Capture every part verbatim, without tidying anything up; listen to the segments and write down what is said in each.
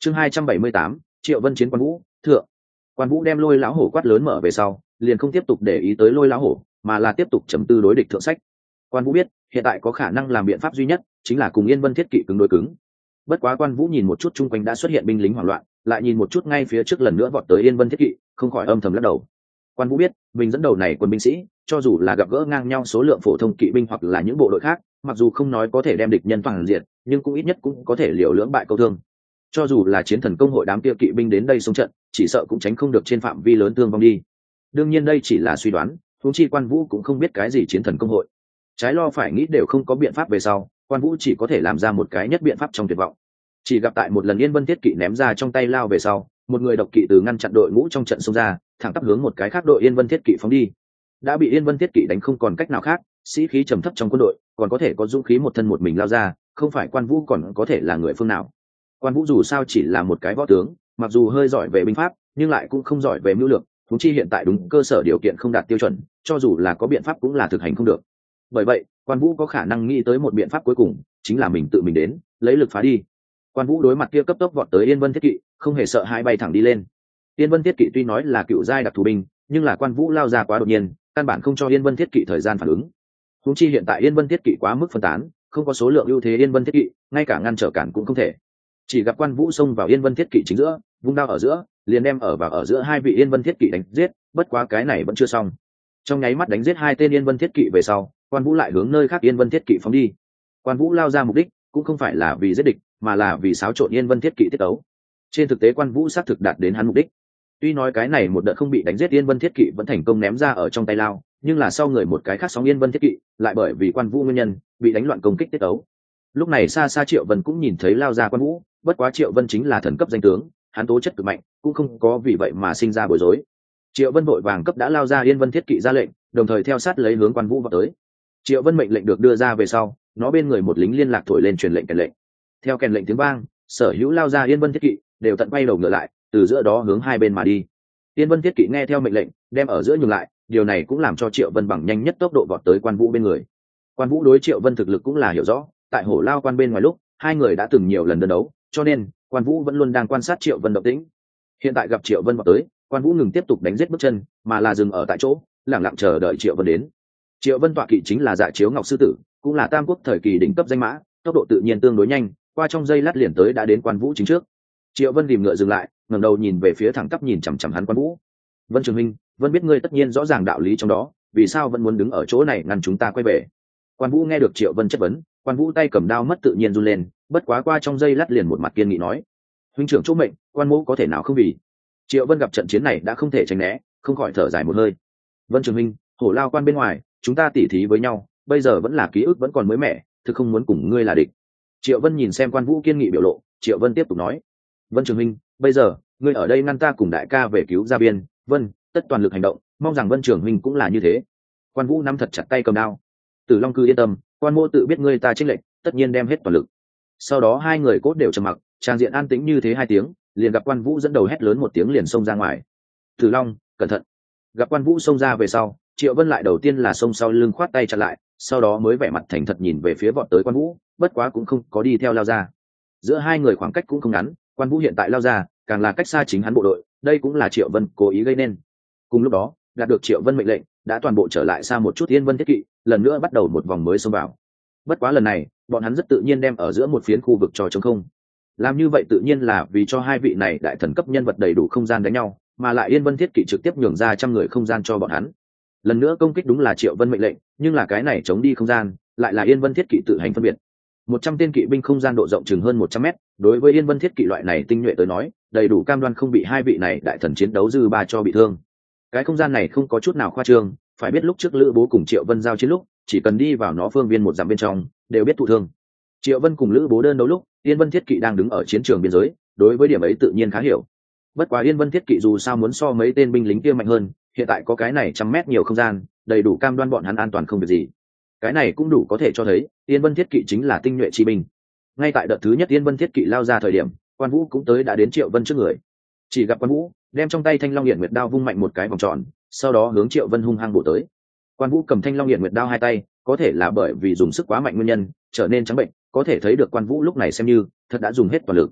chương hai trăm bảy mươi tám, Triệu Vân chiến quan vũ thượng. Quan vũ đem Lôi lão hổ quát lớn mở về sau, liền không tiếp tục để ý tới Lôi lão hổ, mà là tiếp tục trầm tư đối địch thượng sách. Quan vũ biết hiện tại có khả năng làm biện pháp duy nhất chính là cùng Yên Vân Thiết Kỵ cứng đối cứng. Bất quá Quan vũ nhìn một chút chung quanh đã xuất hiện binh lính hoảng loạn, lại nhìn một chút ngay phía trước lần nữa vọt tới Yên Vân Thiết Kỵ, không khỏi âm thầm lắc đầu. Quan vũ biết mình dẫn đầu này quân binh sĩ, cho dù là gặp gỡ ngang nhau số lượng phổ thông kỵ binh hoặc là những bộ đội khác, mặc dù không nói có thể đem địch nhân toàn diệt, nhưng cũng ít nhất cũng có thể liều lưỡng bại câu thương. Cho dù là chiến thần công hội đám kia kỵ binh đến đây xung trận, chỉ sợ cũng tránh không được trên phạm vi lớn thương vong đi. Đương nhiên đây chỉ là suy đoán, huống chi Quan vũ cũng không biết cái gì chiến thần công hội, trái lo phải nghĩ đều không có biện pháp về sau, Quan vũ chỉ có thể làm ra một cái nhất biện pháp trong tuyệt vọng. Chỉ gặp tại một lần Yên Vân Thiết Kỵ ném ra trong tay lao về sau, một người độc kỵ từ ngăn chặn đội ngũ trong trận xông ra, thẳng tắp hướng một cái khác đội Yên Vân Thiết Kỵ phóng đi. Đã bị Yên Vân Thiết Kỵ đánh không còn cách nào khác, sĩ khí trầm thấp trong quân đội, còn có thể có dũng khí một thân một mình lao ra, không phải Quan vũ còn có thể là người phương nào. Quan vũ dù sao chỉ là một cái võ tướng, mặc dù hơi giỏi về binh pháp, nhưng lại cũng không giỏi về mưu lược, huống chi hiện tại đúng cơ sở điều kiện không đạt tiêu chuẩn, cho dù là có biện pháp cũng là thực hành không được. Bởi vậy, Quan vũ có khả năng nghĩ tới một biện pháp cuối cùng, chính là mình tự mình đến, lấy lực phá đi. Quan vũ đối mặt kia cấp tốc vọt tới Yên Vân Thiết Kỵ, không hề sợ hãi bay thẳng đi lên. Yên Vân Thiết Kỵ tuy nói là cựu giai đặc thù binh, nhưng là Quan vũ lao ra quá đột nhiên, căn bản không cho Yên Vân Thiết Kỵ thời gian phản ứng. Huống chi hiện tại Yên Vân Thiết Kỵ quá mức phân tán, không có số lượng ưu thế Yên Vân Thiết Kỵ, ngay cả ngăn trở cản cũng không thể. Chỉ gặp Quan vũ xông vào Yên Vân Thiết Kỵ chính giữa, vung đao ở giữa, liền đem ở vào ở giữa hai vị Yên Vân Thiết Kỵ đánh giết, bất quá cái này vẫn chưa xong. Trong nháy mắt đánh giết hai tên Yên Vân Thiết Kỵ về sau, Quan vũ lại hướng nơi khác Yên Vân Thiết Kỵ phóng đi. Quan vũ lao ra mục đích cũng không phải là vì giết địch, mà là vì xáo trộn Yên Vân Thiết Kỵ tiết tấu. Trên thực tế Quan vũ xác thực đạt đến hắn mục đích. Tuy nói cái này một đợt không bị đánh giết Yên Vân Thiết Kỵ vẫn thành công ném ra ở trong tay lao, nhưng là sau người một cái khác sóng Yên Vân Thiết Kỵ lại bởi vì Quan vũ nguyên nhân bị đánh loạn công kích tiết tấu. Lúc này xa xa Triệu Vân cũng nhìn thấy lao ra Quan vũ, bất quá Triệu Vân chính là thần cấp danh tướng, hắn tố chất cực mạnh, cũng không có vì vậy mà sinh ra bối rối. Triệu Vân vội vàng cấp đã lao ra Yên Vân Thiết Kỵ ra lệnh, đồng thời theo sát lấy hướng Quan vũ vào tới. Triệu Vân mệnh lệnh được đưa ra về sau, nó bên người một lính liên lạc thổi lên truyền lệnh kèn lệnh. Theo kèn lệnh tiếng vang, sở hữu lao ra Yên Vân Thiết Kỵ đều tận bay đầu ngựa lại, từ giữa đó hướng hai bên mà đi. Yên Vân Thiết Kỵ nghe theo mệnh lệnh, đem ở giữa nhường lại, điều này cũng làm cho Triệu Vân bằng nhanh nhất tốc độ vọt tới Quan vũ bên người. Quan vũ đối Triệu Vân thực lực cũng là hiểu rõ, tại Hổ Lao Quan bên ngoài lúc, hai người đã từng nhiều lần đơn đấu, cho nên Quan vũ vẫn luôn đang quan sát Triệu Vân động tĩnh. Hiện tại gặp Triệu Vân vọt tới, Quan vũ ngừng tiếp tục đánh giết bước chân, mà là dừng ở tại chỗ, lặng lặng chờ đợi Triệu Vân đến. Triệu Vân tọa kỵ chính là Dạ Chiếu Ngọc sư tử, cũng là Tam Quốc thời kỳ đỉnh cấp danh mã, tốc độ tự nhiên tương đối nhanh, qua trong giây lát liền tới đã đến Quan vũ chính trước. Triệu Vân rìm ngựa dừng lại, ngẩng đầu nhìn về phía thẳng tắp nhìn chằm chằm hắn Quan vũ. Vân Trường Minh, Vân biết ngươi tất nhiên rõ ràng đạo lý trong đó, vì sao vẫn muốn đứng ở chỗ này ngăn chúng ta quay về? Quan vũ nghe được Triệu Vân chất vấn, Quan vũ tay cầm đao mất tự nhiên run lên, bất quá qua trong giây lát liền một mặt kiên nghị nói: huynh trưởng chỗ mệnh, Quan mỗ có thể nào không vì. Triệu Vân gặp trận chiến này đã không thể tránh né, không khỏi thở dài một hơi. Vân Trường Minh, Hổ Lao Quan bên ngoài, chúng ta tỉ thí với nhau, bây giờ vẫn là ký ức vẫn còn mới mẻ, thực không muốn cùng ngươi là địch. Triệu Vân nhìn xem Quan vũ kiên nghị biểu lộ, Triệu Vân tiếp tục nói: Vân Trường Minh, bây giờ ngươi ở đây ngăn ta cùng đại ca về cứu Gia Biên, Vân tất toàn lực hành động, mong rằng Vân Trường Minh cũng là như thế. Quan vũ nắm thật chặt tay cầm đao. Tử Long cứ yên tâm, Quan mô tự biết ngươi ta chênh lệch, tất nhiên đem hết toàn lực. Sau đó hai người cốt đều trầm mặc, trang diện an tĩnh như thế hai tiếng, liền gặp Quan vũ dẫn đầu hét lớn một tiếng liền xông ra ngoài. Tử Long, cẩn thận! Gặp Quan vũ xông ra về sau, Triệu Vân lại đầu tiên là xông sau lưng khoát tay chặn lại, sau đó mới vẻ mặt thành thật nhìn về phía vọt tới Quan vũ, bất quá cũng không có đi theo lao ra. Giữa hai người khoảng cách cũng không ngắn, Quan vũ hiện tại lao ra, càng là cách xa chính hắn bộ đội, đây cũng là Triệu Vân cố ý gây nên. Cùng lúc đó, đạt được Triệu Vân mệnh lệnh, đã toàn bộ trở lại xa một chút Yên Vân Thiết Kỵ, lần nữa bắt đầu một vòng mới xông vào. Bất quá lần này, bọn hắn rất tự nhiên đem ở giữa một phiến khu vực cho trống không. Làm như vậy tự nhiên là vì cho hai vị này đại thần cấp nhân vật đầy đủ không gian đánh nhau, mà lại Yên Vân Thiết Kỵ trực tiếp nhường ra trăm người không gian cho bọn hắn. Lần nữa công kích đúng là Triệu Vân mệnh lệnh, nhưng là cái này chống đi không gian, lại là Yên Vân Thiết Kỵ tự hành phân biệt. Một trăm tên kỵ binh không gian độ rộng chừng hơn một trăm mét, đối với Yên Vân Thiết Kỵ loại này tinh nhuệ tới nói, đầy đủ cam đoan không bị hai vị này đại thần chiến đấu dư ba cho bị thương. Cái không gian này không có chút nào khoa trương, phải biết lúc trước Lữ Bố cùng Triệu Vân giao chiến lúc, chỉ cần đi vào nó phương viên một dặm bên trong, đều biết thụ thương. Triệu Vân cùng Lữ Bố đơn đấu lúc, Yên Vân Thiết Kỵ đang đứng ở chiến trường biên giới, đối với điểm ấy tự nhiên khá hiểu. Bất quá Yên Vân Thiết Kỵ dù sao muốn so mấy tên binh lính kia mạnh hơn, hiện tại có cái này trăm mét nhiều không gian, đầy đủ cam đoan bọn hắn an toàn không việc gì. Cái này cũng đủ có thể cho thấy, Yên Vân Thiết Kỵ chính là tinh nhuệ chi binh. Ngay tại đợt thứ nhất Yên Vân Thiết Kỵ lao ra thời điểm, Quan vũ cũng tới đã đến Triệu Vân trước người. Chỉ gặp Quan vũ đem trong tay Thanh Long Hiển Nguyệt đao vung mạnh một cái vòng tròn, sau đó hướng Triệu Vân hung hăng bổ tới. Quan vũ cầm Thanh Long Hiển Nguyệt đao hai tay, có thể là bởi vì dùng sức quá mạnh nguyên nhân, trở nên trắng bệnh, có thể thấy được Quan vũ lúc này xem như thật đã dùng hết toàn lực.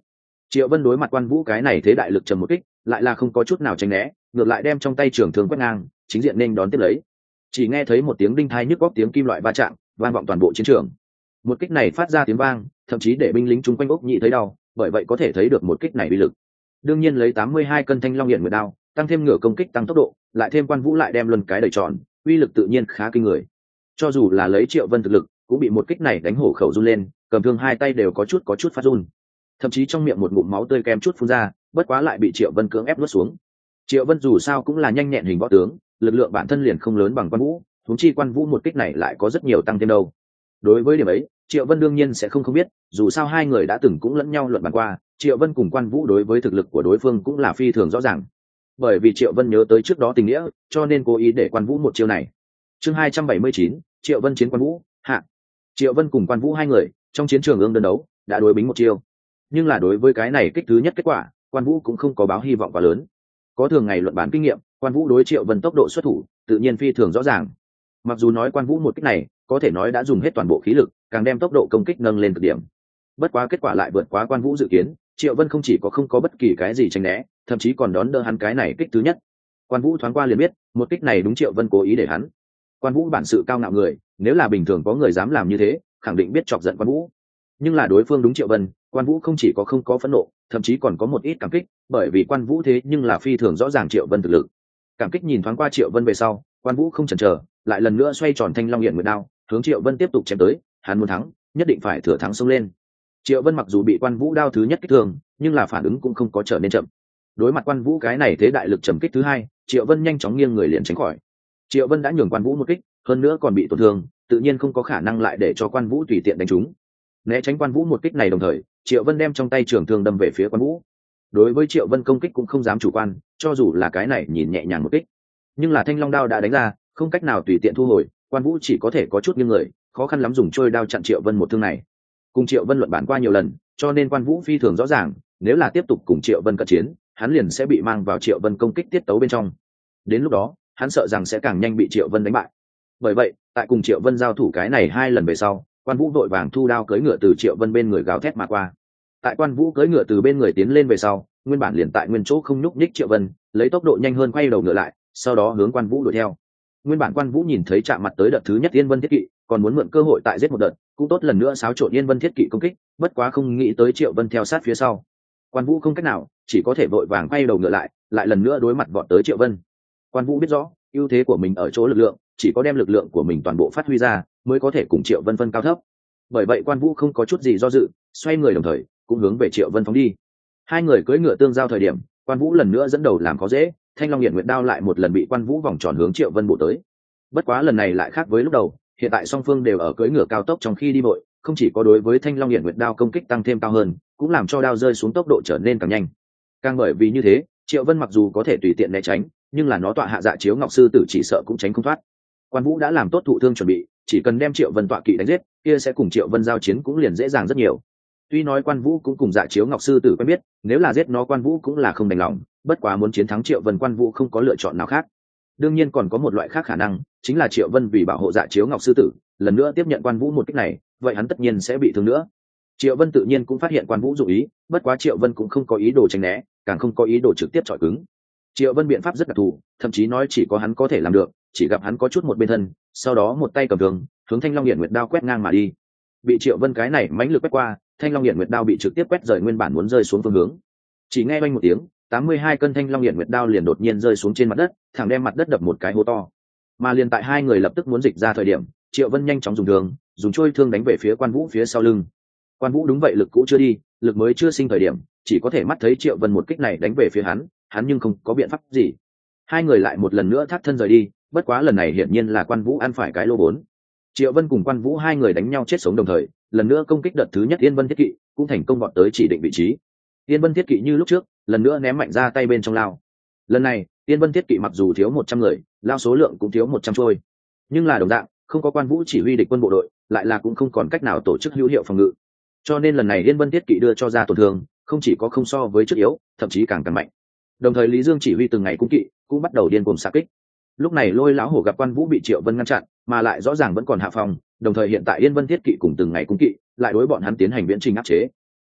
Triệu Vân đối mặt Quan Vũ cái này thế đại lực trầm một kích, lại là không có chút nào tránh né, ngược lại đem trong tay trường thương quét ngang, chính diện nên đón tiếp lấy. Chỉ nghe thấy một tiếng đinh thai nhức góc tiếng kim loại va chạm, vang vọng toàn bộ chiến trường. Một kích này phát ra tiếng vang, thậm chí để binh lính chung quanh ốc nhị thấy đau, bởi vậy có thể thấy được một kích này uy lực. Đương nhiên lấy tám mươi hai cân Thanh Long Hiển Nguyệt đao, tăng thêm ngựa công kích tăng tốc độ, lại thêm Quan Vũ lại đem luân cái đầy tròn, uy lực tự nhiên khá kinh người. Cho dù là lấy Triệu Vân thực lực, cũng bị một kích này đánh hổ khẩu run lên, cầm thương hai tay đều có chút có chút phát run, thậm chí trong miệng một ngụm máu tươi kem chút phun ra, bất quá lại bị Triệu Vân cưỡng ép nuốt xuống. Triệu Vân dù sao cũng là nhanh nhẹn hình võ tướng, lực lượng bản thân liền không lớn bằng Quan Vũ, huống chi Quan Vũ một kích này lại có rất nhiều tăng thêm đâu. Đối với điểm ấy, Triệu Vân đương nhiên sẽ không không biết, dù sao hai người đã từng cũng lẫn nhau luận bàn qua, Triệu Vân cùng Quan Vũ đối với thực lực của đối phương cũng là phi thường rõ ràng. Bởi vì Triệu Vân nhớ tới trước đó tình nghĩa, cho nên cố ý để Quan Vũ một chiêu này. Chương hai trăm bảy mươi chín, Triệu Vân chiến Quan Vũ, hạ. Triệu Vân cùng Quan Vũ hai người trong chiến trường ương đơn đấu, đã đối bính một chiêu. Nhưng là đối với cái này kích thứ nhất kết quả, Quan Vũ cũng không có báo hy vọng quá lớn. Có thường ngày luận bán kinh nghiệm, Quan Vũ đối Triệu Vân tốc độ xuất thủ, tự nhiên phi thường rõ ràng. Mặc dù nói Quan Vũ một kích này, có thể nói đã dùng hết toàn bộ khí lực, càng đem tốc độ công kích nâng lên cực điểm. Bất quá kết quả lại vượt quá Quan Vũ dự kiến, Triệu Vân không chỉ có không có bất kỳ cái gì tránh né, thậm chí còn đón đỡ hắn cái này kích thứ nhất. Quan Vũ thoáng qua liền biết, một kích này đúng Triệu Vân cố ý để hắn. Quan Vũ bản sự cao ngạo người, nếu là bình thường có người dám làm như thế, khẳng định biết chọc giận Quan Vũ. Nhưng là đối phương đúng Triệu Vân, Quan Vũ không chỉ có không có phẫn nộ, thậm chí còn có một ít cảm kích, bởi vì Quan Vũ thế nhưng là phi thường rõ ràng Triệu Vân thực lực. Cảm kích nhìn thoáng qua Triệu Vân về sau, Quan Vũ không chần chờ, lại lần nữa xoay tròn Thanh Long Hiển Nguyệt đao, hướng Triệu Vân tiếp tục chém tới, hắn muốn thắng, nhất định phải thừa thắng xông lên. Triệu Vân mặc dù bị Quan Vũ đao thứ nhất kích thương, nhưng là phản ứng cũng không có trở nên chậm. Đối mặt Quan Vũ cái này thế đại lực trầm kích thứ hai, Triệu Vân nhanh chóng nghiêng người liền tránh khỏi. Triệu Vân đã nhường Quan Vũ một kích, hơn nữa còn bị tổn thương, tự nhiên không có khả năng lại để cho Quan Vũ tùy tiện đánh trúng. Né tránh Quan Vũ một kích này đồng thời, Triệu Vân đem trong tay trường thương đâm về phía Quan Vũ. Đối với Triệu Vân công kích cũng không dám chủ quan, cho dù là cái này nhìn nhẹ nhàng một kích, nhưng là Thanh Long đao đã đánh ra, không cách nào tùy tiện thu hồi, Quan Vũ chỉ có thể có chút nghiêng người, khó khăn lắm dùng trôi đao chặn Triệu Vân một thương này. Cùng Triệu Vân luận bản qua nhiều lần, cho nên Quan Vũ phi thường rõ ràng, nếu là tiếp tục cùng Triệu Vân cận chiến, hắn liền sẽ bị mang vào Triệu Vân công kích tiết tấu bên trong. Đến lúc đó, hắn sợ rằng sẽ càng nhanh bị Triệu Vân đánh bại. Bởi vậy, tại cùng Triệu Vân giao thủ cái này hai lần về sau, Quan Vũ vội vàng thu đao cưỡi ngựa từ Triệu Vân bên người gào thét mà qua. Tại Quan Vũ cưỡi ngựa từ bên người tiến lên về sau, nguyên bản liền tại nguyên chỗ không nhúc nhích Triệu Vân, lấy tốc độ nhanh hơn quay đầu ngựa lại, sau đó hướng Quan Vũ đuổi theo. Nguyên bản Quan Vũ nhìn thấy chạm mặt tới đợt thứ nhất Yên Vân Thiết Kỵ, còn muốn mượn cơ hội tại giết một đợt, cũng tốt lần nữa xáo trộn Yên Vân Thiết Kỵ công kích, bất quá không nghĩ tới Triệu Vân theo sát phía sau. Quan Vũ không cách nào, chỉ có thể vội vàng quay đầu ngựa lại, lại lần nữa đối mặt vọt tới Triệu Vân. Quan Vũ biết rõ, ưu thế của mình ở chỗ lực lượng, chỉ có đem lực lượng của mình toàn bộ phát huy ra, mới có thể cùng Triệu Vân phân cao thấp. Bởi vậy Quan Vũ không có chút gì do dự, xoay người đồng thời cũng hướng về Triệu Vân phóng đi. Hai người cưỡi ngựa tương giao thời điểm, Quan Vũ lần nữa dẫn đầu làm khó dễ, Thanh Long Hiển Nguyệt đao lại một lần bị Quan Vũ vòng tròn hướng Triệu Vân bổ tới. Bất quá lần này lại khác với lúc đầu, hiện tại song phương đều ở cưỡi ngựa cao tốc trong khi đi vội, không chỉ có đối với Thanh Long Hiển Nguyệt đao công kích tăng thêm cao hơn, cũng làm cho đao rơi xuống tốc độ trở nên càng nhanh. Càng bởi vì như thế, Triệu Vân mặc dù có thể tùy tiện né tránh, nhưng là nó tọa hạ dạ chiếu ngọc sư tử chỉ sợ cũng tránh không thoát. Quan Vũ đã làm tốt thụ thương chuẩn bị, chỉ cần đem Triệu Vân tọa kỵ đánh giết, kia sẽ cùng Triệu Vân giao chiến cũng liền dễ dàng rất nhiều. Tuy nói Quan Vũ cũng cùng dạ chiếu ngọc sư tử quen biết, nếu là giết nó Quan Vũ cũng là không đành lòng, bất quá muốn chiến thắng Triệu Vân Quan Vũ không có lựa chọn nào khác. Đương nhiên còn có một loại khác khả năng, chính là Triệu Vân vì bảo hộ dạ chiếu ngọc sư tử, lần nữa tiếp nhận Quan Vũ một kích này, vậy hắn tất nhiên sẽ bị thương nữa. Triệu Vân tự nhiên cũng phát hiện Quan Vũ dụng ý, bất quá Triệu Vân cũng không có ý đồ tránh né, càng không có ý đồ trực tiếp chọi cứng. Triệu Vân biện pháp rất đặc thù, thậm chí nói chỉ có hắn có thể làm được, chỉ gặp hắn có chút một bên thân, sau đó một tay cầm thương, hướng Thanh Long Hiển Nguyệt đao quét ngang mà đi. Bị Triệu Vân cái này mãnh lực quét qua, Thanh Long Hiển Nguyệt đao bị trực tiếp quét rời nguyên bản muốn rơi xuống phương hướng. Chỉ nghe oanh một tiếng, tám mươi hai cân Thanh Long Hiển Nguyệt đao liền đột nhiên rơi xuống trên mặt đất, thẳng đem mặt đất đập một cái hố to. Mà liền tại hai người lập tức muốn dịch ra thời điểm, Triệu Vân nhanh chóng dùng thương, dùng trôi thương đánh về phía Quan Vũ phía sau lưng. Quan Vũ đúng vậy lực cũ chưa đi, lực mới chưa sinh thời điểm, chỉ có thể mắt thấy Triệu Vân một kích này đánh về phía hắn, hắn nhưng không có biện pháp gì. Hai người lại một lần nữa thác thân rời đi, bất quá lần này hiển nhiên là Quan Vũ ăn phải cái lô bốn. Triệu Vân cùng Quan Vũ hai người đánh nhau chết sống đồng thời, lần nữa công kích đợt thứ nhất Yên Vân Thiết Kỵ, cũng thành công vọt tới chỉ định vị trí. Yên Vân Thiết Kỵ như lúc trước, lần nữa ném mạnh ra tay bên trong lao. Lần này, Yên Vân Thiết Kỵ mặc dù thiếu một trăm người, lao số lượng cũng thiếu một trăm trôi, nhưng là đồng dạng, không có Quan Vũ chỉ huy địch quân bộ đội, lại là cũng không còn cách nào tổ chức hữu hiệu phòng ngự. Cho nên lần này Yên Vân Thiết Kỵ đưa cho ra tổn thương, không chỉ có không so với trước yếu, thậm chí càng càng mạnh. Đồng thời Lý Dương chỉ huy từng ngày cung kỵ cũng bắt đầu điên cuồng xạ kích. Lúc này Lôi lão hổ gặp Quan Vũ bị Triệu Vân ngăn chặn, mà lại rõ ràng vẫn còn hạ phòng, đồng thời hiện tại Yên Vân Thiết Kỵ cùng từng ngày cung kỵ lại đối bọn hắn tiến hành viễn trình áp chế.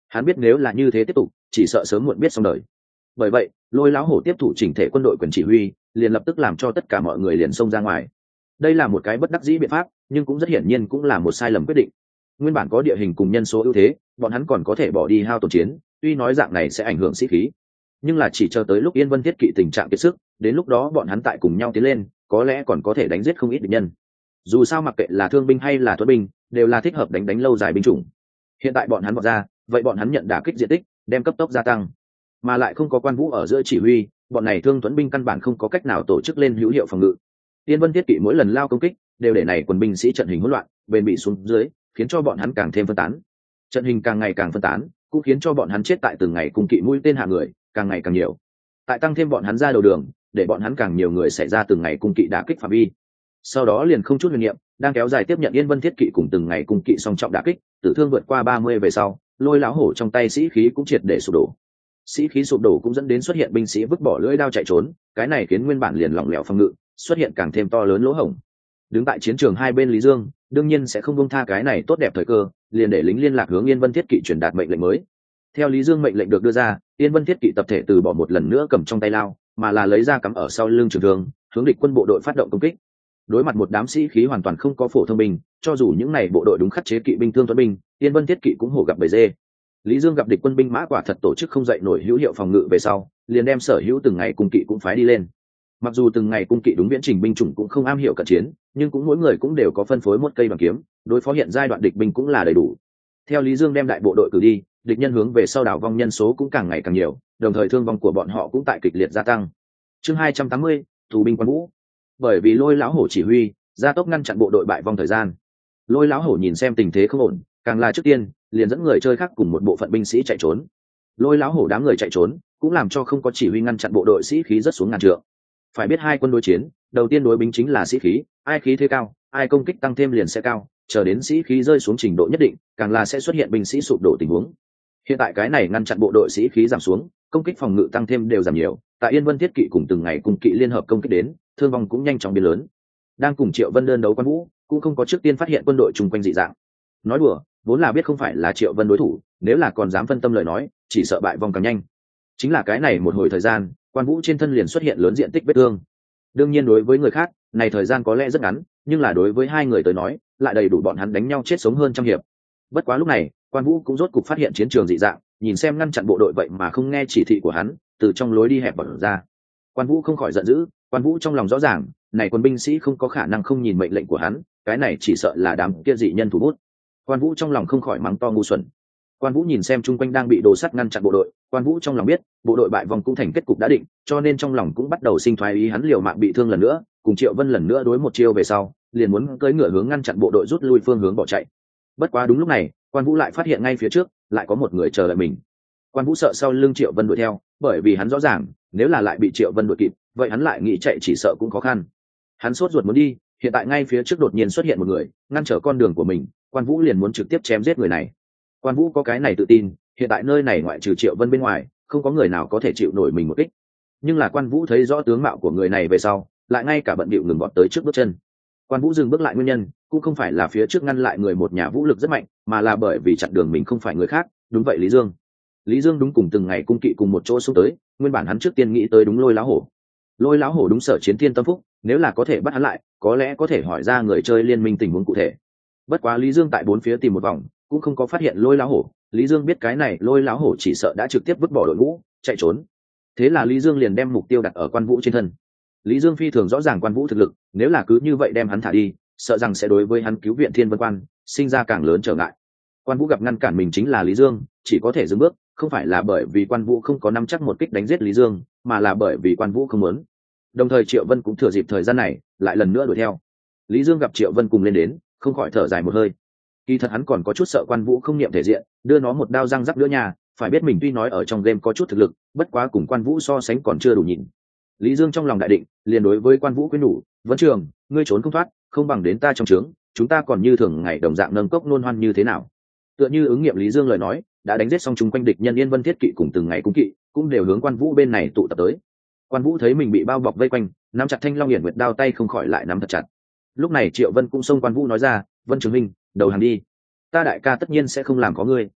Hắn biết nếu là như thế tiếp tục chỉ sợ sớm muộn biết xong đời. Bởi vậy lôi lão hổ tiếp thủ chỉnh thể quân đội quyền chỉ huy, liền lập tức làm cho tất cả mọi người liền xông ra ngoài. Đây là một cái bất đắc dĩ biện pháp, nhưng cũng rất hiển nhiên cũng là một sai lầm quyết định. Nguyên bản có địa hình cùng nhân số ưu thế, bọn hắn còn có thể bỏ đi hao tổn chiến, tuy nói dạng này sẽ ảnh hưởng sĩ khí, nhưng là chỉ chờ tới lúc Yên Vân Thiết Kỵ tình trạng kiệt sức, đến lúc đó bọn hắn tại cùng nhau tiến lên, có lẽ còn có thể đánh giết không ít địch nhân. Dù sao mặc kệ là thương binh hay là thuẫn binh, đều là thích hợp đánh đánh lâu dài binh chủng. Hiện tại bọn hắn vọt ra, vậy bọn hắn nhận đả kích diện tích, đem cấp tốc gia tăng, mà lại không có Quan Vũ ở giữa chỉ huy, bọn này thương thuẫn binh căn bản không có cách nào tổ chức lên hữu hiệu phòng ngự. Yên Vân Thiết Kỵ mỗi lần lao công kích, đều để này quân binh sĩ trận hình hỗn loạn, bền bị xuống dưới, khiến cho bọn hắn càng thêm phân tán. Trận hình càng ngày càng phân tán, cũng khiến cho bọn hắn chết tại từng ngày cung kỵ mũi tên hạ người càng ngày càng nhiều. Tại tăng thêm bọn hắn ra đầu đường, để bọn hắn càng nhiều người xảy ra từng ngày cung kỵ đả kích phạm vi. Sau đó liền không chút huyền niệm, đang kéo dài tiếp nhận Yên Vân Thiết Kỵ cùng từng ngày cung kỵ song trọng đả kích, tử thương vượt qua ba mươi về sau, lôi lão hổ trong tay sĩ khí cũng triệt để sụp đổ. Sĩ khí sụp đổ cũng dẫn đến xuất hiện binh sĩ vứt bỏ lưỡi đao chạy trốn, cái này khiến nguyên bản liền lỏng lẻo phòng ngự xuất hiện càng thêm to lớn lỗ hổng. Đứng tại chiến trường hai bên Lý Dương đương nhiên sẽ không buông tha cái này tốt đẹp thời cơ, liền để lính liên lạc hướng Yên Vân Thiết Kỵ truyền đạt mệnh lệnh mới. Theo Lý Dương mệnh lệnh được đưa ra, Yên Vân Thiết Kỵ tập thể từ bỏ một lần nữa cầm trong tay lao, mà là lấy ra cắm ở sau lưng trường thương, hướng địch quân bộ đội phát động công kích. Đối mặt một đám sĩ khí hoàn toàn không có phổ thông binh, cho dù những này bộ đội đúng khắc chế kỵ binh thương thuẫn binh, Yên Vân Thiết Kỵ cũng hổ gặp bầy dê. Lý Dương gặp địch quân binh mã quả thật tổ chức không dậy nổi hữu hiệu phòng ngự về sau, liền đem sở hữu từng ngày cung kỵ cũng phái đi lên. Mặc dù từng ngày cung kỵ đúng viễn trình binh chủng cũng không am hiểu cận chiến, nhưng cũng mỗi người cũng đều có phân phối một cây bằng kiếm, đối phó hiện giai đoạn địch binh cũng là đầy đủ. Theo Lý Dương đem đại bộ đội cử đi, địch nhân hướng về sau đảo vong nhân số cũng càng ngày càng nhiều, đồng thời thương vong của bọn họ cũng tại kịch liệt gia tăng. Chương hai trăm tám mươi, tù binh Quan Vũ. Bởi vì lôi lão hổ chỉ huy, gia tốc ngăn chặn bộ đội bại vong thời gian. Lôi lão hổ nhìn xem tình thế không ổn, càng là trước tiên liền dẫn người chơi khác cùng một bộ phận binh sĩ chạy trốn. Lôi lão hổ đám người chạy trốn cũng làm cho không có chỉ huy ngăn chặn bộ đội sĩ khí rất xuống ngàn trượng. Phải biết hai quân đối chiến, đầu tiên đối binh chính là sĩ khí, ai khí thế cao, ai công kích tăng thêm liền sẽ cao, chờ đến sĩ khí rơi xuống trình độ nhất định, càng là sẽ xuất hiện binh sĩ sụp đổ tình huống. Hiện tại cái này ngăn chặn bộ đội sĩ khí giảm xuống, công kích phòng ngự tăng thêm đều giảm nhiều, tại Yên Vân Thiết Kỵ cùng từng ngày cùng kỵ liên hợp công kích đến, thương vong cũng nhanh chóng biến lớn. Đang cùng Triệu Vân đơn đấu Quan Vũ, cũng không có trước tiên phát hiện quân đội chung quanh dị dạng. Nói đùa, vốn là biết không phải là Triệu Vân đối thủ, nếu là còn dám phân tâm lời nói, chỉ sợ bại vong càng nhanh. Chính là cái này một hồi thời gian, Quan Vũ trên thân liền xuất hiện lớn diện tích vết thương. Đương nhiên đối với người khác, này thời gian có lẽ rất ngắn, nhưng là đối với hai người tới nói, lại đầy đủ bọn hắn đánh nhau chết sống hơn trăm hiệp. Bất quá lúc này, Quan Vũ cũng rốt cục phát hiện chiến trường dị dạng, nhìn xem ngăn chặn bộ đội vậy mà không nghe chỉ thị của hắn, từ trong lối đi hẹp bỏ ra. Quan Vũ không khỏi giận dữ, Quan Vũ trong lòng rõ ràng, này quân binh sĩ không có khả năng không nhìn mệnh lệnh của hắn, cái này chỉ sợ là đám kia dị nhân thủ bút. Quan Vũ trong lòng không khỏi mắng to ngu xuẩn. Quan Vũ nhìn xem chung quanh đang bị đồ sắt ngăn chặn bộ đội, Quan Vũ trong lòng biết, bộ đội bại vong cũng thành kết cục đã định, cho nên trong lòng cũng bắt đầu sinh thoái ý, hắn liều mạng bị thương lần nữa, cùng Triệu Vân lần nữa đối một chiêu về sau, liền muốn cưỡi ngựa hướng ngăn chặn bộ đội rút lui phương hướng bỏ chạy. Bất quá đúng lúc này, Quan Vũ lại phát hiện ngay phía trước, lại có một người chờ đợi mình. Quan Vũ sợ sau lưng Triệu Vân đuổi theo, bởi vì hắn rõ ràng, nếu là lại bị Triệu Vân đuổi kịp, vậy hắn lại nghĩ chạy chỉ sợ cũng khó khăn. Hắn sốt ruột muốn đi, hiện tại ngay phía trước đột nhiên xuất hiện một người, ngăn trở con đường của mình, Quan Vũ liền muốn trực tiếp chém giết người này. Quan Vũ có cái này tự tin, hiện tại nơi này ngoại trừ Triệu Vân bên ngoài, không có người nào có thể chịu nổi mình một kích. Nhưng là Quan Vũ thấy rõ tướng mạo của người này về sau, lại ngay cả bận bịu ngừng vọt tới trước bước chân. Quan Vũ dừng bước lại nguyên nhân, cũng không phải là phía trước ngăn lại người một nhà vũ lực rất mạnh, mà là bởi vì chặn đường mình không phải người khác, đúng vậy Lý Dương. Lý Dương đúng cùng từng ngày cung kỵ cùng một chỗ xuống tới, nguyên bản hắn trước tiên nghĩ tới đúng Lôi lão hổ. Lôi lão hổ đúng sở chiến thiên tâm phúc, nếu là có thể bắt hắn lại, có lẽ có thể hỏi ra người chơi liên minh tình huống cụ thể. Bất quá Lý Dương tại bốn phía tìm một vòng, cũng không có phát hiện Lôi lão hổ. Lý Dương biết cái này Lôi lão hổ chỉ sợ đã trực tiếp vứt bỏ đội ngũ, chạy trốn. Thế là Lý Dương liền đem mục tiêu đặt ở Quan Vũ trên thân. Lý Dương phi thường rõ ràng Quan Vũ thực lực, nếu là cứ như vậy đem hắn thả đi, sợ rằng sẽ đối với hắn cứu viện Thiên Vân Quan sinh ra càng lớn trở ngại. Quan Vũ gặp ngăn cản mình chính là Lý Dương, chỉ có thể dừng bước, không phải là bởi vì Quan Vũ không có nắm chắc một kích đánh giết Lý Dương, mà là bởi vì Quan Vũ không muốn. Đồng thời Triệu Vân cũng thừa dịp thời gian này, lại lần nữa đuổi theo. Lý Dương gặp Triệu Vân cùng lên đến, không khỏi thở dài một hơi. Kỳ thật hắn còn có chút sợ Quan Vũ không niệm thể diện, đưa nó một đao răng rắc nữa nha, phải biết mình tuy nói ở trong game có chút thực lực, bất quá cùng Quan Vũ so sánh còn chưa đủ nhìn. Lý Dương trong lòng đại định, liền đối với Quan Vũ khuyên nhủ, "Vấn Trường, ngươi trốn không thoát, không bằng đến ta trong trướng, chúng ta còn như thường ngày đồng dạng nâng cốc nôn hoan như thế nào?" Tựa như ứng nghiệm Lý Dương lời nói, đã đánh giết xong chúng quanh địch nhân Yên Vân Thiết Kỵ cùng từng ngày cung kỵ, cũng đều hướng Quan Vũ bên này tụ tập tới. Quan Vũ thấy mình bị bao bọc vây quanh, nắm chặt Thanh Long Hiển Nguyệt đao tay không khỏi lại nắm thật chặt. Lúc này Triệu Vân cũng xông Quan Vũ nói ra, "Vân Trường huynh, đầu hàng đi, ta đại ca tất nhiên sẽ không làm có ngươi."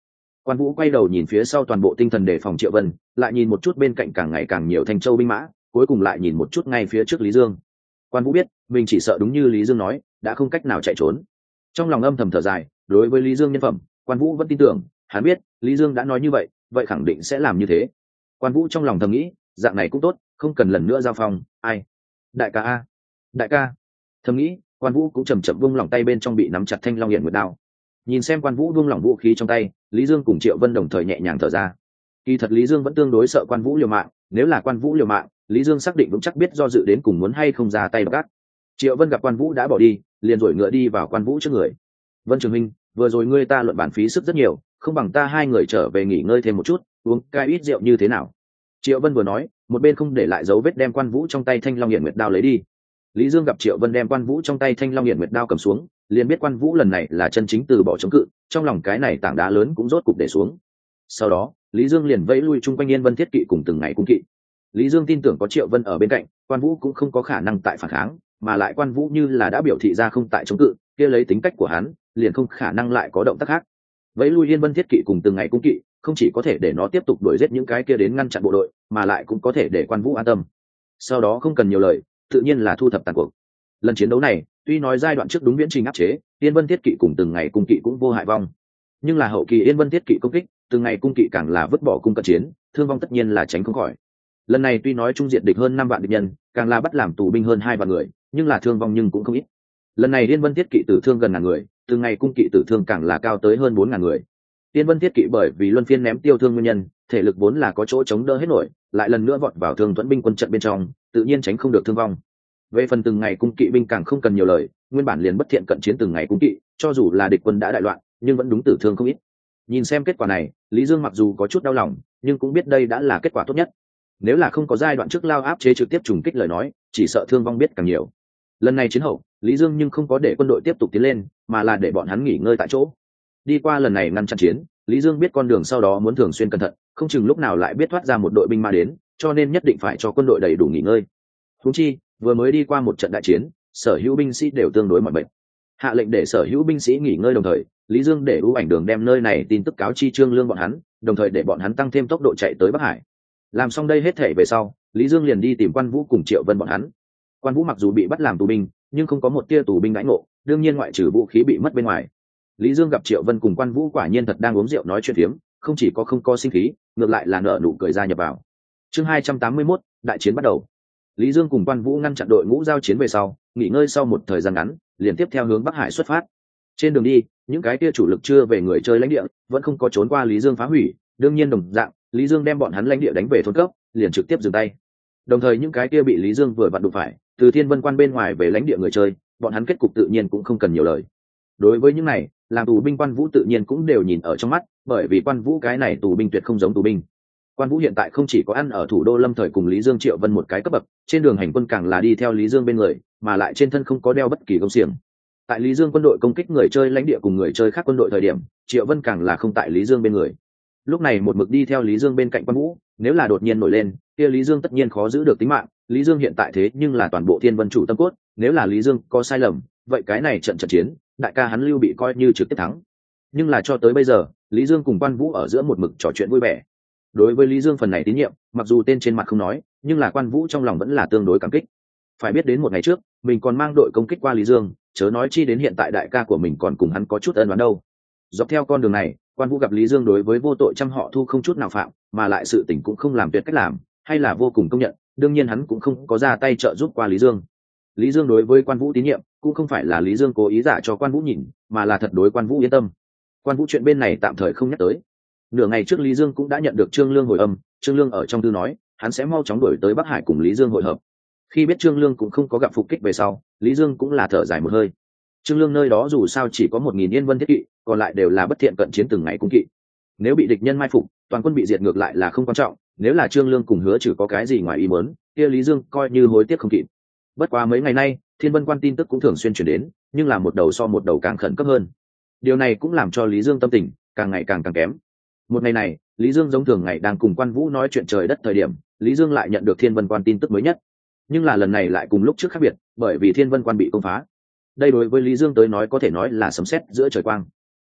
Quan Vũ quay đầu nhìn phía sau toàn bộ tinh thần đề phòng Triệu Vân, lại nhìn một chút bên cạnh càng ngày càng nhiều Thanh Châu binh mã, cuối cùng lại nhìn một chút ngay phía trước Lý Dương. Quan Vũ biết mình chỉ sợ đúng như Lý Dương nói, đã không cách nào chạy trốn. Trong lòng âm thầm thở dài, đối với Lý Dương nhân phẩm, Quan Vũ vẫn tin tưởng, hắn biết Lý Dương đã nói như vậy, vậy khẳng định sẽ làm như thế. Quan Vũ trong lòng thầm nghĩ, dạng này cũng tốt, không cần lần nữa giao phong. Ai? Đại ca a, đại ca. Thầm nghĩ, Quan Vũ cũng chậm chậm buông lỏng tay bên trong bị nắm chặt Thanh Long Hiển Nguyệt đao. Nhìn xem Quan Vũ buông lỏng vũ khí trong tay, Lý Dương cùng Triệu Vân đồng thời nhẹ nhàng thở ra. Kỳ thật Lý Dương vẫn tương đối sợ Quan Vũ liều mạng, nếu là Quan Vũ liều mạng, Lý Dương xác định vững chắc biết do dự đến cùng muốn hay không ra tay gắt. Triệu Vân gặp Quan Vũ đã bỏ đi, liền rồi ngựa đi vào Quan Vũ trước người. Vân Trường Minh, vừa rồi ngươi ta luận bản phí sức rất nhiều, không bằng ta hai người trở về nghỉ ngơi thêm một chút, uống cái ít rượu như thế nào? Triệu Vân vừa nói, một bên không để lại dấu vết đem Quan Vũ trong tay Thanh Long Hiển Nguyệt đao lấy đi. Lý Dương gặp Triệu Vân đem Quan Vũ trong tay Thanh Long Hiển Nguyệt đao cầm xuống, liền biết Quan Vũ lần này là chân chính từ bỏ chống cự, trong lòng cái này tảng đá lớn cũng rốt cục để xuống. Sau đó, Lý Dương liền vẫy lui chung quanh Yên Vân Thiết Kỵ cùng từng ngày cung kỵ. Lý Dương tin tưởng có Triệu Vân ở bên cạnh, Quan Vũ cũng không có khả năng tại phản kháng, mà lại Quan Vũ như là đã biểu thị ra không tại chống cự, kia lấy tính cách của hắn, liền không khả năng lại có động tác khác. Vẫy lui Yên Vân Thiết Kỵ cùng từng ngày cung kỵ, không chỉ có thể để nó tiếp tục đuổi giết những cái kia đến ngăn chặn bộ đội, mà lại cũng có thể để Quan Vũ an tâm. Sau đó không cần nhiều lời, tự nhiên là thu thập tàn cuộc. Lần chiến đấu này, tuy nói giai đoạn trước đúng viễn trình áp chế, Yên Vân Thiết Kỵ cùng từng ngày cung kỵ cũng vô hại vong, nhưng là hậu kỳ Yên Vân Thiết Kỵ công kích, từng ngày cung kỵ càng là vứt bỏ cung cận chiến, thương vong tất nhiên là tránh không khỏi. Lần này tuy nói trung diện địch hơn năm vạn địch nhân, càng là bắt làm tù binh hơn hai vạn người, nhưng là thương vong nhưng cũng không ít. Lần này Yên Vân Thiết Kỵ tử thương gần ngàn người, từng ngày cung kỵ tử thương càng là cao tới hơn bốn ngàn người. Yên Vân Thiết Kỵ bởi vì luân phiên ném tiêu thương nguyên nhân, thể lực vốn là có chỗ chống đỡ hết nổi, lại lần nữa vọt vào thương thuẫn binh quân trận bên trong, tự nhiên tránh không được thương vong. Về phần từng ngày cung kỵ binh càng không cần nhiều lời, nguyên bản liền bất thiện cận chiến từng ngày cung kỵ, cho dù là địch quân đã đại loạn, nhưng vẫn đúng tử thương không ít. Nhìn xem kết quả này, Lý Dương mặc dù có chút đau lòng, nhưng cũng biết đây đã là kết quả tốt nhất. Nếu là không có giai đoạn trước lao áp chế trực tiếp trùng kích lời nói, chỉ sợ thương vong biết càng nhiều. Lần này chiến hậu, Lý Dương nhưng không có để quân đội tiếp tục tiến lên, mà là để bọn hắn nghỉ ngơi tại chỗ. Đi qua lần này ngăn chặn chiến, Lý Dương biết con đường sau đó muốn thường xuyên cẩn thận, không chừng lúc nào lại biết thoát ra một đội binh ma đến, cho nên nhất định phải cho quân đội đầy đủ nghỉ ngơi. Huống chi, vừa mới đi qua một trận đại chiến, sở hữu binh sĩ đều tương đối mỏi mệt. Hạ lệnh để sở hữu binh sĩ nghỉ ngơi đồng thời, Lý Dương để ưu ảnh đường đem nơi này tin tức cáo chi Trương Lương bọn hắn, đồng thời để bọn hắn tăng thêm tốc độ chạy tới Bắc Hải. Làm xong đây hết thể về sau, Lý Dương liền đi tìm Quan Vũ cùng Triệu Vân bọn hắn. Quan Vũ mặc dù bị bắt làm tù binh, nhưng không có một tia tù binh đãi ngộ, đương nhiên ngoại trừ vũ khí bị mất bên ngoài. Lý Dương gặp Triệu Vân cùng Quan Vũ quả nhiên thật đang uống rượu nói chuyện phiếm, không chỉ có không có sinh khí, ngược lại là nở nụ cười ra nhập vào. Chương hai trăm tám mươi mốt, đại chiến bắt đầu. Lý Dương cùng Quan Vũ ngăn chặn đội ngũ giao chiến về sau, nghỉ ngơi sau một thời gian ngắn, liền tiếp theo hướng Bắc Hải xuất phát. Trên đường đi, những cái kia chủ lực chưa về người chơi lãnh địa, vẫn không có trốn qua Lý Dương phá hủy, đương nhiên đồng dạng, Lý Dương đem bọn hắn lãnh địa đánh về thôn cấp, liền trực tiếp dừng tay. Đồng thời những cái kia bị Lý Dương vừa vặn đụng phải, từ Thiên Vân Quan bên ngoài về lãnh địa người chơi, bọn hắn kết cục tự nhiên cũng không cần nhiều lời. Đối với những này, làm tù binh Quan Vũ tự nhiên cũng đều nhìn ở trong mắt, bởi vì Quan Vũ cái này tù binh tuyệt không giống tù binh. Quan Vũ hiện tại không chỉ có ăn ở thủ đô Lâm Thời cùng Lý Dương Triệu Vân một cái cấp bậc, trên đường hành quân càng là đi theo Lý Dương bên người, mà lại trên thân không có đeo bất kỳ công xiềng. Tại Lý Dương quân đội công kích người chơi lãnh địa cùng người chơi khác quân đội thời điểm, Triệu Vân càng là không tại Lý Dương bên người. Lúc này một mực đi theo Lý Dương bên cạnh Quan Vũ, nếu là đột nhiên nổi lên, kia Lý Dương tất nhiên khó giữ được tính mạng. Lý Dương hiện tại thế nhưng là toàn bộ Thiên Vân chủ tâm cốt, nếu là Lý Dương có sai lầm, vậy cái này trận trận chiến, đại ca hắn Lưu bị coi như trực tiếp thắng. Nhưng là cho tới bây giờ, Lý Dương cùng Quan Vũ ở giữa một mực trò chuyện vui vẻ. Đối với Lý Dương phần này tín nhiệm, mặc dù tên trên mặt không nói, nhưng là Quan Vũ trong lòng vẫn là tương đối cảm kích. Phải biết đến một ngày trước, mình còn mang đội công kích qua Lý Dương, chớ nói chi đến hiện tại đại ca của mình còn cùng hắn có chút ân oán đâu. Dọc theo con đường này, Quan Vũ gặp Lý Dương đối với vô tội trăm họ thu không chút nào phạm, mà lại sự tình cũng không làm tuyệt cách làm, hay là vô cùng công nhận, đương nhiên hắn cũng không có ra tay trợ giúp qua Lý Dương. Lý Dương đối với Quan Vũ tín nhiệm, cũng không phải là Lý Dương cố ý giả cho Quan Vũ nhìn, mà là thật đối Quan Vũ yên tâm. Quan Vũ chuyện bên này tạm thời không nhắc tới. Nửa ngày trước Lý Dương cũng đã nhận được Trương Lương hồi âm, Trương Lương ở trong thư nói, hắn sẽ mau chóng đuổi tới Bắc Hải cùng Lý Dương hội hợp. Khi biết Trương Lương cũng không có gặp phục kích về sau, Lý Dương cũng là thở dài một hơi. Trương Lương nơi đó dù sao chỉ có một nghìn Yên Vân Thiết Kỵ, còn lại đều là bất thiện cận chiến từng ngày cung kỵ. Nếu bị địch nhân mai phục, toàn quân bị diệt ngược lại là không quan trọng, nếu là Trương Lương cùng Hứa Trừ có cái gì ngoài ý muốn, kia Lý Dương coi như hối tiếc không kịp. Bất quá mấy ngày nay, Thiên Vân Quan tin tức cũng thường xuyên truyền đến, nhưng là một đầu so một đầu càng khẩn cấp hơn. Điều này cũng làm cho Lý Dương tâm tình càng ngày càng càng kém. Một ngày này, Lý Dương giống thường ngày đang cùng Quan Vũ nói chuyện trời đất thời điểm, Lý Dương lại nhận được Thiên Vân Quan tin tức mới nhất. Nhưng là lần này lại cùng lúc trước khác biệt, bởi vì Thiên Vân Quan bị công phá. Đây đối với Lý Dương tới nói có thể nói là sấm sét giữa trời quang.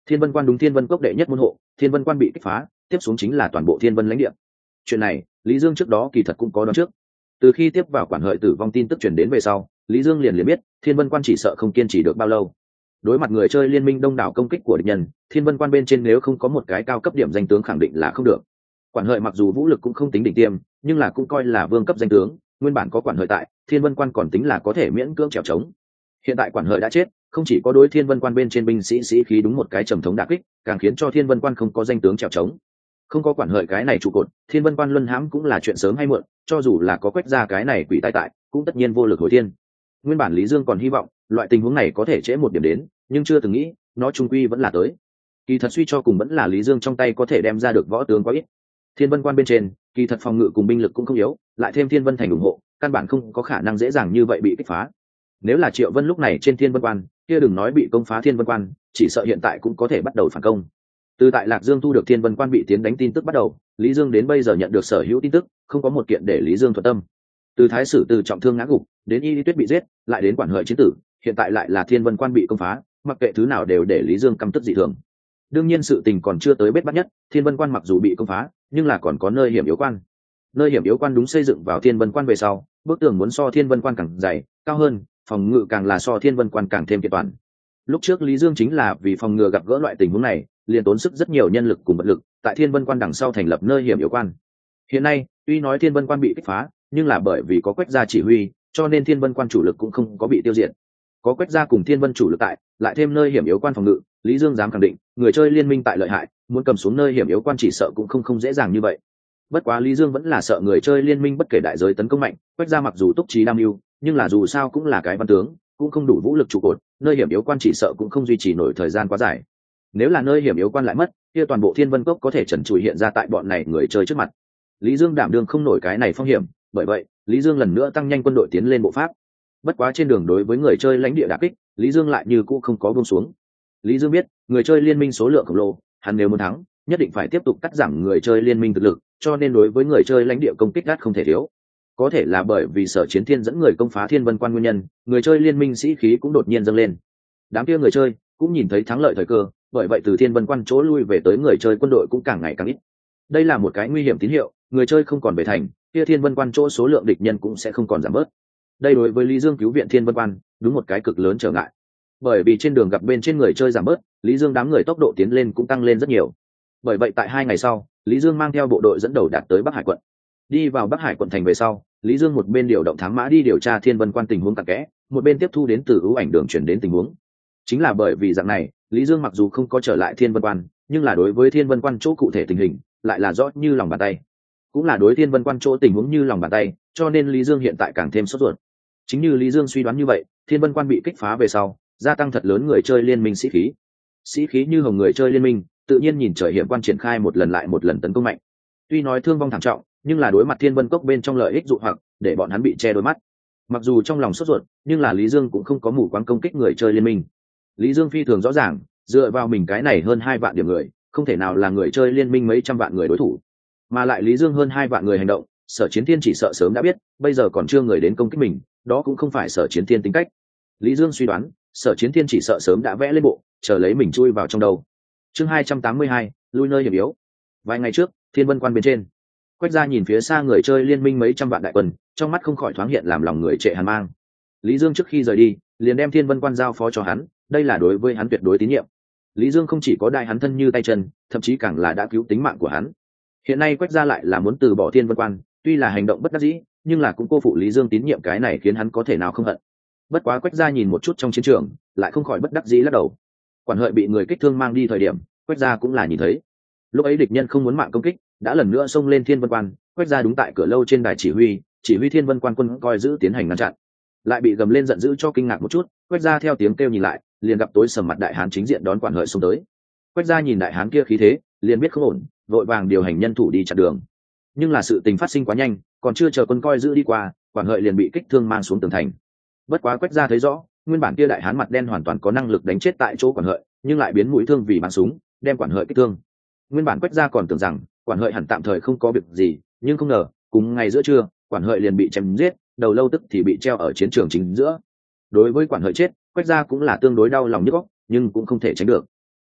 Thiên Vân Quan đúng Thiên Vân Cốc đệ nhất môn hộ, Thiên Vân Quan bị kích phá, tiếp xuống chính là toàn bộ Thiên Vân lãnh địa. Chuyện này Lý Dương trước đó kỳ thật cũng có đoán trước. Từ khi tiếp vào quản hợi tử vong tin tức truyền đến về sau, Lý Dương liền liền biết Thiên Vân Quan chỉ sợ không kiên trì được bao lâu. Đối mặt người chơi liên minh đông đảo công kích của địch nhân, Thiên Vân Quan bên trên nếu không có một cái cao cấp điểm danh tướng khẳng định là không được. Quản hợi mặc dù vũ lực cũng không tính đỉnh tiêm, nhưng là cũng coi là vương cấp danh tướng, nguyên bản có quản hợi tại, Thiên Vân Quan còn tính là có thể miễn cưỡng trèo trống. Hiện tại quản hợi đã chết, không chỉ có đối Thiên Vân Quan bên trên binh sĩ sĩ khí đúng một cái trầm thống đả kích, càng khiến cho Thiên Vân Quan không có danh tướng trèo trống. Không có quản hợi cái này trụ cột, Thiên Vân Quan luân hãm cũng là chuyện sớm hay muộn, cho dù là có quét ra cái này quỷ tai tại, cũng tất nhiên vô lực hồi thiên. Nguyên bản Lý Dương còn hy vọng loại tình huống này có thể trễ một điểm đến, nhưng chưa từng nghĩ nó trung quy vẫn là tới. Kỳ thật suy cho cùng vẫn là Lý Dương trong tay có thể đem ra được võ tướng quá ít. Thiên Vân Quan bên trên kỳ thật phòng ngự cùng binh lực cũng không yếu, lại thêm Thiên Vân Thành ủng hộ, căn bản không có khả năng dễ dàng như vậy bị kích phá. Nếu là Triệu Vân lúc này trên Thiên Vân Quan, kia đừng nói bị công phá Thiên Vân Quan, chỉ sợ hiện tại cũng có thể bắt đầu phản công. Từ tại Lạc Dương thu được Thiên Vân Quan bị tiến đánh tin tức bắt đầu, Lý Dương đến bây giờ nhận được sở hữu tin tức, không có một kiện để Lý Dương thuận tâm. Từ Thái Sử từ trọng thương ngã gục, đến Y Lý Tuyết bị giết, lại đến quản hợi chiến tử, hiện tại lại là Thiên Vân Quan bị công phá, mặc kệ thứ nào đều để Lý Dương căm tức dị thường. Đương nhiên sự tình còn chưa tới bết bắt nhất, Thiên Vân Quan mặc dù bị công phá, nhưng là còn có nơi hiểm yếu quan. Nơi hiểm yếu quan đúng xây dựng vào Thiên Vân Quan về sau, bức tường muốn so Thiên Vân Quan càng dày, cao hơn, phòng ngự càng là so Thiên Vân Quan càng thêm kiện toàn. Lúc trước Lý Dương chính là vì phòng ngừa gặp gỡ loại tình huống này, liền tốn sức rất nhiều nhân lực cùng vật lực, tại Thiên Vân Quan đằng sau thành lập nơi hiểm yếu quan. Hiện nay, tuy nói Thiên Vân Quan bị kích phá, nhưng là bởi vì có Quách gia chỉ huy, cho nên Thiên Vân Quan chủ lực cũng không có bị tiêu diệt. Có Quách gia cùng Thiên Vân chủ lực tại, lại thêm nơi hiểm yếu quan phòng ngự, Lý Dương dám khẳng định, người chơi liên minh tại lợi hại, muốn cầm xuống nơi hiểm yếu quan chỉ sợ cũng không không dễ dàng như vậy. Bất quá Lý Dương vẫn là sợ người chơi liên minh bất kể đại giới tấn công mạnh, Quách gia mặc dù túc trí đam mưu, nhưng là dù sao cũng là cái văn tướng, cũng không đủ vũ lực trụ cột, nơi hiểm yếu quan chỉ sợ cũng không duy trì nổi thời gian quá dài. Nếu là nơi hiểm yếu quan lại mất, kia toàn bộ Thiên Vân Cốc có thể trần trụi hiện ra tại bọn này người chơi trước mặt. Lý Dương đảm đương không nổi cái này phong hiểm, bởi vậy Lý Dương lần nữa tăng nhanh quân đội tiến lên bộ pháp. Bất quá trên đường đối với người chơi lãnh địa đả kích, Lý Dương lại như cũ không có buông xuống. Lý Dương biết người chơi liên minh số lượng khổng lồ, hắn nếu muốn thắng, nhất định phải tiếp tục cắt giảm người chơi liên minh thực lực, cho nên đối với người chơi lãnh địa công kích gắt không thể thiếu. Có thể là bởi vì Sở Chiến Thiên dẫn người công phá Thiên Vân Quan nguyên nhân, người chơi liên minh sĩ khí cũng đột nhiên dâng lên. Đám kia người chơi cũng nhìn thấy thắng lợi thời cơ, bởi vậy từ Thiên Vân Quan chỗ lui về tới người chơi quân đội cũng càng ngày càng ít. Đây là một cái nguy hiểm tín hiệu, người chơi không còn về thành, kia Thiên Vân Quan chỗ số lượng địch nhân cũng sẽ không còn giảm bớt. Đây đối với Lý Dương cứu viện Thiên Vân Quan đúng một cái cực lớn trở ngại. Bởi vì trên đường gặp bên trên người chơi giảm bớt, Lý Dương đám người tốc độ tiến lên cũng tăng lên rất nhiều. Bởi vậy tại hai ngày sau, Lý Dương mang theo bộ đội dẫn đầu đạt tới Bắc Hải quận. Đi vào Bắc Hải quận thành về sau, Lý Dương một bên điều động thám mã đi điều tra Thiên Vân Quan tình huống cặn kẽ, một bên tiếp thu đến từ ưu ảnh đường chuyển đến tình huống. Chính là bởi vì dạng này, Lý Dương mặc dù không có trở lại Thiên Vân Quan, nhưng là đối với Thiên Vân Quan chỗ cụ thể tình hình lại là rõ như lòng bàn tay. Cũng là đối Thiên Vân Quan chỗ tình huống như lòng bàn tay, cho nên Lý Dương hiện tại càng thêm sốt ruột. Chính như Lý Dương suy đoán như vậy, Thiên Vân Quan bị kích phá về sau, gia tăng thật lớn người chơi liên minh sĩ khí. Sĩ khí như hồng người chơi liên minh, tự nhiên nhìn trời hiểm quan triển khai một lần lại một lần tấn công mạnh. Tuy nói thương vong thảm trọng, nhưng là đối mặt Thiên Vân Cốc bên trong lợi ích dụ hoặc, để bọn hắn bị che đôi mắt. Mặc dù trong lòng sốt ruột, nhưng là Lý Dương cũng không có mù quáng công kích người chơi liên minh. Lý Dương phi thường rõ ràng, dựa vào mình cái này hơn hai vạn điểm người, không thể nào là người chơi liên minh mấy trăm vạn người đối thủ. Mà lại Lý Dương hơn hai vạn người hành động, Sở Chiến Thiên chỉ sợ sớm đã biết, bây giờ còn chưa người đến công kích mình, đó cũng không phải Sở Chiến Thiên tính cách. Lý Dương suy đoán, Sở Chiến Thiên chỉ sợ sớm đã vẽ lên bộ, chờ lấy mình chui vào trong đầu. Chương hai trăm tám mươi hai, lui nơi hiểm yếu. Vài ngày trước, Thiên Vân Quan bên trên, Quách gia nhìn phía xa người chơi liên minh mấy trăm vạn đại quân, trong mắt không khỏi thoáng hiện làm lòng người trệ hàn mang. Lý Dương trước khi rời đi, liền đem Thiên Vân Quan giao phó cho hắn, đây là đối với hắn tuyệt đối tín nhiệm. Lý Dương không chỉ có đại hắn thân như tay chân, thậm chí càng là đã cứu tính mạng của hắn. Hiện nay Quách gia lại là muốn từ bỏ Thiên Vân Quan, tuy là hành động bất đắc dĩ, nhưng là cũng cô phụ Lý Dương tín nhiệm, cái này khiến hắn có thể nào không hận. Bất quá Quách gia nhìn một chút trong chiến trường, lại không khỏi bất đắc dĩ lắc đầu. Quản hợi bị người kích thương mang đi thời điểm, Quách gia cũng là nhìn thấy. Lúc ấy địch nhân không muốn mạng công kích, đã lần nữa xông lên Thiên Vân Quan, Quách gia đúng tại cửa lâu trên đài chỉ huy, chỉ huy Thiên Vân Quan quân coi giữ tiến hành ngăn chặn. Lại bị gầm lên giận dữ cho kinh ngạc một chút, Quách gia theo tiếng kêu nhìn lại, liền gặp tối sầm mặt đại hán chính diện đón quản hợi xông tới. Quách gia nhìn đại hán kia khí thế, liền biết không ổn, vội vàng điều hành nhân thủ đi chặn đường. Nhưng là sự tình phát sinh quá nhanh, còn chưa chờ quân coi giữ đi qua, quản hợi liền bị kích thương mang xuống tường thành. Bất quá Quách gia thấy rõ, nguyên bản kia đại hán mặt đen hoàn toàn có năng lực đánh chết tại chỗ quản hợi, nhưng lại biến mũi thương vì bắn súng, đem quản hợi kích thương. Nguyên bản Quách gia còn tưởng rằng quản hợi hẳn tạm thời không có việc gì, nhưng không ngờ cùng ngày giữa trưa, quản hợi liền bị chém giết, đầu lâu tức thì bị treo ở chiến trường chính giữa. Đối với quản hợi chết, Quách gia cũng là tương đối đau lòng nhức óc, nhưng cũng không thể tránh được.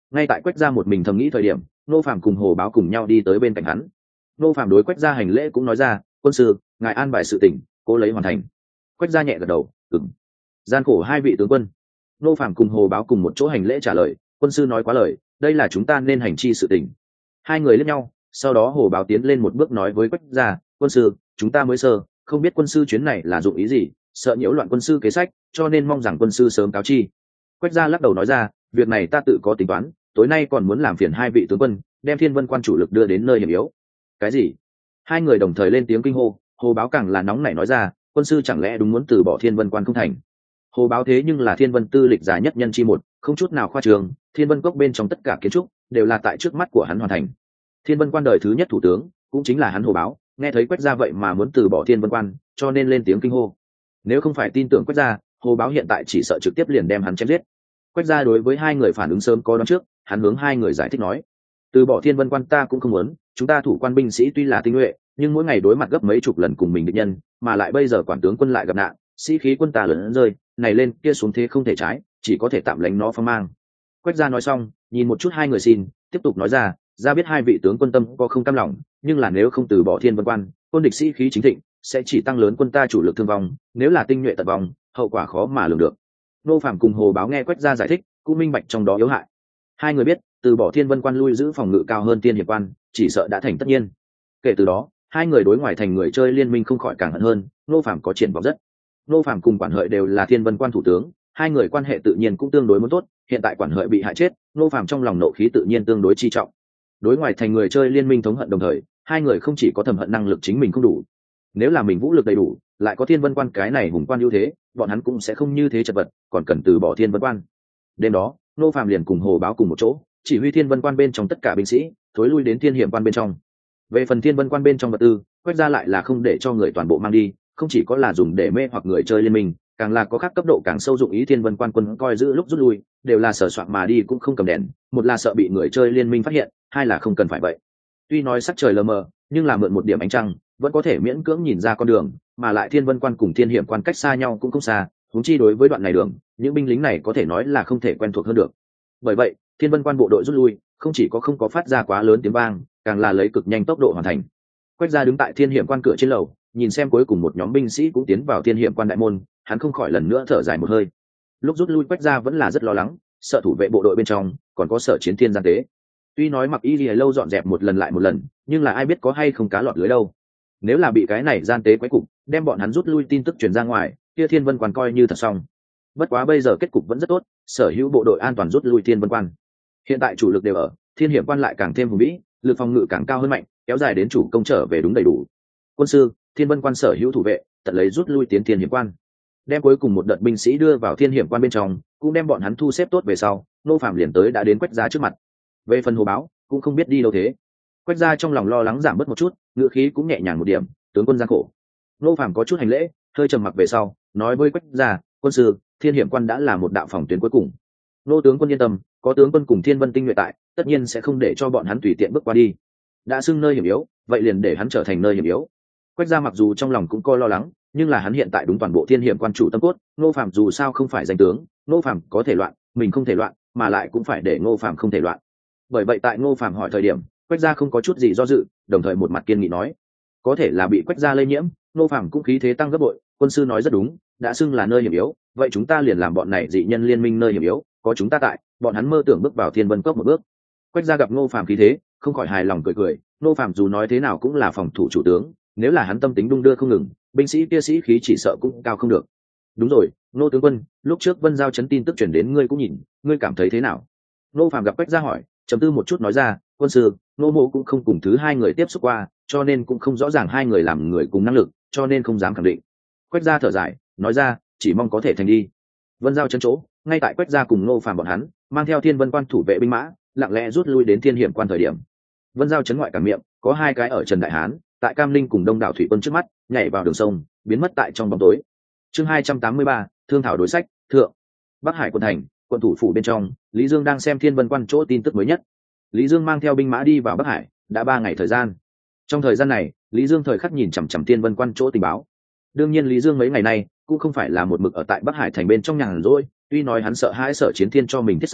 Ngay tại Quách gia một mình thầm nghĩ thời điểm, Ngô Phàm cùng Hồ Báo cùng nhau đi tới bên cạnh hắn. Ngô Phàm đối Quách gia hành lễ cũng nói ra, quân sư, ngài an bài sự tình, cố lấy hoàn thành. Quách gia nhẹ gật đầu, ừm. Gian khổ hai vị tướng quân. Ngô Phàm cùng Hồ Báo cùng một chỗ hành lễ trả lời, quân sư nói quá lời, đây là chúng ta nên hành chi sự tình. Hai người liếc nhau, sau đó Hồ Báo tiến lên một bước nói với Quách gia, quân sư, chúng ta mới sơ, không biết quân sư chuyến này là dụng ý gì, sợ nhiễu loạn quân sư kế sách, cho nên mong rằng quân sư sớm cáo chi. Quách gia lắc đầu nói ra, việc này ta tự có tính toán, tối nay còn muốn làm phiền hai vị tướng quân, đem Thiên Vân quan chủ lực đưa đến nơi hiểm yếu. Cái gì? Hai người đồng thời lên tiếng kinh hô. Hồ Báo càng là nóng nảy nói ra, quân sư chẳng lẽ đúng muốn từ bỏ Thiên Vân quan không thành? Hồ Báo thế nhưng là Thiên Vân tư lịch dài nhất nhân chi một, không chút nào khoa trương, Thiên Vân cốc bên trong tất cả kiến trúc đều là tại trước mắt của hắn hoàn thành. Thiên Vân quan đời thứ nhất thủ tướng cũng chính là hắn Hồ Báo, nghe thấy Quách gia vậy mà muốn từ bỏ Thiên Vân quan, cho nên lên tiếng kinh hô. Nếu không phải tin tưởng Quách gia, Hồ Báo hiện tại chỉ sợ trực tiếp liền đem hắn chém giết. Quách gia đối với hai người phản ứng sớm có đoán trước, hắn hướng hai người giải thích nói, từ bỏ Thiên Vân quan ta cũng không muốn, chúng ta thủ quan binh sĩ tuy là tinh nhuệ, nhưng mỗi ngày đối mặt gấp mấy chục lần cùng mình địch nhân, mà lại bây giờ quản tướng quân lại gặp nạn, sĩ khí quân ta lớn rơi, này lên kia xuống thế không thể trái, chỉ có thể tạm lánh nó phong mang. Quách gia nói xong, nhìn một chút hai người xin, tiếp tục nói ra, ra biết hai vị tướng quân tâm có không cam lòng, nhưng là nếu không từ bỏ Thiên Vân quan, quân địch sĩ khí chính thịnh, sẽ chỉ tăng lớn quân ta chủ lực thương vong, nếu là tinh nhuệ tận vong, hậu quả khó mà lường được. Nô Phàm cùng Hồ Báo nghe Quách gia giải thích, cũng minh bạch trong đó yếu hại. Hai người biết, từ bỏ Thiên Vân quan lui giữ phòng ngự cao hơn Tiên Hiệp quan, chỉ sợ đã thành tất nhiên. Kể từ đó, hai người đối ngoài thành người chơi liên minh không khỏi càng hận hơn. Nô Phàm có triển vọng rất. Nô Phàm cùng Quản Hợi đều là Thiên Vân quan thủ tướng, hai người quan hệ tự nhiên cũng tương đối muốn tốt. Hiện tại Quản Hợi bị hại chết, Nô Phàm trong lòng nộ khí tự nhiên tương đối chi trọng. Đối ngoài thành người chơi liên minh thống hận đồng thời, hai người không chỉ có thầm hận năng lực chính mình không đủ, nếu là mình vũ lực đầy đủ, lại có Thiên Vân quan cái này hùng quan ưu thế, bọn hắn cũng sẽ không như thế chật vật, còn cần từ bỏ Thiên Vân quan. Đêm đó, Nô Phàm liền cùng Hồ Báo cùng một chỗ, chỉ huy Thiên Vân quan bên trong tất cả binh sĩ thối lui đến Thiên Hiểm quan bên trong. Về phần Thiên Vân quan bên trong vật tư, Quách gia lại là không để cho người toàn bộ mang đi, không chỉ có là dùng để mê hoặc người chơi liên minh, càng là có khác cấp độ càng sâu dụng ý. Thiên Vân quan quân coi giữ lúc rút lui đều là sở soạn mà đi, cũng không cầm đèn, một là sợ bị người chơi liên minh phát hiện, hai là không cần phải vậy. Tuy nói sắc trời lờ mờ, nhưng là mượn một điểm ánh trăng vẫn có thể miễn cưỡng nhìn ra con đường, mà lại Thiên Vân quan cùng Thiên Hiểm quan cách xa nhau cũng không xa, huống chi đối với đoạn này đường, những binh lính này có thể nói là không thể quen thuộc hơn được. Bởi vậy, Thiên Vân quan bộ đội rút lui, không chỉ có không có phát ra quá lớn tiếng vang, càng là lấy cực nhanh tốc độ hoàn thành. Quách gia đứng tại Thiên Hiểm quan cửa trên lầu, nhìn xem cuối cùng một nhóm binh sĩ cũng tiến vào Thiên Hiểm quan đại môn, hắn không khỏi lần nữa thở dài một hơi. Lúc rút lui Quách gia vẫn là rất lo lắng, sợ thủ vệ bộ đội bên trong còn có sở chiến thiên gian tế. Tuy nói mặc y lìa lâu dọn dẹp một lần lại một lần, nhưng là ai biết có hay không cá lọt lưới đâu. Nếu là bị cái này gian tế quấy cục, đem bọn hắn rút lui tin tức truyền ra ngoài, kia Thiên Vân quan coi như thật xong. Bất quá bây giờ kết cục vẫn rất tốt, sở hữu bộ đội an toàn rút lui Thiên Vân quan. Hiện tại chủ lực đều ở, Thiên Hiểm quan lại càng thêm hùng vĩ, lực phòng ngự càng cao hơn mạnh, kéo dài đến chủ công trở về đúng đầy đủ. Quân sư, Thiên Vân quan sở hữu thủ vệ, tận lấy rút lui tiến Thiên Hiểm quan. Đem cuối cùng một đợt binh sĩ đưa vào Thiên Hiểm quan bên trong, cũng đem bọn hắn thu xếp tốt về sau, Nô Phàm liền tới đã đến Quách gia trước mặt. Về phần Hồ Báo, cũng không biết đi đâu thế. Quách gia trong lòng lo lắng giảm bớt một chút, ngữ khí cũng nhẹ nhàng một điểm, tướng quân gian khổ. Nô Phàm có chút hành lễ, hơi trầm mặc về sau, nói với Quách gia, quân sư, Thiên Hiểm quan đã là một đạo phòng tuyến cuối cùng. Nô tướng quân yên tâm, có tướng quân cùng Thiên Vân tinh nhuệ tại, tất nhiên sẽ không để cho bọn hắn tùy tiện bước qua đi. Đã xưng nơi hiểm yếu, vậy liền để hắn trở thành nơi hiểm yếu. Quách gia mặc dù trong lòng cũng coi lo lắng, nhưng là hắn hiện tại đúng toàn bộ Thiên Hiểm quan chủ tâm cốt. Nô Phàm dù sao không phải danh tướng, Nô Phàm có thể loạn, mình không thể loạn, mà lại cũng phải để Nô Phàm không thể loạn. Bởi vậy tại Nô Phàm hỏi thời điểm, Quách gia không có chút gì do dự, đồng thời một mặt kiên nghị nói, có thể là bị Quách gia lây nhiễm. Nô Phàm cũng khí thế tăng gấp bội, quân sư nói rất đúng, đã xưng là nơi hiểm yếu, vậy chúng ta liền làm bọn này dị nhân liên minh nơi hiểm yếu, có chúng ta tại, bọn hắn mơ tưởng bước vào Thiên Vân cốc một bước. Quách gia gặp Nô Phàm khí thế, không khỏi hài lòng cười cười. Nô Phàm dù nói thế nào cũng là phòng thủ chủ tướng, nếu là hắn tâm tính đung đưa không ngừng, binh sĩ kia sĩ khí chỉ sợ cũng cao không được. Đúng rồi, Nô tướng quân, lúc trước Vân Giao chấn tin tức truyền đến ngươi cũng nhìn, ngươi cảm thấy thế nào? Nô Phàm gặp Quách gia hỏi, trầm tư một chút nói ra, quân sư, Nô mộ cũng không cùng thứ hai người tiếp xúc qua, cho nên cũng không rõ ràng hai người làm người cùng năng lực, cho nên không dám khẳng định. Quách gia thở dài, nói ra, chỉ mong có thể thành đi. Vân Giao chấn chỗ, ngay tại Quách gia cùng Nô Phàm bọn hắn mang theo Thiên Vân quan thủ vệ binh mã, lặng lẽ rút lui đến Thiên Hiểm quan thời điểm. Vân Giao chấn ngoại cả miệng, có hai cái ở Trần Đại Hán, tại Cam Linh cùng Đông đảo thủy quân trước mắt, nhảy vào đường sông, biến mất tại trong bóng tối. Chương hai trăm tám mươi ba, thương thảo đối sách, thượng. Bắc Hải quận thành, quận thủ phủ bên trong, Lý Dương đang xem Thiên Vân quan chỗ tin tức mới nhất. Lý Dương mang theo binh mã đi vào Bắc Hải, đã ba ngày thời gian. Trong thời gian này, Lý Dương thời khắc nhìn chằm chằm Thiên Vân quan chỗ tình báo. Đương nhiên Lý Dương mấy ngày nay cũng không phải là một mực ở tại Bắc Hải thành bên trong nhàn rỗi, tuy nói hắn sợ hãi Sở Chiến Thiên cho mình thiết sáo,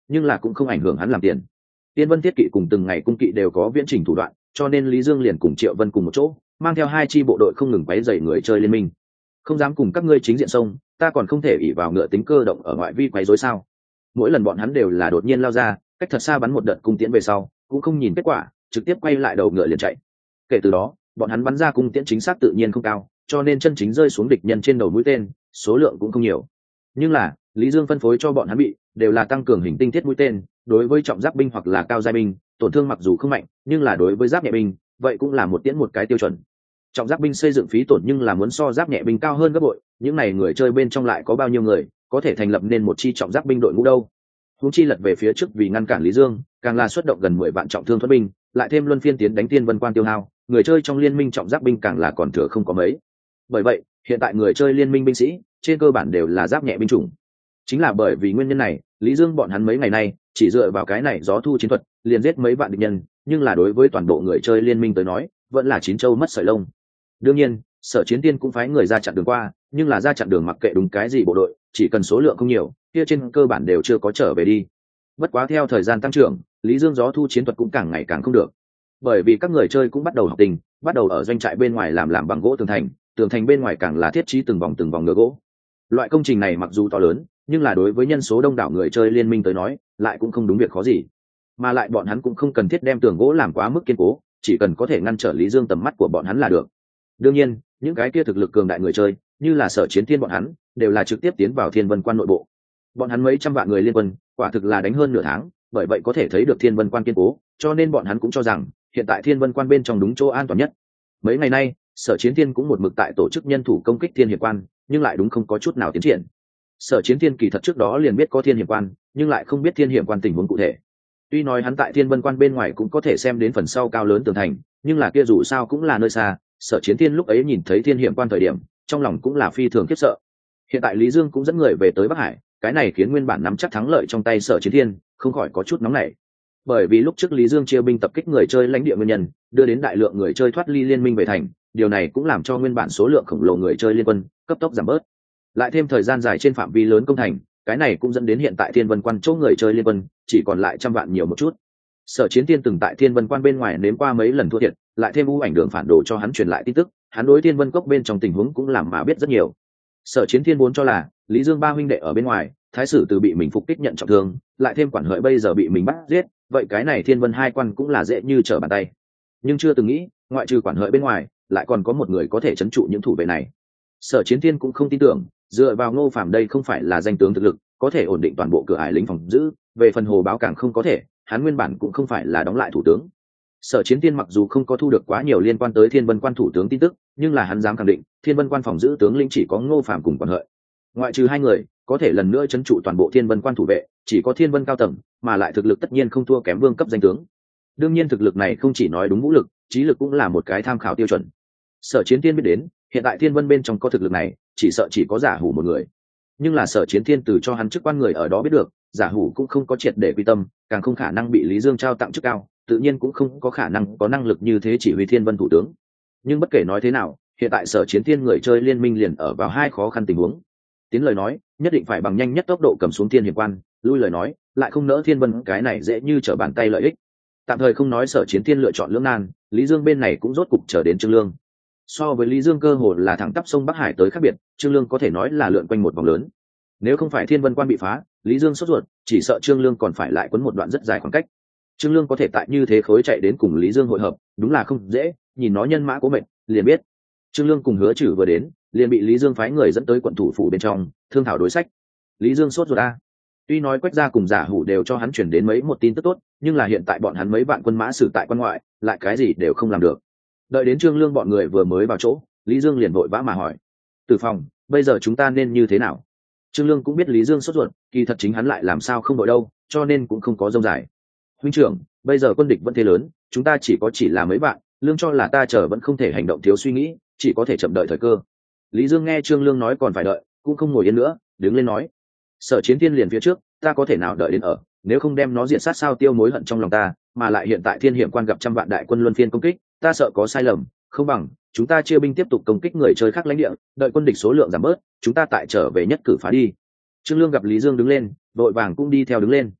nhưng là cũng không ảnh hưởng hắn làm tiền. Tiên Vân Thiết Kỵ cùng từng ngày cung kỵ đều có viễn trình thủ đoạn, cho nên Lý Dương liền cùng Triệu Vân cùng một chỗ, mang theo hai chi bộ đội không ngừng quấy rầy người chơi liên minh. Không dám cùng các ngươi chính diện xông, ta còn không thể ỷ vào ngựa tính cơ động ở ngoại vi quấy rối sao? Mỗi lần bọn hắn đều là đột nhiên lao ra, cách thật xa bắn một đợt cung tiễn về sau, cũng không nhìn kết quả, trực tiếp quay lại đầu ngựa liền chạy. Kể từ đó, bọn hắn bắn ra cung tiễn chính xác tự nhiên không cao, cho nên chân chính rơi xuống địch nhân trên đầu mũi tên, số lượng cũng không nhiều. Nhưng là, Lý Dương phân phối cho bọn hắn bị đều là tăng cường hình tinh thiết mũi tên, đối với trọng giáp binh hoặc là cao giai binh, tổn thương mặc dù không mạnh, nhưng là đối với giáp nhẹ binh, vậy cũng là một tiễn một cái tiêu chuẩn. Trọng giáp binh xây dựng phí tổn nhưng là muốn so giáp nhẹ binh cao hơn gấp bội, những này người chơi bên trong lại có bao nhiêu người có thể thành lập nên một chi trọng giáp binh đội ngũ đâu. Huống chi lật về phía trước vì ngăn cản Lý Dương, càng là xuất động gần mười vạn trọng thương thuẫn binh, lại thêm luân phiên tiến đánh Tiên Vân Quan tiêu hao, người chơi trong liên minh trọng giáp binh càng là còn thừa không có mấy. Bởi vậy, hiện tại người chơi liên minh binh sĩ trên cơ bản đều là giáp nhẹ binh chủng. Chính là bởi vì nguyên nhân này, Lý Dương bọn hắn mấy ngày nay chỉ dựa vào cái này gió thu chiến thuật, liền giết mấy vạn địch nhân, nhưng là đối với toàn bộ người chơi liên minh tới nói, vẫn là chín châu mất sợi lông. Đương nhiên, Sở Chiến Tiên cũng phái người ra chặn đường qua, nhưng là ra chặn đường mặc kệ đúng cái gì bộ đội, chỉ cần số lượng không nhiều, kia trên cơ bản đều chưa có trở về đi. Bất quá theo thời gian tăng trưởng, Lý Dương gió thu chiến thuật cũng càng ngày càng không được. Bởi vì các người chơi cũng bắt đầu học tình, bắt đầu ở doanh trại bên ngoài làm làm bằng gỗ tường thành, tường thành bên ngoài càng là thiết trí từng vòng từng vòng ngựa gỗ. Loại công trình này mặc dù to lớn, nhưng là đối với nhân số đông đảo người chơi liên minh tới nói, lại cũng không đúng việc khó gì. Mà lại bọn hắn cũng không cần thiết đem tường gỗ làm quá mức kiên cố, chỉ cần có thể ngăn trở Lý Dương tầm mắt của bọn hắn là được. Đương nhiên, những cái kia thực lực cường đại người chơi, như là Sở Chiến Thiên bọn hắn, đều là trực tiếp tiến vào Thiên Vân Quan nội bộ. Bọn hắn mấy trăm vạn người liên quân, quả thực là đánh hơn nửa tháng, bởi vậy có thể thấy được Thiên Vân Quan kiên cố, cho nên bọn hắn cũng cho rằng hiện tại Thiên Vân Quan bên trong đúng chỗ an toàn nhất. Mấy ngày nay, Sở Chiến Thiên cũng một mực tại tổ chức nhân thủ công kích Thiên Hiệp Quan, nhưng lại đúng không có chút nào tiến triển. Sở Chiến Thiên kỳ thật trước đó liền biết có Thiên Hiệp Quan, nhưng lại không biết Thiên Hiệp Quan tình huống cụ thể. Tuy nói hắn tại Thiên Vân Quan bên ngoài cũng có thể xem đến phần sau cao lớn tường thành, nhưng là kia dù sao cũng là nơi xa. Sở Chiến Thiên lúc ấy nhìn thấy Thiên Hiệp Quan thời điểm, trong lòng cũng là phi thường khiếp sợ. Hiện tại Lý Dương cũng dẫn người về tới Bắc Hải, cái này khiến nguyên bản nắm chắc thắng lợi trong tay Sở Chiến Thiên không khỏi có chút nóng nảy. Bởi vì lúc trước Lý Dương chia binh tập kích người chơi lãnh địa nguyên nhân, đưa đến đại lượng người chơi thoát ly liên minh về thành, điều này cũng làm cho nguyên bản số lượng khổng lồ người chơi liên quân cấp tốc giảm bớt. Lại thêm thời gian dài trên phạm vi lớn công thành, cái này cũng dẫn đến hiện tại Thiên Vân Quan chỗ người chơi liên quân chỉ còn lại trăm vạn nhiều một chút. Sở Chiến Thiên từng tại Thiên Vân Quan bên ngoài nếm qua mấy lần thua thiệt, lại thêm u ảnh đường phản đồ cho hắn truyền lại tin tức, hắn đối Thiên Vân Cốc bên trong tình huống cũng làm mà biết rất nhiều. Sở Chiến Thiên vốn cho là Lý Dương ba huynh đệ ở bên ngoài, thái sử từ bị mình phục kích nhận trọng thương, lại thêm quản hợi bây giờ bị mình bắt giết, vậy cái này Thiên Vân hai quan cũng là dễ như trở bàn tay. Nhưng chưa từng nghĩ, ngoại trừ quản hợi bên ngoài, lại còn có một người có thể trấn trụ những thủ vệ này. Sở Chiến Thiên cũng không tin tưởng, dựa vào Ngô Phàm đây không phải là danh tướng thực lực, có thể ổn định toàn bộ cửa ải lính phòng giữ, về phần Hồ Báo càng không có thể, hắn nguyên bản cũng không phải là đóng lại thủ tướng. Sở Chiến Thiên mặc dù không có thu được quá nhiều liên quan tới Thiên Vân Quan thủ tướng tin tức, nhưng là hắn dám khẳng định, Thiên Vân Quan phòng giữ tướng lĩnh chỉ có Ngô Phàm cùng Quản Hợi. Ngoại trừ hai người, có thể lần nữa trấn trụ toàn bộ Thiên Vân Quan thủ vệ, chỉ có Thiên Vân cao tầng, mà lại thực lực tất nhiên không thua kém vương cấp danh tướng. Đương nhiên thực lực này không chỉ nói đúng vũ lực, trí lực cũng là một cái tham khảo tiêu chuẩn. Sở Chiến Thiên biết đến, hiện tại Thiên Vân bên trong có thực lực này, chỉ sợ chỉ có Giả Hủ một người. Nhưng là Sở Chiến Thiên từ cho hắn chức quan người ở đó biết được, Giả Hủ cũng không có triệt để quy tâm, càng không khả năng bị Lý Dương trao tặng chức cao, tự nhiên cũng không có khả năng có năng lực như thế chỉ huy Thiên Vân thủ tướng. Nhưng bất kể nói thế nào, hiện tại Sở Chiến Thiên người chơi liên minh liền ở vào hai khó khăn tình huống. Tiến lời nói, nhất định phải bằng nhanh nhất tốc độ cầm xuống Thiên Hiệp Quan, lui lời nói, lại không nỡ Thiên Vân cái này dễ như trở bàn tay lợi ích. Tạm thời không nói Sở Chiến Thiên lựa chọn lưỡng nan, Lý Dương bên này cũng rốt cục chờ đến Trương Lương. So với Lý Dương cơ hồ là thẳng tắp sông Bắc Hải tới khác biệt, Trương Lương có thể nói là lượn quanh một vòng lớn. Nếu không phải Thiên Vân Quan bị phá, Lý Dương sốt ruột, chỉ sợ Trương Lương còn phải lại quấn một đoạn rất dài khoảng cách. Trương Lương có thể tại như thế khối chạy đến cùng Lý Dương hội hợp, đúng là không dễ, nhìn nó nhân mã cố mệnh, liền biết. Trương Lương cùng Hứa Trử vừa đến, liền bị Lý Dương phái người dẫn tới quận thủ phủ bên trong, thương thảo đối sách. Lý Dương sốt ruột a. Tuy nói Quách gia cùng Giả Hủ đều cho hắn chuyển đến mấy một tin tức tốt, nhưng là hiện tại bọn hắn mấy vạn quân mã xử tại quan ngoại, lại cái gì đều không làm được. Đợi đến Trương Lương bọn người vừa mới vào chỗ, Lý Dương liền vội vã mà hỏi: Từ Phòng, bây giờ chúng ta nên như thế nào? Trương Lương cũng biết Lý Dương sốt ruột, kỳ thật chính hắn lại làm sao không đội đâu, cho nên cũng không có rông dài. Huynh trưởng, bây giờ quân địch vẫn thế lớn, chúng ta chỉ có chỉ là mấy bạn, Lương cho là ta chờ vẫn không thể hành động thiếu suy nghĩ, chỉ có thể chậm đợi thời cơ. Lý Dương nghe Trương Lương nói còn phải đợi, cũng không ngồi yên nữa, đứng lên nói: Sở Chiến Thiên liền phía trước, ta có thể nào đợi đến ở, nếu không đem nó diệt sát sao tiêu mối hận trong lòng ta, mà lại hiện tại Thiên Hiểm Quan gặp trăm vạn đại quân luân phiên công kích, ta sợ có sai lầm, không bằng chúng ta chia binh tiếp tục công kích người chơi khác lãnh địa, đợi quân địch số lượng giảm bớt, chúng ta tại trở về nhất cử phá đi. Trương Lương gặp Lý Dương đứng lên, vội vàng cũng đi theo đứng lên.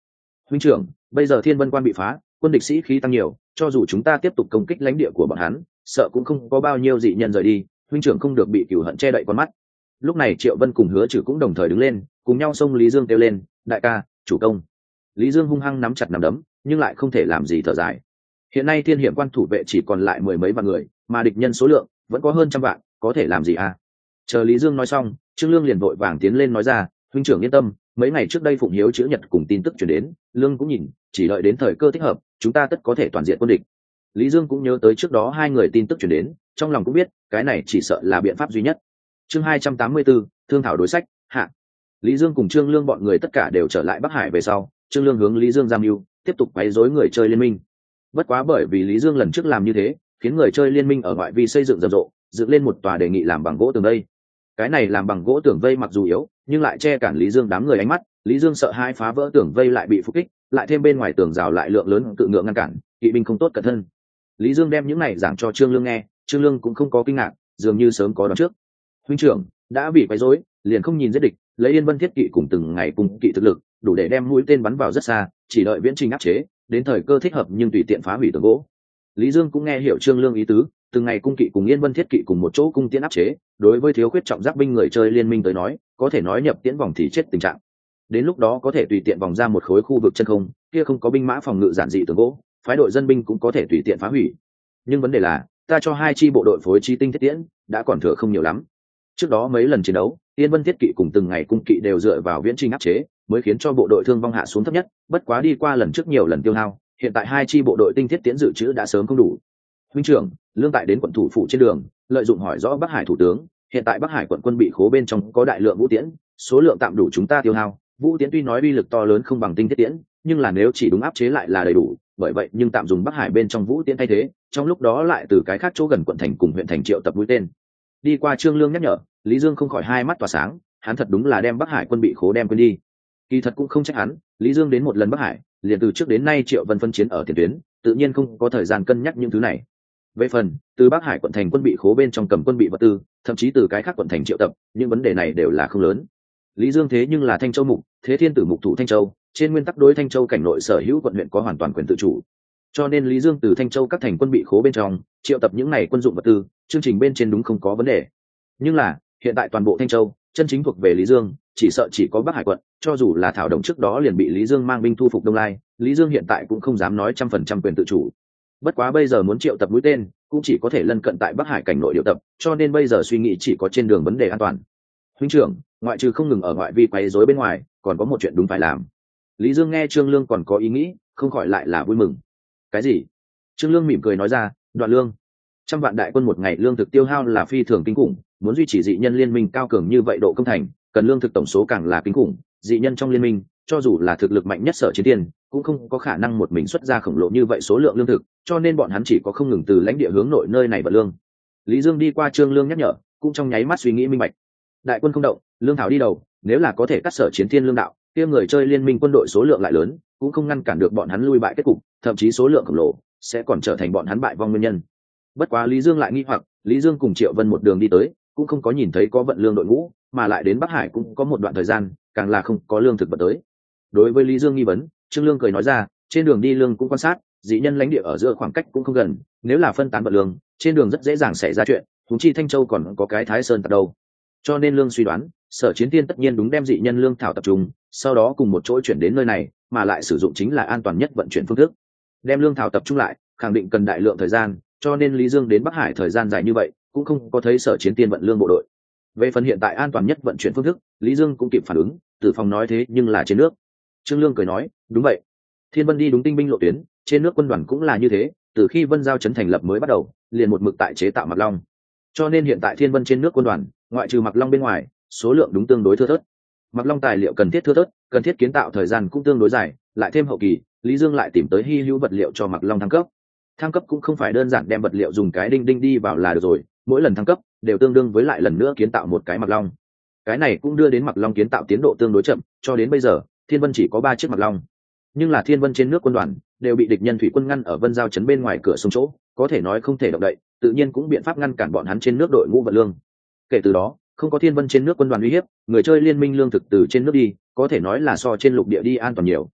Huynh trưởng, bây giờ Thiên Vân Quan bị phá, quân địch sĩ khí tăng nhiều, cho dù chúng ta tiếp tục công kích lãnh địa của bọn hắn, sợ cũng không có bao nhiêu dị nhân rời đi, huynh trưởng không được bị cửu hận che đậy con mắt. Lúc này Triệu Vân cùng Hứa Trừ cũng đồng thời đứng lên, cùng nhau xông Lý Dương kêu lên, đại ca, chủ công. Lý Dương hung hăng nắm chặt nắm đấm, nhưng lại không thể làm gì thở dài. Hiện nay Thiên Hiểm Quan thủ vệ chỉ còn lại mười mấy vạn người, mà địch nhân số lượng vẫn có hơn trăm vạn, có thể làm gì à? Chờ Lý Dương nói xong, Trương Lương liền vội vàng tiến lên nói ra, huynh trưởng yên tâm, mấy ngày trước đây Phụng Hiếu chữ nhật cùng tin tức truyền đến, Lương cũng nhìn, chỉ đợi đến thời cơ thích hợp, chúng ta tất có thể toàn diện quân địch. Lý Dương cũng nhớ tới trước đó hai người tin tức truyền đến, trong lòng cũng biết, cái này chỉ sợ là biện pháp duy nhất. Chương hai trăm tám mươi tư, thương thảo đối sách, hạ. Lý Dương cùng Trương Lương bọn người tất cả đều trở lại Bắc Hải về sau, Trương Lương hướng Lý Dương giam mưu, tiếp tục quấy rối người chơi liên minh. Bất quá bởi vì Lý Dương lần trước làm như thế, khiến người chơi liên minh ở ngoại vi xây dựng rầm rộ, dựng lên một tòa đề nghị làm bằng gỗ tường vây. Cái này làm bằng gỗ tường vây mặc dù yếu, nhưng lại che cản Lý Dương đám người ánh mắt, Lý Dương sợ hai phá vỡ tường vây lại bị phục kích, lại thêm bên ngoài tường rào lại lượng lớn tự ngựa ngăn cản, kỵ binh không tốt cẩn thân. Lý Dương đem những này giảng cho Trương Lương nghe, Trương Lương cũng không có kinh ngạc, dường như sớm có đoán trước. Huynh trưởng đã bị quấy rối, liền không nhìn giết địch, lấy Yên Vân Thiết Kỵ cùng từng ngày cùng kỵ thực lực, đủ để đem mũi tên bắn vào rất xa, chỉ đợi viễn trình áp chế, đến thời cơ thích hợp nhưng tùy tiện phá hủy tường gỗ. Lý Dương cũng nghe hiểu Trương Lương ý tứ, từng ngày cung kỵ cùng Yên Vân Thiết Kỵ cùng một chỗ cung tiễn áp chế, đối với thiếu khuyết trọng giáp binh người chơi liên minh tới nói, có thể nói nhập tiễn vòng thì chết tình trạng. Đến lúc đó có thể tùy tiện vòng ra một khối khu vực chân không, kia không có binh mã phòng ngự giản dị tường gỗ, phái đội dân binh cũng có thể tùy tiện phá hủy. Nhưng vấn đề là, ta cho hai chi bộ đội phối chi tinh thiết tiễn, đã còn thừa không nhiều lắm. Trước đó mấy lần chiến đấu, Yên Vân Thiết Kỵ cùng từng ngày cung kỵ đều dựa vào viễn trình áp chế, mới khiến cho bộ đội thương vong hạ xuống thấp nhất, bất quá đi qua lần trước nhiều lần tiêu hao, hiện tại hai chi bộ đội tinh thiết tiễn dự trữ đã sớm không đủ. Huynh trưởng, Lương tại đến quận thủ phủ trên đường, lợi dụng hỏi rõ Bắc Hải thủ tướng, hiện tại Bắc Hải quận quân bị khố bên trong có đại lượng vũ tiễn, số lượng tạm đủ chúng ta tiêu hao. Vũ tiễn tuy nói uy lực to lớn không bằng tinh thiết tiễn, nhưng là nếu chỉ đúng áp chế lại là đầy đủ, bởi vậy nhưng tạm dùng Bắc Hải bên trong vũ tiễn thay thế, trong lúc đó lại từ cái khác chỗ gần quận thành cùng huyện thành triệu tập mũi tên. Đi qua Trương Lương nhắc nhở, Lý Dương không khỏi hai mắt tỏa sáng, hắn thật đúng là đem Bắc Hải quân bị khố đem quên đi. Kỳ thật cũng không trách hắn, Lý Dương đến một lần Bắc Hải, liền từ trước đến nay Triệu Vân phân chiến ở tiền tuyến, tự nhiên không có thời gian cân nhắc những thứ này. Về phần từ Bắc Hải quận thành quân bị khố bên trong cầm quân bị vật tư, thậm chí từ cái khác quận thành triệu tập, những vấn đề này đều là không lớn. Lý Dương thế nhưng là Thanh Châu mục, Thế Thiên Tử mục thủ Thanh Châu, trên nguyên tắc đối Thanh Châu cảnh nội sở hữu quận huyện có hoàn toàn quyền tự chủ. Cho nên Lý Dương từ Thanh Châu các thành quân bị khố bên trong triệu tập những này quân dụng vật tư, chương trình bên trên đúng không có vấn đề. Nhưng là hiện tại toàn bộ Thanh Châu chân chính thuộc về Lý Dương, chỉ sợ chỉ có Bắc Hải quận, cho dù là Thảo Đồng trước đó liền bị Lý Dương mang binh thu phục Đông Lai, Lý Dương hiện tại cũng không dám nói trăm phần trăm quyền tự chủ. Bất quá bây giờ muốn triệu tập mũi tên, cũng chỉ có thể lân cận tại Bắc Hải cảnh nội điều tập, cho nên bây giờ suy nghĩ chỉ có trên đường vấn đề an toàn. Huynh trưởng, ngoại trừ không ngừng ở ngoại vi quấy rối bên ngoài, còn có một chuyện đúng phải làm. Lý Dương nghe Trương Lương còn có ý nghĩ, không khỏi lại là vui mừng. Cái gì? Trương Lương mỉm cười nói ra, đoạn lương. Trăm vạn đại quân một ngày lương thực tiêu hao là phi thường kinh khủng, muốn duy trì dị nhân liên minh cao cường như vậy độ công thành, cần lương thực tổng số càng là kinh khủng. Dị nhân trong liên minh, cho dù là thực lực mạnh nhất Sở Chiến Thiên, cũng không có khả năng một mình xuất ra khổng lồ như vậy số lượng lương thực, cho nên bọn hắn chỉ có không ngừng từ lãnh địa hướng nội nơi này vận lương. Lý Dương đi qua Trương Lương nhắc nhở, cũng trong nháy mắt suy nghĩ minh bạch. Đại quân không động, lương thảo đi đầu, nếu là có thể cắt Sở Chiến Thiên lương đạo, kia người chơi liên minh quân đội số lượng lại lớn, cũng không ngăn cản được bọn hắn lui bại kết cục, thậm chí số lượng khổng lồ sẽ còn trở thành bọn hắn bại vong nguyên nhân. Bất quá Lý Dương lại nghi hoặc, Lý Dương cùng Triệu Vân một đường đi tới, cũng không có nhìn thấy có vận lương đội ngũ, mà lại đến Bắc Hải cũng có một đoạn thời gian, càng là không có lương thực vận tới. Đối với Lý Dương nghi vấn, Trương Lương cười nói ra, trên đường đi lương cũng quan sát, dị nhân lãnh địa ở giữa khoảng cách cũng không gần, nếu là phân tán vận lương, trên đường rất dễ dàng xảy ra chuyện, huống chi Thanh Châu còn có cái Thái Sơn tại đâu. Cho nên Lương suy đoán, Sở Chiến Thiên tất nhiên đúng đem dị nhân lương thảo tập trung, sau đó cùng một chỗ chuyển đến nơi này, mà lại sử dụng chính là an toàn nhất vận chuyển phương thức. Đem lương thảo tập trung lại, khẳng định cần đại lượng thời gian, cho nên Lý Dương đến Bắc Hải thời gian dài như vậy, cũng không có thấy Sở Chiến Thiên vận lương bộ đội. Về phần hiện tại an toàn nhất vận chuyển phương thức, Lý Dương cũng kịp phản ứng, Tử Phong nói thế nhưng là trên nước. Trương Lương cười nói, đúng vậy. Thiên Vân đi đúng tinh binh lộ tuyến, trên nước quân đoàn cũng là như thế, từ khi Vân Giao trấn thành lập mới bắt đầu, liền một mực tại chế tạo Mặc Long. Cho nên hiện tại Thiên Vân trên nước quân đoàn, ngoại trừ Mặc Long bên ngoài, số lượng đúng tương đối thưa thớt. Mặc Long tài liệu cần thiết thưa thớt, cần thiết kiến tạo thời gian cũng tương đối dài, lại thêm hậu kỳ, Lý Dương lại tìm tới hy hữu vật liệu cho Mặc Long thăng cấp. Thăng cấp cũng không phải đơn giản đem vật liệu dùng cái đinh đinh đi vào là được rồi, mỗi lần thăng cấp đều tương đương với lại lần nữa kiến tạo một cái Mặc Long. Cái này cũng đưa đến Mặc Long kiến tạo tiến độ tương đối chậm, cho đến bây giờ, Thiên Vân chỉ có ba chiếc Mặc Long. Nhưng là Thiên Vân trên nước quân đoàn đều bị địch nhân thủy quân ngăn ở Vân Giao trấn bên ngoài cửa sông chỗ, có thể nói không thể động đậy, tự nhiên cũng biện pháp ngăn cản bọn hắn trên nước đội ngũ vận lương. Kể từ đó, không có Thiên Vân trên nước quân đoàn uy hiếp, người chơi liên minh lương thực từ trên nước đi, có thể nói là so trên lục địa đi an toàn nhiều.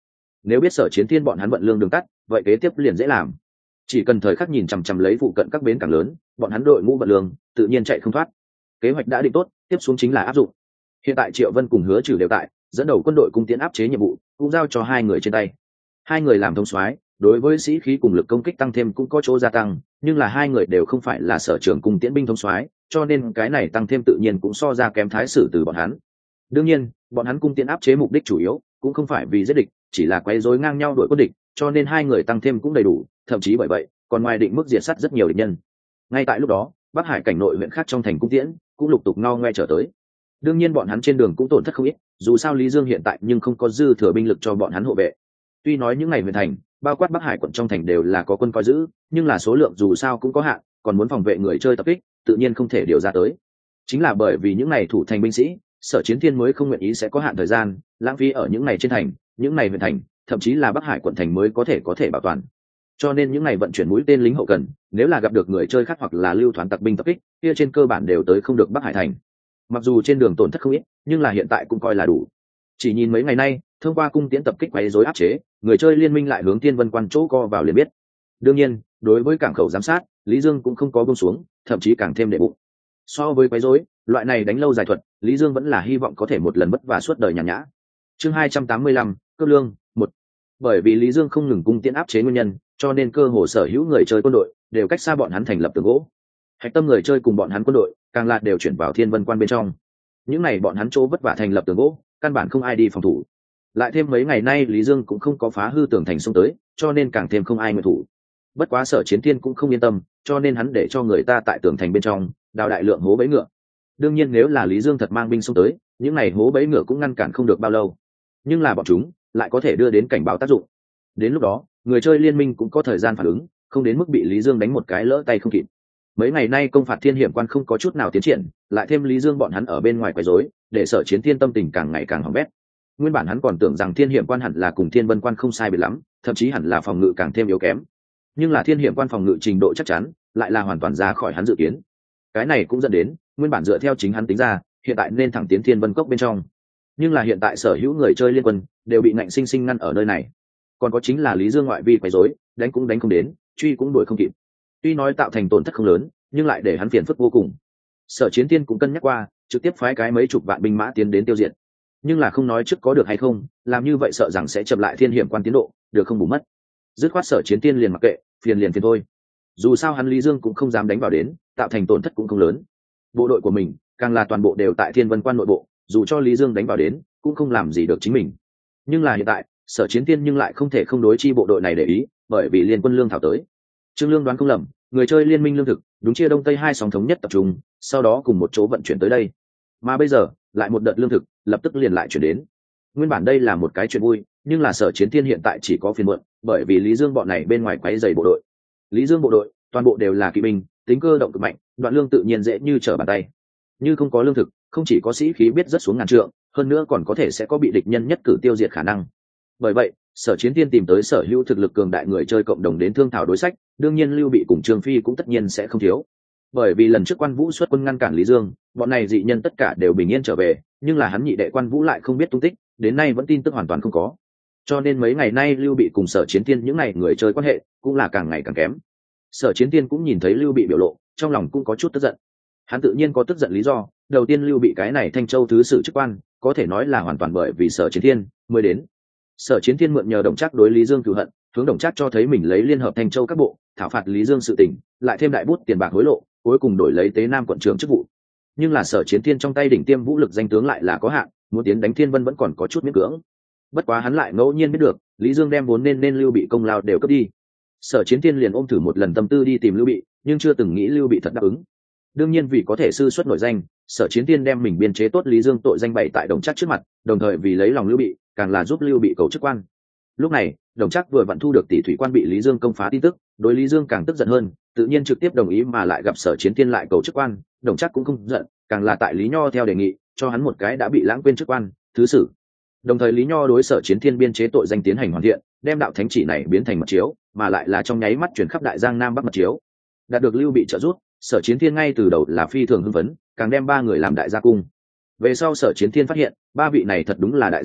nếu biết Sở Chiến Thiên bọn hắn vận lương đường tắt, vậy kế tiếp liền dễ làm. Chỉ cần thời khắc nhìn chằm chằm lấy phụ cận các bến cảng lớn, bọn hắn đội ngũ vận lương tự nhiên chạy không thoát. Kế hoạch đã định tốt, tiếp xuống chính là áp dụng. Hiện tại Triệu Vân cùng Hứa Trừ đều tại, dẫn đầu quân đội cung tiến áp chế nhiệm vụ cũng giao cho hai người trên tay. Hai người làm thông soái, đối với sĩ khí cùng lực công kích tăng thêm cũng có chỗ gia tăng, nhưng là hai người đều không phải là sở trưởng cung tiễn binh thông soái, cho nên cái này tăng thêm tự nhiên cũng so ra kém thái sử từ bọn hắn. Đương nhiên, bọn hắn cung tiễn áp chế mục đích chủ yếu cũng không phải vì giết địch, chỉ là quấy rối ngang nhau đội quân địch, cho nên hai người tăng thêm cũng đầy đủ, thậm chí bởi vậy, còn ngoài định mức diệt sát rất nhiều địch nhân. Ngay tại lúc đó, Bắc Hải cảnh nội huyện khác trong thành cung tiễn cũng lục tục ngo ngoe trở tới. Đương nhiên bọn hắn trên đường cũng tổn thất không ít, dù sao Lý Dương hiện tại nhưng không có dư thừa binh lực cho bọn hắn hộ vệ. Tuy nói những ngày huyện thành, bao quát Bắc Hải quận trong thành đều là có quân coi giữ, nhưng là số lượng dù sao cũng có hạn, còn muốn phòng vệ người chơi tập kích, tự nhiên không thể điều ra tới. Chính là bởi vì những ngày thủ thành binh sĩ, Sở Chiến Thiên mới không nguyện ý sẽ có hạn thời gian lãng phí ở những ngày trên thành, những ngày huyện thành, thậm chí là Bắc Hải quận thành mới có thể có thể bảo toàn. Cho nên những ngày vận chuyển mũi tên lính hậu cần, nếu là gặp được người chơi khác hoặc là lưu thoán tặc binh tập kích, kia trên cơ bản đều tới không được Bắc Hải thành. Mặc dù trên đường tổn thất không ít, nhưng là hiện tại cũng coi là đủ. Chỉ nhìn mấy ngày nay, thông qua cung tiễn tập kích quấy rối áp chế, người chơi liên minh lại hướng Thiên Vân Quan chỗ co vào liền biết. Đương nhiên, đối với cảng khẩu giám sát, Lý Dương cũng không có buông xuống, thậm chí càng thêm đệ bụng. So với quấy rối, loại này đánh lâu dài thuật, Lý Dương vẫn là hy vọng có thể một lần vất vả suốt đời nhàn nhã. Chương hai trăm tám mươi lăm, cướp lương một. Bởi vì Lý Dương không ngừng cung tiễn áp chế nguyên nhân, cho nên cơ hồ sở hữu người chơi quân đội đều cách xa bọn hắn thành lập tường gỗ. Hạch tâm người chơi cùng bọn hắn quân đội, càng là đều chuyển vào Thiên Vân Quan bên trong. Những này bọn hắn chỗ vất vả thành lập tường gỗ, căn bản không ai đi phòng thủ. Lại thêm mấy ngày nay Lý Dương cũng không có phá hư tường thành xông tới, cho nên càng thêm không ai nguyện thủ. Bất quá Sở Chiến Thiên cũng không yên tâm, cho nên hắn để cho người ta tại tường thành bên trong đào đại lượng hố bẫy ngựa. Đương nhiên nếu là Lý Dương thật mang binh xông tới, những này hố bẫy ngựa cũng ngăn cản không được bao lâu. Nhưng là bọn chúng lại có thể đưa đến cảnh báo tác dụng. Đến lúc đó, người chơi liên minh cũng có thời gian phản ứng, không đến mức bị Lý Dương đánh một cái lỡ tay không kịp. Mấy ngày nay công phạt Thiên Hiểm Quan không có chút nào tiến triển, lại thêm Lý Dương bọn hắn ở bên ngoài quấy rối, để Sở Chiến Thiên tâm tình càng ngày càng hỏng bét. Nguyên bản hắn còn tưởng rằng Thiên Hiểm Quan hẳn là cùng Thiên Vân Quan không sai biệt lắm, thậm chí hẳn là phòng ngự càng thêm yếu kém. Nhưng là Thiên Hiểm Quan phòng ngự trình độ chắc chắn, lại là hoàn toàn ra khỏi hắn dự kiến. Cái này cũng dẫn đến, nguyên bản dựa theo chính hắn tính ra, hiện tại nên thẳng tiến Thiên Vân Cốc bên trong. Nhưng là hiện tại sở hữu người chơi liên quân đều bị ngạnh sinh sinh ngăn ở nơi này. Còn có chính là Lý Dương ngoại vi quấy rối, đánh cũng đánh không đến, truy cũng đuổi không kịp. Tuy nói tạo thành tổn thất không lớn, nhưng lại để hắn phiền phức vô cùng. Sở Chiến Thiên cũng cân nhắc qua, trực tiếp phái cái mấy chục vạn binh mã tiến đến tiêu diệt. Nhưng là không nói trước có được hay không, làm như vậy sợ rằng sẽ chậm lại Thiên Hiểm Quan tiến độ, được không bù mất. Dứt khoát Sở Chiến Thiên liền mặc kệ, phiền liền phiền thôi. Dù sao hắn Lý Dương cũng không dám đánh vào đến, tạo thành tổn thất cũng không lớn. Bộ đội của mình, càng là toàn bộ đều tại Thiên Vân Quan nội bộ, dù cho Lý Dương đánh vào đến, cũng không làm gì được chính mình. Nhưng là hiện tại, Sở Chiến Thiên nhưng lại không thể không đối chi bộ đội này để ý, bởi vì liên quân lương thảo tới. Trương Lương đoán không lầm, người chơi liên minh lương thực, đúng chia đông tây hai sóng thống nhất tập trung, sau đó cùng một chỗ vận chuyển tới đây. Mà bây giờ, lại một đợt lương thực, lập tức liền lại chuyển đến. Nguyên bản đây là một cái chuyện vui, nhưng là Sở Chiến Thiên hiện tại chỉ có phiền muộn, bởi vì Lý Dương bọn này bên ngoài quấy rầy bộ đội. Lý Dương bộ đội, toàn bộ đều là kỵ binh, tính cơ động cực mạnh, đoạn lương tự nhiên dễ như trở bàn tay. Như không có lương thực, không chỉ có sĩ khí biết rất xuống ngàn trượng, hơn nữa còn có thể sẽ có bị địch nhân nhất cử tiêu diệt khả năng. Bởi vậy, Sở Chiến Thiên tìm tới sở hữu thực lực cường đại người chơi cộng đồng đến thương thảo đối sách, đương nhiên Lưu Bị cùng Trương Phi cũng tất nhiên sẽ không thiếu. Bởi vì lần trước Quan Vũ xuất quân ngăn cản Lý Dương, bọn này dị nhân tất cả đều bình yên trở về, nhưng là hắn nhị đệ Quan Vũ lại không biết tung tích, đến nay vẫn tin tức hoàn toàn không có. Cho nên mấy ngày nay Lưu Bị cùng Sở Chiến Thiên những này người chơi quan hệ cũng là càng ngày càng kém. Sở Chiến Thiên cũng nhìn thấy Lưu Bị biểu lộ, trong lòng cũng có chút tức giận. Hắn tự nhiên có tức giận lý do, đầu tiên Lưu Bị cái này Thanh Châu thứ sử chức quan, có thể nói là hoàn toàn bởi vì Sở Chiến Thiên mới đến. Sở Chiến Thiên mượn nhờ Đồng Trác đối Lý Dương cừu hận, hướng Đồng Trác cho thấy mình lấy liên hợp Thanh Châu các bộ, thảo phạt Lý Dương sự tình, lại thêm đại bút tiền bạc hối lộ, cuối cùng đổi lấy Tế Nam quận trưởng chức vụ. Nhưng là Sở Chiến Thiên trong tay đỉnh tiêm vũ lực danh tướng lại là có hạn, muốn tiến đánh Thiên Vân vẫn còn có chút miễn cưỡng. Bất quá hắn lại ngẫu nhiên biết được, Lý Dương đem vốn nên nên Lưu Bị công lao đều cướp đi. Sở Chiến Thiên liền ôm thử một lần tâm tư đi tìm Lưu Bị, nhưng chưa từng nghĩ Lưu Bị thật đáp ứng. Đương nhiên vì có thể sư xuất nổi danh, Sở Chiến Thiên đem mình biên chế tốt Lý Dương tội danh bày tại Đồng Trác trước mặt, đồng thời vì lấy lòng Lưu Bị, càng là giúp Lưu Bị cầu chức quan. Lúc này, Đồng Trác vừa vặn thu được tỷ thủy quan bị Lý Dương công phá tin tức, đối Lý Dương càng tức giận hơn, tự nhiên trực tiếp đồng ý mà lại gặp Sở Chiến Thiên lại cầu chức quan, Đồng Trác cũng không giận, càng là tại Lý Nho theo đề nghị, cho hắn một cái đã bị lãng quên chức quan, thứ sử. Đồng thời Lý Nho đối Sở Chiến Thiên biên chế tội danh tiến hành hoàn thiện, đem đạo thánh chỉ này biến thành mật chiếu, mà lại là trong nháy mắt chuyển khắp đại giang nam bắc mật chiếu. Đạt được Lưu Bị trợ giúp, Sở Chiến Thiên ngay từ đầu là phi thường hưng phấn, càng đem ba người làm đại gia cung. Về sau Sở Chiến Thiên phát hiện, ba vị này thật đúng là đại gia à,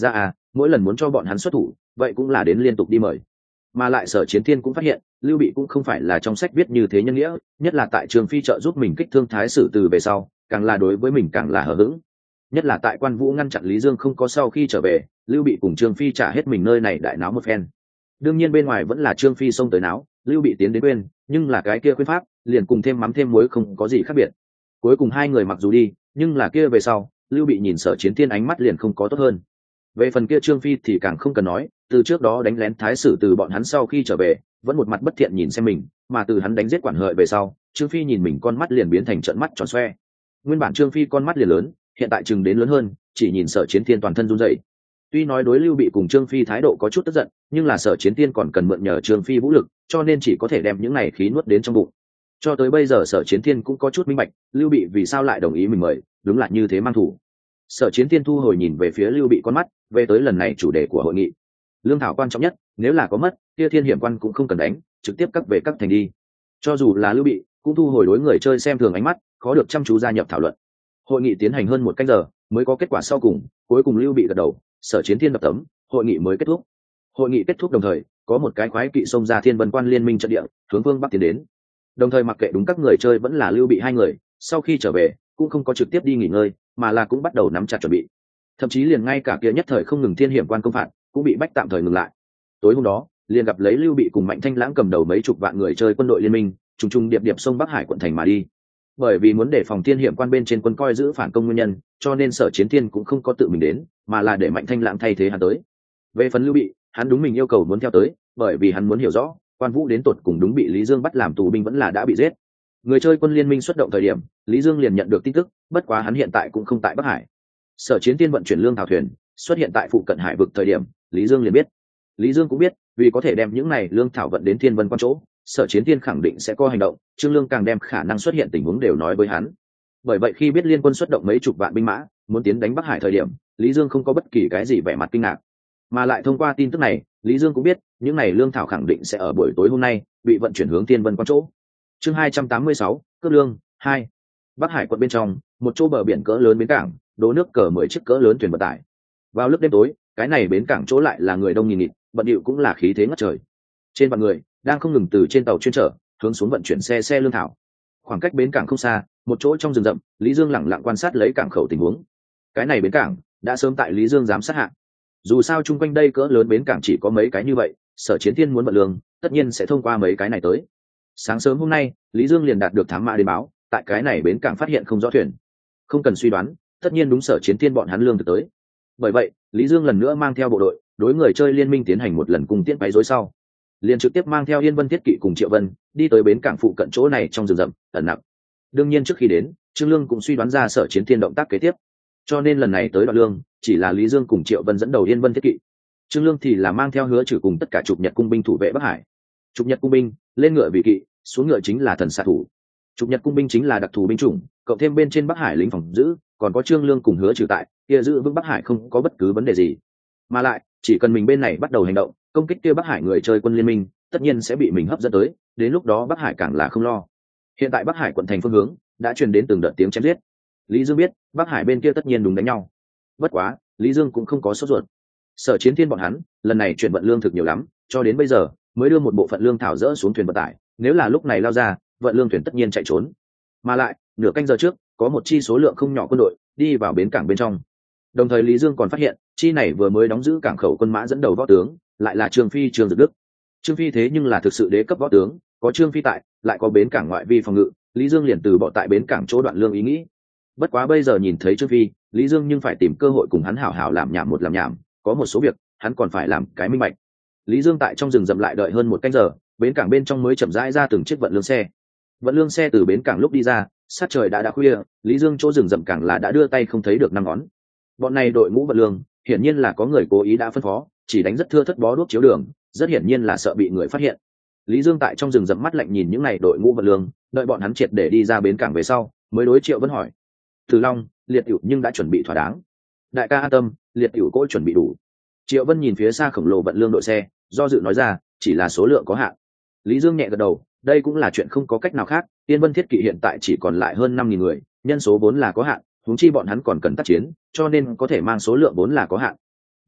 mỗi lần muốn cho bọn hắn xuất thủ vậy cũng là đến liên tục đi mời. Mà lại Sở Chiến Thiên cũng phát hiện Lưu Bị cũng không phải là trong sách viết như thế nhân nghĩa, nhất là tại Trường Phi trợ giúp mình kích thương Thái Sử Từ về sau càng là đối với mình càng là hờ hững. Nhất là tại Quan Vũ ngăn chặn Lý Dương không có sau khi trở về, Lưu Bị cùng Trương Phi trả hết mình nơi này đại náo một phen. Đương nhiên bên ngoài vẫn là Trương Phi xông tới náo, Lưu Bị tiến đến quên, nhưng là cái kia khuyên pháp liền cùng thêm mắm thêm muối không có gì khác biệt. Cuối cùng hai người mặc dù đi, nhưng là kia về sau Lưu Bị nhìn Sở Chiến Thiên ánh mắt liền không có tốt hơn. Về phần kia Trương Phi thì càng không cần nói, từ trước đó đánh lén Thái Sử Từ bọn hắn sau khi trở về vẫn một mặt bất thiện nhìn xem mình, mà từ hắn đánh giết Quản Hợi về sau, Trương Phi nhìn mình con mắt liền biến thành trợn mắt tròn xoe. Nguyên bản Trương Phi con mắt liền lớn, hiện tại chừng đến lớn hơn, chỉ nhìn Sở Chiến Thiên toàn thân run rẩy. Tuy nói đối Lưu Bị cùng Trương Phi thái độ có chút tức giận, nhưng là Sở Chiến Thiên còn cần mượn nhờ Trương Phi vũ lực, cho nên chỉ có thể đem những này khí nuốt đến trong bụng. Cho tới bây giờ Sở Chiến Thiên cũng có chút minh bạch, Lưu Bị vì sao lại đồng ý mình mời, đúng là như thế mang thủ. Sở Chiến Thiên thu hồi nhìn về phía Lưu Bị con mắt, về tới lần này chủ đề của hội nghị. Lương thảo quan trọng nhất, nếu là có mất, kia Thiên Hiểm Quan cũng không cần đánh, trực tiếp cắt về các thành đi. Cho dù là Lưu Bị, cũng thu hồi đối người chơi xem thường ánh mắt, khó được chăm chú gia nhập thảo luận. Hội nghị tiến hành hơn một canh giờ, mới có kết quả sau cùng, cuối cùng Lưu Bị gật đầu, Sở Chiến Thiên đập tấm, hội nghị mới kết thúc. Hội nghị kết thúc đồng thời, có một cái khoái kỵ xông ra Thiên Vân Quan liên minh trận địa, hướng phương bắc tiến đến. Đồng thời mặc kệ đúng các người chơi vẫn là Lưu Bị hai người, sau khi trở về cũng không có trực tiếp đi nghỉ ngơi, mà là cũng bắt đầu nắm chặt chuẩn bị. Thậm chí liền ngay cả kia nhất thời không ngừng Thiên Hiểm Quan công phạt, cũng bị bách tạm thời ngừng lại. Tối hôm đó, liền gặp lấy Lưu Bị cùng Mạnh Thanh Lãng cầm đầu mấy chục vạn người chơi quân đội liên minh, trùng trùng điệp điệp sông Bắc Hải quận thành mà đi. Bởi vì muốn đề phòng Thiên Hiểm Quan bên trên quân coi giữ phản công nguyên nhân, cho nên Sở Chiến Thiên cũng không có tự mình đến, mà là để Mạnh Thanh Lãng thay thế hắn tới. Về phần Lưu Bị, hắn đúng mình yêu cầu muốn theo tới, bởi vì hắn muốn hiểu rõ Quan Vũ đến tột cùng đúng bị Lý Dương bắt làm tù binh vẫn là đã bị giết. Người chơi quân liên minh xuất động thời điểm, Lý Dương liền nhận được tin tức, bất quá hắn hiện tại cũng không tại Bắc Hải. Sở Chiến Thiên vận chuyển lương thảo thuyền xuất hiện tại phụ cận hải vực thời điểm, Lý Dương liền biết. Lý Dương cũng biết, vì có thể đem những này lương thảo vận đến Thiên Vân Quan chỗ, Sở Chiến Thiên khẳng định sẽ có hành động, Trương Lương càng đem khả năng xuất hiện tình huống đều nói với hắn. Bởi vậy khi biết liên quân xuất động mấy chục vạn binh mã, muốn tiến đánh Bắc Hải thời điểm, Lý Dương không có bất kỳ cái gì vẻ mặt kinh ngạc, mà lại thông qua tin tức này, Lý Dương cũng biết, những này lương thảo khẳng định sẽ ở buổi tối hôm nay bị vận chuyển hướng Thiên Vân Quan chỗ. Chương hai trăm tám mươi sáu, cướp lương hai. Bắc Hải quận bên trong, một chỗ bờ biển cỡ lớn bến cảng, đỗ nước cờ mười chiếc cỡ lớn thuyền vận tải. Vào lúc đêm tối, cái này bến cảng chỗ lại là người đông nghìn nghịt, bận điệu cũng là khí thế ngất trời. Trên vạn người đang không ngừng từ trên tàu chuyên chở hướng xuống vận chuyển xe xe lương thảo. Khoảng cách bến cảng không xa, một chỗ trong rừng rậm, Lý Dương lẳng lặng quan sát lấy cảng khẩu tình huống. Cái này bến cảng đã sớm tại Lý Dương giám sát hạ. Dù sao chung quanh đây cỡ lớn bến cảng chỉ có mấy cái như vậy, Sở Chiến Thiên muốn vận lương, tất nhiên sẽ thông qua mấy cái này tới. Sáng sớm hôm nay, Lý Dương liền đạt được thám mã đến báo, tại cái này bến cảng phát hiện không rõ thuyền. Không cần suy đoán, tất nhiên đúng Sở Chiến Thiên bọn hắn lương thực tới. Bởi vậy, Lý Dương lần nữa mang theo bộ đội, đối người chơi liên minh tiến hành một lần cùng tiễn váy rối sau, liền trực tiếp mang theo Yên Vân Thiết Kỵ cùng Triệu Vân đi tới bến cảng phụ cận chỗ này trong rừng rậm ẩn nặc. Đương nhiên trước khi đến, Trương Lương cũng suy đoán ra Sở Chiến Thiên động tác kế tiếp, cho nên lần này tới đoạn lương chỉ là Lý Dương cùng Triệu Vân dẫn đầu Yên Vân Thiết Kỵ, Trương Lương thì là mang theo Hứa Trừ cùng tất cả Trục Nhật cung binh thủ vệ Bắc Hải. Trục Nhật cung binh lên ngựa vị kỵ, xuống ngựa chính là thần xạ thủ. Trục Nhật cung binh chính là đặc thù binh chủng, cộng thêm bên trên Bắc Hải lính phòng giữ, còn có Trương Lương cùng Hứa Trừ tại, kia giữ vững Bắc Hải không có bất cứ vấn đề gì. Mà lại, chỉ cần mình bên này bắt đầu hành động, công kích kia Bắc Hải người chơi quân liên minh, tất nhiên sẽ bị mình hấp dẫn tới, đến lúc đó Bắc Hải càng là không lo. Hiện tại Bắc Hải quận thành phương hướng đã truyền đến từng đợt tiếng chém giết. Lý Dương biết, Bắc Hải bên kia tất nhiên đúng đánh nhau. Bất quá, Lý Dương cũng không có sốt ruột. Sở Chiến Thiên bọn hắn, lần này chuyển vận lương thực nhiều lắm, cho đến bây giờ mới đưa một bộ phận lương thảo dỡ xuống thuyền vận tải, nếu là lúc này lao ra, vận lương thuyền tất nhiên chạy trốn. Mà lại, nửa canh giờ trước, có một chi số lượng không nhỏ quân đội đi vào bến cảng bên trong. Đồng thời Lý Dương còn phát hiện, chi này vừa mới đóng giữ cảng khẩu quân mã dẫn đầu võ tướng, lại là Trương Phi Trương Dực Đức. Trương Phi thế nhưng là thực sự đế cấp võ tướng, có Trương Phi tại, lại có bến cảng ngoại vi phòng ngự, Lý Dương liền từ bỏ tại bến cảng chỗ đoạn lương ý nghĩ. Bất quá bây giờ nhìn thấy Trương Phi, Lý Dương nhưng phải tìm cơ hội cùng hắn hảo hảo làm nhảm một làm nhảm, có một số việc hắn còn phải làm cái minh bạch. Lý Dương tại trong rừng rậm lại đợi hơn một canh giờ, bến cảng bên trong mới chậm rãi ra từng chiếc vận lương xe. Vận lương xe từ bến cảng lúc đi ra, sát trời đã đã khuya, Lý Dương chỗ rừng rậm càng là đã đưa tay không thấy được năm ngón. Bọn này đội ngũ vận lương, hiển nhiên là có người cố ý đã phân phó, chỉ đánh rất thưa thất bó đuốc chiếu đường, rất hiển nhiên là sợ bị người phát hiện. Lý Dương tại trong rừng rậm mắt lạnh nhìn những này đội ngũ vận lương, đợi bọn hắn triệt để đi ra bến cảng về sau, mới đối Triệu Vân hỏi: Từ Long, liệt hữu nhưng đã chuẩn bị thỏa đáng. Đại ca an tâm, liệt hữu cỗ chuẩn bị đủ. Triệu Vân nhìn phía xa khổng lồ vận lương đội xe, do dự nói ra, chỉ là số lượng có hạn. Lý Dương nhẹ gật đầu, đây cũng là chuyện không có cách nào khác, Yên Vân Thiết Kỵ hiện tại chỉ còn lại hơn năm nghìn người, nhân số vốn là có hạn, huống chi bọn hắn còn cần tác chiến, cho nên có thể mang số lượng vốn là có hạn.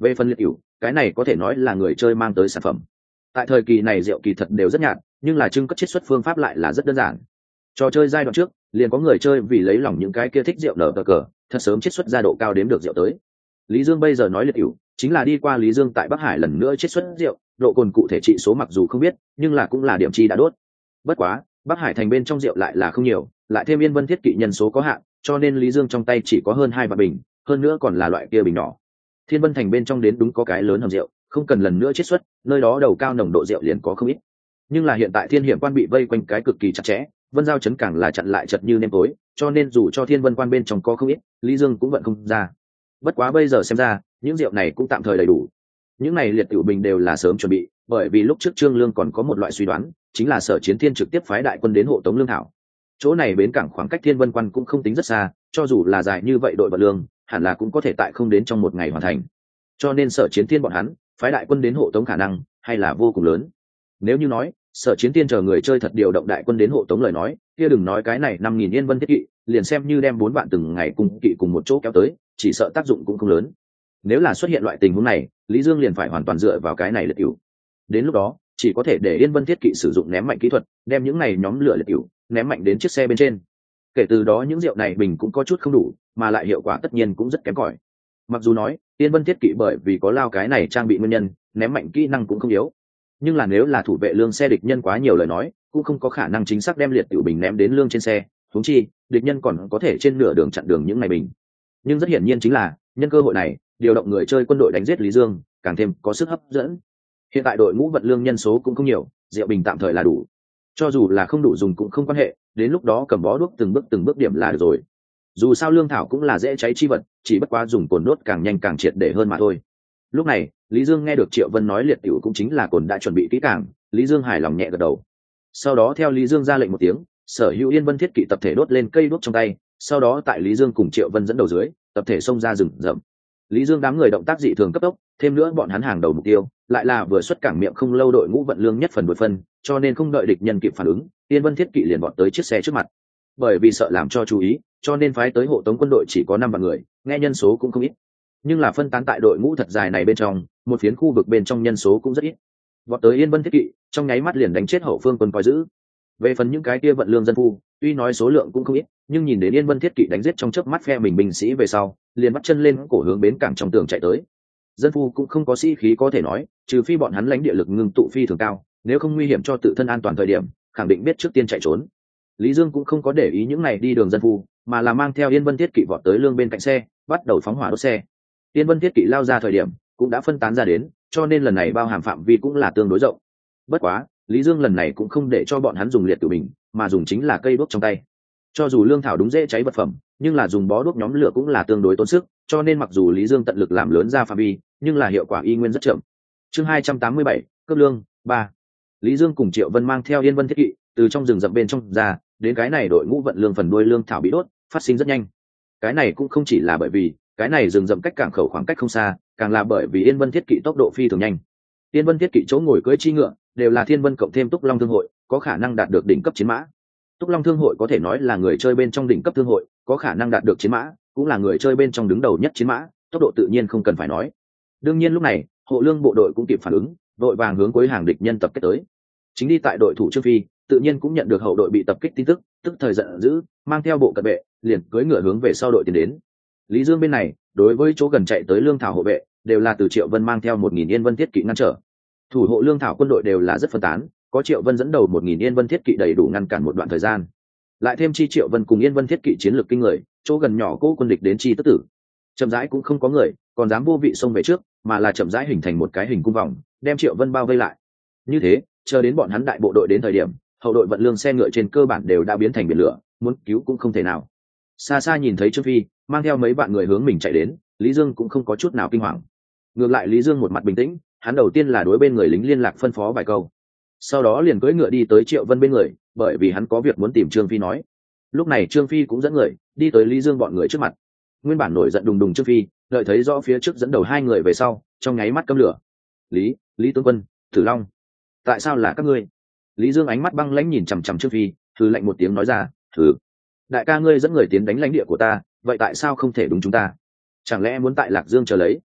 Về phần liệt cửu, cái này có thể nói là người chơi mang tới sản phẩm. Tại thời kỳ này rượu kỳ thật đều rất nhạt, nhưng là trưng cất chiết xuất phương pháp lại là rất đơn giản. Trò chơi giai đoạn trước liền có người chơi vì lấy lòng những cái kia thích rượu nở cờ cờ thật sớm chiết xuất ra độ cao đếm được rượu tới. Lý Dương bây giờ nói liệt cửu chính là đi qua Lý Dương tại Bắc Hải lần nữa chiết xuất rượu, độ cồn cụ thể trị số mặc dù không biết, nhưng là cũng là điểm chi đã đốt. Bất quá Bắc Hải thành bên trong rượu lại là không nhiều, lại thêm Yên Vân Thiết Kỵ nhân số có hạn, cho nên Lý Dương trong tay chỉ có hơn hai vạn bình, hơn nữa còn là loại kia bình nhỏ. Thiên Vân thành bên trong đến đúng có cái lớn hầm rượu, không cần lần nữa chiết xuất, nơi đó đầu cao nồng độ rượu liền có không ít. Nhưng là hiện tại Thiên Hiểm quan bị vây quanh cái cực kỳ chặt chẽ, Vân Giao trấn càng là chặn lại chật như nêm tối, cho nên dù cho Thiên Vân quan bên trong có không ít, Lý Dương cũng vận không ra. Bất quá bây giờ xem ra, những rượu này cũng tạm thời đầy đủ. Những này liệt tiểu bình đều là sớm chuẩn bị, bởi vì lúc trước Trương Lương còn có một loại suy đoán, chính là Sở Chiến Thiên trực tiếp phái đại quân đến hộ tống lương thảo. Chỗ này bến cảng khoảng cách Thiên Vân quan cũng không tính rất xa, cho dù là dài như vậy đội vận lương, hẳn là cũng có thể tại không đến trong một ngày hoàn thành. Cho nên Sở Chiến Thiên bọn hắn phái đại quân đến hộ tống khả năng hay là vô cùng lớn. Nếu như nói Sở Chiến Thiên chờ người chơi thật điều động đại quân đến hộ tống lời nói, kia đừng nói cái này năm nghìn Yên Vân Thiết Kỵ, liền xem như đem bốn bạn từng ngày cùng kỵ cùng một chỗ kéo tới, chỉ sợ tác dụng cũng không lớn. Nếu là xuất hiện loại tình huống này, Lý Dương liền phải hoàn toàn dựa vào cái này liệt cửu. Đến lúc đó chỉ có thể để Yên Vân Thiết Kỵ sử dụng ném mạnh kỹ thuật, đem những này nhóm lửa liệt cửu ném mạnh đến chiếc xe bên trên. Kể từ đó những rượu này bình cũng có chút không đủ, mà lại hiệu quả tất nhiên cũng rất kém cỏi. Mặc dù nói Yên Vân Thiết Kỵ bởi vì có lao cái này trang bị nguyên nhân, ném mạnh kỹ năng cũng không yếu, nhưng là nếu là thủ vệ lương xe địch nhân quá nhiều lời nói, cũng không có khả năng chính xác đem liệt tiểu bình ném đến lương trên xe. Huống chi địch nhân còn có thể trên nửa đường chặn đường những này bình. Nhưng rất hiển nhiên chính là nhân cơ hội này, điều động người chơi quân đội đánh giết Lý Dương càng thêm có sức hấp dẫn. Hiện tại đội ngũ vận lương nhân số cũng không nhiều, rượu bình tạm thời là đủ, cho dù là không đủ dùng cũng không quan hệ, đến lúc đó cầm bó đuốc từng bước từng bước điểm là được rồi. Dù sao lương thảo cũng là dễ cháy chi vật, chỉ bất quá dùng cồn đốt càng nhanh càng triệt để hơn mà thôi. Lúc này Lý Dương nghe được Triệu Vân nói liệt tiểu cũng chính là cồn đã chuẩn bị kỹ càng, Lý Dương hài lòng nhẹ gật đầu. Sau đó theo Lý Dương ra lệnh một tiếng, sở hữu Yên Vân Thiết Kỵ tập thể đốt lên cây đuốc trong tay, sau đó tại Lý Dương cùng Triệu Vân dẫn đầu dưới, tập thể xông ra rừng rậm. Lý Dương đám người động tác dị thường cấp tốc, thêm nữa bọn hắn hàng đầu mục tiêu lại là vừa xuất cảng miệng không lâu đội ngũ vận lương nhất phần một phân, cho nên không đợi địch nhân kịp phản ứng, Yên Vân Thiết Kỵ liền bọn tới chiếc xe trước mặt. Bởi vì sợ làm cho chú ý, cho nên phái tới hộ tống quân đội chỉ có năm vạn người, nghe nhân số cũng không ít, nhưng là phân tán tại đội ngũ thật dài này bên trong, một phiến khu vực bên trong nhân số cũng rất ít. Bọn tới Yên Vân Thiết Kỵ trong nháy mắt liền đánh chết hậu phương quân coi giữ. Về phần những cái kia vận lương dân phu, tuy nói số lượng cũng không ít, nhưng nhìn đến Yên Vân Thiết Kỵ đánh giết trong chớp mắt phe mình binh sĩ về sau, liền bắt chân lên cổ hướng bến cảng trong tường chạy tới. Dân phu cũng không có sĩ khí có thể nói, trừ phi bọn hắn lãnh địa lực ngưng tụ phi thường cao, nếu không nguy hiểm cho tự thân an toàn thời điểm, khẳng định biết trước tiên chạy trốn. Lý Dương cũng không có để ý những này đi đường dân phu, mà là mang theo Yên Vân Thiết Kỵ vọt tới lương bên cạnh xe, bắt đầu phóng hỏa đốt xe. Yên Vân Thiết Kỵ lao ra thời điểm cũng đã phân tán ra đến, cho nên lần này bao hàm phạm vi cũng là tương đối rộng. Bất quá Lý Dương lần này cũng không để cho bọn hắn dùng liệt tử bình, mà dùng chính là cây đuốc trong tay. Cho dù lương thảo đúng dễ cháy vật phẩm, nhưng là dùng bó đuốc nhóm lửa cũng là tương đối tốn sức, cho nên mặc dù Lý Dương tận lực làm lớn ra phạm vi, nhưng là hiệu quả y nguyên rất chậm. Chương hai trăm tám mươi bảy, cấp lương ba. Lý Dương cùng Triệu Vân mang theo Yên Vân Thiết Kỵ từ trong rừng rậm bên trong ra, đến cái này đội ngũ vận lương phần đuôi lương thảo bị đốt, phát sinh rất nhanh. Cái này cũng không chỉ là bởi vì cái này rừng rậm cách cảng khẩu khoảng cách không xa, càng là bởi vì Yên Vân Thiết Kỵ tốc độ phi thường nhanh. Yên Vân Thiết Kỵ chỗ ngồi cưỡi chi ngựa đều là Thiên Vân cộng thêm Túc Long thương hội, có khả năng đạt được đỉnh cấp chiến mã. Túc Long thương hội có thể nói là người chơi bên trong đỉnh cấp thương hội, có khả năng đạt được chiến mã, cũng là người chơi bên trong đứng đầu nhất chiến mã, tốc độ tự nhiên không cần phải nói. Đương nhiên lúc này, hộ lương bộ đội cũng kịp phản ứng, đội vàng hướng cuối hàng địch nhân tập kết tới. Chính đi tại đội thủ Trương Phi, tự nhiên cũng nhận được hậu đội bị tập kích tin tức, tức thời giận dữ, mang theo bộ cận vệ, liền cưỡi ngựa hướng về sau đội tiến đến. Lý Dương bên này, đối với chỗ gần chạy tới lương thảo hộ vệ, đều là từ Triệu Vân mang theo một nghìn Yên Vân Thiết Kỵ ngăn trở. Thủ hộ lương thảo quân đội đều là rất phân tán, có Triệu Vân dẫn đầu một nghìn Yên Vân Thiết Kỵ đầy đủ ngăn cản một đoạn thời gian. Lại thêm chi Triệu Vân cùng Yên Vân Thiết Kỵ chiến lược kinh người, chỗ gần nhỏ cố quân địch đến chi tức tử. Chậm rãi cũng không có người, còn dám vô vị xông về trước, mà là chậm rãi hình thành một cái hình cung vòng, đem Triệu Vân bao vây lại. Như thế, chờ đến bọn hắn đại bộ đội đến thời điểm, hậu đội vận lương xe ngựa trên cơ bản đều đã biến thành biển lửa, muốn cứu cũng không thể nào. Xa xa nhìn thấy Trương Phi mang theo mấy bạn người hướng mình chạy đến, Lý Dương cũng không có chút nào kinh hoàng. Ngược lại Lý Dương một mặt bình tĩnh, hắn đầu tiên là đối bên người lính liên lạc phân phó vài câu, sau đó liền cưỡi ngựa đi tới Triệu Vân bên người, bởi vì hắn có việc muốn tìm Trương Phi nói. Lúc này Trương Phi cũng dẫn người đi tới Lý Dương bọn người trước mặt. Nguyên bản nổi giận đùng đùng Trương Phi đợi thấy rõ phía trước dẫn đầu hai người về sau, trong nháy mắt câm lửa. lý lý tướng quân, Tử Long, tại sao là các ngươi? Lý Dương ánh mắt băng lãnh nhìn chằm chằm Trương Phi, thử lạnh một tiếng nói ra, thử đại ca ngươi dẫn người tiến đánh lãnh địa của ta, vậy tại sao không thể đúng chúng ta? Chẳng lẽ muốn tại Lạc Dương chờ lấy?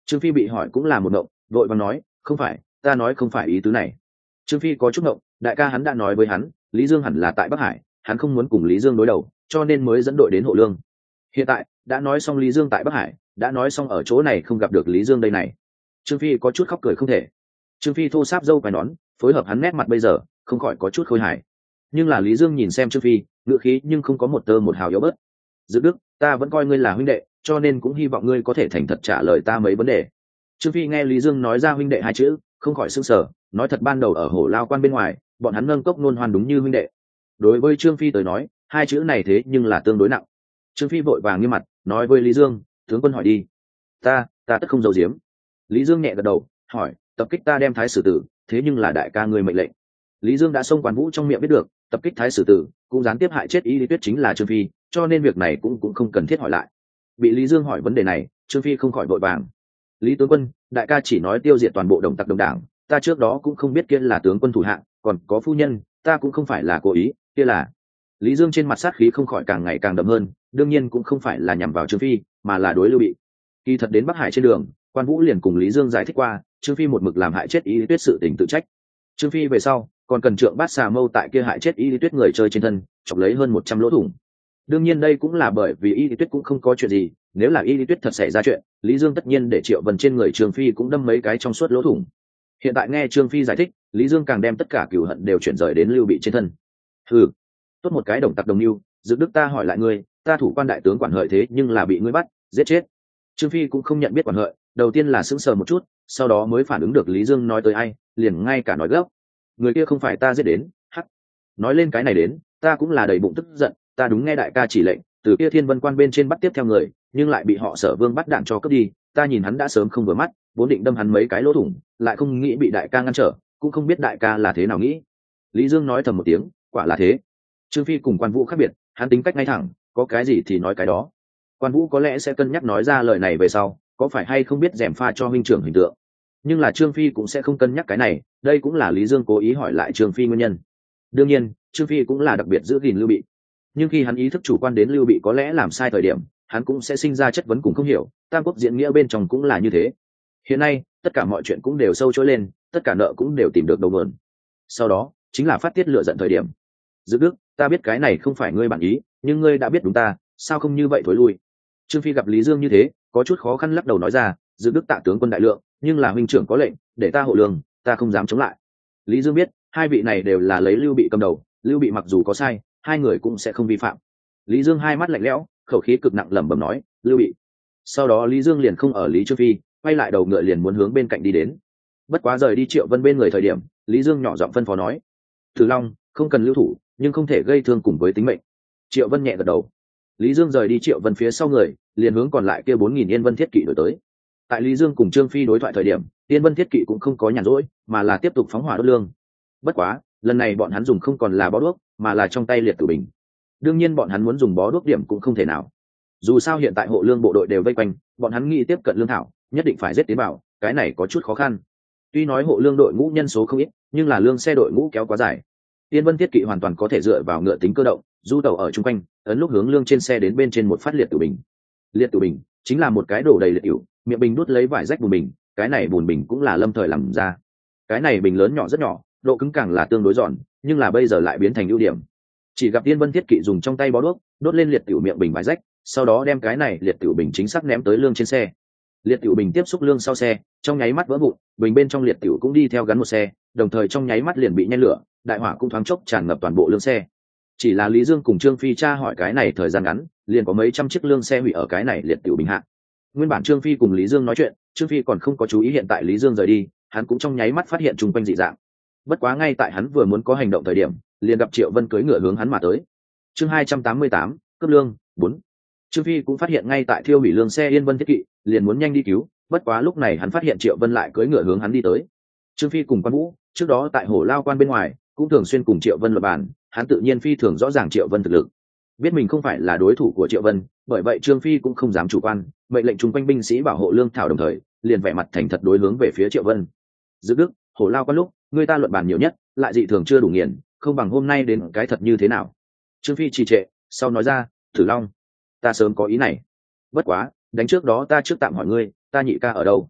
Trương Phi bị hỏi cũng là một ngộng, vội vàng nói không phải, ta nói không phải ý tứ này. Trương Phi có chút ngộng, đại ca hắn đã nói với hắn Lý Dương hẳn là tại Bắc Hải, hắn không muốn cùng Lý Dương đối đầu, cho nên mới dẫn đội đến Hộ Lương. Hiện tại đã nói xong Lý Dương tại Bắc Hải, đã nói xong ở chỗ này không gặp được Lý Dương đây này. Trương Phi có chút khóc cười không thể. Trương Phi thô sáp dâu quai nón, phối hợp hắn nét mặt bây giờ không khỏi có chút khôi hài. Nhưng là Lý Dương nhìn xem Trương Phi, ngữ khí nhưng không có một tơ một hào yếu bớt. Dự Đức, ta vẫn coi ngươi là huynh đệ, cho nên cũng hy vọng ngươi có thể thành thật trả lời ta mấy vấn đề. Trương Phi nghe Lý Dương nói ra huynh đệ hai chữ, không khỏi sững sờ, nói thật ban đầu ở Hổ Lao Quan bên ngoài, bọn hắn nâng cốc nôn hoan đúng như huynh đệ. Đối với Trương Phi tới nói, hai chữ này thế nhưng là tương đối nặng. Trương Phi vội vàng nghiêm mặt, nói với Lý Dương, tướng quân hỏi đi. Ta, ta tất không giấu giếm. Lý Dương nhẹ gật đầu, hỏi, tập kích ta đem Thái Sử Tử, thế nhưng là đại ca ngươi mệnh lệnh. Lý Dương đã xông Quan Vũ trong miệng biết được, tập kích Thái Sử Tử, cũng gián tiếp hại chết Y Lý Tuyết chính là Trương Phi, cho nên việc này cũng cũng không cần thiết hỏi lại. Bị Lý Dương hỏi vấn đề này, Trương Phi không khỏi vội vàng. Lý tướng quân, đại ca chỉ nói tiêu diệt toàn bộ đồng tặc đồng đảng, ta trước đó cũng không biết kia là tướng quân thủ hạng, còn có phu nhân, ta cũng không phải là cố ý, kia là. Lý Dương trên mặt sát khí không khỏi càng ngày càng đậm hơn, đương nhiên cũng không phải là nhằm vào Trương Phi, mà là đối Lưu Bị. Khi thật đến Bắc Hải trên đường, Quan Vũ liền cùng Lý Dương giải thích qua, Trương Phi một mực làm hại chết Y Lý Tuyết sự tình tự trách. Trương Phi về sau, còn cần trượng bát xà mâu tại kia hại chết Y Lý Tuyết người chơi trên thân, chọc lấy hơn một trăm lỗ thủng. Đương nhiên đây cũng là bởi vì Y Lý Tuyết cũng không có chuyện gì, nếu là Y Lý Tuyết thật xảy ra chuyện, Lý Dương tất nhiên để Triệu Vân trên người Trương Phi cũng đâm mấy cái trong suốt lỗ thủng. Hiện tại nghe Trương Phi giải thích, Lý Dương càng đem tất cả cừu hận đều chuyển rời đến Lưu Bị trên thân. Hừ, tốt một cái đồng tặc đồng mưu, Dự Đức ta hỏi lại ngươi, ta thủ quan đại tướng Quản Hợi thế nhưng là bị ngươi bắt, giết chết. Trương Phi cũng không nhận biết Quản Hợi, đầu tiên là sững sờ một chút, sau đó mới phản ứng được Lý Dương nói tới ai, liền ngay cả nói gấp. Người kia không phải ta giết đến, hắc. Nói lên cái này đến, ta cũng là đầy bụng tức giận, ta đúng nghe đại ca chỉ lệnh, từ kia Thiên Vân Quan bên trên bắt tiếp theo người, nhưng lại bị họ Sở Vương bắt đạn cho cướp đi, ta nhìn hắn đã sớm không vừa mắt, vốn định đâm hắn mấy cái lỗ thủng, lại không nghĩ bị đại ca ngăn trở, cũng không biết đại ca là thế nào nghĩ. Lý Dương nói thầm một tiếng, quả là thế. Trương Phi cùng Quan Vũ khác biệt, hắn tính cách ngay thẳng, có cái gì thì nói cái đó. Quan Vũ có lẽ sẽ cân nhắc nói ra lời này về sau, có phải hay không biết gièm pha cho huynh trưởng hình tượng. Nhưng là Trương Phi cũng sẽ không cân nhắc cái này, đây cũng là Lý Dương cố ý hỏi lại Trương Phi nguyên nhân. Đương nhiên, Trương Phi cũng là đặc biệt giữ gìn Lưu Bị. Nhưng khi hắn ý thức chủ quan đến Lưu Bị có lẽ làm sai thời điểm, hắn cũng sẽ sinh ra chất vấn cùng không hiểu, Tam Quốc diễn nghĩa bên trong cũng là như thế. Hiện nay, tất cả mọi chuyện cũng đều sâu trỗi lên, tất cả nợ cũng đều tìm được đầu nguồn. Sau đó, chính là phát tiết lửa giận thời điểm. Dự Đức, ta biết cái này không phải ngươi bản ý, nhưng ngươi đã biết đúng ta, sao không như vậy thối lui. Trương Phi gặp Lý Dương như thế, có chút khó khăn lắc đầu nói ra, Dự Đức tạ tướng quân đại lượng, nhưng là huynh trưởng có lệnh, để ta hộ lương, ta không dám chống lại. Lý Dương biết, hai vị này đều là lấy Lưu Bị cầm đầu, Lưu Bị mặc dù có sai, hai người cũng sẽ không vi phạm. Lý Dương hai mắt lạnh lẽo, khẩu khí cực nặng lẩm bẩm nói, Lưu Bị. Sau đó Lý Dương liền không ở Lý Trương Phi, quay lại đầu ngựa liền muốn hướng bên cạnh đi đến. Bất quá rời đi Triệu Vân bên người thời điểm, Lý Dương nhỏ giọng phân phó nói, Tử Long, không cần lưu thủ, nhưng không thể gây thương cùng với tính mệnh. Triệu Vân nhẹ gật đầu. Lý Dương rời đi Triệu Vân phía sau người, liền hướng còn lại kia bốn nghìn Yên Vân Thiết Kỵ đổi tới. Tại Lý Dương cùng Trương Phi đối thoại thời điểm, Yên Vân Thiết Kỵ cũng không có nhàn rỗi, mà là tiếp tục phóng hỏa đốt lương. Bất quá, lần này bọn hắn dùng không còn là bó đuốc, mà là trong tay liệt tử bình. Đương nhiên bọn hắn muốn dùng bó đuốc điểm cũng không thể nào. Dù sao hiện tại hộ lương bộ đội đều vây quanh, bọn hắn nghĩ tiếp cận lương thảo, nhất định phải giết tiến vào, cái này có chút khó khăn. Tuy nói hộ lương đội ngũ nhân số không ít, nhưng là lương xe đội ngũ kéo quá dài. Yên Vân Thiết Kỵ hoàn toàn có thể dựa vào ngựa tính cơ động, du tàu ở trung quanh, ấn lúc hướng lương trên xe đến bên trên một phát liệt tử bình. Liệt tử bình chính là một cái đổ đầy liệt ỉu, miệng bình đút lấy vải rách bùn bình, cái này bùn bình cũng là lâm thời làm ra. Cái này bình lớn nhỏ rất nhỏ, độ cứng càng là tương đối giòn, nhưng là bây giờ lại biến thành ưu điểm. Chỉ gặp Yên Vân Thiết Kỵ dùng trong tay bó đuốc, đốt lên liệt tiểu miệng bình vải rách, sau đó đem cái này liệt tiểu bình chính xác ném tới lương trên xe. Liệt tiểu bình tiếp xúc lương sau xe, trong nháy mắt vỡ vụn, bình bên trong liệt tiểu cũng đi theo gắn một xe, đồng thời trong nháy mắt liền bị nhen lửa, đại hỏa cũng thoáng chốc tràn ngập toàn bộ lương xe. Chỉ là Lý Dương cùng Trương Phi tra hỏi cái này thời gian ngắn, liền có mấy trăm chiếc lương xe hủy ở cái này liệt tiểu bình hạ. Nguyên bản Trương Phi cùng Lý Dương nói chuyện, Trương Phi còn không có chú ý hiện tại Lý Dương rời đi, hắn cũng trong nháy mắt phát hiện chung quanh dị dạng. Bất quá ngay tại hắn vừa muốn có hành động thời điểm, liền gặp Triệu Vân cưỡi ngựa hướng hắn mà tới. Chương hai trăm tám mươi tám, cướp lương bốn. Trương Phi cũng phát hiện ngay tại thiêu hủy lương xe Yên Vân Thiết Kỵ, liền muốn nhanh đi cứu, bất quá lúc này hắn phát hiện Triệu Vân lại cưỡi ngựa hướng hắn đi tới. Trương Phi cùng Quan Vũ, trước đó tại Hổ Lao Quan bên ngoài, cũng thường xuyên cùng Triệu Vân luận bàn, hắn tự nhiên phi thường rõ ràng Triệu Vân thực lực. Biết mình không phải là đối thủ của Triệu Vân, bởi vậy Trương Phi cũng không dám chủ quan, mệnh lệnh chung quanh binh sĩ bảo hộ lương thảo, đồng thời liền vẻ mặt thành thật đối hướng về phía Triệu Vân. Dự Đức, Hổ Lao Quan lúc, người ta luận bàn nhiều nhất, lại dị thường chưa đủ nghiền, không bằng hôm nay đến cái thật như thế nào. Trương Phi trì trệ, sau nói ra, Tử Long, ta sớm có ý này. Bất quá, đánh trước đó ta trước tạm hỏi ngươi, ta nhị ca ở đâu?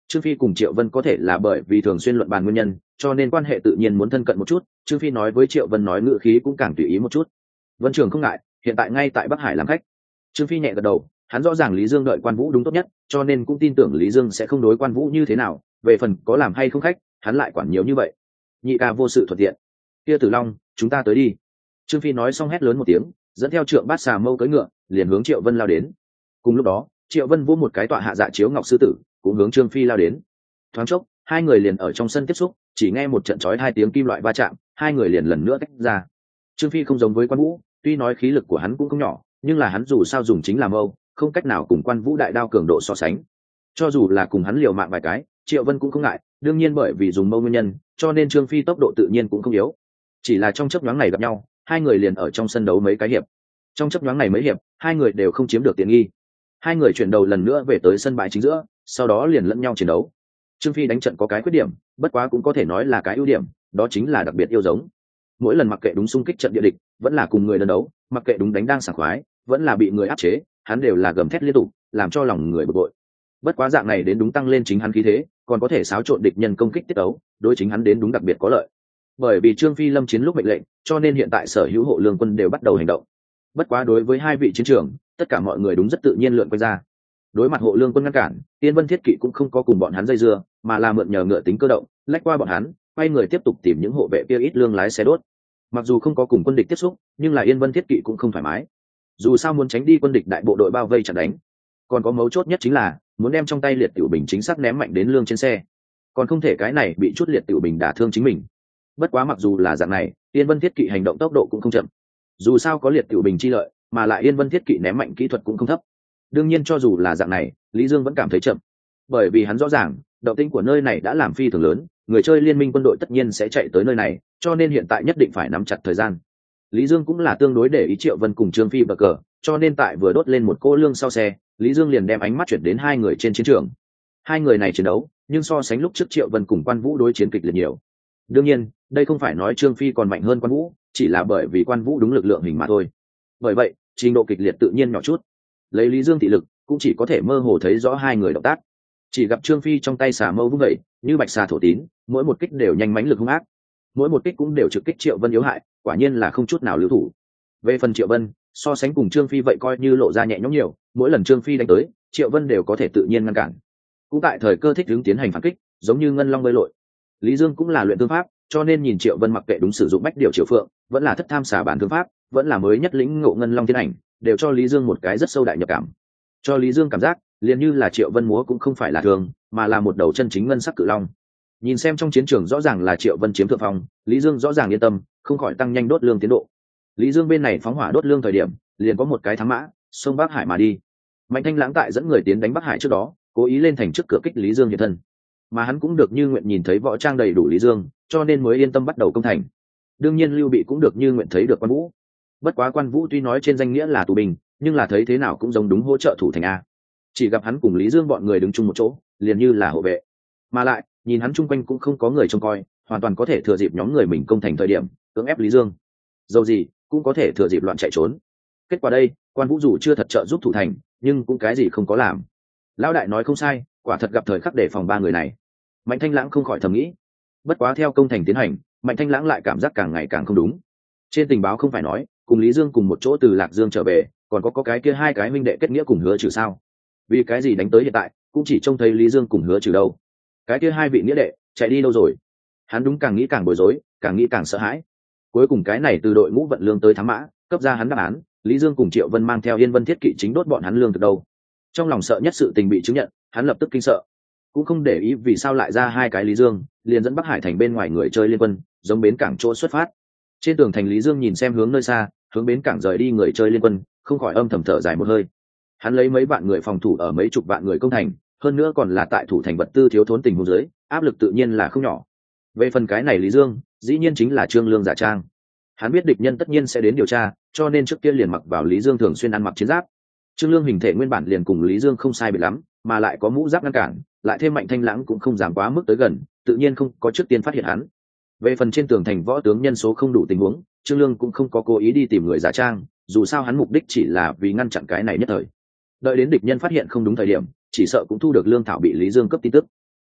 Trương Phi cùng Triệu Vân có thể là bởi vì thường xuyên luận bàn nguyên nhân, cho nên quan hệ tự nhiên muốn thân cận một chút. Trương Phi nói với Triệu Vân nói ngữ khí cũng càng tùy ý một chút. Vân Trường không ngại, hiện tại ngay tại Bắc Hải làm khách. Trương Phi nhẹ gật đầu, hắn rõ ràng Lý Dương đợi Quan Vũ đúng tốt nhất, cho nên cũng tin tưởng Lý Dương sẽ không đối Quan Vũ như thế nào. Về phần có làm hay không khách, hắn lại quản nhiều như vậy. Nhị ca vô sự thuận tiện. Kia Tử Long, chúng ta tới đi. Trương Phi nói xong hét lớn một tiếng, dẫn theo Trượng Bát Xà Mâu cưỡi ngựa, liền hướng Triệu Vân lao đến. Cùng lúc đó, Triệu Vân vỗ một cái tọa hạ dạ chiếu ngọc sư tử, cũng hướng Trương Phi lao đến. Thoáng chốc, hai người liền ở trong sân tiếp xúc, chỉ nghe một trận chói hai tiếng kim loại va chạm, hai người liền lần nữa tách ra. Trương Phi không giống với Quan Vũ, tuy nói khí lực của hắn cũng không nhỏ, nhưng là hắn dù sao dùng chính là mâu, không cách nào cùng Quan Vũ đại đao cường độ so sánh. Cho dù là cùng hắn liều mạng vài cái, Triệu Vân cũng không ngại, đương nhiên bởi vì dùng mâu nguyên nhân, cho nên Trương Phi tốc độ tự nhiên cũng không yếu. Chỉ là trong chớp nhoáng này gặp nhau, hai người liền ở trong sân đấu mấy cái hiệp. Trong chớp nhoáng này mấy hiệp, hai người đều không chiếm được tiện nghi. Hai người chuyển đầu lần nữa về tới sân bãi chính giữa, sau đó liền lẫn nhau chiến đấu. Trương Phi đánh trận có cái khuyết điểm, bất quá cũng có thể nói là cái ưu điểm, đó chính là đặc biệt yêu giống. Mỗi lần mặc kệ đúng xung kích trận địa địch, vẫn là cùng người đơn đấu, mặc kệ đúng đánh đang sảng khoái, vẫn là bị người áp chế, hắn đều là gầm thét liên tục, làm cho lòng người bực bội. Bất quá dạng này đến đúng tăng lên chính hắn khí thế, còn có thể xáo trộn địch nhân công kích tiết đấu, đối chính hắn đến đúng đặc biệt có lợi. Bởi vì Trương Phi lâm chiến lúc mệnh lệnh, cho nên hiện tại sở hữu hộ lương quân đều bắt đầu hành động. Bất quá đối với hai vị chiến trường, tất cả mọi người đúng rất tự nhiên lượn quanh ra. Đối mặt hộ lương quân ngăn cản, Tiên Vân Thiết Kỵ cũng không có cùng bọn hắn dây dưa, mà là mượn nhờ ngựa tính cơ động, lách qua bọn hắn, quay người tiếp tục tìm những hộ vệ kia ít lương lái xe đốt. Mặc dù không có cùng quân địch tiếp xúc, nhưng là Yên Vân Thiết Kỵ cũng không thoải mái. Dù sao muốn tránh đi quân địch đại bộ đội bao vây chặn đánh, còn có mấu chốt nhất chính là muốn đem trong tay liệt tiểu bình chính xác ném mạnh đến lương trên xe, còn không thể cái này bị chút liệt tiểu bình đả thương chính mình. Bất quá mặc dù là dạng này, Yên Vân Thiết Kỵ hành động tốc độ cũng không chậm. Dù sao có liệt tiểu bình chi lợi, mà lại Yên Vân Thiết Kỵ ném mạnh kỹ thuật cũng không thấp. Đương nhiên cho dù là dạng này, Lý Dương vẫn cảm thấy chậm, bởi vì hắn rõ ràng động tĩnh của nơi này đã làm phi thường lớn, người chơi liên minh quân đội tất nhiên sẽ chạy tới nơi này, cho nên hiện tại nhất định phải nắm chặt thời gian. Lý Dương cũng là tương đối để ý Triệu Vân cùng Trương Phi bờ cờ, cho nên tại vừa đốt lên một cô lương sau xe, Lý Dương liền đem ánh mắt chuyển đến hai người trên chiến trường. Hai người này chiến đấu, nhưng so sánh lúc trước Triệu Vân cùng Quan Vũ đối chiến kịch liệt nhiều. Đương nhiên, đây không phải nói Trương Phi còn mạnh hơn Quan Vũ, chỉ là bởi vì Quan Vũ đúng lực lượng hình mà thôi. Bởi vậy, trình độ kịch liệt tự nhiên nhỏ chút. Lấy Lý Dương thị lực, cũng chỉ có thể mơ hồ thấy rõ hai người động tác. Chỉ gặp Trương Phi trong tay xà mâu vung vẩy, như bạch xà thổ tín, mỗi một kích đều nhanh mãnh lực hung ác, mỗi một kích cũng đều trực kích Triệu Vân yếu hại, quả nhiên là không chút nào lưu thủ. Về phần Triệu Vân, so sánh cùng Trương Phi vậy coi như lộ ra nhẹ nhõm nhiều, mỗi lần Trương Phi đánh tới, Triệu Vân đều có thể tự nhiên ngăn cản. Cũng tại thời cơ thích ứng tiến hành phản kích, giống như ngân long bơi lội. Lý Dương cũng là luyện thương pháp, cho nên nhìn Triệu Vân mặc kệ đúng sử dụng bách điều triệu phượng, vẫn là thất tham xà bản thương pháp, vẫn là mới nhất lĩnh ngộ ngân long thiên ảnh, đều cho Lý Dương một cái rất sâu đại nhập cảm. Cho Lý Dương cảm giác, liền như là Triệu Vân múa cũng không phải là thường, mà là một đầu chân chính ngân sắc cự long. Nhìn xem trong chiến trường rõ ràng là Triệu Vân chiếm thượng phong, Lý Dương rõ ràng yên tâm, không khỏi tăng nhanh đốt lương tiến độ. Lý Dương bên này phóng hỏa đốt lương thời điểm, liền có một cái thắng mã, sông Bắc Hải mà đi. Mạnh Thanh Lãng tại dẫn người tiến đánh Bắc Hải trước đó, cố ý lên thành trước cửa kích Lý Dương hiện thân, mà hắn cũng được Như Nguyện nhìn thấy võ trang đầy đủ Lý Dương, cho nên mới yên tâm bắt đầu công thành. Đương nhiên Lưu Bị cũng được Như Nguyện thấy được Quan Vũ. Bất quá Quan Vũ tuy nói trên danh nghĩa là tù binh, nhưng là thấy thế nào cũng giống đúng hỗ trợ thủ thành a. Chỉ gặp hắn cùng Lý Dương bọn người đứng chung một chỗ, liền như là hộ vệ. Mà lại, nhìn hắn chung quanh cũng không có người trông coi, hoàn toàn có thể thừa dịp nhóm người mình công thành thời điểm, cưỡng ép Lý Dương. Dầu gì, cũng có thể thừa dịp loạn chạy trốn. Kết quả đây, Quan Vũ dù chưa thật trợ giúp thủ thành, nhưng cũng cái gì không có làm. Lão đại nói không sai, quả thật gặp thời khắc để phòng ba người này. Mạnh Thanh Lãng không khỏi thầm nghĩ. Bất quá theo công thành tiến hành, Mạnh Thanh Lãng lại cảm giác càng ngày càng không đúng. Trên tình báo không phải nói, cùng Lý Dương cùng một chỗ từ Lạc Dương trở về, còn có có cái kia hai cái minh đệ kết nghĩa cùng Hứa Trừ sao? Vì cái gì đánh tới hiện tại, cũng chỉ trông thấy Lý Dương cùng Hứa Trừ đâu? Cái kia hai vị nghĩa đệ chạy đi đâu rồi? Hắn đúng càng nghĩ càng bối rối, càng nghĩ càng sợ hãi. Cuối cùng cái này từ đội ngũ vận lương tới thám mã, cấp ra hắn đáp án, Lý Dương cùng Triệu Vân mang theo Yên Vân Thiết Kỵ chính đốt bọn hắn lương từ đâu. Trong lòng sợ nhất sự tình bị chứng nhận, hắn lập tức kinh sợ, cũng không để ý vì sao lại ra hai cái Lý Dương, liền dẫn Bắc Hải thành bên ngoài người chơi liên quân, giống bến cảng chỗ xuất phát. Trên tường thành Lý Dương nhìn xem hướng nơi xa, hướng bến cảng rời đi người chơi liên quân, không khỏi âm thầm thở dài một hơi. Hắn lấy mấy vạn người phòng thủ ở mấy chục vạn người công thành, hơn nữa còn là tại thủ thành vật tư thiếu thốn tình huống dưới, áp lực tự nhiên là không nhỏ. Về phần cái này Lý Dương, dĩ nhiên chính là Trương Lương giả trang. Hắn biết địch nhân tất nhiên sẽ đến điều tra, cho nên trước kia liền mặc vào Lý Dương thường xuyên ăn mặc chiến giáp. Trương Lương hình thể nguyên bản liền cùng Lý Dương không sai biệt lắm, mà lại có mũ giáp ngăn cản, lại thêm Mạnh Thanh Lãng cũng không dám quá mức tới gần, tự nhiên không có trước tiên phát hiện hắn. Về phần trên tường thành võ tướng nhân số không đủ tình huống, Trương Lương cũng không có cố ý đi tìm người giả trang, dù sao hắn mục đích chỉ là vì ngăn chặn cái này nhất thời. Đợi đến địch nhân phát hiện không đúng thời điểm, chỉ sợ cũng thu được Lương Thảo bị Lý Dương cấp tin tức.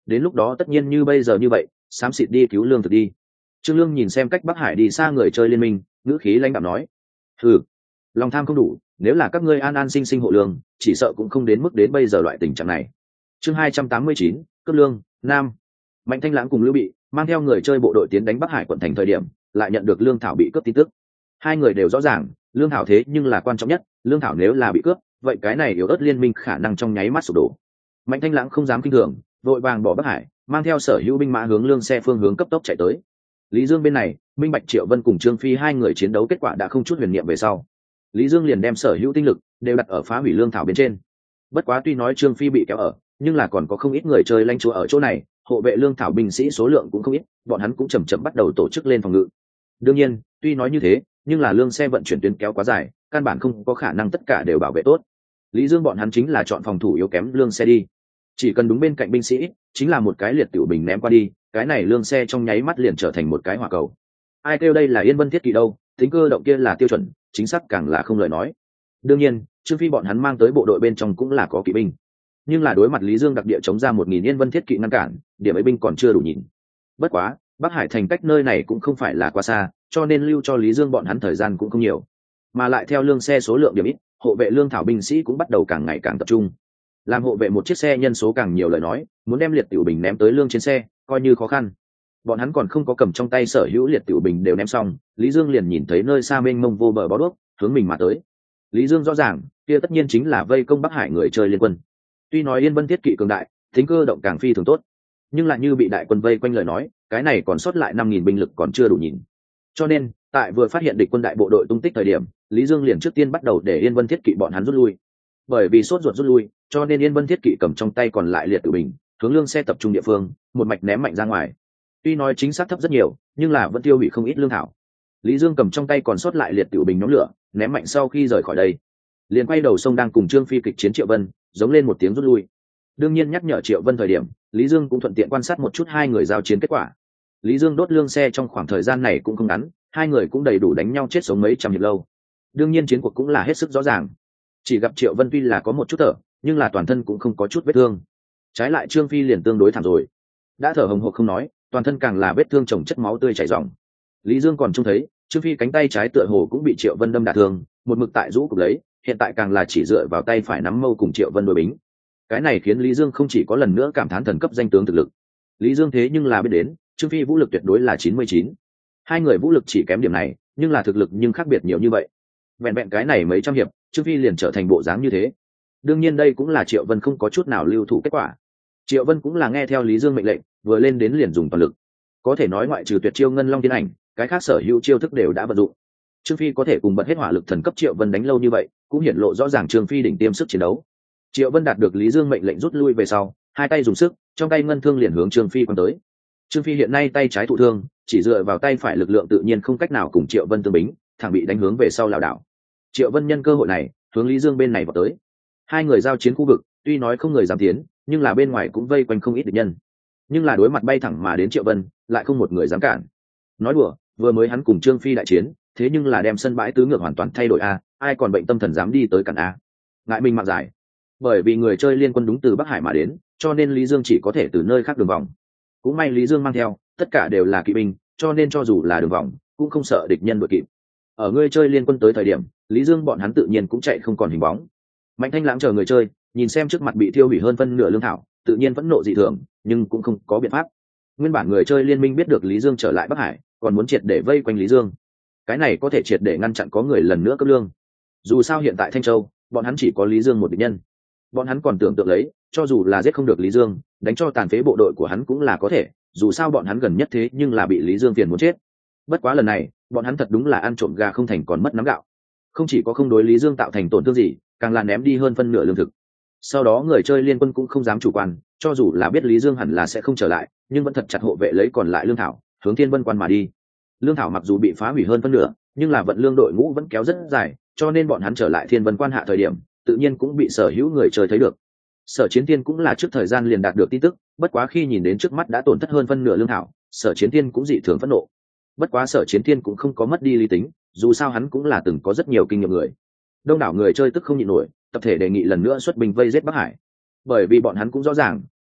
đến lúc đó tất nhiên như bây giờ như vậy, xám xịt đi cứu lương thực đi. Trương Lương nhìn xem cách Bắc Hải đi xa người chơi liên minh, ngữ khí lãnh đạm nói: "Hừ, lòng tham không đủ, nếu là các ngươi an an sinh sinh hộ lương, chỉ sợ cũng không đến mức đến bây giờ loại tình trạng này." Chương hai trăm tám mươi chín, cướp lương, Nam. Mạnh Thanh Lãng cùng Lưu Bị mang theo người chơi bộ đội tiến đánh Bắc Hải quận thành thời điểm, lại nhận được lương thảo bị cướp tin tức. Hai người đều rõ ràng, lương thảo thế nhưng là quan trọng nhất, lương thảo nếu là bị cướp, vậy cái này yếu ớt liên minh khả năng trong nháy mắt sụp đổ. Mạnh Thanh Lãng không dám kinh thường, vội vàng bỏ Bắc Hải, mang theo sở hữu binh mã hướng lương xe phương hướng cấp tốc chạy tới. Lý Dương bên này, Minh Bạch Triệu Vân cùng Trương Phi hai người chiến đấu kết quả đã không chút huyền niệm về sau. Lý Dương liền đem sở hữu tinh lực đều đặt ở phá hủy lương thảo bên trên. Bất quá tuy nói Trương Phi bị kéo ở, nhưng là còn có không ít người chơi lãnh chúa ở chỗ này, hộ vệ lương thảo binh sĩ số lượng cũng không ít, bọn hắn cũng chậm chậm bắt đầu tổ chức lên phòng ngự. Đương nhiên, tuy nói như thế, nhưng là lương xe vận chuyển tuyến kéo quá dài, căn bản không có khả năng tất cả đều bảo vệ tốt. Lý Dương bọn hắn chính là chọn phòng thủ yếu kém lương xe đi, chỉ cần đúng bên cạnh binh sĩ, chính là một cái liệt tiểu bình ném qua đi, cái này lương xe trong nháy mắt liền trở thành một cái hỏa cầu. Ai kêu đây là Yên Vân thiết kỵ đâu, tính cơ động kia là tiêu chuẩn, chính xác càng là không lời nói. Đương nhiên, Trương Phi bọn hắn mang tới bộ đội bên trong cũng là có kỵ binh, nhưng là đối mặt Lý Dương đặc địa chống ra một nghìn Yên Vân thiết kỵ ngăn cản, điểm ấy binh còn chưa đủ nhìn. Bất quá, Bắc Hải thành cách nơi này cũng không phải là quá xa, cho nên lưu cho Lý Dương bọn hắn thời gian cũng không nhiều, mà lại theo lương xe số lượng điểm ít, hộ vệ lương thảo binh sĩ cũng bắt đầu càng ngày càng tập trung. Làm hộ vệ một chiếc xe nhân số càng nhiều lời nói, muốn đem liệt tiểu bình ném tới lương trên xe coi như khó khăn. Bọn hắn còn không có cầm trong tay sở hữu liệt tiểu bình đều ném xong, Lý Dương liền nhìn thấy nơi xa mênh mông vô bờ bó đuốc hướng mình mà tới. Lý Dương rõ ràng, kia tất nhiên chính là vây công Bắc Hải người chơi liên quân. Tuy nói Yên Vân thiết kỵ cường đại, tính cơ động càng phi thường tốt, nhưng lại như bị đại quân vây quanh lời nói, cái này còn sót lại năm nghìn binh lực còn chưa đủ nhìn. Cho nên, tại vừa phát hiện địch quân đại bộ đội tung tích thời điểm, Lý Dương liền trước tiên bắt đầu để Yên Vân thiết kỵ bọn hắn rút lui. Bởi vì sốt ruột rút lui, cho nên Yên Vân thiết kỵ cầm trong tay còn lại liệt tự bình, hướng lương xe tập trung địa phương, một mạch ném mạnh ra ngoài. Tuy nói chính xác thấp rất nhiều, nhưng là vẫn tiêu hủy không ít lương thảo. Lý Dương cầm trong tay còn sót lại liệt tự bình nhóm lửa, ném mạnh sau khi rời khỏi đây, liền quay đầu sông đang cùng Trương Phi kịch chiến Triệu Vân, giống lên một tiếng rút lui. Đương nhiên nhắc nhở Triệu Vân thời điểm, Lý Dương cũng thuận tiện quan sát một chút hai người giao chiến kết quả. Lý Dương đốt lương xe trong khoảng thời gian này cũng không ngắn, hai người cũng đầy đủ đánh nhau chết sống mấy trăm hiệp lâu. Đương nhiên chiến cuộc cũng là hết sức rõ ràng. Chỉ gặp Triệu Vân tuy là có một chút thở, nhưng là toàn thân cũng không có chút vết thương. Trái lại Trương Phi liền tương đối thảm rồi, đã thở hồng hộc không nói, toàn thân càng là vết thương chồng chất máu tươi chảy ròng. Lý Dương còn trông thấy Trương Phi cánh tay trái tựa hồ cũng bị Triệu Vân đâm đả thương, một mực tại rũ cục lấy, hiện tại càng là chỉ dựa vào tay phải nắm mâu cùng Triệu Vân đối bính. Cái này khiến Lý Dương không chỉ có lần nữa cảm thán thần cấp danh tướng thực lực. Lý Dương thế nhưng là biết đến, Trương Phi vũ lực tuyệt đối là chín mươi chín. Hai người vũ lực chỉ kém điểm này, nhưng là thực lực nhưng khác biệt nhiều như vậy. Vẹn vẹn cái này mấy trăm hiệp, Trương Phi liền trở thành bộ dáng như thế. Đương nhiên đây cũng là Triệu Vân không có chút nào lưu thủ kết quả. Triệu Vân cũng là nghe theo Lý Dương mệnh lệnh, vừa lên đến liền dùng toàn lực. Có thể nói ngoại trừ tuyệt chiêu Ngân Long Thiên Ảnh, cái khác sở hữu chiêu thức đều đã vận dụng. Trương Phi có thể cùng bật hết hỏa lực thần cấp Triệu Vân đánh lâu như vậy, cũng hiển lộ rõ ràng Trương Phi đỉnh tiêm sức chiến đấu. Triệu Vân đạt được Lý Dương mệnh lệnh rút lui về sau, hai tay dùng sức, trong tay ngân thương liền hướng Trương Phi quăng tới. Trương Phi hiện nay tay trái thụ thương, chỉ dựa vào tay phải lực lượng tự nhiên không cách nào cùng Triệu Vân tương bính, thẳng bị đánh hướng về sau lảo đảo. Triệu Vân nhân cơ hội này, hướng Lý Dương bên này vào tới. Hai người giao chiến khu vực, tuy nói không người dám tiến, nhưng là bên ngoài cũng vây quanh không ít địch nhân. Nhưng là đối mặt bay thẳng mà đến Triệu Vân, lại không một người dám cản. Nói đùa, vừa mới hắn cùng Trương Phi đại chiến, thế nhưng là đem sân bãi tứ ngược hoàn toàn thay đổi a, ai còn bệnh tâm thần dám đi tới cản a. Ngại mình mạng giải. Bởi vì người chơi liên quân đúng từ Bắc Hải mà đến, cho nên Lý Dương chỉ có thể từ nơi khác đường vòng. Cũng may Lý Dương mang theo, tất cả đều là kỵ binh, cho nên cho dù là đường vòng, cũng không sợ địch nhân đuổi kịp. Ở người chơi liên quân tới thời điểm, Lý Dương bọn hắn tự nhiên cũng chạy không còn hình bóng. Mạnh Thanh Lãng chờ người chơi, nhìn xem trước mặt bị thiêu hủy hơn phân nửa lương thảo, tự nhiên vẫn nộ dị thường, nhưng cũng không có biện pháp. Nguyên bản người chơi liên minh biết được Lý Dương trở lại Bắc Hải, còn muốn triệt để vây quanh Lý Dương. Cái này có thể triệt để ngăn chặn có người lần nữa cấp lương. Dù sao hiện tại Thanh Châu, bọn hắn chỉ có Lý Dương một địch nhân. Bọn hắn còn tưởng tượng lấy, cho dù là giết không được Lý Dương, đánh cho tàn phế bộ đội của hắn cũng là có thể, dù sao bọn hắn gần nhất thế nhưng là bị Lý Dương phiền muốn chết. Bất quá lần này, bọn hắn thật đúng là ăn trộm gà không thành còn mất nắm gạo. Không chỉ có không đối Lý Dương tạo thành tổn thương gì, càng là ném đi hơn phân nửa lương thực. Sau đó người chơi liên quân cũng không dám chủ quan, cho dù là biết Lý Dương hẳn là sẽ không trở lại, nhưng vẫn thật chặt hộ vệ lấy còn lại lương thảo, hướng Thiên Vân Quan mà đi. Lương thảo mặc dù bị phá hủy hơn phân nửa, nhưng là vận lương đội ngũ vẫn kéo rất dài, cho nên bọn hắn trở lại Thiên Vân Quan hạ thời điểm, tự nhiên cũng bị sở hữu người chơi thấy được. Sở Chiến Thiên cũng là trước thời gian liền đạt được tin tức, bất quá khi nhìn đến trước mắt đã tổn thất hơn phân nửa lương thảo, Sở Chiến Thiên cũng dị thường phẫn nộ. Bất quá Sở Chiến Thiên cũng không có mất đi lý tính, dù sao hắn cũng là từng có rất nhiều kinh nghiệm người. Đông đảo người chơi tức không nhịn nổi, tập thể đề nghị lần nữa xuất binh vây giết Bắc Hải. Bởi vì bọn hắn cũng rõ ràng,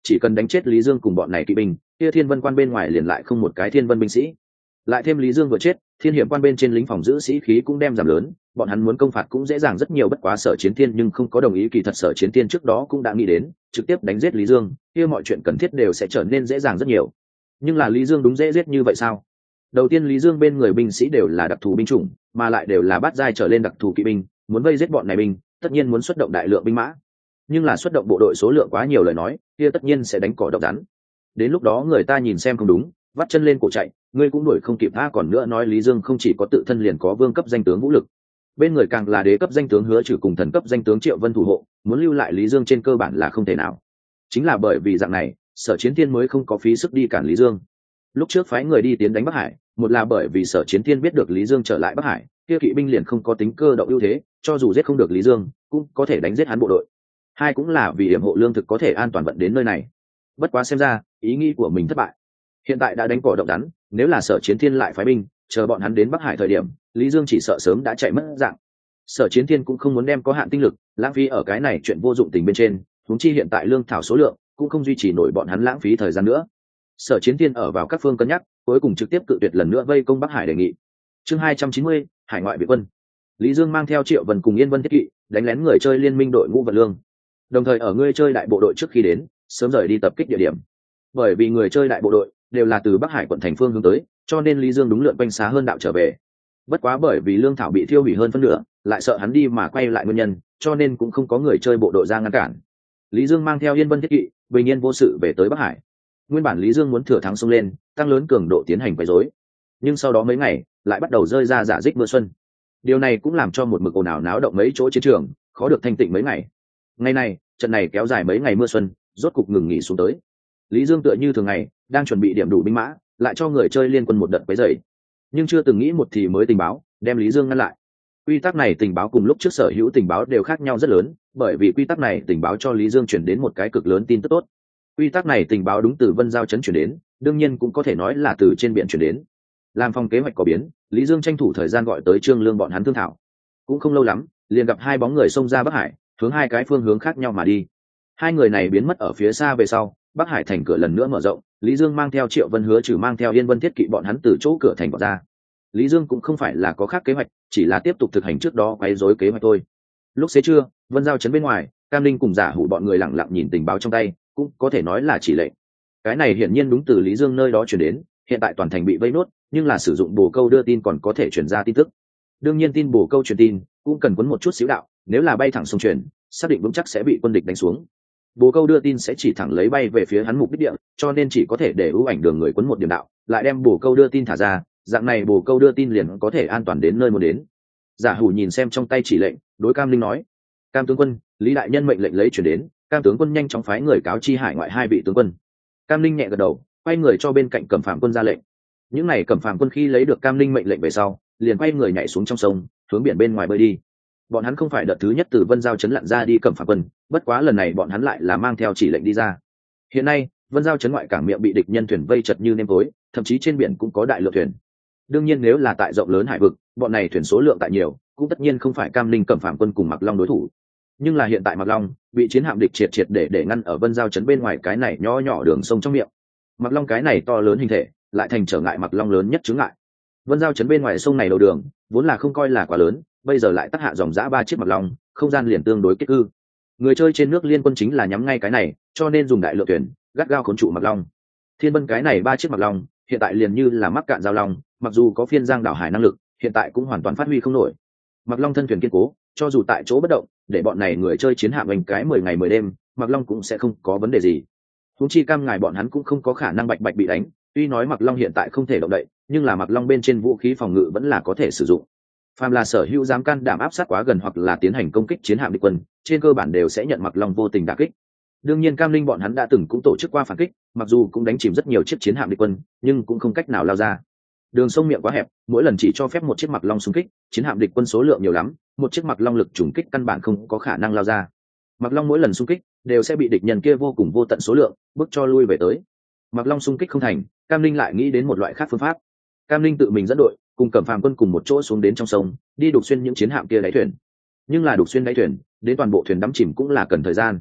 chỉ cần đánh chết Lý Dương cùng bọn này kỵ binh, kia Thiên Vân quan bên ngoài liền lại không một cái Thiên Vân binh sĩ. Lại thêm Lý Dương vừa chết, Thiên Hiểm quan bên trên lính phòng giữ sĩ khí cũng đem giảm lớn, bọn hắn muốn công phạt cũng dễ dàng rất nhiều, bất quá Sở Chiến Thiên nhưng không có đồng ý, kỳ thật Sở Chiến Thiên trước đó cũng đã nghĩ đến, trực tiếp đánh giết Lý Dương, kia mọi chuyện cần thiết đều sẽ trở nên dễ dàng rất nhiều. Nhưng là Lý Dương đúng dễ giết như vậy sao? Đầu tiên Lý Dương bên người binh sĩ đều là đặc thù binh chủng, mà lại đều là bát giai trở lên đặc thù kỵ binh, muốn vây giết bọn này binh, tất nhiên muốn xuất động đại lượng binh mã. Nhưng là xuất động bộ đội số lượng quá nhiều lời nói, kia tất nhiên sẽ đánh cỏ độc rắn. Đến lúc đó người ta nhìn xem không đúng, vắt chân lên cổ chạy, ngươi cũng đuổi không kịp. Tha còn nữa nói Lý Dương không chỉ có tự thân liền có vương cấp danh tướng vũ lực, bên người càng là đế cấp danh tướng Hứa Trừ cùng thần cấp danh tướng Triệu Vân thủ hộ, muốn lưu lại Lý Dương trên cơ bản là không thể nào. Chính là bởi vì dạng này, Sở Chiến Thiên mới không có phí sức đi cản Lý Dương. Lúc trước phái người đi tiến đánh Bắc Hải, một là bởi vì Sở Chiến Thiên biết được Lý Dương trở lại Bắc Hải, kia kỵ binh liền không có tính cơ động ưu thế, cho dù giết không được Lý Dương, cũng có thể đánh giết hắn bộ đội. Hai cũng là vì yểm hộ lương thực có thể an toàn vận đến nơi này. Bất quá xem ra, ý nghĩ của mình thất bại. Hiện tại đã đánh cỏ động rắn, nếu là Sở Chiến Thiên lại phái binh, chờ bọn hắn đến Bắc Hải thời điểm, Lý Dương chỉ sợ sớm đã chạy mất dạng. Sở Chiến Thiên cũng không muốn đem có hạn tinh lực lãng phí ở cái này chuyện vô dụng tình bên trên, huống chi hiện tại lương thảo số lượng cũng không duy trì nổi bọn hắn lãng phí thời gian nữa. Sở Chiến Thiên ở vào các phương cân nhắc, cuối cùng trực tiếp cự tuyệt lần nữa vây công Bắc Hải đề nghị. Chương hai trăm chín mươi, Hải ngoại viện quân. Lý Dương mang theo Triệu Vân cùng Yên Vân thiết kỵ, đánh lén người chơi liên minh đội ngũ vật lương. Đồng thời ở người chơi đại bộ đội trước khi đến, sớm rời đi tập kích địa điểm. Bởi vì người chơi đại bộ đội đều là từ Bắc Hải quận thành phương hướng tới, cho nên Lý Dương đúng lượn quanh xá hơn đạo trở về. Bất quá bởi vì lương thảo bị thiêu hủy hơn phân nửa, lại sợ hắn đi mà quay lại nguyên nhân, cho nên cũng không có người chơi bộ đội ra ngăn cản. Lý Dương mang theo Yên Vân thiết kỵ, bình yên vô sự về tới Bắc Hải. Nguyên bản Lý Dương muốn thừa thắng xông lên, tăng lớn cường độ tiến hành quấy rối, nhưng sau đó mấy ngày lại bắt đầu rơi ra giả dích mưa xuân. Điều này cũng làm cho một mực ồn ào náo động mấy chỗ chiến trường khó được thanh tịnh mấy ngày. Ngày này, trận này kéo dài mấy ngày mưa xuân, rốt cục ngừng nghỉ xuống tới. Lý Dương tựa như thường ngày, đang chuẩn bị điểm đủ binh mã, lại cho người chơi liên quân một đợt quấy rầy. Nhưng chưa từng nghĩ một thì mới tình báo, đem Lý Dương ngăn lại. Quy tắc này tình báo cùng lúc trước sở hữu tình báo đều khác nhau rất lớn, bởi vì quy tắc này tình báo cho Lý Dương chuyển đến một cái cực lớn tin tức tốt. Quy tắc này tình báo đúng từ Vân Giao trấn chuyển đến, đương nhiên cũng có thể nói là từ trên biển chuyển đến. Làm phòng kế hoạch có biến, Lý Dương tranh thủ thời gian gọi tới Trương Lương bọn hắn thương thảo. Cũng không lâu lắm, liền gặp hai bóng người xông ra Bắc Hải, hướng hai cái phương hướng khác nhau mà đi. Hai người này biến mất ở phía xa về sau, Bắc Hải thành cửa lần nữa mở rộng, Lý Dương mang theo Triệu Vân Hứa Trừ mang theo Yên Vân thiết kỵ bọn hắn từ chỗ cửa thành vào ra. Lý Dương cũng không phải là có khác kế hoạch, chỉ là tiếp tục thực hành trước đó quấy rối kế hoạch thôi. Lúc xế trưa, Vân Giao trấn bên ngoài, Cam Linh cùng Giả Hủ bọn người lặng lặng nhìn tình báo trong tay, cũng có thể nói là chỉ lệnh. Cái này hiển nhiên đúng từ Lý Dương nơi đó truyền đến, hiện tại toàn thành bị vây nốt, nhưng là sử dụng bồ câu đưa tin còn có thể truyền ra tin tức. Đương nhiên tin bồ câu truyền tin cũng cần quấn một chút xíu đạo, nếu là bay thẳng sông truyền, xác định vững chắc sẽ bị quân địch đánh xuống. Bồ câu đưa tin sẽ chỉ thẳng lấy bay về phía hắn mục đích địa, cho nên chỉ có thể để ưu ảnh đường người quấn một điểm đạo, lại đem bồ câu đưa tin thả ra, dạng này bồ câu đưa tin liền có thể an toàn đến nơi muốn đến. Giả Hủ nhìn xem trong tay chỉ lệnh, đối Cam Linh nói: Cam tướng quân, Lý đại nhân mệnh lệnh lấy chuyển đến, Cam tướng quân nhanh chóng phái người cáo chi hải ngoại hai vị tướng quân. Cam Linh nhẹ gật đầu, quay người cho bên cạnh Cẩm Phàm quân ra lệnh. Những này Cẩm Phàm quân khi lấy được Cam Linh mệnh lệnh về sau, liền quay người nhảy xuống trong sông, hướng biển bên ngoài bơi đi. Bọn hắn không phải đợt thứ nhất từ Vân Giao trấn lặn ra đi Cẩm Phàm quân, bất quá lần này bọn hắn lại là mang theo chỉ lệnh đi ra. Hiện nay, Vân Giao trấn ngoại cảng miệng bị địch nhân thuyền vây chật như nêm tối, thậm chí trên biển cũng có đại lượng thuyền. Đương nhiên nếu là tại rộng lớn hải vực, bọn này thuyền số lượng tại nhiều, cũng tất nhiên không phải Cam Linh Cẩm Phàm quân cùng Mạc Long đối thủ. Nhưng là hiện tại Mạc Long bị chiến hạm địch triệt triệt để để ngăn ở Vân Giao trấn bên ngoài cái này nhỏ nhỏ đường sông trong miệng. Mạc Long cái này to lớn hình thể, lại thành trở ngại Mạc Long lớn nhất chướng ngại. Vân Giao trấn bên ngoài sông này đầu đường, vốn là không coi là quá lớn, bây giờ lại tắc hạ dòng dã ba chiếc Mạc Long, không gian liền tương đối kết cư. Người chơi trên nước liên quân chính là nhắm ngay cái này, cho nên dùng đại lượng thuyền gắt gao khốn trụ Mạc Long. Thiên Vân cái này ba chiếc Mạc Long, hiện tại liền như là mắc cạn giao long, mặc dù có phiên giang đảo hải năng lực, hiện tại cũng hoàn toàn phát huy không nổi. Mạc Long thân thuyền kiên cố, cho dù tại chỗ bất động, để bọn này người chơi chiến hạm mình cái mười ngày mười đêm, Mạc Long cũng sẽ không có vấn đề gì. Huống chi Cam ngài bọn hắn cũng không có khả năng bạch bạch bị đánh, tuy nói Mạc Long hiện tại không thể động đậy, nhưng là Mạc Long bên trên vũ khí phòng ngự vẫn là có thể sử dụng. Phàm là sở hữu dám can đảm áp sát quá gần hoặc là tiến hành công kích chiến hạm địch quân, trên cơ bản đều sẽ nhận Mạc Long vô tình đả kích. Đương nhiên Cam Linh bọn hắn đã từng cũng tổ chức qua phản kích, mặc dù cũng đánh chìm rất nhiều chiếc chiến hạm địch quân, nhưng cũng không cách nào lao ra. Đường sông miệng quá hẹp, mỗi lần chỉ cho phép một chiếc Mạc Long xung kích, chiến hạm địch quân số lượng nhiều lắm, một chiếc Mạc Long lực trùng kích căn bản không có khả năng lao ra. Mạc Long mỗi lần xung kích đều sẽ bị địch nhân kia vô cùng vô tận số lượng bước cho lui về tới. Mạc Long xung kích không thành, Cam Linh lại nghĩ đến một loại khác phương pháp. Cam Linh tự mình dẫn đội, cùng Cẩm Phàm quân cùng một chỗ xuống đến trong sông, đi đục xuyên những chiến hạm kia đáy thuyền. Nhưng là đục xuyên đáy thuyền, đến toàn bộ thuyền đắm chìm cũng là cần thời gian.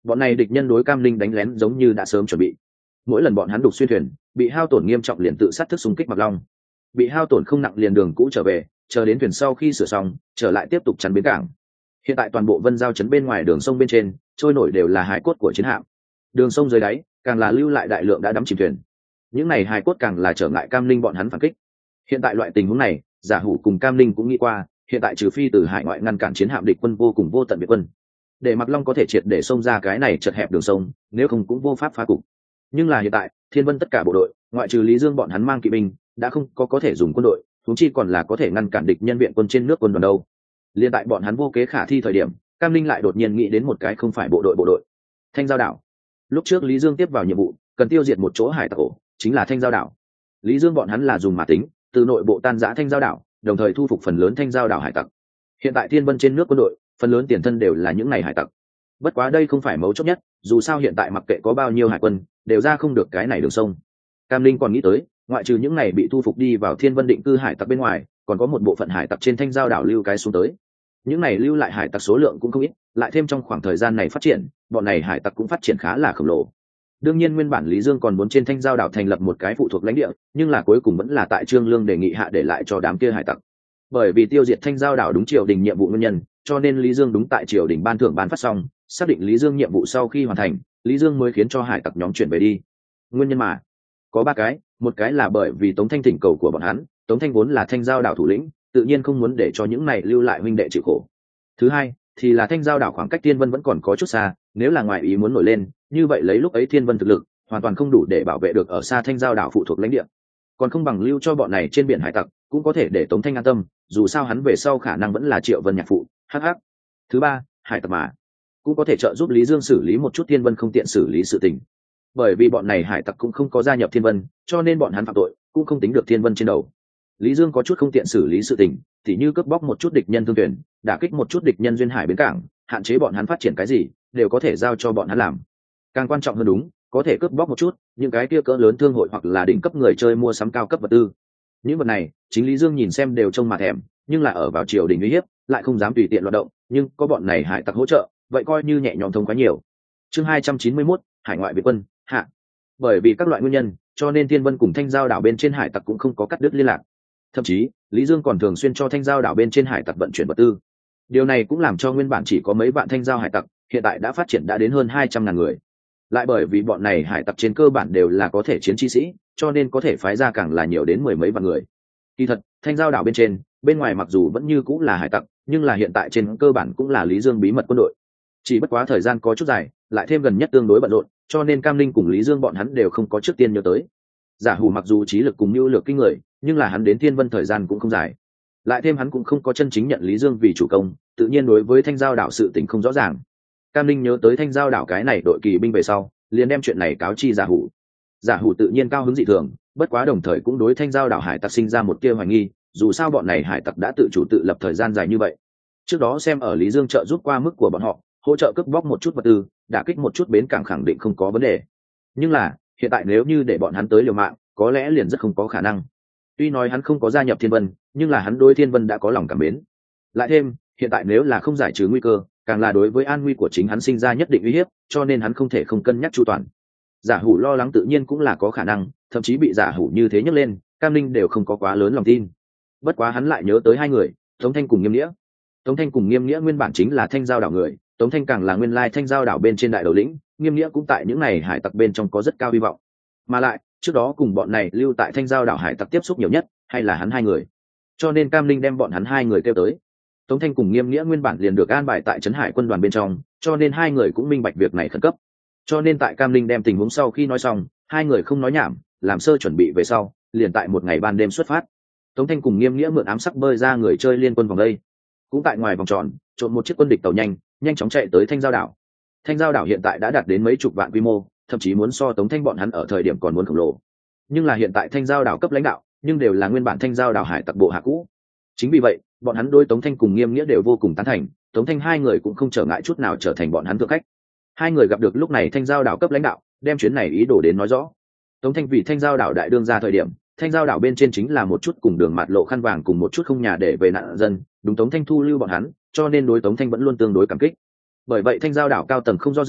bọn này địch nhân đối Cam Linh đánh lén giống như đã sớm chuẩn bị. Mỗi lần bọn hắn đục xuyên thuyền, bị hao tổn nghiêm trọng liền tự sát thức xung kích Mặc Long, bị hao tổn không nặng liền đường cũ trở về, chờ đến thuyền sau khi sửa xong trở lại tiếp tục chắn bến cảng. Hiện tại toàn bộ Vân Giao trấn bên ngoài đường sông bên trên trôi nổi đều là hài cốt của chiến hạm, đường sông dưới đáy càng là lưu lại đại lượng đã đắm chìm thuyền. Những này hài cốt càng là trở ngại Cam Linh bọn hắn phản kích. Hiện tại loại tình huống này, Giả Hủ cùng Cam Linh cũng nghĩ qua, hiện tại trừ phi từ hải ngoại ngăn cản chiến hạm địch quân vô cùng vô tận biệt quân, để Mặc Long có thể triệt để xông ra cái này chật hẹp đường sông, nếu không cũng vô pháp phá cục. Nhưng là hiện tại Thiên Vân tất cả bộ đội, ngoại trừ Lý Dương bọn hắn mang kỵ binh, đã không có có thể dùng quân đội, huống chi còn là có thể ngăn cản địch nhân viện quân trên nước quân đoàn đâu. Liên tại bọn hắn vô kế khả thi thời điểm, Cam Linh lại đột nhiên nghĩ đến một cái không phải bộ đội bộ đội, Thanh Giao đảo. Lúc trước Lý Dương tiếp vào nhiệm vụ, cần tiêu diệt một chỗ hải tặc ổ, chính là Thanh Giao đảo. Lý Dương bọn hắn là dùng mà tính, từ nội bộ tan rã Thanh Giao đảo, đồng thời thu phục phần lớn Thanh Giao đảo hải tặc. Hiện tại Thiên Vân trên nước quân đội, phần lớn tiền thân đều là những này hải tặc. Bất quá đây không phải mấu chốt nhất, dù sao hiện tại mặc kệ có bao nhiêu hải quân, đều ra không được cái này đường sông. Cam Linh còn nghĩ tới, ngoại trừ những này bị thu phục đi vào Thiên Vân định cư hải tặc bên ngoài, còn có một bộ phận hải tặc trên Thanh Giao đảo lưu cái xuống tới. Những này lưu lại hải tặc số lượng cũng không ít, lại thêm trong khoảng thời gian này phát triển, bọn này hải tặc cũng phát triển khá là khổng lồ. Đương nhiên nguyên bản Lý Dương còn muốn trên Thanh Giao đảo thành lập một cái phụ thuộc lãnh địa, nhưng là cuối cùng vẫn là tại Trương Lương đề nghị hạ để lại cho đám kia hải tặc. Bởi vì tiêu diệt Thanh Giao đảo đúng triều đình nhiệm vụ nguyên nhân, cho nên Lý Dương đúng tại triều đình ban thưởng ban phát xong, xác định Lý Dương nhiệm vụ sau khi hoàn thành, Lý Dương mới khiến cho hải tặc nhóm chuyển về đi. Nguyên nhân mà có ba cái, một cái là bởi vì Tống Thanh thỉnh cầu của bọn hắn, Tống Thanh vốn là Thanh Giao đảo thủ lĩnh, tự nhiên không muốn để cho những này lưu lại huynh đệ chịu khổ. Thứ hai thì là Thanh Giao đảo khoảng cách Thiên Vân vẫn còn có chút xa, nếu là ngoài ý muốn nổi lên, như vậy lấy lúc ấy Thiên Vân thực lực hoàn toàn không đủ để bảo vệ được ở xa Thanh Giao đảo phụ thuộc lãnh địa, còn không bằng lưu cho bọn này trên biển hải tặc, cũng có thể để Tống Thanh an tâm, dù sao hắn về sau khả năng vẫn là Triệu Vân nhạc phụ. Hh. Thứ ba, hải tặc mà cũng có thể trợ giúp Lý Dương xử lý một chút Thiên Vân không tiện xử lý sự tình, bởi vì bọn này hải tặc cũng không có gia nhập Thiên Vân, cho nên bọn hắn phạm tội cũng không tính được Thiên Vân trên đầu. Lý Dương có chút không tiện xử lý sự tình, thì như cướp bóc một chút địch nhân thương thuyền, đả kích một chút địch nhân duyên hải bến cảng, hạn chế bọn hắn phát triển cái gì, đều có thể giao cho bọn hắn làm. Càng quan trọng hơn đúng, có thể cướp bóc một chút những cái kia cỡ lớn thương hội hoặc là đỉnh cấp người chơi mua sắm cao cấp vật tư. Những vật này, chính Lý Dương nhìn xem đều trông mà thèm, nhưng là ở vào triều đình uy hiếp, lại không dám tùy tiện loạt động, nhưng có bọn này hải tặc hỗ trợ, vậy coi như nhẹ nhõm thông quá nhiều. Chương hai trăm chín mươi mốt, hải ngoại việt quân hạ. Bởi vì các loại nguyên nhân, cho nên Thiên Vân cùng Thanh Giao đảo bên trên hải tặc cũng không có cắt đứt liên lạc. Thậm chí, Lý Dương còn thường xuyên cho Thanh Giao đảo bên trên hải tặc vận chuyển vật tư. Điều này cũng làm cho nguyên bản chỉ có mấy vạn Thanh Giao hải tặc, hiện tại đã phát triển đã đến hơn hai trăm ngàn người. Lại bởi vì bọn này hải tặc trên cơ bản đều là có thể chiến chi sĩ, cho nên có thể phái ra càng là nhiều đến mười mấy vạn người. Kỳ thật, Thanh Giao đảo bên trên, bên ngoài mặc dù vẫn như cũng là hải tặc, nhưng là hiện tại trên cơ bản cũng là Lý Dương bí mật quân đội. Chỉ bất quá thời gian có chút dài, lại thêm gần nhất tương đối bận rộn, cho nên Cam Linh cùng Lý Dương bọn hắn đều không có trước tiên nhớ tới. Giả Hủ mặc dù trí lực cùng nhu lược kinh người, nhưng là hắn đến Thiên Vân thời gian cũng không dài. Lại thêm hắn cũng không có chân chính nhận Lý Dương vì chủ công, tự nhiên đối với Thanh Giao đảo sự tình không rõ ràng. Cam Linh nhớ tới Thanh Giao đảo cái này đội kỳ binh về sau, liền đem chuyện này cáo chi Giả Hủ. Giả Hủ tự nhiên cao hứng dị thường, bất quá đồng thời cũng đối Thanh Giao đảo hải tặc sinh ra một tia hoài nghi, dù sao bọn này hải tặc đã tự chủ tự lập thời gian dài như vậy. Trước đó xem ở Lý Dương trợ giúp qua mức của bọn họ, hỗ trợ cướp bóc một chút vật tư, đả kích một chút bến cảng khẳng định không có vấn đề. Nhưng là, hiện tại nếu như để bọn hắn tới liều mạng, có lẽ liền rất không có khả năng. Tuy nói hắn không có gia nhập Thiên Vân, nhưng là hắn đối Thiên Vân đã có lòng cảm mến. Lại thêm, hiện tại nếu là không giải trừ nguy cơ, càng là đối với an nguy của chính hắn sinh ra nhất định uy hiếp, cho nên hắn không thể không cân nhắc chu toàn. Giả Hủ lo lắng tự nhiên cũng là có khả năng, thậm chí bị Giả Hủ như thế nhấc lên, Cam Linh đều không có quá lớn lòng tin. Bất quá hắn lại nhớ tới hai người, Tống Thanh cùng Nghiêm Nghĩa. Tống Thanh cùng Nghiêm Nghĩa nguyên bản chính là Thanh Giao đảo người, Tống Thanh càng là nguyên lai Thanh Giao đảo bên trên đại đầu lĩnh, Nghiêm Nghĩa cũng tại những này hải tặc bên trong có rất cao hy vọng. Mà lại, trước đó cùng bọn này lưu tại Thanh Giao đảo hải tặc tiếp xúc nhiều nhất, hay là hắn hai người. Cho nên Cam Linh đem bọn hắn hai người kêu tới. Tống Thanh cùng Nghiêm Nghĩa nguyên bản liền được an bài tại trấn hải quân đoàn bên trong, cho nên hai người cũng minh bạch việc này khẩn cấp. Cho nên tại Cam Linh đem tình huống sau khi nói xong, hai người không nói nhảm, làm sơ chuẩn bị về sau, liền tại một ngày ban đêm xuất phát. Tống Thanh cùng Nghiêm Nghĩa mượn ám sắc bơi ra người chơi liên quân vòng đây, cũng tại ngoài vòng tròn trộn một chiếc quân địch tàu nhanh, nhanh chóng chạy tới Thanh Giao đảo. Thanh Giao đảo hiện tại đã đạt đến mấy chục vạn quy mô, thậm chí muốn so Tống Thanh bọn hắn ở thời điểm còn muốn khổng lồ. Nhưng là hiện tại Thanh Giao đảo cấp lãnh đạo, nhưng đều là nguyên bản Thanh Giao đảo hải tặc bộ hạ cũ. Chính vì vậy, bọn hắn đối Tống Thanh cùng Nghiêm Nghĩa đều vô cùng tán thành, Tống Thanh hai người cũng không trở ngại chút nào trở thành bọn hắn thượng khách. Hai người gặp được lúc này Thanh Giao đảo cấp lãnh đạo, đem chuyến này ý đồ đến nói rõ. Tống Thanh vì Thanh Giao đảo đại đương ra thời điểm, Thanh Giao đảo bên trên chính là một chút cùng đường mạt lộ khăn vàng cùng một chút không nhà để về nạn dân, đúng Tống Thanh thu lưu bọn hắn, cho nên đối Tống Thanh vẫn luôn tương đối cảm kích. Bởi vậy Thanh Giao đảo cao tầng không do dự,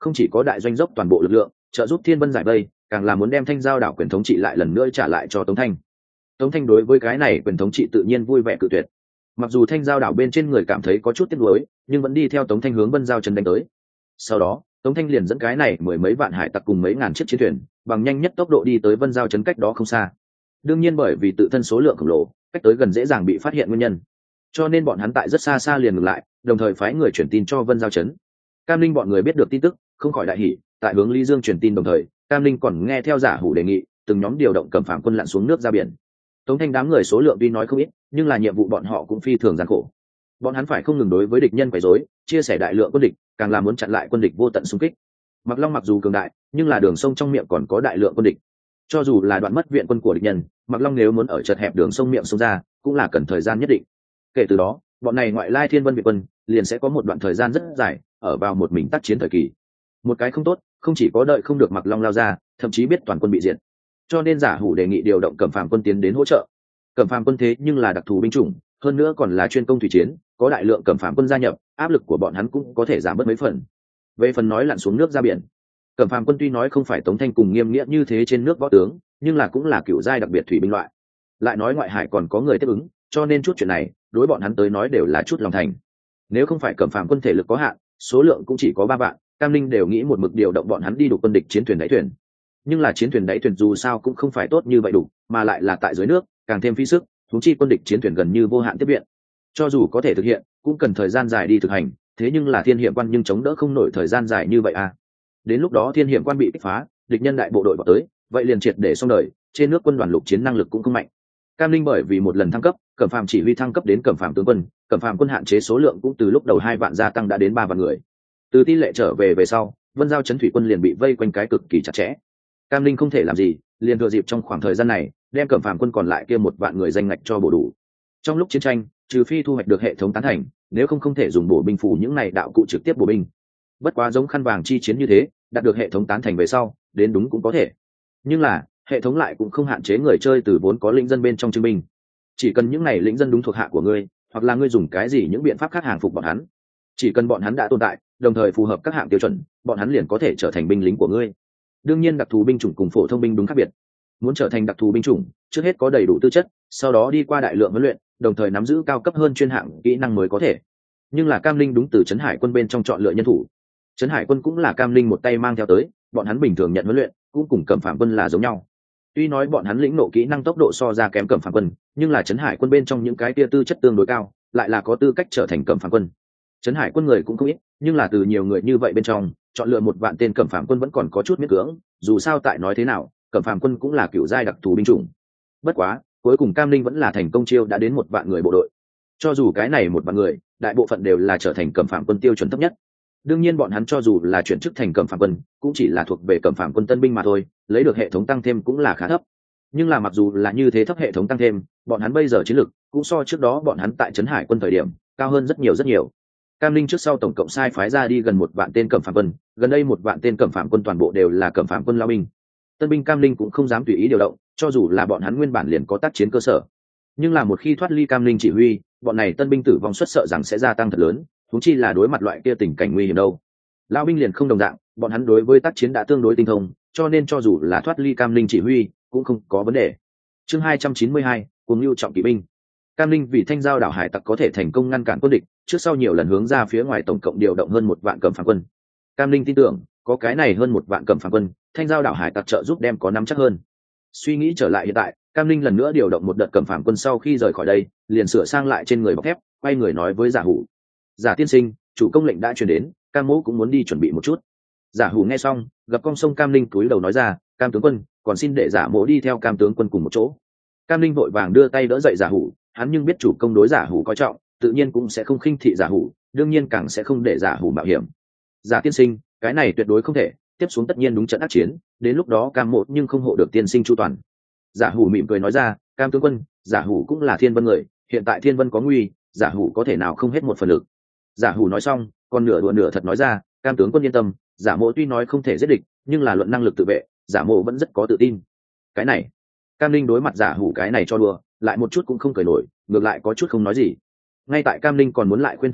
không chỉ có đại doanh dốc toàn bộ lực lượng trợ giúp Thiên Vân giải vây, càng là muốn đem Thanh Giao đảo quyền thống trị lại lần nữa trả lại cho Tống Thanh. Tống Thanh đối với cái này quyền thống trị tự nhiên vui vẻ cự tuyệt. Mặc dù Thanh Giao đảo bên trên người cảm thấy có chút tiếc nuối, nhưng vẫn đi theo Tống Thanh hướng Vân Giao trấn đánh tới. Sau đó, Tống Thanh liền dẫn cái này mười mấy vạn hải tặc cùng mấy ngàn chiếc chiến thuyền, bằng nhanh nhất tốc độ đi tới Vân Giao trấn cách đó không xa. Đương nhiên bởi vì tự thân số lượng khổng lồ, cách tới gần dễ dàng bị phát hiện nguyên nhân, cho nên bọn hắn tại rất xa xa liền ngừng lại, đồng thời phái người chuyển tin cho Vân Giao trấn. Cam Linh bọn người biết được tin tức, không khỏi đại hỉ, tại hướng Lý Dương truyền tin đồng thời, Cam Linh còn nghe theo Giả Hủ đề nghị, từng nhóm điều động Cẩm Phàm quân lặn xuống nước ra biển. Tống Thanh đám người số lượng tuy nói không ít, nhưng là nhiệm vụ bọn họ cũng phi thường gian khổ. Bọn hắn phải không ngừng đối với địch nhân quấy rối, chia sẻ đại lượng quân địch, càng là muốn chặn lại quân địch vô tận xung kích. Mặc Long mặc dù cường đại, nhưng là đường sông trong miệng còn có đại lượng quân địch. Cho dù là đoạn mất viện quân của địch nhân, Mặc Long nếu muốn ở chật hẹp đường sông miệng xông ra, cũng là cần thời gian nhất định. Kể từ đó, bọn này ngoại lai Thiên Vân viện quân liền sẽ có một đoạn thời gian rất dài ở vào một mình tác chiến thời kỳ. Một cái không tốt, không chỉ có đợi không được Mặc Long lao ra, thậm chí biết toàn quân bị diệt. Cho nên Giả Hủ đề nghị điều động Cẩm Phàm quân tiến đến hỗ trợ. Cẩm Phàm quân thế nhưng là đặc thù binh chủng, hơn nữa còn là chuyên công thủy chiến, có đại lượng Cẩm Phàm quân gia nhập, áp lực của bọn hắn cũng có thể giảm bớt mấy phần. Về phần nói lặn xuống nước ra biển, Cẩm Phàm quân tuy nói không phải Tống Thanh cùng Nghiêm Nghĩa như thế trên nước võ tướng, nhưng là cũng là cựu giai đặc biệt thủy binh loại. Lại nói ngoại hải còn có người tiếp ứng, cho nên chút chuyện này đối bọn hắn tới nói đều là chút lòng thành. Nếu không phải Cẩm Phàm quân thể lực có hạn, số lượng cũng chỉ có ba vạn, Cam Linh đều nghĩ một mực điều động bọn hắn đi đục quân địch chiến thuyền đáy thuyền. Nhưng là chiến thuyền đáy thuyền dù sao cũng không phải tốt như vậy đủ, mà lại là tại dưới nước, càng thêm phí sức, huống chi quân địch chiến thuyền gần như vô hạn tiếp viện. Cho dù có thể thực hiện, cũng cần thời gian dài đi thực hành, thế nhưng là Thiên Hiểm quan nhưng chống đỡ không nổi thời gian dài như vậy à. Đến lúc đó Thiên Hiểm quan bị kích phá, địch nhân đại bộ đội vào tới, vậy liền triệt để xong đời, trên nước quân đoàn lục chiến năng lực cũng không mạnh. Cam Linh bởi vì một lần thăng cấp, Cẩm Phàm chỉ huy thăng cấp đến Cẩm Phàm tướng quân, Cẩm Phàm quân hạn chế số lượng cũng từ lúc đầu hai vạn gia tăng đã đến ba vạn người. Từ tỷ lệ trở về về sau, Vân Giao trấn thủy quân liền bị vây quanh cái cực kỳ chặt chẽ. Cam Linh không thể làm gì, liền thừa dịp trong khoảng thời gian này, đem Cẩm Phàm quân còn lại kia một vạn người danh ngạch cho bổ đủ. Trong lúc chiến tranh, trừ phi thu hoạch được hệ thống tán thành, nếu không không thể dùng bổ binh phủ những này đạo cụ trực tiếp bổ binh. Bất quá giống khăn vàng chi chiến như thế, đạt được hệ thống tán thành về sau, đến đúng cũng có thể. Nhưng là, hệ thống lại cũng không hạn chế người chơi từ vốn có lĩnh dân bên trong chứng minh. Chỉ cần những này lĩnh dân đúng thuộc hạ của ngươi, hoặc là ngươi dùng cái gì những biện pháp khác hàng phục bọn hắn, chỉ cần bọn hắn đã tồn tại, đồng thời phù hợp các hạng tiêu chuẩn, bọn hắn liền có thể trở thành binh lính của ngươi. Đương nhiên đặc thù binh chủng cùng phổ thông binh đúng khác biệt. Muốn trở thành đặc thù binh chủng, trước hết có đầy đủ tư chất, sau đó đi qua đại lượng huấn luyện, đồng thời nắm giữ cao cấp hơn chuyên hạng kỹ năng mới có thể. Nhưng là Cam Linh đúng từ trấn hải quân bên trong chọn lựa nhân thủ. Trấn hải quân cũng là Cam Linh một tay mang theo tới, bọn hắn bình thường nhận huấn luyện, cũng cùng Cẩm Phàm quân là giống nhau. Tuy nói bọn hắn lĩnh nộ kỹ năng tốc độ so ra kém Cẩm Phàm quân, nhưng là trấn hải quân bên trong những cái tia tư chất tương đối cao, lại là có tư cách trở thành Cẩm Phàm quân. Trấn hải quân người cũng không ít, nhưng là từ nhiều người như vậy bên trong, chọn lựa một vạn tên Cẩm Phàm quân vẫn còn có chút miễn cưỡng, dù sao tại nói thế nào, Cẩm Phàm quân cũng là cựu giai đặc thù binh chủng. Bất quá, cuối cùng Cam Linh vẫn là thành công chiêu đã đến một vạn người bộ đội. Cho dù cái này một vạn người, đại bộ phận đều là trở thành Cẩm Phàm quân tiêu chuẩn thấp nhất. Đương nhiên bọn hắn cho dù là chuyển chức thành Cẩm Phàm quân, cũng chỉ là thuộc về Cẩm Phàm quân tân binh mà thôi, lấy được hệ thống tăng thêm cũng là khá thấp. Nhưng là mặc dù là như thế thấp hệ thống tăng thêm, bọn hắn bây giờ chiến lực cũng so trước đó bọn hắn tại trấn hải quân thời điểm cao hơn rất nhiều rất nhiều. Cam Linh trước sau tổng cộng sai phái ra đi gần một vạn tên Cẩm Phàm quân, gần đây một vạn tên Cẩm Phàm quân toàn bộ đều là Cẩm Phàm quân lao binh. Tân binh Cam Linh cũng không dám tùy ý điều động, cho dù là bọn hắn nguyên bản liền có tác chiến cơ sở. Nhưng là một khi thoát ly Cam Linh chỉ huy, bọn này tân binh tử vong suất sợ rằng sẽ gia tăng thật lớn, huống chi là đối mặt loại kia tình cảnh nguy hiểm đâu. Lao binh liền không đồng dạng, bọn hắn đối với tác chiến đã tương đối tinh thông, cho nên cho dù là thoát ly Cam Linh chỉ huy, cũng không có vấn đề. Chương hai trăm chín mươi hai, Cuồng Lưu trọng kỵ binh. Cam Linh vì Thanh Giao đảo hải tặc có thể thành công ngăn cản quân địch, trước sau nhiều lần hướng ra phía ngoài tổng cộng điều động hơn một vạn Cẩm Phàm quân. Cam Linh tin tưởng, có cái này hơn một vạn Cẩm Phàm quân, Thanh Giao đảo hải tặc trợ giúp đem có nắm chắc hơn. Suy nghĩ trở lại hiện tại, Cam Linh lần nữa điều động một đợt Cẩm Phàm quân sau khi rời khỏi đây, liền sửa sang lại trên người bọc thép, quay người nói với Giả Hủ: "Giả tiên sinh, chủ công lệnh đã truyền đến, Cam Mỗ cũng muốn đi chuẩn bị một chút." Giả Hủ nghe xong, gặp con sông Cam Linh cúi đầu nói ra: "Cam tướng quân, còn xin để Giả Mỗ đi theo Cam tướng quân cùng một chỗ." Cam Linh vội vàng đưa tay đỡ dậy Giả Hủ, hắn nhưng biết chủ công đối Giả Hủ coi trọng, tự nhiên cũng sẽ không khinh thị Giả Hủ, đương nhiên càng sẽ không để Giả Hủ mạo hiểm. "Giả tiên sinh, cái này tuyệt đối không thể, tiếp xuống tất nhiên đúng trận ác chiến, đến lúc đó Cam Mỗ nhưng không hộ được tiên sinh chu toàn." Giả Hủ mỉm cười nói ra: "Cam tướng quân, Giả Hủ cũng là Thiên Vân người, hiện tại Thiên Vân có nguy, Giả Hủ có thể nào không hết một phần lực." Giả Hủ nói xong, còn nửa đùa nửa thật nói ra: "Cam tướng quân yên tâm, Giả Mỗ tuy nói không thể giết địch, nhưng là luận năng lực tự vệ, Giả Mỗ vẫn rất có tự tin." Cái này, Cam Linh đối mặt Giả Hủ cái này cho đùa, lại một chút cũng không cười nổi, ngược lại có chút không nói gì. Ngay tại Cam Linh còn muốn lại khuyên thời điểm,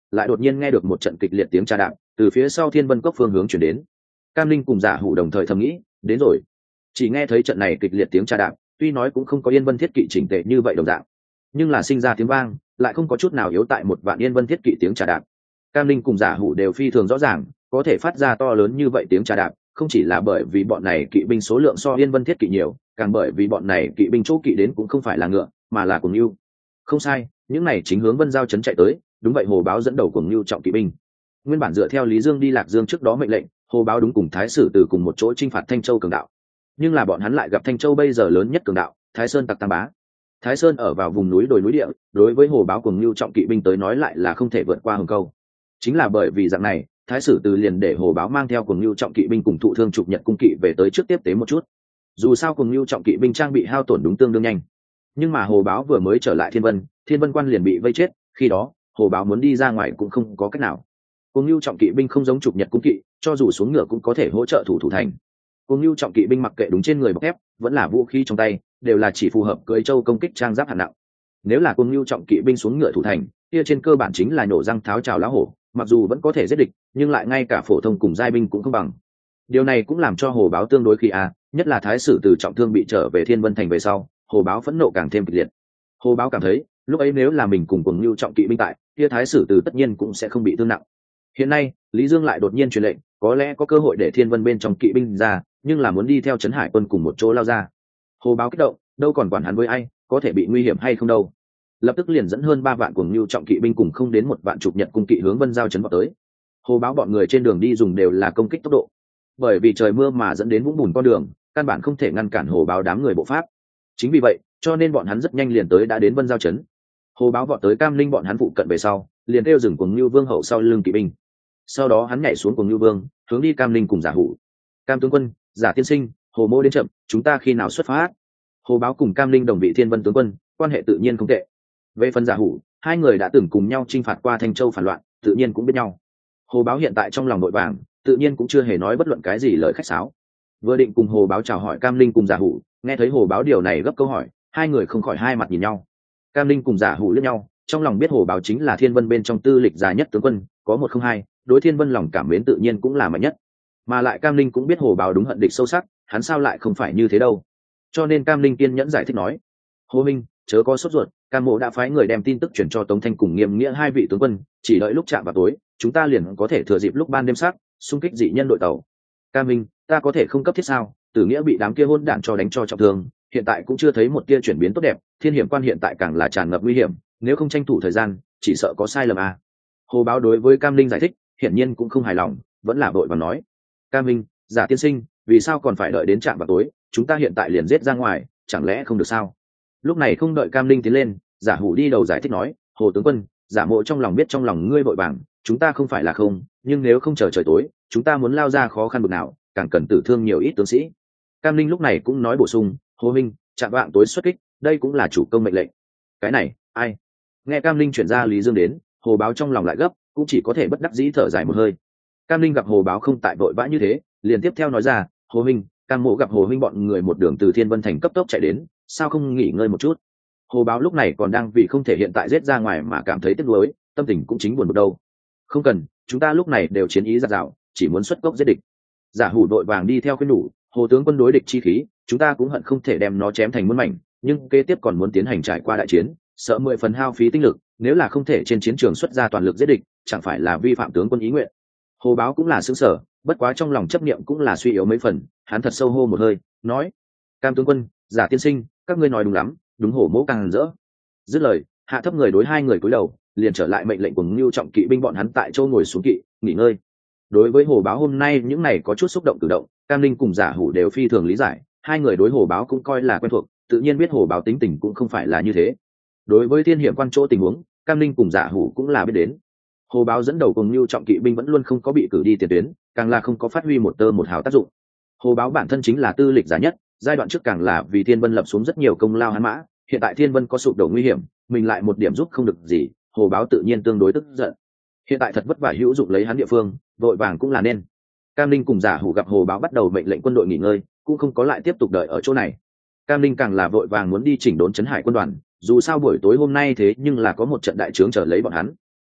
lại đột nhiên nghe được một trận kịch liệt tiếng trà đạp từ phía sau thiên vân cốc phương hướng chuyển đến. Cam linh cùng giả hủ đồng thời thầm nghĩ đến rồi. Chỉ nghe thấy trận này kịch liệt tiếng trà đạp tuy nói cũng không có yên vân thiết kỵ chỉnh tệ như vậy đồng dạng, nhưng là sinh ra tiếng vang lại không có chút nào yếu tại một vạn yên vân thiết kỵ tiếng trà đạp. Cam linh cùng giả hủ đều phi thường rõ ràng có thể phát ra to lớn như vậy tiếng trà đạp không chỉ là bởi vì bọn này kỵ binh số lượng so yên vân thiết kỵ nhiều, càng bởi vì bọn này kỵ binh chỗ kỵ đến cũng không phải là ngựa mà là cuồng ngưu. Không sai, những này chính hướng vân giao trấn chạy tới. Đúng vậy, hồ báo dẫn đầu cuồng ngưu trọng kỵ binh. Nguyên bản dựa theo Lý Dương đi Lạc Dương trước đó mệnh lệnh, hồ báo đúng cùng thái sử từ cùng một chỗ chinh phạt Thanh Châu cường đạo, nhưng là bọn hắn lại gặp Thanh Châu bây giờ lớn nhất cường đạo Thái Sơn tặc Tam Bá. Thái Sơn ở vào vùng núi đồi núi địa, đối với hồ báo cuồng ngưu trọng kỵ binh tới nói lại là không thể vượt qua hừng câu. Chính là bởi vì dạng này, thái sử từ liền để hồ báo mang theo cuồng ngưu trọng kỵ binh cùng thụ thương trục nhật cung kỵ về tới trước tiếp tế một chút. Dù sao cuồng ngưu trọng kỵ binh trang bị hao tổn đúng tương đương nhanh, nhưng mà hồ báo vừa mới trở lại Thiên Vân, Thiên Vân quan liền bị vây chết, khi đó hồ báo muốn đi ra ngoài cũng không có cách nào. Cuồng ngưu trọng kỵ binh không giống trục nhật cung kỵ, cho dù xuống ngựa cũng có thể hỗ trợ thủ thủ thành. Cuồng ngưu trọng kỵ binh mặc kệ đúng trên người bọc thép vẫn là vũ khí trong tay đều là chỉ phù hợp cưỡi châu công kích trang giáp hạng nặng. Nếu là cuồng ngưu trọng kỵ binh xuống ngựa thủ thành, kia trên cơ bản chính là nổ răng tháo trào lá hổ, mặc dù vẫn có thể giết địch nhưng lại ngay cả phổ thông cùng giai binh cũng không bằng. Điều này cũng làm cho hồ báo tương đối khi a, nhất là thái sử từ trọng thương bị trở về Thiên Vân thành về sau, hồ báo phẫn nộ càng thêm kịch liệt. Hồ báo cảm thấy lúc ấy nếu là mình cùng cuồng ngưu trọng kỵ binh tại, kia thái sử từ tất nhiên cũng sẽ không bị thương nặng. Hiện nay Lý Dương lại đột nhiên truyền lệnh, có lẽ có cơ hội để Thiên Vân bên trong kỵ binh ra, nhưng là muốn đi theo trấn hải quân cùng một chỗ lao ra. Hồ báo kích động, đâu còn quản hắn với ai, có thể bị nguy hiểm hay không đâu. Lập tức liền dẫn hơn ba vạn cuồng ngưu trọng kỵ binh cùng không đến một vạn chục nhật cung kỵ hướng Vân Giao trấn vào tới. Hồ báo bọn người trên đường đi dùng đều là công kích tốc độ, bởi vì trời mưa mà dẫn đến vũng bùn con đường, căn bản không thể ngăn cản hồ báo đám người bộ pháp. Chính vì vậy, cho nên bọn hắn rất nhanh liền tới đã đến Vân Giao trấn. Hồ báo vọt tới Cam Linh bọn hắn phụ cận về sau, liền kêu dừng cuồng ngưu vương hậu sau lưng kỵ binh. Sau đó hắn nhảy xuống cuồng ngưu vương, hướng đi Cam Linh cùng giả hủ. Cam tướng quân, giả tiên sinh, hồ mô đến chậm, chúng ta khi nào xuất phát? Hồ báo cùng Cam Linh đồng vị Thiên Vân tướng quân, quan hệ tự nhiên không tệ. Về phần giả hủ, hai người đã từng cùng nhau chinh phạt qua Thanh Châu phản loạn, tự nhiên cũng biết nhau. Hồ báo hiện tại trong lòng nội vàng, tự nhiên cũng chưa hề nói bất luận cái gì lời khách sáo. Vừa định cùng hồ báo chào hỏi Cam Linh cùng giả hủ, nghe thấy hồ báo điều này gấp câu hỏi, hai người không khỏi hai mặt nhìn nhau. Cam Linh cùng giả hủ liếc nhau, trong lòng biết hồ báo chính là Thiên Vân bên trong tư lịch dài nhất tướng quân, có một không hai, đối Thiên Vân lòng cảm mến tự nhiên cũng là mạnh nhất. Mà lại Cam Linh cũng biết hồ báo đúng hận địch sâu sắc, hắn sao lại không phải như thế đâu. Cho nên Cam Linh kiên nhẫn giải thích nói: Hồ minh, chớ có sốt ruột, Cam mộ đã phái người đem tin tức chuyển cho Tống Thanh cùng Nghiêm Nghĩa hai vị tướng quân, chỉ đợi lúc chạm vào tối, chúng ta liền có thể thừa dịp lúc ban đêm sắc xung kích dị nhân đội tàu. Cam Minh, ta có thể không cấp thiết sao? Tử Nghĩa bị đám kia hôn đản cho đánh cho trọng thương, hiện tại cũng chưa thấy một tia chuyển biến tốt đẹp, Thiên Hiểm quan hiện tại càng là tràn ngập nguy hiểm, nếu không tranh thủ thời gian, chỉ sợ có sai lầm à. Hồ báo đối với Cam Linh giải thích, hiển nhiên cũng không hài lòng, vẫn là vội và nói: Cam Minh, giả tiên sinh, vì sao còn phải đợi đến trạm vào tối, chúng ta hiện tại liền giết ra ngoài, chẳng lẽ không được sao? Lúc này không đợi Cam Linh tiến lên, giả hủ đi đầu giải thích nói: Hồ tướng quân, giả mộ trong lòng biết trong lòng ngươi vội vàng, chúng ta không phải là không, nhưng nếu không chờ trời tối, chúng ta muốn lao ra khó khăn bực nào, càng cần tử thương nhiều ít tướng sĩ. Cam Linh lúc này cũng nói bổ sung: Hồ minh, chạm vạng tối xuất kích, đây cũng là chủ công mệnh lệnh. Cái này, ai? Nghe Cam Linh chuyển ra Lý Dương đến, hồ báo trong lòng lại gấp, cũng chỉ có thể bất đắc dĩ thở dài một hơi. Cam Linh gặp hồ báo không tại vội vã như thế, liền tiếp theo nói ra: Hồ minh, Cam mộ gặp hồ minh bọn người một đường từ Thiên Vân thành cấp tốc chạy đến, sao không nghỉ ngơi một chút? Hồ báo lúc này còn đang vì không thể hiện tại giết ra ngoài mà cảm thấy tiếc nuối, tâm tình cũng chính buồn một đâu. Không cần, chúng ta lúc này đều chiến ý giạt rào, chỉ muốn xuất cốc giết địch. Giả hủ đội vàng đi theo khuyên nhủ: Hồ tướng quân đối địch chi khí, chúng ta cũng hận không thể đem nó chém thành muôn mảnh, nhưng kế tiếp còn muốn tiến hành trải qua đại chiến, sợ mười phần hao phí tinh lực, nếu là không thể trên chiến trường xuất ra toàn lực giết địch, chẳng phải là vi phạm tướng quân ý nguyện. Hồ báo cũng là xứng sở, bất quá trong lòng chấp niệm cũng là suy yếu mấy phần, hắn thật sâu hô một hơi, nói: Cam tướng quân, giả tiên sinh, các ngươi nói đúng lắm, đúng hổ mỗ càng rỡ. Dứt lời, hạ thấp người đối hai người cúi đầu, liền trở lại mệnh lệnh của Ngưu trọng kỵ binh bọn hắn tại châu ngồi xuống kỵ nghỉ ngơi. Đối với hồ báo hôm nay những này có chút xúc động cử động, Cam Linh cùng giả hủ đều phi thường lý giải, hai người đối hồ báo cũng coi là quen thuộc, tự nhiên biết hồ báo tính tình cũng không phải là như thế. Đối với Thiên Hiểm quan chỗ tình huống, Cam Linh cùng giả hủ cũng là biết đến. Hồ báo dẫn đầu cùng Ngưu trọng kỵ binh vẫn luôn không có bị cử đi tiền tuyến, càng là không có phát huy một tơ một hào tác dụng. Hồ báo bản thân chính là tư lịch giả nhất, giai đoạn trước càng là vì Thiên Vân lập xuống rất nhiều công lao hắn mã, hiện tại Thiên Vân có sụp đổ nguy hiểm, mình lại một điểm giúp không được gì, hồ báo tự nhiên tương đối tức giận. Hiện tại thật vất vả hữu dụng lấy hắn địa phương, vội vàng cũng là nên. Cam Linh cùng giả hủ gặp hồ báo bắt đầu mệnh lệnh quân đội nghỉ ngơi, cũng không có lại tiếp tục đợi ở chỗ này. Cam Linh càng là vội vàng muốn đi chỉnh đốn trấn hải quân đoàn, dù sao buổi tối hôm nay thế nhưng là có một trận đại trướng chờ lấy bọn hắn.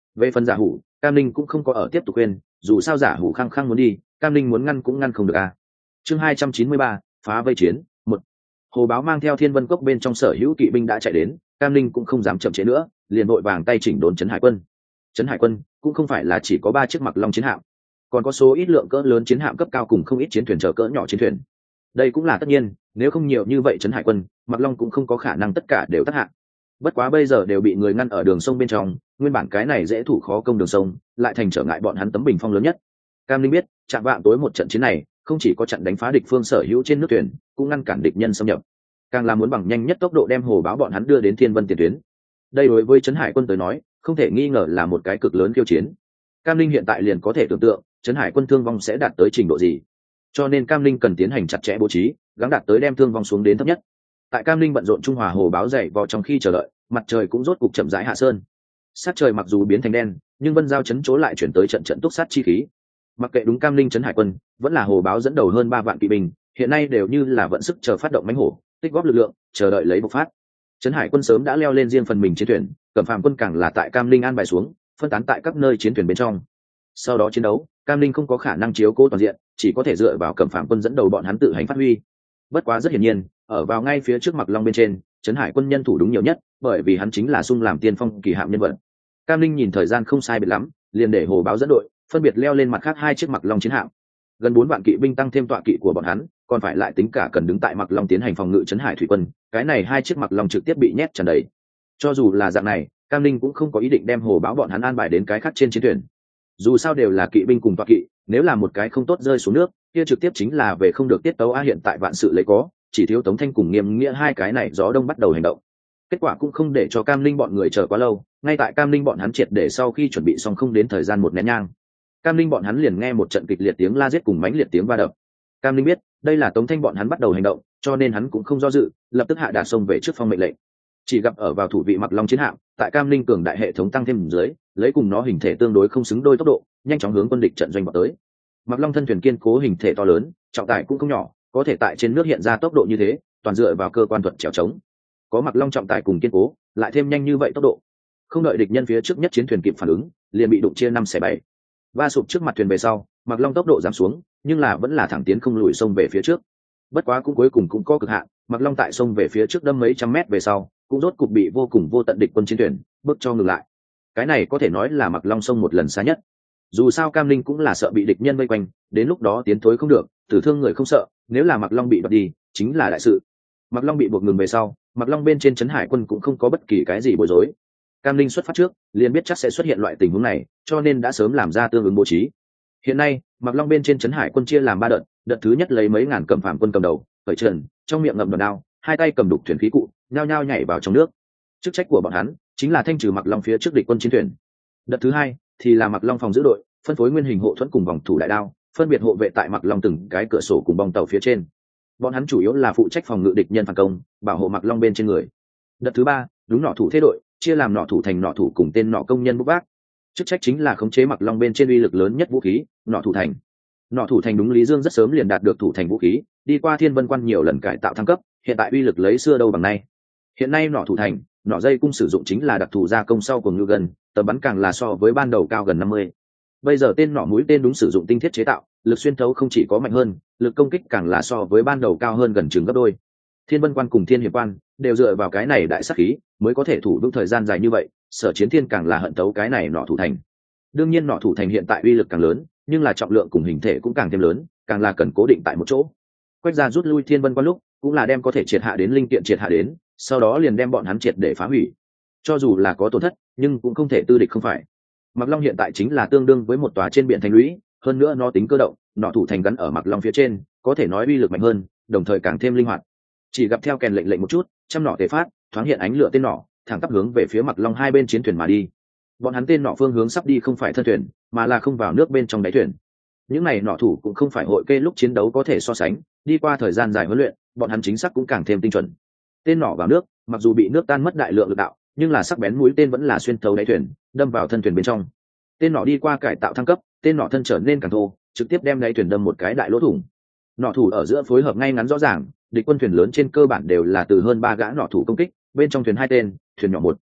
Về phần giả hủ, Cam Linh cũng không có ở tiếp tục khuyên, dù sao giả hủ khăng khăng muốn đi, Cam Linh muốn ngăn cũng ngăn không được à. Chương hai trăm chín mươi ba, phá vây chiến một. Hồ Báo mang theo Thiên Vân Cốc bên trong sở hữu kỵ binh đã chạy đến, Cam Linh cũng không dám chậm trễ nữa, liền vội vàng tay chỉnh đốn trấn hải quân. Trấn hải quân cũng không phải là chỉ có ba chiếc Mặc Long chiến hạm, còn có số ít lượng cỡ lớn chiến hạm cấp cao cùng không ít chiến thuyền chở cỡ nhỏ chiến thuyền. Đây cũng là tất nhiên, nếu không nhiều như vậy trấn hải quân, Mặc Long cũng không có khả năng tất cả đều tác hạng. Bất quá bây giờ đều bị người ngăn ở đường sông bên trong, nguyên bản cái này dễ thủ khó công đường sông, lại thành trở ngại bọn hắn tấm bình phong lớn nhất. Cam Linh biết, chạm vạng tối một trận chiến này, không chỉ có trận đánh phá địch phương sở hữu trên nước thuyền, cũng ngăn cản địch nhân xâm nhập, càng là muốn bằng nhanh nhất tốc độ đem Hồ Báo bọn hắn đưa đến Thiên Vân tiền tuyến. Đây đối với trấn hải quân tới nói, không thể nghi ngờ là một cái cực lớn khiêu chiến. Cam Linh hiện tại liền có thể tưởng tượng, trấn hải quân thương vong sẽ đạt tới trình độ gì. Cho nên Cam Linh cần tiến hành chặt chẽ bố trí, gắng đạt tới đem thương vong xuống đến thấp nhất. Tại Cam Linh bận rộn trung hòa Hồ Báo dậy vào trong khi chờ đợi, mặt trời cũng rốt cục chậm rãi hạ sơn. Sát trời mặc dù biến thành đen, nhưng Vân Giao chấn chỗ lại chuyển tới trận trận túc sát chi khí. Mặc kệ đúng Cam Linh trấn hải quân, vẫn là Hồ Báo dẫn đầu hơn ba vạn kỵ binh, hiện nay đều như là vận sức chờ phát động mãnh hổ, tích góp lực lượng, chờ đợi lấy bộc phát. Trấn hải quân sớm đã leo lên riêng phần mình chiến thuyền, Cẩm Phàm quân càng là tại Cam Linh an bài xuống, phân tán tại các nơi chiến thuyền bên trong. Sau đó chiến đấu, Cam Linh không có khả năng chiếu cố toàn diện, chỉ có thể dựa vào Cẩm Phàm quân dẫn đầu bọn hắn tự hành phát huy. Bất quá rất hiển nhiên, ở vào ngay phía trước Mặc Long bên trên, trấn hải quân nhân thủ đúng nhiều nhất, bởi vì hắn chính là xung làm tiên phong kỳ hạm nhân vật. Cam Linh nhìn thời gian không sai biệt lắm, liền để Hồ Báo dẫn đội, phân biệt leo lên mặt khác hai chiếc Mặc Long chiến hạm. Gần bốn vạn kỵ binh tăng thêm tọa kỵ của bọn hắn, còn phải lại tính cả cần đứng tại Mặc Long tiến hành phòng ngự trấn hải thủy quân, cái này hai chiếc Mặc Long trực tiếp bị nhét tràn đầy. Cho dù là dạng này, Cam Linh cũng không có ý định đem Hồ Báo bọn hắn an bài đến cái khác trên chiến thuyền. Dù sao đều là kỵ binh cùng tọa kỵ, nếu là một cái không tốt rơi xuống nước, kia trực tiếp chính là về không được tiết tấu a. Hiện tại vạn sự lấy có, chỉ thiếu Tống Thanh cùng Nghiêm Nghĩa hai cái này gió đông bắt đầu hành động. Kết quả cũng không để cho Cam Linh bọn người chờ quá lâu, ngay tại Cam Linh bọn hắn triệt để sau khi chuẩn bị xong không đến thời gian một nén nhang, Cam Linh bọn hắn liền nghe một trận kịch liệt tiếng la giết cùng mãnh liệt tiếng va đập. Cam Linh biết, đây là Tống Thanh bọn hắn bắt đầu hành động, cho nên hắn cũng không do dự, lập tức hạ đạt xông về trước phong mệnh lệnh. Chỉ gặp ở vào thủ vị Mặc Long chiến hạm, tại Cam Linh cường đại hệ thống tăng thêm dưới, lấy cùng nó hình thể tương đối không xứng đôi tốc độ, nhanh chóng hướng quân địch trận doanh vào tới. Mặc Long thân thuyền kiên cố hình thể to lớn, trọng tải cũng không nhỏ, có thể tại trên nước hiện ra tốc độ như thế, toàn dựa vào cơ quan thuận chèo chống. Có Mặc Long trọng tải cùng kiên cố, lại thêm nhanh như vậy tốc độ, không đợi địch nhân phía trước nhất chiến thuyền kịp phản ứng, liền bị đụng chia năm xẻ bảy. Va sụp trước mặt thuyền về sau, Mặc Long tốc độ giảm xuống, nhưng là vẫn là thẳng tiến không lùi xông về phía trước. Bất quá cũng cuối cùng cũng có cực hạn, Mặc Long tại xông về phía trước đâm mấy trăm mét về sau, cũng rốt cục bị vô cùng vô tận địch quân chiến thuyền bước cho ngừng lại. Cái này có thể nói là Mặc Long xông một lần xa nhất. Dù sao Cam Linh cũng là sợ bị địch nhân vây quanh, đến lúc đó tiến thối không được, tử thương người không sợ, nếu là Mặc Long bị đoạt đi, chính là đại sự. Mặc Long bị buộc ngừng về sau, Mặc Long bên trên trấn hải quân cũng không có bất kỳ cái gì bối rối. Cam Linh xuất phát trước, liền biết chắc sẽ xuất hiện loại tình huống này, cho nên đã sớm làm ra tương ứng bố trí. Hiện nay, Mặc Long bên trên trấn hải quân chia làm ba đợt, đợt thứ nhất lấy mấy ngàn Cẩm Phàm quân cầm đầu, khởi trần, trong miệng ngậm đòn đao, hai tay cầm đục thuyền khí cụ, nhao nhao nhảy vào trong nước. Chức trách của bọn hắn chính là thanh trừ Mặc Long phía trước địch quân chiến thuyền. Đợt thứ hai thì là Mặc Long phòng giữ đội, phân phối nguyên hình hộ thuẫn cùng vòng thủ đại đao, phân biệt hộ vệ tại Mặc Long từng cái cửa sổ cùng bong tàu phía trên. Bọn hắn chủ yếu là phụ trách phòng ngự địch nhân phản công, bảo hộ Mặc Long bên trên người. Đợt thứ ba, đúng nỏ thủ thế đội, chia làm nỏ thủ thành nỏ thủ cùng tên nỏ công nhân bốc vác. Chức trách chính là khống chế Mặc Long bên trên uy lực lớn nhất vũ khí, nỏ thủ thành. Nỏ thủ thành đúng Lý Dương rất sớm liền đạt được thủ thành vũ khí, đi qua Thiên Vân Quan nhiều lần cải tạo thăng cấp, hiện tại uy lực lấy xưa đâu bằng nay. Hiện nay nỏ thủ thành, nỏ dây cung sử dụng chính là đặc thù gia công sau của ngư gần, tầm bắn càng là so với ban đầu cao gần năm mươi. Bây giờ tên nỏ mũi tên đúng sử dụng tinh thiết chế tạo, lực xuyên thấu không chỉ có mạnh hơn, lực công kích càng là so với ban đầu cao hơn gần chừng gấp đôi. Thiên Vân Quan cùng Thiên Hiệp Quan đều dựa vào cái này đại sát khí mới có thể thủ vững thời gian dài như vậy, Sở Chiến Thiên càng là hận tấu cái này nỏ thủ thành. Đương nhiên nỏ thủ thành hiện tại uy lực càng lớn, nhưng là trọng lượng cùng hình thể cũng càng thêm lớn, càng là cần cố định tại một chỗ. Quách ra rút lui Thiên Vân Quan lúc, cũng là đem có thể triệt hạ đến linh kiện triệt hạ đến, sau đó liền đem bọn hắn triệt để phá hủy. Cho dù là có tổn thất, nhưng cũng không thể tư địch không phải. Mặc Long hiện tại chính là tương đương với một tòa trên biển thành lũy, hơn nữa nó tính cơ động, nỏ thủ thành gắn ở Mặc Long phía trên, có thể nói uy lực mạnh hơn, đồng thời càng thêm linh hoạt. Chỉ gặp theo kèn lệnh lệnh một chút, trăm nỏ tề phát, thoáng hiện ánh lửa tên nỏ, thẳng tắp hướng về phía Mặc Long hai bên chiến thuyền mà đi. Bọn hắn tên nỏ phương hướng sắp đi không phải thân thuyền, mà là không vào nước bên trong đáy thuyền. Những này nỏ thủ cũng không phải hội kê lúc chiến đấu có thể so sánh, đi qua thời gian dài huấn luyện, bọn hắn chính xác cũng càng thêm tinh chuẩn. Tên nỏ vào nước, mặc dù bị nước tan mất đại lượng lực đạo, nhưng là sắc bén mũi tên vẫn là xuyên thấu đáy thuyền, đâm vào thân thuyền bên trong. Tên nỏ đi qua cải tạo thăng cấp, tên nỏ thân trở nên càng thô, trực tiếp đem đáy thuyền đâm một cái đại lỗ thủng. Nỏ thủ ở giữa phối hợp ngay ngắn rõ ràng, địch quân thuyền lớn trên cơ bản đều là từ hơn ba gã nỏ thủ công kích, bên trong thuyền hai tên, thuyền nhỏ một.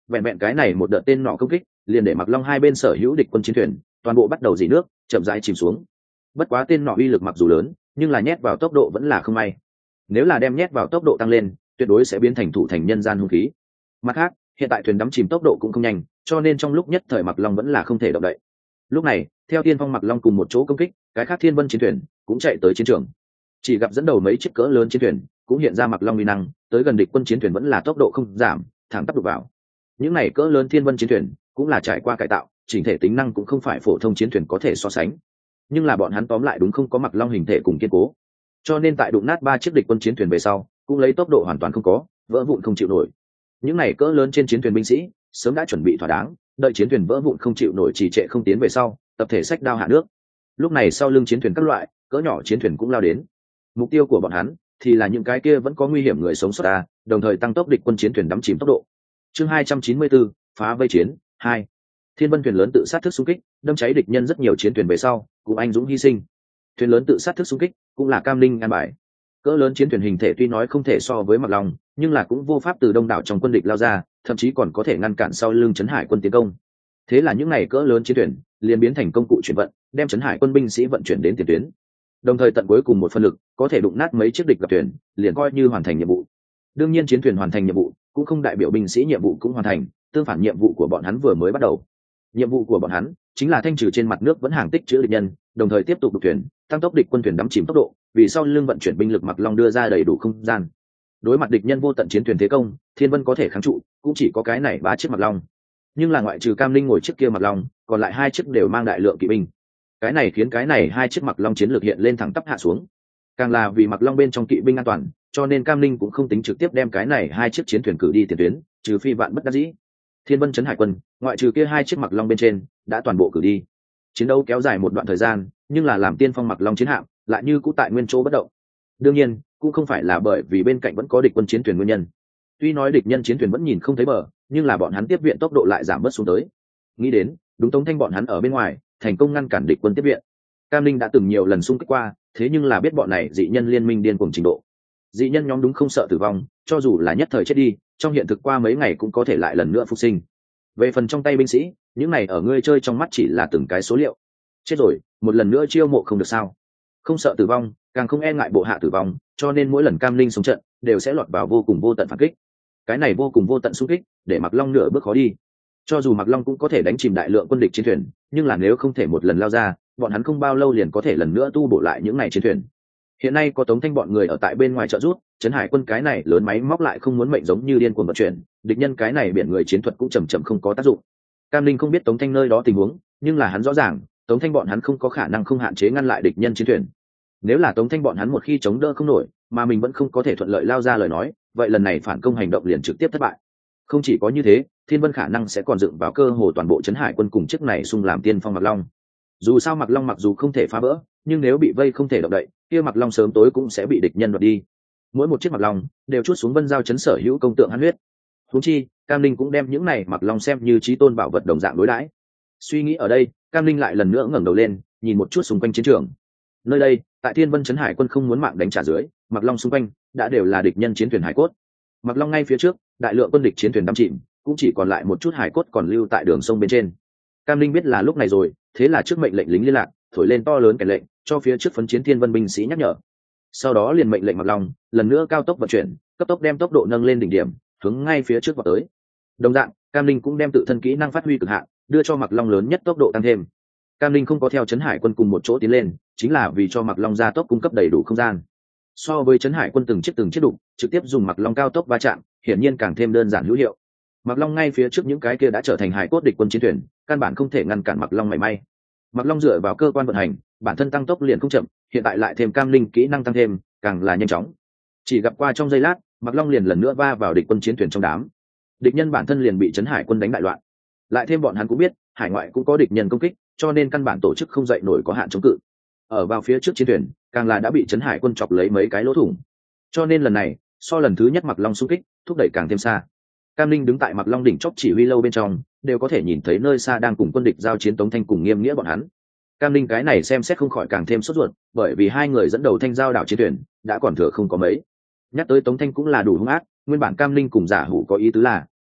vẹn vẹn cái này một đợt tên nọ công kích liền để mặc long hai bên sở hữu địch quân chiến thuyền toàn bộ bắt đầu dỉ nước chậm rãi chìm xuống. Bất quá tên nọ uy lực mặc dù lớn nhưng là nhét vào tốc độ vẫn là không may, nếu là đem nhét vào tốc độ tăng lên tuyệt đối sẽ biến thành thủ thành nhân gian hung khí. Mặt khác hiện tại thuyền đắm chìm tốc độ cũng không nhanh, cho nên trong lúc nhất thời mặc long vẫn là không thể động đậy. Lúc này theo tiên phong mặc long cùng một chỗ công kích, cái khác thiên vân chiến thuyền cũng chạy tới chiến trường, chỉ gặp dẫn đầu mấy chiếc cỡ lớn chiến thuyền cũng hiện ra mặc long uy năng, tới gần địch quân chiến thuyền vẫn là tốc độ không giảm, thẳng tắp đục vào. Những này cỡ lớn thiên vân chiến thuyền cũng là trải qua cải tạo, chỉnh thể tính năng cũng không phải phổ thông chiến thuyền có thể so sánh, nhưng là bọn hắn tóm lại đúng không có mặc long hình thể cùng kiên cố, cho nên tại đụng nát ba chiếc địch quân chiến thuyền về sau cũng lấy tốc độ hoàn toàn không có, vỡ vụn không chịu nổi. Những này cỡ lớn trên chiến thuyền binh sĩ sớm đã chuẩn bị thỏa đáng, đợi chiến thuyền vỡ vụn không chịu nổi trì trệ không tiến về sau, tập thể sách đao hạ nước. Lúc này sau lưng chiến thuyền các loại cỡ nhỏ chiến thuyền cũng lao đến, mục tiêu của bọn hắn thì là những cái kia vẫn có nguy hiểm người sống sót ta, đồng thời tăng tốc địch quân chiến thuyền đắm chìm tốc độ. Chương hai trăm chín mươi bốn, phá vây chiến hai. Thiên vân thuyền lớn tự sát thức xung kích đâm cháy địch nhân rất nhiều chiến thuyền về sau cũng anh dũng hy sinh. Thuyền lớn tự sát thức xung kích cũng là cam linh an bài. Cỡ lớn chiến thuyền hình thể tuy nói không thể so với mặc long, nhưng là cũng vô pháp từ đông đảo trong quân địch lao ra, thậm chí còn có thể ngăn cản sau lưng trấn hải quân tiến công. Thế là những ngày cỡ lớn chiến thuyền liền biến thành công cụ chuyển vận, đem trấn hải quân binh sĩ vận chuyển đến tiền tuyến, đồng thời tận cuối cùng một phân lực có thể đụng nát mấy chiếc địch gặp thuyền, liền coi như hoàn thành nhiệm vụ. Đương nhiên chiến thuyền hoàn thành nhiệm vụ cũng không đại biểu binh sĩ nhiệm vụ cũng hoàn thành, tương phản nhiệm vụ của bọn hắn vừa mới bắt đầu. Nhiệm vụ của bọn hắn chính là thanh trừ trên mặt nước vẫn hàng tích trữ địch nhân, đồng thời tiếp tục đục thuyền, tăng tốc địch quân thuyền đắm chìm tốc độ, vì sau lưng vận chuyển binh lực mặc long đưa ra đầy đủ không gian. Đối mặt địch nhân vô tận chiến thuyền thế công, thiên vân có thể kháng trụ cũng chỉ có cái này ba chiếc mặc long, nhưng là ngoại trừ cam linh ngồi chiếc kia mặc long, còn lại hai chiếc đều mang đại lượng kỵ binh. Cái này khiến cái này hai chiếc mặc long chiến lược hiện lên thẳng tắp hạ xuống. Càng là vì mặc long bên trong kỵ binh an toàn, cho nên cam linh cũng không tính trực tiếp đem cái này hai chiếc chiến thuyền cử đi tiền tuyến, trừ phi vạn bất đắc dĩ. Thiên vân trấn hải quân ngoại trừ kia hai chiếc mặc long bên trên đã toàn bộ cử đi. Chiến đấu kéo dài một đoạn thời gian, nhưng là làm tiên phong mặc long chiến hạm lại như cũ tại nguyên chỗ bất động. Đương nhiên cũng không phải là bởi vì bên cạnh vẫn có địch quân chiến thuyền nguyên nhân. Tuy nói địch nhân chiến thuyền vẫn nhìn không thấy bờ, nhưng là bọn hắn tiếp viện tốc độ lại giảm bớt xuống tới. Nghĩ đến đúng Tống Thanh bọn hắn ở bên ngoài thành công ngăn cản địch quân tiếp viện. Cam Linh đã từng nhiều lần xung kích qua, thế nhưng là biết bọn này dị nhân liên minh điên cuồng trình độ. Dị nhân nhóm đúng không sợ tử vong, cho dù là nhất thời chết đi, trong hiện thực qua mấy ngày cũng có thể lại lần nữa phục sinh. Về phần trong tay binh sĩ, những này ở ngươi chơi trong mắt chỉ là từng cái số liệu. Chết rồi, một lần nữa chiêu mộ không được sao? Không sợ tử vong, càng không e ngại bộ hạ tử vong, cho nên mỗi lần Cam Linh sống trận đều sẽ lọt vào vô cùng vô tận phản kích. Cái này vô cùng vô tận xung kích, để Mặc Long nửa bước khó đi. Cho dù Mặc Long cũng có thể đánh chìm đại lượng quân địch chiến thuyền, nhưng là nếu không thể một lần lao ra, bọn hắn không bao lâu liền có thể lần nữa tu bổ lại những này chiến thuyền. Hiện nay có Tống Thanh bọn người ở tại bên ngoài trợ rút, trấn hải quân cái này lớn máy móc lại không muốn mệnh giống như điên cuồng vận chuyển, địch nhân cái này biển người chiến thuật cũng chậm chậm không có tác dụng. Cam Linh không biết Tống Thanh nơi đó tình huống, nhưng là hắn rõ ràng Tống Thanh bọn hắn không có khả năng không hạn chế ngăn lại địch nhân chiến thuyền. Nếu là Tống Thanh bọn hắn một khi chống đỡ không nổi, mà mình vẫn không có thể thuận lợi lao ra lời nói, vậy lần này phản công hành động liền trực tiếp thất bại. Không chỉ có như thế, Thiên Vân khả năng sẽ còn dựng vào cơ hồ toàn bộ trấn hải quân cùng chiếc này xung làm tiên phong Mặc Long. Dù sao Mặc Long mặc dù không thể phá vỡ, nhưng nếu bị vây không thể động đậy, kia Mặc Long sớm tối cũng sẽ bị địch nhân đoạt đi. Mỗi một chiếc Mặc Long đều chuốt xuống Vân Giao chấn sở hữu công tượng hắn huyết. Huống chi, Cam Linh cũng đem những này Mặc Long xem như chí tôn bảo vật đồng dạng đối đãi. Suy nghĩ ở đây, Cam Linh lại lần nữa ngẩng đầu lên, nhìn một chút xung quanh chiến trường. Nơi đây, tại Thiên Vân trấn hải quân không muốn mạng đánh trả dưới, Mặc Long xung quanh đã đều là địch nhân chiến thuyền hải cốt. Mặc Long ngay phía trước, đại lượng quân địch chiến thuyền đắm chìm, cũng chỉ còn lại một chút hải cốt còn lưu tại đường sông bên trên. Cam Linh biết là lúc này rồi, thế là trước mệnh lệnh lính liên lạc, thổi lên to lớn kèn lệnh, cho phía trước phấn chiến Thiên Vân binh sĩ nhắc nhở. Sau đó liền mệnh lệnh Mặc Long lần nữa cao tốc vận chuyển, cấp tốc đem tốc độ nâng lên đỉnh điểm, hướng ngay phía trước vào tới. Đồng dạng, Cam Linh cũng đem tự thân kỹ năng phát huy cực hạn, đưa cho Mặc Long lớn nhất tốc độ tăng thêm. Cam Linh không có theo trấn hải quân cùng một chỗ tiến lên, chính là vì cho Mặc Long gia tốc cung cấp đầy đủ không gian. So với trấn hải quân từng chiếc từng chiếc đụng, trực tiếp dùng Mặc Long cao tốc va chạm, hiển nhiên càng thêm đơn giản hữu hiệu. Mặc Long ngay phía trước những cái kia đã trở thành hải cốt địch quân chiến thuyền, căn bản không thể ngăn cản Mặc Long mảy may. Mặc Long dựa vào cơ quan vận hành, bản thân tăng tốc liền không chậm, hiện tại lại thêm Cam Linh kỹ năng tăng thêm, càng là nhanh chóng. Chỉ gặp qua trong giây lát, Mặc Long liền lần nữa va vào địch quân chiến thuyền trong đám. Địch nhân bản thân liền bị trấn hải quân đánh đại loạn. Lại thêm bọn hắn cũng biết, hải ngoại cũng có địch nhân công kích, cho nên căn bản tổ chức không dậy nổi có hạn chống cự. Ở vào phía trước chiến thuyền, càng là đã bị trấn hải quân chọc lấy mấy cái lỗ thủng. Cho nên lần này, so lần thứ nhất Mặc Long xung kích, thúc đẩy càng thêm xa. Cam Linh đứng tại Mặc Long đỉnh chóp chỉ huy lâu bên trong, đều có thể nhìn thấy nơi xa đang cùng quân địch giao chiến Tống Thanh cùng Nghiêm Nghĩa bọn hắn. Cam Linh cái này xem xét không khỏi càng thêm sốt ruột, bởi vì hai người dẫn đầu Thanh giao đảo chiến thuyền đã còn thừa không có mấy. Nhắc tới Tống Thanh cũng là đủ hung ác, nguyên bản Cam Linh cùng Giả Hủ có ý tứ là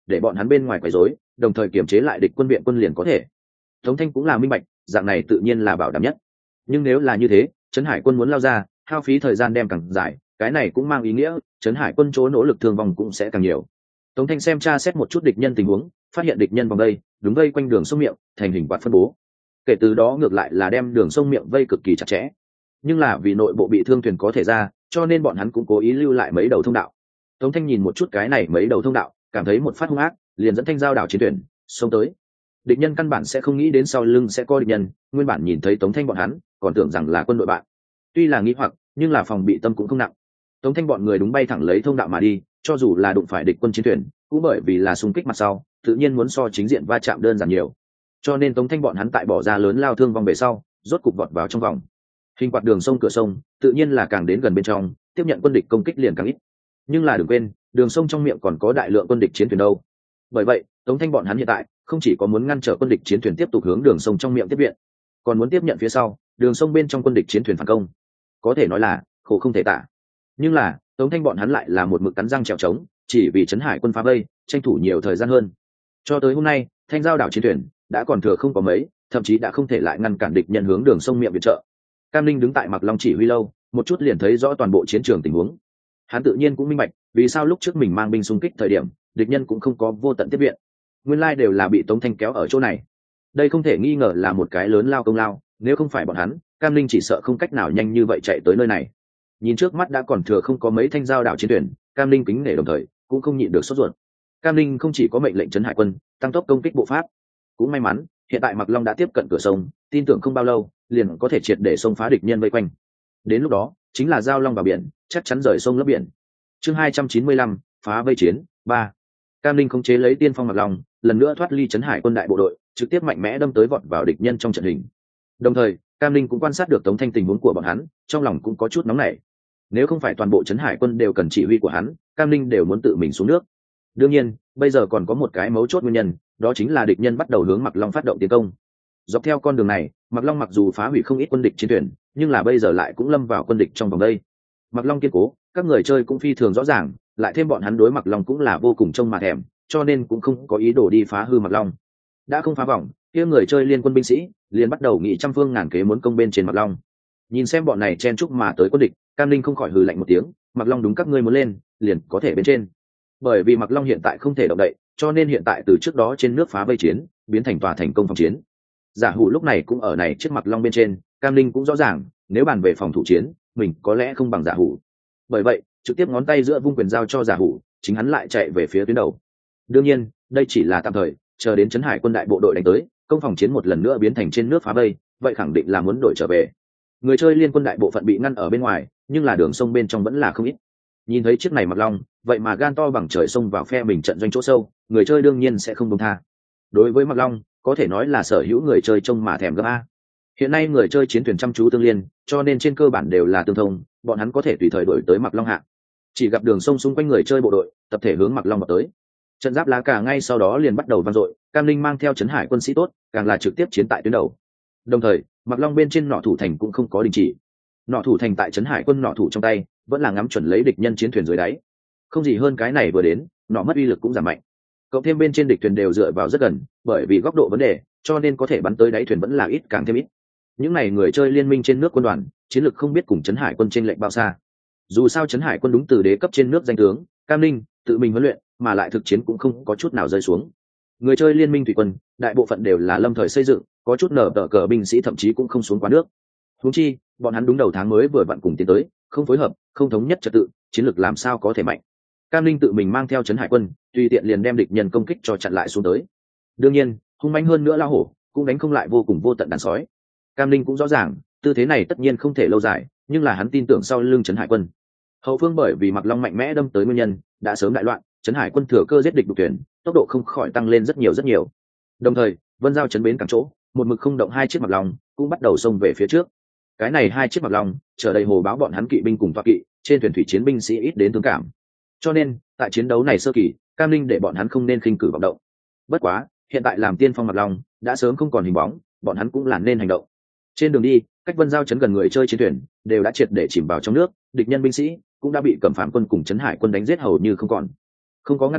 để bọn hắn bên ngoài quấy rối, đồng thời kiểm chế lại địch quân viện quân liền có thể. Tống Thanh cũng là minh bạch, dạng này tự nhiên là bảo đảm nhất. Nhưng nếu là như thế, Trấn Hải quân muốn lao ra, hao phí thời gian đem càng dài, cái này cũng mang ý nghĩa Trấn Hải quân chỗ nỗ lực thương vong cũng sẽ càng nhiều. Tống Thanh xem tra xét một chút địch nhân tình huống, phát hiện địch nhân vòng đây đúng vây quanh đường sông miệng thành hình quạt phân bố. Kể từ đó ngược lại là đem đường sông miệng vây cực kỳ chặt chẽ. Nhưng là vì nội bộ bị thương thuyền có thể ra, cho nên bọn hắn cũng cố ý lưu lại mấy đầu thông đạo. Tống Thanh nhìn một chút cái này mấy đầu thông đạo, cảm thấy một phát hung ác, liền dẫn Thanh giao đảo chiến thuyền xông tới. Địch nhân căn bản sẽ không nghĩ đến sau lưng sẽ có địch nhân, nguyên bản nhìn thấy Tống Thanh bọn hắn, còn tưởng rằng là quân đội bạn. Tuy là nghi hoặc, nhưng là phòng bị tâm cũng không nặng. Tống Thanh bọn người đúng bay thẳng lấy thông đạo mà đi, cho dù là đụng phải địch quân chiến thuyền, cũng bởi vì là xung kích mặt sau, tự nhiên muốn so chính diện va chạm đơn giản nhiều. Cho nên Tống Thanh bọn hắn tại bỏ ra lớn lao thương vong về sau, rốt cục vọt vào trong vòng. Hình quạt đường sông cửa sông, tự nhiên là càng đến gần bên trong, tiếp nhận quân địch công kích liền càng ít. Nhưng là đừng quên, đường sông trong miệng còn có đại lượng quân địch chiến thuyền đâu. Bởi vậy, Tống Thanh bọn hắn hiện tại không chỉ có muốn ngăn trở quân địch chiến thuyền tiếp tục hướng đường sông trong miệng tiếp viện, còn muốn tiếp nhận phía sau đường sông bên trong quân địch chiến thuyền phản công. Có thể nói là khổ không thể tả. Nhưng là Tống Thanh bọn hắn lại là một mực cắn răng trèo trống, chỉ vì Trấn Hải quân phá vây, tranh thủ nhiều thời gian hơn. Cho tới hôm nay, Thanh giao đảo chiến thuyền đã còn thừa không có mấy, thậm chí đã không thể lại ngăn cản địch nhân hướng đường sông miệng viện trợ. Cam Linh đứng tại Mặc Long chỉ huy lâu, một chút liền thấy rõ toàn bộ chiến trường tình huống. Hắn tự nhiên cũng minh bạch, vì sao lúc trước mình mang binh xung kích thời điểm, địch nhân cũng không có vô tận tiếp viện. Nguyên lai đều là bị Tống Thanh kéo ở chỗ này. Đây không thể nghi ngờ là một cái lớn lao công lao, nếu không phải bọn hắn, Cam Linh chỉ sợ không cách nào nhanh như vậy chạy tới nơi này. Nhìn trước mắt đã còn thừa không có mấy thanh giao đảo chiến thuyền, Cam Linh kính nể đồng thời cũng không nhịn được sốt ruột. Cam Linh không chỉ có mệnh lệnh Trấn Hải quân tăng tốc công kích bộ pháp, cũng may mắn hiện tại Mặc Long đã tiếp cận cửa sông, tin tưởng không bao lâu liền có thể triệt để xông phá địch nhân vây quanh. Đến lúc đó chính là giao long vào biển, chắc chắn rời sông lấp biển. Chương hai trăm chín mươi lăm, phá vây chiến ba. Cam Linh khống chế lấy tiên phong Mặc Long, lần nữa thoát ly Trấn Hải quân đại bộ đội, trực tiếp mạnh mẽ đâm tới vọt vào địch nhân trong trận hình. Đồng thời, Cam Linh cũng quan sát được Tống Thanh tình huống của bọn hắn, trong lòng cũng có chút nóng nảy. Nếu không phải toàn bộ Trấn Hải quân đều cần chỉ huy của hắn, Cam Linh đều muốn tự mình xuống nước. Đương nhiên, bây giờ còn có một cái mấu chốt nguyên nhân, đó chính là địch nhân bắt đầu hướng Mặc Long phát động tiến công. Dọc theo con đường này, Mặc Long mặc dù phá hủy không ít quân địch chiến thuyền, nhưng là bây giờ lại cũng lâm vào quân địch trong vòng đây. Mặc Long kiên cố, các người chơi cũng phi thường rõ ràng, lại thêm bọn hắn đối Mặc Long cũng là vô cùng trông mà thèm, cho nên cũng không có ý đồ đi phá hư Mặc Long. Đã không phá vòng, kia người chơi liên quân binh sĩ liền bắt đầu nghị trăm phương ngàn kế muốn công bên trên Mặc Long. Nhìn xem bọn này chen chúc mà tới quân địch, Cam Linh không khỏi hừ lạnh một tiếng, Mặc Long đúng các ngươi muốn lên, liền có thể bên trên. Bởi vì Mặc Long hiện tại không thể động đậy, cho nên hiện tại từ trước đó trên nước phá vây chiến, biến thành tòa thành công phòng chiến. Giả Hủ lúc này cũng ở này trước Mặc Long bên trên, Cam Linh cũng rõ ràng, nếu bàn về phòng thủ chiến, mình có lẽ không bằng Giả Hủ. Bởi vậy, trực tiếp ngón tay giữa vung quyền giao cho Giả Hủ, chính hắn lại chạy về phía tuyến đầu. Đương nhiên, đây chỉ là tạm thời, chờ đến Trấn Hải quân đại bộ đội đánh tới, công phòng chiến một lần nữa biến thành trên nước phá vây, vậy khẳng định là muốn đổi trở về. Người chơi liên quân đại bộ phận bị ngăn ở bên ngoài, nhưng là đường sông bên trong vẫn là không ít. Nhìn thấy chiếc này Mặc Long, vậy mà gan to bằng trời xông vào phe mình trận doanh chỗ sâu, người chơi đương nhiên sẽ không buông tha. Đối với Mặc Long, có thể nói là sở hữu người chơi trông mà thèm gấp a. Hiện nay người chơi chiến thuyền chăm chú tương liên, cho nên trên cơ bản đều là tương thông, bọn hắn có thể tùy thời đổi tới Mặc Long hạ. Chỉ gặp đường sông xung quanh người chơi bộ đội, tập thể hướng Mặc Long vào tới. Trận giáp lá cà ngay sau đó liền bắt đầu vang dội, Cam Linh mang theo Trấn Hải quân sĩ tốt, càng là trực tiếp chiến tại tuyến đầu. Đồng thời, Mặc Long bên trên nỏ thủ thành cũng không có đình chỉ. Nỏ thủ thành tại Trấn Hải quân nỏ thủ trong tay, vẫn là ngắm chuẩn lấy địch nhân chiến thuyền dưới đáy. Không gì hơn cái này vừa đến, nỏ mất uy lực cũng giảm mạnh. Cộng thêm bên trên địch thuyền đều dựa vào rất gần, bởi vì góc độ vấn đề, cho nên có thể bắn tới đáy thuyền vẫn là ít càng thêm ít. Những này người chơi liên minh trên nước quân đoàn, chiến lược không biết cùng Trấn Hải quân trên lệnh bao xa. Dù sao Trấn Hải quân đúng từ đế cấp trên nước danh tướng, Cam Linh tự mình huấn luyện, mà lại thực chiến cũng không có chút nào rơi xuống. Người chơi liên minh thủy quân, đại bộ phận đều là lâm thời xây dựng, có chút nở tờ cờ binh sĩ thậm chí cũng không xuống quá nước. Huống chi, bọn hắn đúng đầu tháng mới vừa vặn cùng tiến tới, không phối hợp, không thống nhất trật tự, chiến lược làm sao có thể mạnh. Cam Linh tự mình mang theo Trấn Hải quân, tùy tiện liền đem địch nhân công kích cho chặn lại xuống tới. Đương nhiên, hung mãnh hơn nữa lao hổ, cũng đánh không lại vô cùng vô tận đàn sói. Cam Linh cũng rõ ràng, tư thế này tất nhiên không thể lâu dài, nhưng là hắn tin tưởng sau lưng Trấn Hải quân. Hậu phương bởi vì Mặc Long mạnh mẽ đâm tới nguyên nhân, đã sớm đại loạn, Trấn Hải quân thừa cơ giết địch đục thuyền, tốc độ không khỏi tăng lên rất nhiều rất nhiều. Đồng thời, Vân Giao trấn bến cảng chỗ, một mực không động hai chiếc Mặc Long, cũng bắt đầu xông về phía trước. Cái này hai chiếc Mặc Long, chở đầy hồ báo bọn hắn kỵ binh cùng toa kỵ, trên thuyền thủy chiến binh sĩ ít đến thương cảm. Cho nên, tại chiến đấu này sơ kỳ, Cam Linh để bọn hắn không nên khinh cử vọng động. Bất quá, hiện tại làm tiên phong Mặc Long, đã sớm không còn hình bóng, bọn hắn cũng là nên hành động. Trên đường đi, cách Vân Giao trấn gần người chơi chiến thuyền, đều đã triệt để chìm vào trong nước, địch nhân binh sĩ cũng đã bị Cẩm Phàm quân cùng Trấn Hải quân đánh giết hầu như không còn. Không có ngăn cản,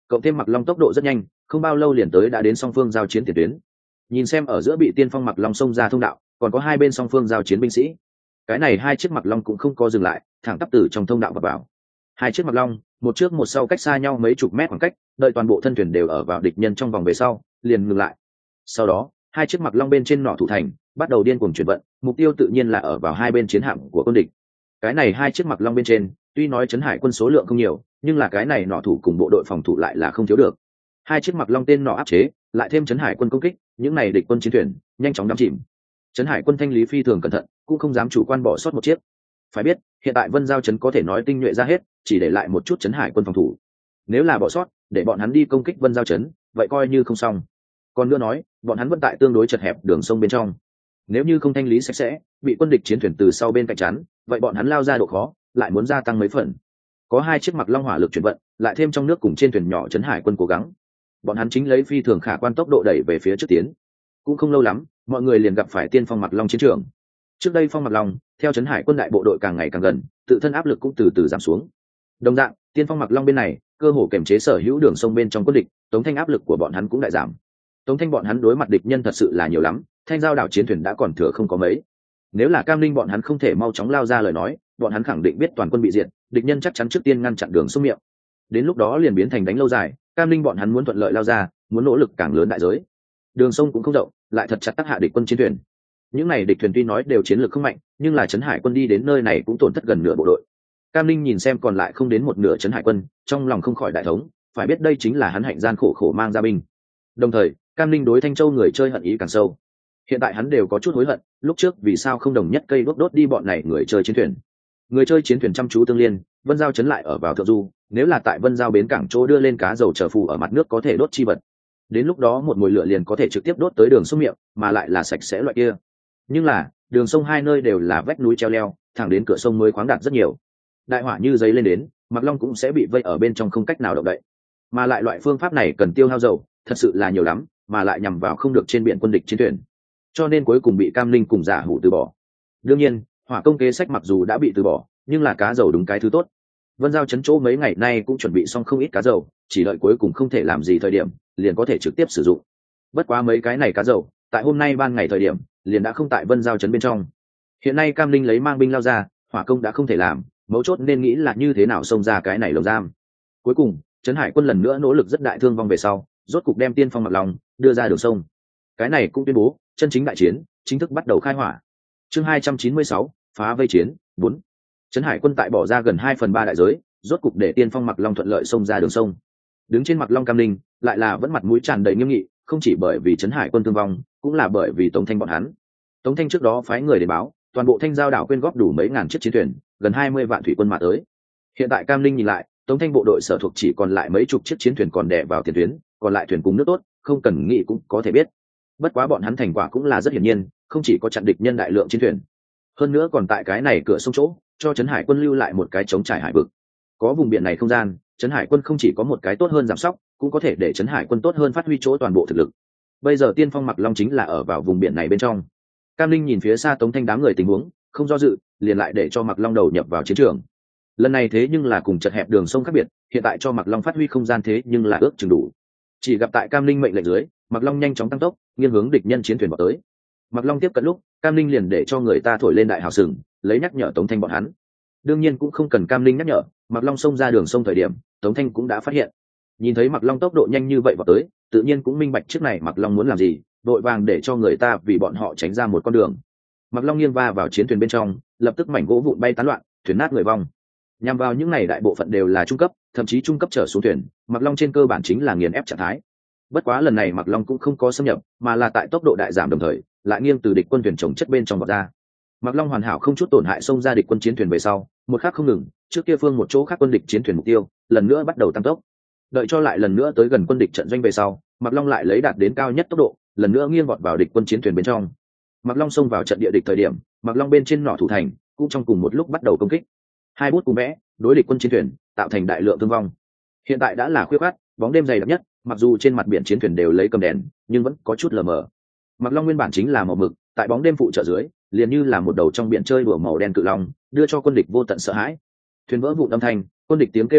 cộng thêm Mặc Long tốc độ rất nhanh, không bao lâu liền tới đã đến song phương giao chiến tiền tuyến. Nhìn xem ở giữa bị Tiên Phong Mặc Long xông ra thông đạo, còn có hai bên song phương giao chiến binh sĩ. Cái này hai chiếc Mặc Long cũng không có dừng lại, thẳng tắp từ trong thông đạo vào vào. Hai chiếc Mặc Long, một trước một sau cách xa nhau mấy chục mét khoảng cách, đợi toàn bộ thân thuyền đều ở vào địch nhân trong vòng về sau, liền ngừng lại. Sau đó, hai chiếc Mặc Long bên trên nỏ thủ thành, bắt đầu điên cuồng chuyển vận, mục tiêu tự nhiên là ở vào hai bên chiến hạm của quân địch. Cái này hai chiếc Mặc Long bên trên, tuy nói trấn hải quân số lượng không nhiều, nhưng là cái này nỏ thủ cùng bộ đội phòng thủ lại là không thiếu được. Hai chiếc Mặc Long tên nỏ áp chế, lại thêm trấn hải quân công kích, những này địch quân chiến thuyền nhanh chóng đắm chìm. Trấn hải quân thanh lý phi thường cẩn thận, cũng không dám chủ quan bỏ sót một chiếc. Phải biết, hiện tại Vân Giao trấn có thể nói tinh nhuệ ra hết, chỉ để lại một chút trấn hải quân phòng thủ. Nếu là bỏ sót, để bọn hắn đi công kích Vân Giao trấn, vậy coi như không xong. Còn nữa nói, bọn hắn vẫn tại tương đối chật hẹp đường sông bên trong. Nếu như không thanh lý sạch sẽ, bị quân địch chiến thuyền từ sau bên cạnh chắn, vậy bọn hắn lao ra độ khó lại muốn gia tăng mấy phần. Có hai chiếc Mặc Long hỏa lực chuyển vận, lại thêm trong nước cùng trên thuyền nhỏ trấn hải quân cố gắng, bọn hắn chính lấy phi thường khả quan tốc độ đẩy về phía trước tiến. Cũng không lâu lắm, mọi người liền gặp phải Tiên Phong Mặc Long chiến trường. Trước đây Phong Mặc Long theo trấn hải quân đại bộ đội càng ngày càng gần, tự thân áp lực cũng từ từ giảm xuống. Đồng dạng, Tiên Phong Mặc Long bên này cơ hồ kiểm chế sở hữu đường sông bên trong quân địch, Tống Thanh áp lực của bọn hắn cũng đại giảm. Tống Thanh bọn hắn đối mặt địch nhân thật sự là nhiều lắm, Thanh Giao đảo chiến thuyền đã còn thừa không có mấy. Nếu là Cam Linh bọn hắn không thể mau chóng lao ra lời nói, bọn hắn khẳng định biết toàn quân bị diệt, địch nhân chắc chắn trước tiên ngăn chặn đường sông miệng. Đến lúc đó liền biến thành đánh lâu dài, Cam Linh bọn hắn muốn thuận lợi lao ra, muốn nỗ lực càng lớn đại giới. Đường sông cũng không rộng, lại thật chặt tác hạ địch quân chiến thuyền. Những này địch thuyền tuy nói đều chiến lược không mạnh, nhưng là trấn hải quân đi đến nơi này cũng tổn thất gần nửa bộ đội. Cam Linh nhìn xem còn lại không đến một nửa trấn hải quân, trong lòng không khỏi đại thống, phải biết đây chính là hắn hạnh gian khổ khổ mang ra binh. Đồng thời, Cam Linh đối Thanh Châu người chơi hận ý càng sâu. Hiện tại hắn đều có chút hối hận, lúc trước vì sao không đồng nhất cây đốt đốt đi bọn này người chơi chiến thuyền. Người chơi chiến thuyền chăm chú tương liên, Vân Giao chấn lại ở vào thượng du, nếu là tại Vân Giao bến cảng chỗ đưa lên cá dầu chở phù ở mặt nước có thể đốt chi vật. Đến lúc đó một mùi lửa liền có thể trực tiếp đốt tới đường sông miệng, mà lại là sạch sẽ loại kia. Nhưng là, đường sông hai nơi đều là vách núi treo leo, thẳng đến cửa sông mới khoáng đạt rất nhiều. Đại hỏa như giấy lên đến, Mặc Long cũng sẽ bị vây ở bên trong không cách nào động đậy. Mà lại loại phương pháp này cần tiêu hao dầu, thật sự là nhiều lắm, mà lại nhằm vào không được trên biển quân địch chiến thuyền. Cho nên cuối cùng bị Cam Linh cùng Giả Hủ từ bỏ. Đương nhiên, hỏa công kế sách mặc dù đã bị từ bỏ, nhưng là cá dầu đúng cái thứ tốt. Vân Giao chấn chỗ mấy ngày nay cũng chuẩn bị xong không ít cá dầu, chỉ đợi cuối cùng không thể làm gì thời điểm, liền có thể trực tiếp sử dụng. Bất quá mấy cái này cá dầu, tại hôm nay ban ngày thời điểm, liền đã không tại Vân Giao chấn bên trong. Hiện nay Cam Linh lấy mang binh lao ra, hỏa công đã không thể làm, mấu chốt nên nghĩ là như thế nào xông ra cái này lồng giam. Cuối cùng, trấn hải quân lần nữa nỗ lực rất đại thương vong về sau, rốt cục đem Tiên Phong Mặc Long đưa ra đường sông. Cái này cũng tuyên bố chân chính đại chiến chính thức bắt đầu khai hỏa. Chương hai trăm chín mươi sáu, phá vây chiến bốn. Trấn hải quân tại bỏ ra gần hai phần ba đại giới, rốt cục để Tiên Phong Mặc Long thuận lợi xông ra đường sông. Đứng trên Mặc Long Cam Linh lại là vẫn mặt mũi tràn đầy nghiêm nghị, không chỉ bởi vì trấn hải quân thương vong, cũng là bởi vì Tống Thanh bọn hắn. Tống Thanh trước đó phái người để báo, toàn bộ Thanh Giao đảo quyên góp đủ mấy ngàn chiếc chiến thuyền, gần hai mươi vạn thủy quân mà tới. Hiện tại Cam Linh nhìn lại, Tống Thanh bộ đội sở thuộc chỉ còn lại mấy chục chiếc chiến thuyền còn đè vào tiền tuyến, còn lại thuyền cùng nước tốt, không cần nghĩ cũng có thể biết. Bất quá bọn hắn thành quả cũng là rất hiển nhiên, không chỉ có chặn địch nhân đại lượng chiến thuyền, hơn nữa còn tại cái này cửa sông chỗ, cho trấn hải quân lưu lại một cái chống trải hải vực. Có vùng biển này không gian, trấn hải quân không chỉ có một cái tốt hơn giảm sóc, cũng có thể để trấn hải quân tốt hơn phát huy chỗ toàn bộ thực lực. Bây giờ Tiên Phong Mặc Long chính là ở vào vùng biển này bên trong. Cam Linh nhìn phía xa Tống Thanh đám người tình huống, không do dự, liền lại để cho Mặc Long đầu nhập vào chiến trường. Lần này thế nhưng là cùng chật hẹp đường sông khác biệt, hiện tại cho Mặc Long phát huy không gian thế nhưng là ước chừng đủ. Chỉ gặp tại Cam Linh mệnh lệnh dưới, Mặc Long nhanh chóng tăng tốc, nghiêng hướng địch nhân chiến thuyền vào tới. Mặc Long tiếp cận lúc, Cam Linh liền để cho người ta thổi lên đại hào sừng, lấy nhắc nhở Tống Thanh bọn hắn. Đương nhiên cũng không cần Cam Linh nhắc nhở, Mặc Long xông ra đường sông thời điểm, Tống Thanh cũng đã phát hiện. Nhìn thấy Mặc Long tốc độ nhanh như vậy vào tới, tự nhiên cũng minh bạch trước này Mặc Long muốn làm gì, vội vàng để cho người ta vì bọn họ tránh ra một con đường. Mặc Long nghiêng va vào chiến thuyền bên trong, lập tức mảnh gỗ vụn bay tán loạn, thuyền nát người vong. Nhằm vào những này đại bộ phận đều là trung cấp, thậm chí trung cấp trở xuống thuyền, Mặc Long trên cơ bản chính là nghiền ép trạng thái. Bất quá lần này Mặc Long cũng không có xâm nhập, mà là tại tốc độ đại giảm đồng thời, lại nghiêng từ địch quân thuyền chồng chất bên trong vọt ra. Mặc Long hoàn hảo không chút tổn hại xông ra địch quân chiến thuyền về sau, một khắc không ngừng, trước kia phương một chỗ khác quân địch chiến thuyền mục tiêu, lần nữa bắt đầu tăng tốc. Đợi cho lại lần nữa tới gần quân địch trận doanh về sau, Mặc Long lại lấy đạt đến cao nhất tốc độ, lần nữa nghiêng vọt vào địch quân chiến thuyền bên trong. Mặc Long xông vào trận địa địch thời điểm, Mặc Long bên trên nỏ thủ thành cũng trong cùng một lúc bắt đầu công kích. Hai bút cùng vẽ, đối địch quân chiến thuyền tạo thành đại lượng thương vong. Hiện tại đã là khuya khoắt, bóng đêm dày đặc nhất, mặc dù trên mặt biển chiến thuyền đều lấy cầm đèn, nhưng vẫn có chút lờ mờ. Mặc Long nguyên bản chính là màu mực, tại bóng đêm phụ trợ dưới, liền như là một đầu trong biển chơi đùa màu đen cự long, đưa cho quân địch vô tận sợ hãi. Thuyền vỡ vụn âm thanh, quân địch tiếng kêu thảm thiết,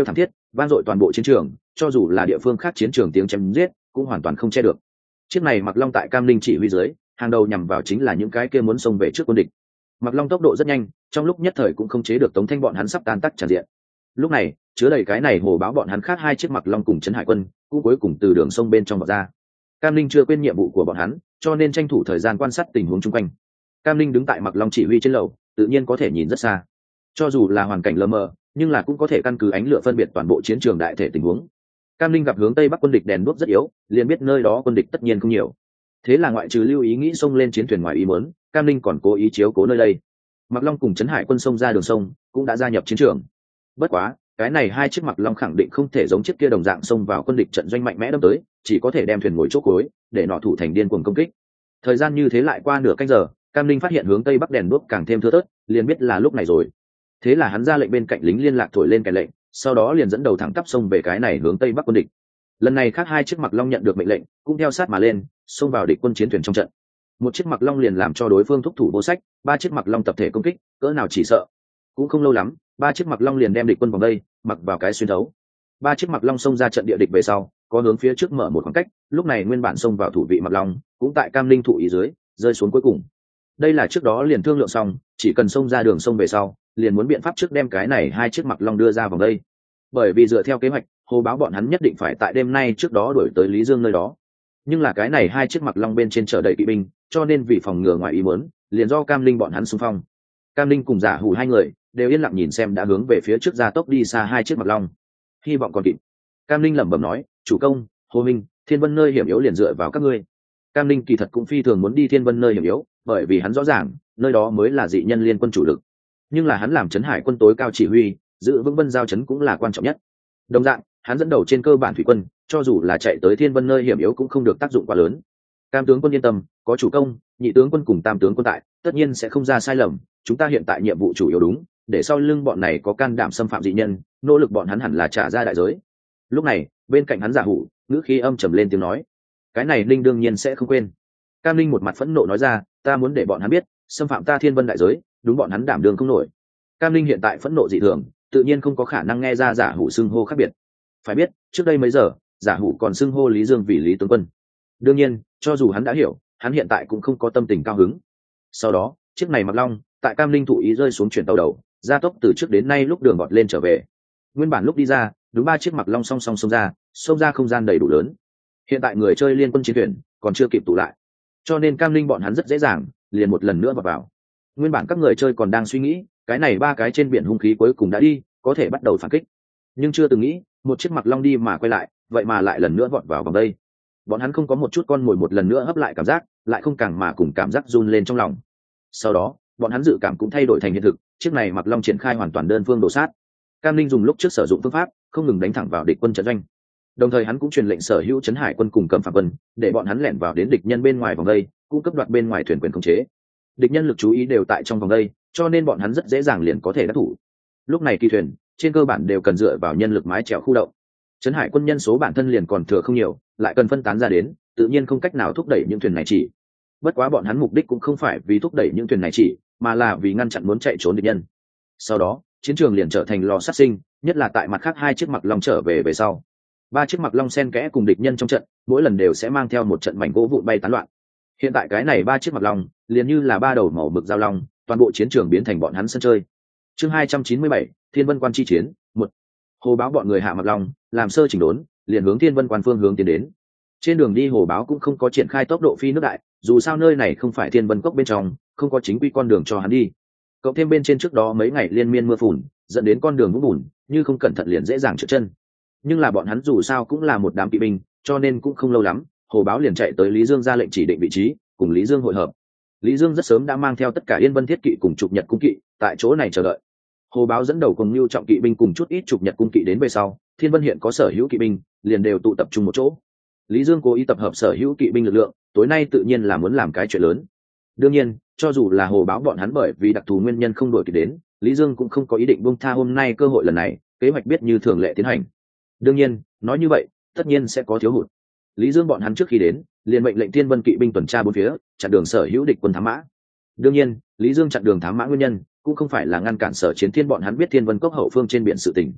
vang dội toàn bộ chiến trường, cho dù là địa phương khác chiến trường tiếng chém giết cũng hoàn toàn không che được. Chiếc này Mặc Long tại Cam Linh chỉ huy dưới, hàng đầu nhằm vào chính là những cái kia muốn xông về trước quân địch. Mặc Long tốc độ rất nhanh, trong lúc nhất thời cũng không chế được Tống Thanh bọn hắn sắp tan tác tràn diện. Lúc này, chứa đầy cái này hồ báo bọn hắn khác hai chiếc Mặc Long cùng Trấn Hải Quân, cũng cuối cùng từ đường sông bên trong vọt ra. Cam Linh chưa quên nhiệm vụ của bọn hắn, cho nên tranh thủ thời gian quan sát tình huống xung quanh. Cam Linh đứng tại Mặc Long chỉ huy trên lầu, tự nhiên có thể nhìn rất xa. Cho dù là hoàn cảnh lờ mờ, nhưng là cũng có thể căn cứ ánh lửa phân biệt toàn bộ chiến trường đại thể tình huống. Cam Linh gặp hướng tây bắc quân địch đèn đuốc rất yếu, liền biết nơi đó quân địch tất nhiên không nhiều. Thế là ngoại trừ lưu ý nghĩ xông lên chiến thuyền ngoài ý muốn, Cam Linh còn cố ý chiếu cố nơi đây. Mặc Long cùng Trấn Hải Quân xông ra đường sông, cũng đã gia nhập chiến trường. Bất quá, cái này hai chiếc Mặc Long khẳng định không thể giống chiếc kia đồng dạng xông vào quân địch trận doanh mạnh mẽ đâm tới, chỉ có thể đem thuyền ngồi chỗ cuối, để nọ thủ thành điên cuồng công kích. Thời gian như thế lại qua nửa canh giờ, Cam Linh phát hiện hướng tây bắc đèn đuốc càng thêm thưa thớt, liền biết là lúc này rồi. Thế là hắn ra lệnh bên cạnh lính liên lạc thổi lên cái lệnh, sau đó liền dẫn đầu thẳng tắp xông về cái này hướng tây bắc quân địch. Lần này khác hai chiếc Mặc Long nhận được mệnh lệnh, cũng theo sát mà lên, xông vào địch quân chiến thuyền trong trận. Một chiếc Mặc Long liền làm cho đối phương thúc thủ vô sách, ba chiếc Mặc Long tập thể công kích, cỡ nào chỉ sợ. Cũng không lâu lắm, ba chiếc Mặc Long liền đem địch quân vòng đây, mặc vào cái xuyên thấu. Ba chiếc Mặc Long xông ra trận địa địch về sau, có hướng phía trước mở một khoảng cách, lúc này nguyên bản xông vào thủ vị Mặc Long, cũng tại Cam Linh thủ ý dưới, rơi xuống cuối cùng. Đây là trước đó liền thương lượng xong, chỉ cần xông ra đường sông về sau, liền muốn biện pháp trước đem cái này hai chiếc Mặc Long đưa ra vòng đây. Bởi vì dựa theo kế hoạch, hồ báo bọn hắn nhất định phải tại đêm nay trước đó đuổi tới Lý Dương nơi đó. Nhưng là cái này hai chiếc Mặc Long bên trên chở đầy kỵ binh, cho nên vì phòng ngừa ngoài ý muốn, liền do Cam Linh bọn hắn xung phong. Cam Linh cùng Giả Hủ hai người đều yên lặng nhìn xem đã hướng về phía trước gia tốc đi xa hai chiếc Mặc Long. Hy vọng còn kịp. Cam Linh lẩm bẩm nói, chủ công, Hồ Minh, Thiên Vân nơi hiểm yếu liền dựa vào các ngươi. Cam Linh kỳ thật cũng phi thường muốn đi Thiên Vân nơi hiểm yếu, bởi vì hắn rõ ràng, nơi đó mới là dị nhân liên quân chủ lực. Nhưng là hắn làm Trấn Hải Quân tối cao chỉ huy, giữ vững Vân Giao trấn cũng là quan trọng nhất. Đồng dạng, hắn dẫn đầu trên cơ bản thủy quân, cho dù là chạy tới Thiên Vân nơi hiểm yếu cũng không được tác dụng quá lớn. Cam tướng quân yên tâm, có chủ công, nhị tướng quân cùng tam tướng quân tại, tất nhiên sẽ không ra sai lầm. Chúng ta hiện tại nhiệm vụ chủ yếu đúng, để sau lưng bọn này có can đảm xâm phạm dị nhân, nỗ lực bọn hắn hẳn là trả ra đại giới. Lúc này, bên cạnh hắn Giả Hủ, ngữ khí âm trầm lên tiếng nói, cái này Linh đương nhiên sẽ không quên. Cam Linh một mặt phẫn nộ nói ra, ta muốn để bọn hắn biết, xâm phạm ta Thiên Vân đại giới, đúng bọn hắn đảm đường không nổi. Cam Linh hiện tại phẫn nộ dị thường, tự nhiên không có khả năng nghe ra Giả Hủ xưng hô khác biệt. Phải biết, trước đây mấy giờ, Giả Hủ còn xưng hô Lý Dương vì Lý tướng quân. Đương nhiên, cho dù hắn đã hiểu, hắn hiện tại cũng không có tâm tình cao hứng. Sau đó, chiếc này Mặc Long, tại Cam Linh thụ ý rơi xuống chuyển tàu đầu, gia tốc từ trước đến nay lúc đường gọt lên trở về. Nguyên bản lúc đi ra, đúng ba chiếc Mặc Long song song xông ra, xông ra không gian đầy đủ lớn. Hiện tại người chơi liên quân chiến thuyền còn chưa kịp tụ lại, cho nên Cam Linh bọn hắn rất dễ dàng liền một lần nữa vào vào. Nguyên bản các người chơi còn đang suy nghĩ, cái này ba cái trên biển hung khí cuối cùng đã đi, có thể bắt đầu phản kích, nhưng chưa từng nghĩ một chiếc Mặc Long đi mà quay lại, vậy mà lại lần nữa vọt vào vòng đây. Bọn hắn không có một chút con mồi một lần nữa hấp lại cảm giác, lại không càng mà cùng cảm giác run lên trong lòng. Sau đó, bọn hắn dự cảm cũng thay đổi thành hiện thực, chiếc này Mặc Long triển khai hoàn toàn đơn phương đổ sát. Cam Linh dùng lúc trước sử dụng phương pháp, không ngừng đánh thẳng vào địch quân trận doanh. Đồng thời hắn cũng truyền lệnh sở hữu Trấn Hải Quân cùng Cẩm Phàm Quân, để bọn hắn lẻn vào đến địch nhân bên ngoài vòng đây, cung cấp đoạt bên ngoài thuyền quyền khống chế. Địch nhân lực chú ý đều tại trong vòng đây, cho nên bọn hắn rất dễ dàng liền có thể đắc thủ. Lúc này kỳ thuyền trên cơ bản đều cần dựa vào nhân lực mái chèo khu động. Trấn Hải Quân nhân số bản thân liền còn thừa không nhiều, lại cần phân tán ra đến, tự nhiên không cách nào thúc đẩy những thuyền này chỉ. Bất quá bọn hắn mục đích cũng không phải vì thúc đẩy những thuyền này chỉ, mà là vì ngăn chặn muốn chạy trốn địch nhân. Sau đó, chiến trường liền trở thành lò sát sinh, nhất là tại mặt khác hai chiếc Mặc Long trở về về sau. Ba chiếc Mặc Long xen kẽ cùng địch nhân trong trận, mỗi lần đều sẽ mang theo một trận mảnh gỗ vụn bay tán loạn. Hiện tại cái này ba chiếc Mặc Long, liền như là ba đầu màu mực giao long, toàn bộ chiến trường biến thành bọn hắn sân chơi. Chương hai trăm chín mươi bảy, Thiên Vân Quan chi chiến, một. Hồ báo bọn người hạ Mặc Long, làm sơ chỉnh đốn, liền hướng Thiên Vân Quan phương hướng tiến đến. Trên đường đi hồ báo cũng không có triển khai tốc độ phi nước đại, dù sao nơi này không phải Thiên Vân Cốc bên trong, không có chính quy con đường cho hắn đi. Cộng thêm bên trên trước đó mấy ngày liên miên mưa phùn, dẫn đến con đường vũng bùn, như không cẩn thận liền dễ dàng trượt chân. Nhưng là bọn hắn dù sao cũng là một đám kỵ binh, cho nên cũng không lâu lắm, hồ báo liền chạy tới Lý Dương ra lệnh chỉ định vị trí, cùng Lý Dương hội hợp. Lý Dương rất sớm đã mang theo tất cả Yên Vân Thiết kỵ cùng Trục Nhật cung kỵ, tại chỗ này chờ đợi. Hồ báo dẫn đầu cùng Nưu Trọng kỵ binh cùng chút ít Trục Nhật cung kỵ đến về sau, Thiên Vân hiện có sở hữu kỵ binh, liền đều tụ tập trung một chỗ. Lý Dương cố ý tập hợp sở hữu kỵ binh lực lượng, tối nay tự nhiên là muốn làm cái chuyện lớn. Đương nhiên, cho dù là hồ báo bọn hắn bởi vì đặc thù nguyên nhân không đuổi kịp đến, Lý Dương cũng không có ý định buông tha hôm nay cơ hội lần này, kế hoạch biết như thường lệ tiến hành. Đương nhiên, nói như vậy, tất nhiên sẽ có thiếu hụt. Lý Dương bọn hắn trước khi đến, liền mệnh lệnh Thiên Vân kỵ binh tuần tra bốn phía, chặn đường sở hữu địch quân thám mã. Đương nhiên, Lý Dương chặn đường thám mã nguyên nhân cũng không phải là ngăn cản sở chiến thiên bọn hắn biết Thiên Vân Cốc hậu phương trên biển sự tình,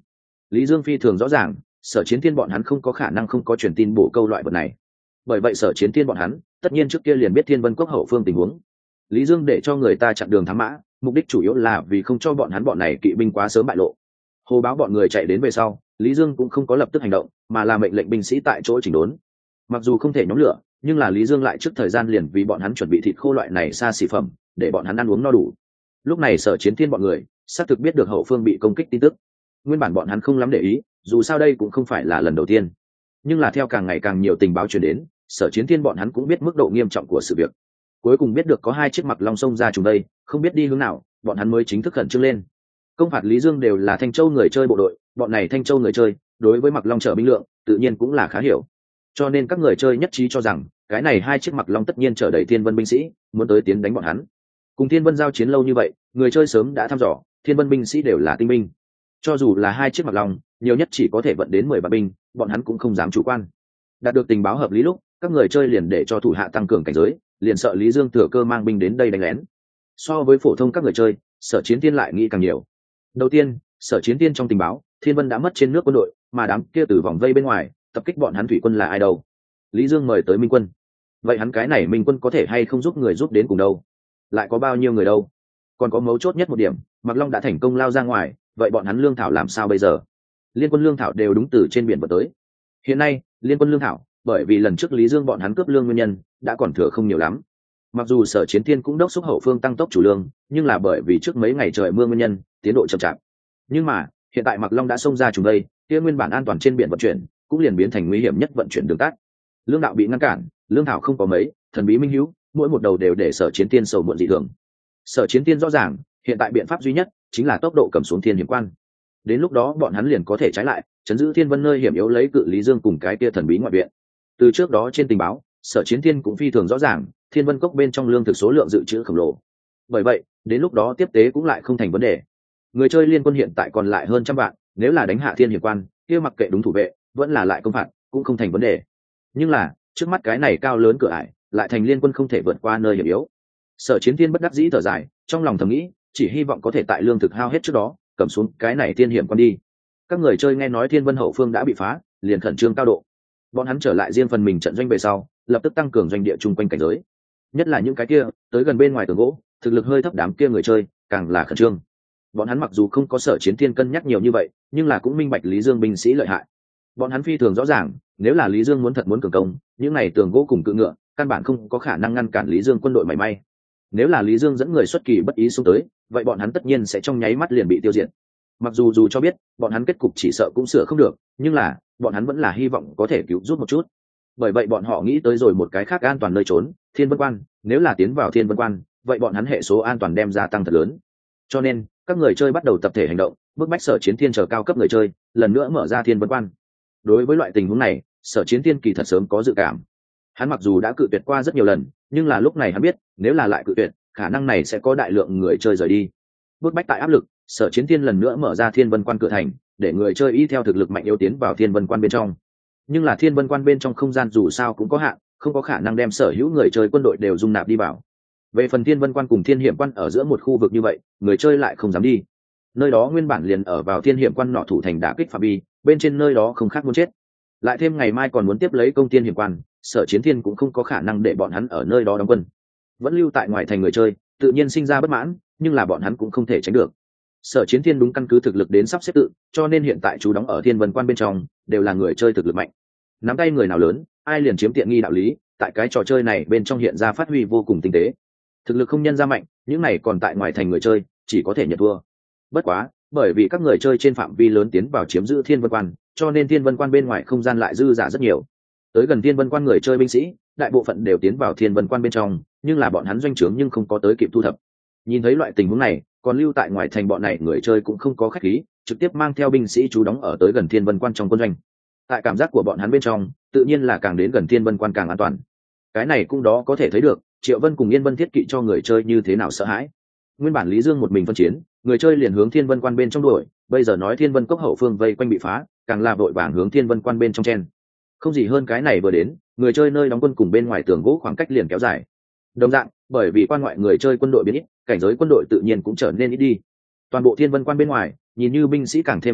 Lý Dương phi thường rõ ràng, Sở Chiến Thiên bọn hắn không có khả năng không có truyền tin bổ câu loại vật này. Bởi vậy Sở Chiến Thiên bọn hắn tất nhiên trước kia liền biết Thiên Vân Cốc hậu phương tình huống. Lý Dương để cho người ta chặn đường thám mã, mục đích chủ yếu là vì không cho bọn hắn bọn này kỵ binh quá sớm bại lộ. Hồ báo bọn người chạy đến về sau, Lý Dương cũng không có lập tức hành động, mà là mệnh lệnh binh sĩ tại chỗ chỉnh đốn. Mặc dù không thể nhóm lửa, nhưng là Lý Dương lại trước thời gian liền vì bọn hắn chuẩn bị thịt khô loại này xa xỉ phẩm, để bọn hắn ăn uống no đủ. Lúc này Sở Chiến Thiên bọn người xác thực biết được hậu phương bị công kích tin tức. Nguyên bản bọn hắn không lắm để ý, dù sao đây cũng không phải là lần đầu tiên. Nhưng là theo càng ngày càng nhiều tình báo truyền đến, Sở Chiến Thiên bọn hắn cũng biết mức độ nghiêm trọng của sự việc. Cuối cùng biết được có hai chiếc mặc long sông ra trùng đây, không biết đi hướng nào, bọn hắn mới chính thức khẩn trương lên. Công phạt Lý Dương đều là Thanh Châu người chơi bộ đội, bọn này Thanh Châu người chơi đối với mặc long chở binh lượng tự nhiên cũng là khá hiểu. Cho nên các người chơi nhất trí cho rằng cái này hai chiếc mặc long tất nhiên chở đầy Thiên Vân binh sĩ, muốn tới tiến đánh bọn hắn. Cùng Thiên Vân giao chiến lâu như vậy, người chơi sớm đã thăm dò, Thiên Vân binh sĩ đều là tinh binh. Cho dù là hai chiếc mặc long, nhiều nhất chỉ có thể vận đến mười vạn binh, bọn hắn cũng không dám chủ quan. Đạt được tình báo hợp lý lúc, các người chơi liền để cho thủ hạ tăng cường cảnh giới, liền sợ Lý Dương thừa cơ mang binh đến đây đánh lén. So với phổ thông các người chơi, Sở Chiến Thiên lại nghĩ càng nhiều. Đầu tiên, Sở Chiến Thiên trong tình báo, Thiên Vân đã mất trên nước quân đội, mà đám kia từ vòng vây bên ngoài tập kích bọn hắn thủy quân là ai đâu? Lý Dương mời tới minh quân. Vậy hắn cái này minh quân có thể hay không giúp người giúp đến cùng đâu? Lại có bao nhiêu người đâu? Còn có mấu chốt nhất một điểm, Mặc Long đã thành công lao ra ngoài, vậy bọn hắn lương thảo làm sao bây giờ? Liên quân lương thảo đều đúng từ trên biển vận tới. Hiện nay, liên quân lương thảo, bởi vì lần trước Lý Dương bọn hắn cướp lương nguyên nhân, đã còn thừa không nhiều lắm. Mặc dù Sở Chiến Thiên cũng đốc thúc hậu phương tăng tốc chủ lương, nhưng là bởi vì trước mấy ngày trời mưa nguyên nhân, tiến độ chậm chạp. Nhưng mà, hiện tại Mặc Long đã xông ra trùng đây, kia nguyên bản an toàn trên biển vận chuyển, cũng liền biến thành nguy hiểm nhất vận chuyển đường tắt. Lương đạo bị ngăn cản, lương thảo không có mấy, thần bí minh hữu, mỗi một đầu đều để Sở Chiến Thiên sầu muộn dị thường. Sở Chiến Thiên rõ ràng, hiện tại biện pháp duy nhất chính là tốc độ cầm xuống Thiên Hiểm Quan. Đến lúc đó bọn hắn liền có thể trái lại, chấn giữ Thiên Vân nơi hiểm yếu lấy cự Lý Dương cùng cái kia thần bí ngoại viện. Từ trước đó trên tình báo, Sở Chiến Thiên cũng phi thường rõ ràng, Thiên Vân Cốc bên trong lương thực số lượng dự trữ khổng lồ. Bởi vậy, đến lúc đó tiếp tế cũng lại không thành vấn đề. Người chơi liên quân hiện tại còn lại hơn trăm vạn, nếu là đánh hạ Thiên Hiểm Quan, kia mặc kệ đúng thủ vệ, vẫn là lại công phạt, cũng không thành vấn đề. Nhưng là, trước mắt cái này cao lớn cửa ải, lại thành liên quân không thể vượt qua nơi hiểm yếu. Sở Chiến Thiên bất đắc dĩ thở dài, trong lòng thầm nghĩ, chỉ hy vọng có thể tại lương thực hao hết trước đó, cầm xuống cái này Thiên Hiểm Quan đi. Các người chơi nghe nói Thiên Vân hậu phương đã bị phá, liền khẩn trương cao độ. Bọn hắn trở lại riêng phần mình trận doanh về sau, lập tức tăng cường doanh địa chung quanh cảnh giới. Nhất là những cái kia tới gần bên ngoài tường gỗ, thực lực hơi thấp đám kia người chơi, càng là khẩn trương. Bọn hắn mặc dù không có Sở Chiến Thiên cân nhắc nhiều như vậy, nhưng là cũng minh bạch Lý Dương binh sĩ lợi hại. Bọn hắn phi thường rõ ràng, nếu là Lý Dương muốn thật muốn cường công, những này tường gỗ cùng cự ngựa, căn bản không có khả năng ngăn cản Lý Dương quân đội mảy may. Nếu là Lý Dương dẫn người xuất kỳ bất ý xuống tới, vậy bọn hắn tất nhiên sẽ trong nháy mắt liền bị tiêu diệt. Mặc dù dù cho biết bọn hắn kết cục chỉ sợ cũng sửa không được, nhưng là bọn hắn vẫn là hy vọng có thể cứu giúp một chút. Bởi vậy bọn họ nghĩ tới rồi một cái khác an toàn nơi trốn, Thiên Vân Quan. Nếu là tiến vào Thiên Vân Quan, vậy bọn hắn hệ số an toàn đem gia tăng thật lớn. Cho nên các người chơi bắt đầu tập thể hành động, bức bách Sở Chiến Thiên chờ cao cấp người chơi lần nữa mở ra Thiên Vân Quan. Đối với loại tình huống này, Sở Chiến Thiên kỳ thật sớm có dự cảm. Hắn mặc dù đã cự tuyệt qua rất nhiều lần, nhưng là lúc này hắn biết, nếu là lại cự tuyệt, khả năng này sẽ có đại lượng người chơi rời đi. Bức bách tại áp lực, Sở Chiến Thiên lần nữa mở ra Thiên Vân Quan cửa thành, để người chơi y theo thực lực mạnh yếu tiến vào Thiên Vân Quan bên trong. Nhưng là Thiên Vân Quan bên trong không gian dù sao cũng có hạn, không có khả năng đem sở hữu người chơi quân đội đều dung nạp đi vào. Về phần Thiên Vân Quan cùng Thiên Hiểm Quan ở giữa một khu vực như vậy, người chơi lại không dám đi. Nơi đó nguyên bản liền ở vào Thiên Hiểm Quan nọ thủ thành đả kích phạm vi, bên trên nơi đó không khác muốn chết. Lại thêm ngày mai còn muốn tiếp lấy công Thiên Hiểm Quan, Sở Chiến Thiên cũng không có khả năng để bọn hắn ở nơi đó đóng quân. Vẫn lưu tại ngoài thành người chơi, tự nhiên sinh ra bất mãn, nhưng là bọn hắn cũng không thể tránh được. Sở Chiến Thiên đúng căn cứ thực lực đến sắp xếp tự, cho nên hiện tại chú đóng ở Thiên Vân Quan bên trong đều là người chơi thực lực mạnh. Nắm tay người nào lớn, ai liền chiếm tiện nghi đạo lý, tại cái trò chơi này bên trong hiện ra phát huy vô cùng tinh tế. Thực lực không nhân ra mạnh, những này còn tại ngoài thành người chơi chỉ có thể nhận thua. Bất quá, bởi vì các người chơi trên phạm vi lớn tiến vào chiếm giữ Thiên Vân Quan, cho nên Thiên Vân Quan bên ngoài không gian lại dư dả rất nhiều. Tới gần Thiên Vân Quan người chơi binh sĩ, đại bộ phận đều tiến vào Thiên Vân Quan bên trong, nhưng là bọn hắn doanh trướng nhưng không có tới kịp thu thập. Nhìn thấy loại tình huống này, còn lưu tại ngoài thành bọn này người chơi cũng không có khách khí, trực tiếp mang theo binh sĩ trú đóng ở tới gần Thiên Vân Quan trong quân doanh. Tại cảm giác của bọn hắn bên trong, tự nhiên là càng đến gần Thiên Vân Quan càng an toàn. Cái này cũng đó có thể thấy được, Triệu Vân cùng Yên Vân thiết kỵ cho người chơi như thế nào sợ hãi. Nguyên bản Lý Dương một mình phân chiến, người chơi liền hướng Thiên Vân Quan bên trong đuổi, bây giờ nói Thiên Vân Cốc hậu phương vây quanh bị phá, càng là vội vàng hướng Thiên Vân Quan bên trong chen. Không gì hơn cái này vừa đến, người chơi nơi đóng quân cùng bên ngoài tường gỗ khoảng cách liền kéo dài. Đồng dạng, bởi vì quan ngoại người chơi quân đội biến ít, cảnh giới quân đội tự nhiên cũng trở nên ít đi. Toàn bộ Thiên Vân Quan bên ngoài, nhìn như binh sĩ càng thêm dày đặc,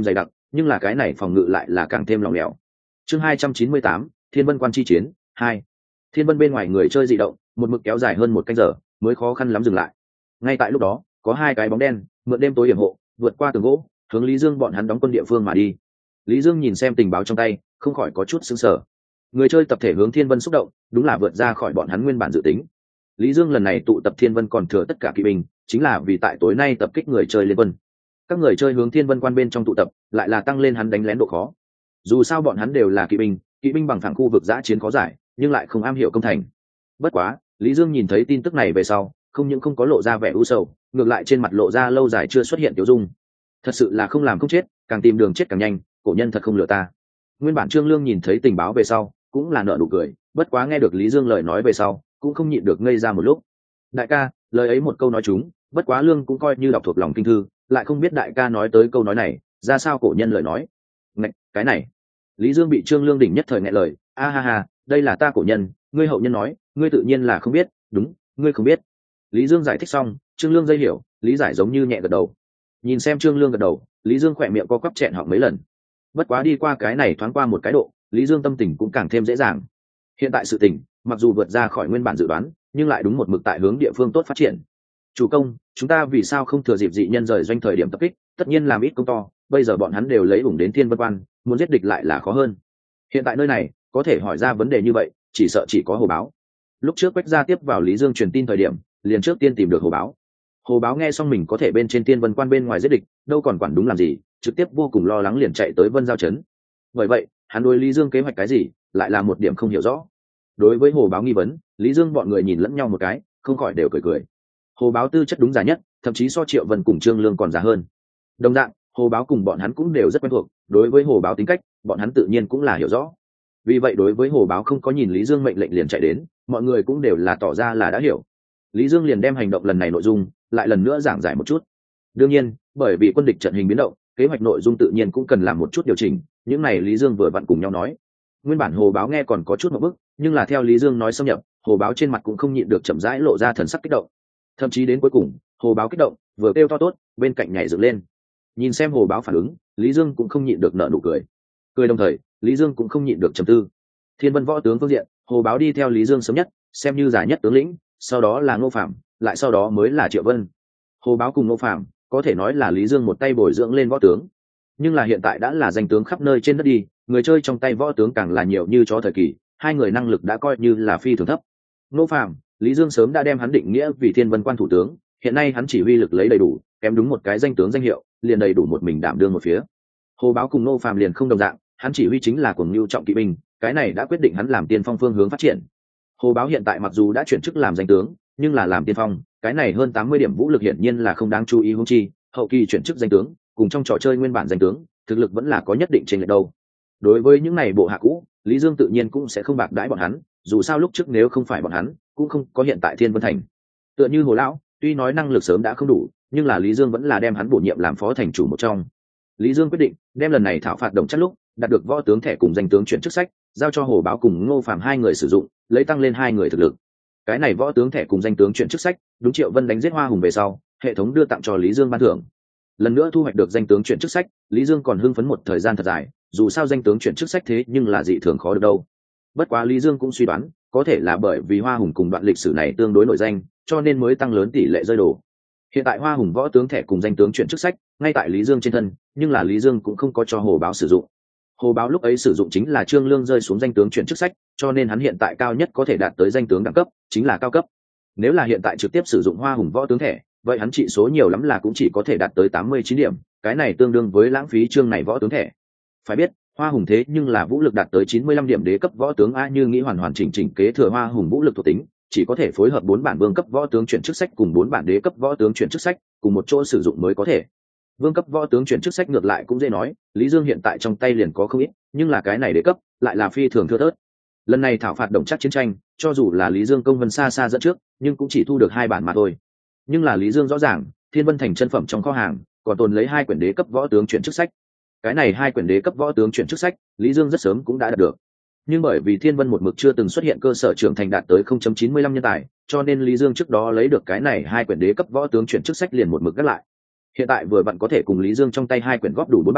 nhưng là cái này phòng ngự lại là càng thêm lỏng lẻo. Chương hai trăm chín mươi tám, Thiên Vân Quan chi chiến hai. Thiên Vân bên ngoài người chơi dị động, một mực kéo dài hơn một canh giờ, mới khó khăn lắm dừng lại. Ngay tại lúc đó, có hai cái bóng đen mượn đêm tối hiểm hộ, vượt qua tường gỗ, hướng Lý Dương bọn hắn đóng quân địa phương mà đi. Lý Dương nhìn xem tình báo trong tay, không khỏi có chút sững sờ. Người chơi tập thể hướng Thiên Vân xúc động, đúng là vượt ra khỏi bọn hắn nguyên bản dự tính. Lý Dương lần này tụ tập Thiên Vân còn thừa tất cả kỵ binh, chính là vì tại tối nay tập kích người chơi liên quân. Các người chơi hướng Thiên Vân Quan bên trong tụ tập, lại là tăng lên hắn đánh lén độ khó. Dù sao bọn hắn đều là kỵ binh, kỵ binh bằng phẳng khu vực giã chiến khó giải, nhưng lại không am hiểu công thành. Bất quá, Lý Dương nhìn thấy tin tức này về sau, không những không có lộ ra vẻ u sầu, ngược lại trên mặt lộ ra lâu dài chưa xuất hiện tiểu dung. Thật sự là không làm không chết, càng tìm đường chết càng nhanh, cổ nhân thật không lừa ta. Nguyên bản Trương Lương nhìn thấy tình báo về sau, cũng là nở nụ cười, bất quá nghe được Lý Dương lời nói về sau, cũng không nhịn được ngây ra một lúc. Đại ca, lời ấy một câu nói chúng, bất quá Lương cũng coi như đọc thuộc lòng kinh thư, lại không biết đại ca nói tới câu nói này, ra sao cổ nhân lời nói. Ngạch, cái này. Lý Dương bị Trương Lương đỉnh nhất thời nghẹn lời, a ha ha, đây là ta cổ nhân, ngươi hậu nhân nói, ngươi tự nhiên là không biết, đúng, ngươi không biết. Lý Dương giải thích xong, Trương Lương dây hiểu, lý giải giống như nhẹ gật đầu. Nhìn xem Trương Lương gật đầu, Lý Dương khỏe miệng co quắp chẹn họng mấy lần. Bất quá đi qua cái này thoáng qua một cái độ, Lý Dương tâm tình cũng càng thêm dễ dàng. Hiện tại sự tình, mặc dù vượt ra khỏi nguyên bản dự đoán, nhưng lại đúng một mực tại hướng địa phương tốt phát triển. Chủ công, chúng ta vì sao không thừa dịp dị nhân rời doanh thời điểm tập kích, tất nhiên làm ít công to, bây giờ bọn hắn đều lấy ủng đến Thiên Vân Quan, muốn giết địch lại là khó hơn. Hiện tại nơi này, có thể hỏi ra vấn đề như vậy, chỉ sợ chỉ có Hồ Báo. Lúc trước Quách gia tiếp vào Lý Dương truyền tin thời điểm, liền trước tiên tìm được Hồ Báo. Hồ Báo nghe xong mình có thể bên trên Thiên Vân Quan bên ngoài giết địch, đâu còn quản đúng làm gì, trực tiếp vô cùng lo lắng liền chạy tới Vân Giao trấn. Bởi vậy, hắn đối Lý Dương kế hoạch cái gì, lại là một điểm không hiểu rõ. Đối với Hồ Báo nghi vấn, Lý Dương bọn người nhìn lẫn nhau một cái, không khỏi đều cười cười. Hồ Báo tư chất đúng già nhất, thậm chí so Triệu Vân cùng Trương Lương còn già hơn. Đồng dạng, Hồ Báo cùng bọn hắn cũng đều rất quen thuộc, đối với Hồ Báo tính cách, bọn hắn tự nhiên cũng là hiểu rõ. Vì vậy đối với Hồ Báo không có nhìn Lý Dương mệnh lệnh liền chạy đến, mọi người cũng đều là tỏ ra là đã hiểu. Lý Dương liền đem hành động lần này nội dung lại lần nữa giảng giải một chút. Đương nhiên, bởi vì quân địch trận hình biến động, kế hoạch nội dung tự nhiên cũng cần làm một chút điều chỉnh, những này Lý Dương vừa vặn cùng nhau nói. Nguyên bản Hồ Báo nghe còn có chút một bức, nhưng là theo Lý Dương nói xâm nhập, Hồ Báo trên mặt cũng không nhịn được chậm rãi lộ ra thần sắc kích động. Thậm chí đến cuối cùng, Hồ Báo kích động, vừa kêu to tốt, bên cạnh nhảy dựng lên. Nhìn xem Hồ Báo phản ứng, Lý Dương cũng không nhịn được nở nụ cười. Cười đồng thời, Lý Dương cũng không nhịn được trầm tư. Thiên Vân võ tướng phương diện, Hồ Báo đi theo Lý Dương sớm nhất, xem như giải nhất tướng lĩnh, sau đó là Ngô Phạm, lại sau đó mới là Triệu Vân. Hồ Báo cùng Ngô Phạm, có thể nói là Lý Dương một tay bồi dưỡng lên võ tướng. Nhưng là hiện tại đã là danh tướng khắp nơi trên đất đi, người chơi trong tay võ tướng càng là nhiều như chó thời kỳ, hai người năng lực đã coi như là phi thường thấp. Ngô Phạm, Lý Dương sớm đã đem hắn định nghĩa vì Thiên Vân Quan thủ tướng, hiện nay hắn chỉ huy lực lấy đầy đủ, kém đúng một cái danh tướng danh hiệu, liền đầy đủ một mình đảm đương một phía. Hồ Báo cùng Ngô Phạm liền không đồng dạng, hắn chỉ huy chính là cuồng nhu trọng kỵ binh, cái này đã quyết định hắn làm tiên phong phương hướng phát triển. Hồ Báo hiện tại mặc dù đã chuyển chức làm danh tướng, nhưng là làm tiên phong, cái này hơn tám mươi điểm vũ lực hiển nhiên là không đáng chú ý, huống chi hậu kỳ chuyển chức danh tướng, cùng trong trò chơi nguyên bản danh tướng, thực lực vẫn là có nhất định trên lệch đâu. Đối với những này bộ hạ cũ, Lý Dương tự nhiên cũng sẽ không bạc đãi bọn hắn, dù sao lúc trước nếu không phải bọn hắn, cũng không có hiện tại Thiên Vân Thành. Tựa như Hồ lão, tuy nói năng lực sớm đã không đủ, nhưng là Lý Dương vẫn là đem hắn bổ nhiệm làm phó thành chủ một trong. Lý Dương quyết định đem lần này thảo phạt đồng chất lúc đạt được võ tướng thẻ cùng danh tướng chuyển chức sách, giao cho Hồ Báo cùng Ngô Phạm hai người sử dụng, lấy tăng lên hai người thực lực. Cái này võ tướng thẻ cùng danh tướng chuyển chức sách, đúng Triệu Vân đánh giết Hoa Hùng về sau, hệ thống đưa tặng cho Lý Dương ban thưởng. Lần nữa thu hoạch được danh tướng chuyển chức sách, Lý Dương còn hưng phấn một thời gian thật dài, dù sao danh tướng chuyển chức sách thế nhưng là dị thường khó được đâu. Bất quá Lý Dương cũng suy đoán, có thể là bởi vì Hoa Hùng cùng đoạn lịch sử này tương đối nổi danh, cho nên mới tăng lớn tỷ lệ rơi đồ. Hiện tại Hoa Hùng võ tướng thẻ cùng danh tướng chuyển chức sách ngay tại Lý Dương trên thân, nhưng là Lý Dương cũng không có cho Hồ Báo sử dụng. Hồ Báo lúc ấy sử dụng chính là Trương Lương rơi xuống danh tướng chuyển chức sách, cho nên hắn hiện tại cao nhất có thể đạt tới danh tướng đẳng cấp, chính là cao cấp. Nếu là hiện tại trực tiếp sử dụng Hoa Hùng võ tướng thẻ, vậy hắn trị số nhiều lắm là cũng chỉ có thể đạt tới tám mươi chín điểm, cái này tương đương với lãng phí chương này võ tướng thẻ. Phải biết, Hoa Hùng thế nhưng là vũ lực đạt tới chín mươi lăm điểm đế cấp võ tướng a, như nghĩ hoàn hoàn chỉnh chỉnh kế thừa Hoa Hùng vũ lực thuộc tính, chỉ có thể phối hợp bốn bản vương cấp võ tướng chuyển chức sách cùng bốn bản đế cấp võ tướng chuyển chức sách cùng một chỗ sử dụng mới có thể. Vương cấp võ tướng chuyển chức sách ngược lại cũng dễ nói, Lý Dương hiện tại trong tay liền có không ít, nhưng là cái này đế cấp lại là phi thường thưa thớt. Lần này thảo phạt đồng chắc chiến tranh, cho dù là Lý Dương công vân xa xa dẫn trước, nhưng cũng chỉ thu được hai bản mà thôi. Nhưng là Lý Dương rõ ràng, Thiên Vân Thành chân phẩm trong kho hàng còn tồn lấy hai quyển đế cấp võ tướng chuyển chức sách. Cái này hai quyển đế cấp võ tướng chuyển chức sách, Lý Dương rất sớm cũng đã đạt được. Nhưng bởi vì Thiên Vân một mực chưa từng xuất hiện cơ sở trưởng thành đạt tới không phẩy chín mươi lăm nhân tài, cho nên Lý Dương trước đó lấy được cái này hai quyển đế cấp võ tướng chuyển chức sách liền một mực gác lại. Hiện tại vừa vặn có thể cùng Lý Dương trong tay hai quyển góp đủ bốn bản,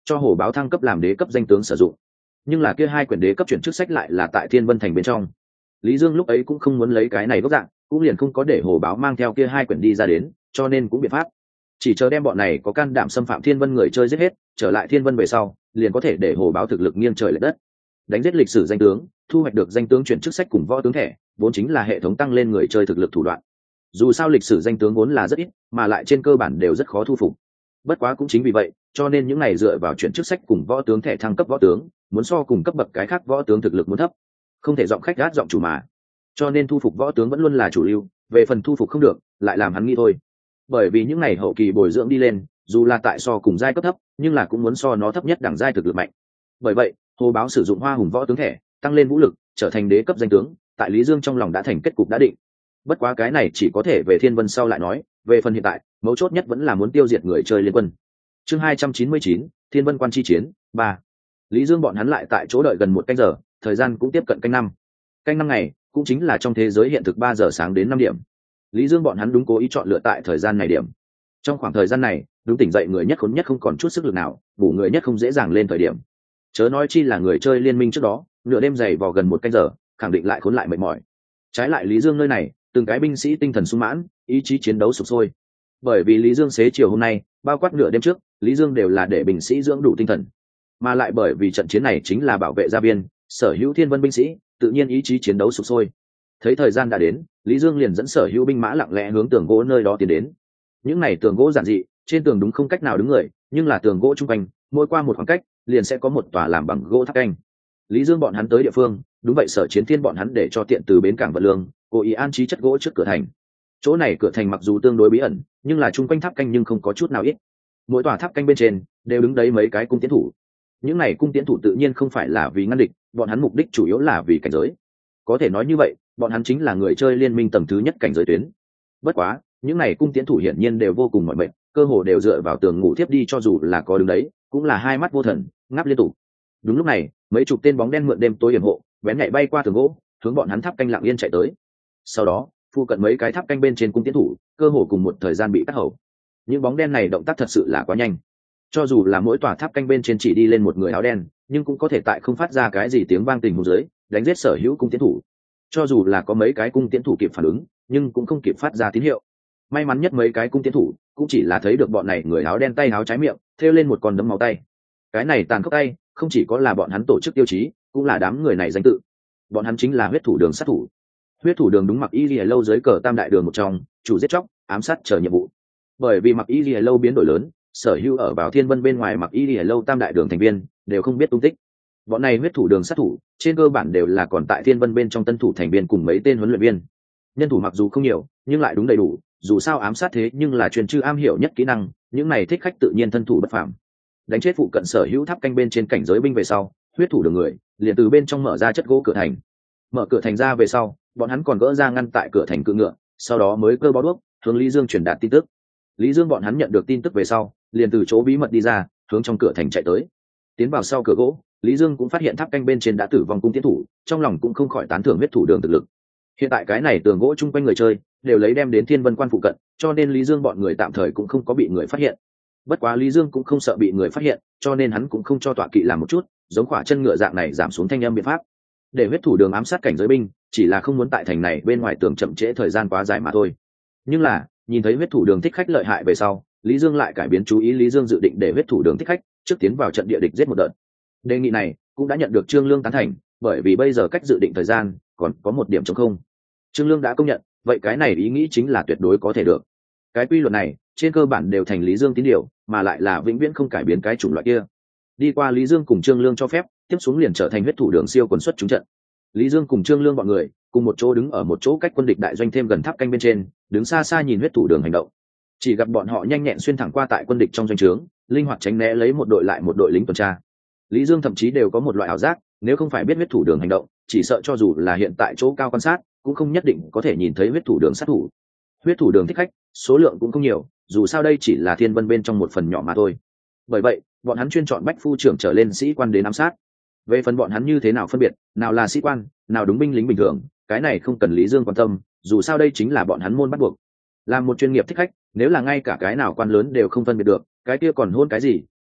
cho hồ báo thăng cấp làm đế cấp danh tướng sử dụng. Nhưng là kia hai quyển đế cấp chuyển chức sách lại là tại Thiên Vân Thành bên trong. Lý Dương lúc ấy cũng không muốn lấy cái này gốc dạng, cũng liền không có để hồ báo mang theo kia hai quyển đi ra đến, cho nên cũng biện pháp chỉ chờ đem bọn này có can đảm xâm phạm Thiên Vân người chơi giết hết, trở lại Thiên Vân về sau liền có thể để hồ báo thực lực nghiêng trời lệch đất, đánh giết lịch sử danh tướng, thu hoạch được danh tướng chuyển chức sách cùng võ tướng thẻ, vốn chính là hệ thống tăng lên người chơi thực lực thủ đoạn. Dù sao lịch sử danh tướng vốn là rất ít, mà lại trên cơ bản đều rất khó thu phục. Bất quá cũng chính vì vậy, cho nên những này dựa vào chuyển chức sách cùng võ tướng thẻ thăng cấp võ tướng, muốn so cùng cấp bậc cái khác võ tướng thực lực muốn thấp, không thể giọng khách gát giọng chủ mà. Cho nên thu phục võ tướng vẫn luôn là chủ lưu, về phần thu phục không được, lại làm hắn nghĩ thôi. Bởi vì những này hậu kỳ bồi dưỡng đi lên, dù là tại so cùng giai cấp thấp, nhưng là cũng muốn so nó thấp nhất đẳng giai thực lực mạnh. Bởi vậy, hồ báo sử dụng hoa hùng võ tướng thẻ, tăng lên vũ lực, trở thành đế cấp danh tướng, tại Lý Dương trong lòng đã thành kết cục đã định. Bất quá cái này chỉ có thể về Thiên Vân sau lại nói, về phần hiện tại, mấu chốt nhất vẫn là muốn tiêu diệt người chơi liên quân. Chương hai trăm chín mươi chín, Thiên Vân quan chi chiến ba. Lý Dương bọn hắn lại tại chỗ đợi gần một canh giờ, thời gian cũng tiếp cận canh năm. Canh năm ngày, cũng chính là trong thế giới hiện thực ba giờ sáng đến năm điểm. Lý Dương bọn hắn đúng cố ý chọn lựa tại thời gian này điểm. Trong khoảng thời gian này, đúng tỉnh dậy người nhất khốn nhất không còn chút sức lực nào, ngủ người nhất không dễ dàng lên thời điểm. Chớ nói chi là người chơi liên minh trước đó, nửa đêm dày vò gần một canh giờ, khẳng định lại khốn lại mệt mỏi. Trái lại Lý Dương nơi này, từng cái binh sĩ tinh thần sung mãn, ý chí chiến đấu sục sôi. Bởi vì Lý Dương xế chiều hôm nay, bao quát nửa đêm trước, Lý Dương đều là để binh sĩ dưỡng đủ tinh thần. Mà lại bởi vì trận chiến này chính là bảo vệ gia viên, sở hữu Thiên Vân binh sĩ, tự nhiên ý chí chiến đấu sục sôi. Thấy thời gian đã đến, Lý Dương liền dẫn sở hữu binh mã lặng lẽ hướng tường gỗ nơi đó tiến đến. Những này tường gỗ giản dị, trên tường đúng không cách nào đứng người, nhưng là tường gỗ trung quanh, mỗi qua một khoảng cách, liền sẽ có một tòa làm bằng gỗ tháp canh. Lý Dương bọn hắn tới địa phương, đúng vậy Sở Chiến Thiên bọn hắn để cho tiện từ bến cảng vận lương, cố ý an trí chất gỗ trước cửa thành. Chỗ này cửa thành mặc dù tương đối bí ẩn, nhưng là chung quanh tháp canh nhưng không có chút nào ít. Mỗi tòa tháp canh bên trên đều đứng đấy mấy cái cung tiến thủ. Những này cung tiến thủ tự nhiên không phải là vì ngăn địch, bọn hắn mục đích chủ yếu là vì cảnh giới. Có thể nói như vậy, bọn hắn chính là người chơi liên minh tầng thứ nhất cảnh giới tuyến. Bất quá, những này cung tiến thủ hiển nhiên đều vô cùng mỏi mệt, cơ hồ đều dựa vào tường ngủ tiếp đi, cho dù là có đứng đấy, cũng là hai mắt vô thần, ngáp liên tục. Đúng lúc này, mấy chục tên bóng đen mượn đêm tối yểm hộ, bén nhạy bay qua tường gỗ, hướng bọn hắn tháp canh lặng yên chạy tới. Sau đó, phụ cận mấy cái tháp canh bên trên cung tiến thủ, cơ hồ cùng một thời gian bị cắt hầu. Những bóng đen này động tác thật sự là quá nhanh. Cho dù là mỗi tòa tháp canh bên trên chỉ đi lên một người áo đen, nhưng cũng có thể tại không phát ra cái gì tiếng vang tình huống dưới, đánh giết sở hữu cung tiến thủ. Cho dù là có mấy cái cung tiến thủ kịp phản ứng, nhưng cũng không kịp phát ra tín hiệu. May mắn nhất mấy cái cung tiến thủ cũng chỉ là thấy được bọn này người áo đen tay áo trái miệng thêu lên một con đấm máu tay. Cái này tàn khốc tay không chỉ có là bọn hắn tổ chức tiêu chí, cũng là đám người này danh tự. Bọn hắn chính là huyết thủ đường sát thủ. Huyết thủ đường đúng mặc y lìa lâu dưới cờ tam đại đường một trong, chủ giết chóc, ám sát chờ nhiệm vụ. Bởi vì mặc y lìa lâu biến đổi lớn, sở hữu ở vào Thiên Vân bên ngoài mặc y lìa lâu tam đại đường thành viên đều không biết tung tích. Bọn này huyết thủ đường sát thủ trên cơ bản đều là còn tại Thiên Vân bên trong tân thủ thành viên cùng mấy tên huấn luyện viên. Nhân thủ mặc dù không nhiều, nhưng lại đúng đầy đủ, dù sao ám sát thế nhưng là truyền chư am hiểu nhất kỹ năng, những này thích khách tự nhiên thân thủ bất phàm. Đánh chết phụ cận sở hữu tháp canh bên trên cảnh giới binh về sau, huyết thủ đường người liền từ bên trong mở ra chất gỗ cửa thành. Mở cửa thành ra về sau, bọn hắn còn gỡ ra ngăn tại cửa thành cự ngựa, sau đó mới cơ bó đuốc hướng Lý Dương truyền đạt tin tức. Lý Dương bọn hắn nhận được tin tức về sau, liền từ chỗ bí mật đi ra, hướng trong cửa thành chạy tới. Tiến vào sau cửa gỗ, Lý Dương cũng phát hiện tháp canh bên trên đã tử vong cung tiến thủ, trong lòng cũng không khỏi tán thưởng huyết thủ đường thực lực. Hiện tại cái này tường gỗ chung quanh người chơi đều lấy đem đến Thiên Vân quan phụ cận, cho nên Lý Dương bọn người tạm thời cũng không có bị người phát hiện. Bất quá Lý Dương cũng không sợ bị người phát hiện, cho nên hắn cũng không cho tọa kỵ làm một chút giống khỏa chân ngựa dạng này giảm xuống thanh âm biện pháp, để huyết thủ đường ám sát cảnh giới binh, chỉ là không muốn tại thành này bên ngoài tường chậm trễ thời gian quá dài mà thôi. Nhưng là nhìn thấy huyết thủ đường thích khách lợi hại về sau, Lý Dương lại cải biến chú ý. Lý Dương dự định để huyết thủ đường thích khách trước tiến vào trận địa địch giết một đợt. Đề nghị này cũng đã nhận được Trương Lương tán thành, bởi vì bây giờ cách dự định thời gian còn có một điểm trống không. Trương Lương đã công nhận, vậy cái này ý nghĩ chính là tuyệt đối có thể được. Cái quy luật này trên cơ bản đều thành Lý Dương tín điều, mà lại là vĩnh viễn không cải biến cái chủng loại kia. Đi qua Lý Dương cùng Trương Lương cho phép, tiếp xuống liền trở thành huyết thủ đường siêu quần xuất trúng trận. Lý Dương cùng Trương Lương bọn người cùng một chỗ đứng ở một chỗ cách quân địch đại doanh thêm gần tháp canh bên trên, đứng xa xa nhìn huyết thủ đường hành động. Chỉ gặp bọn họ nhanh nhẹn xuyên thẳng qua tại quân địch trong doanh trướng, linh hoạt tránh né lấy một đội lại một đội lính tuần tra. Lý Dương thậm chí đều có một loại ảo giác, nếu không phải biết huyết thủ đường hành động, chỉ sợ cho dù là hiện tại chỗ cao quan sát, cũng không nhất định có thể nhìn thấy huyết thủ đường sát thủ. Huyết thủ đường thích khách số lượng cũng không nhiều, dù sao đây chỉ là Thiên Vân bên trong một phần nhỏ mà thôi. Bởi vậy bọn hắn chuyên chọn bách phu trưởng trở lên sĩ quan đến ám sát. Về phần bọn hắn như thế nào phân biệt nào là sĩ quan, nào đúng binh lính bình thường, cái này không cần Lý Dương quan tâm, dù sao đây chính là bọn hắn môn bắt buộc. Làm một chuyên nghiệp thích khách, nếu là ngay cả cái nào quan lớn đều không phân biệt được, cái kia còn hôn cái gì,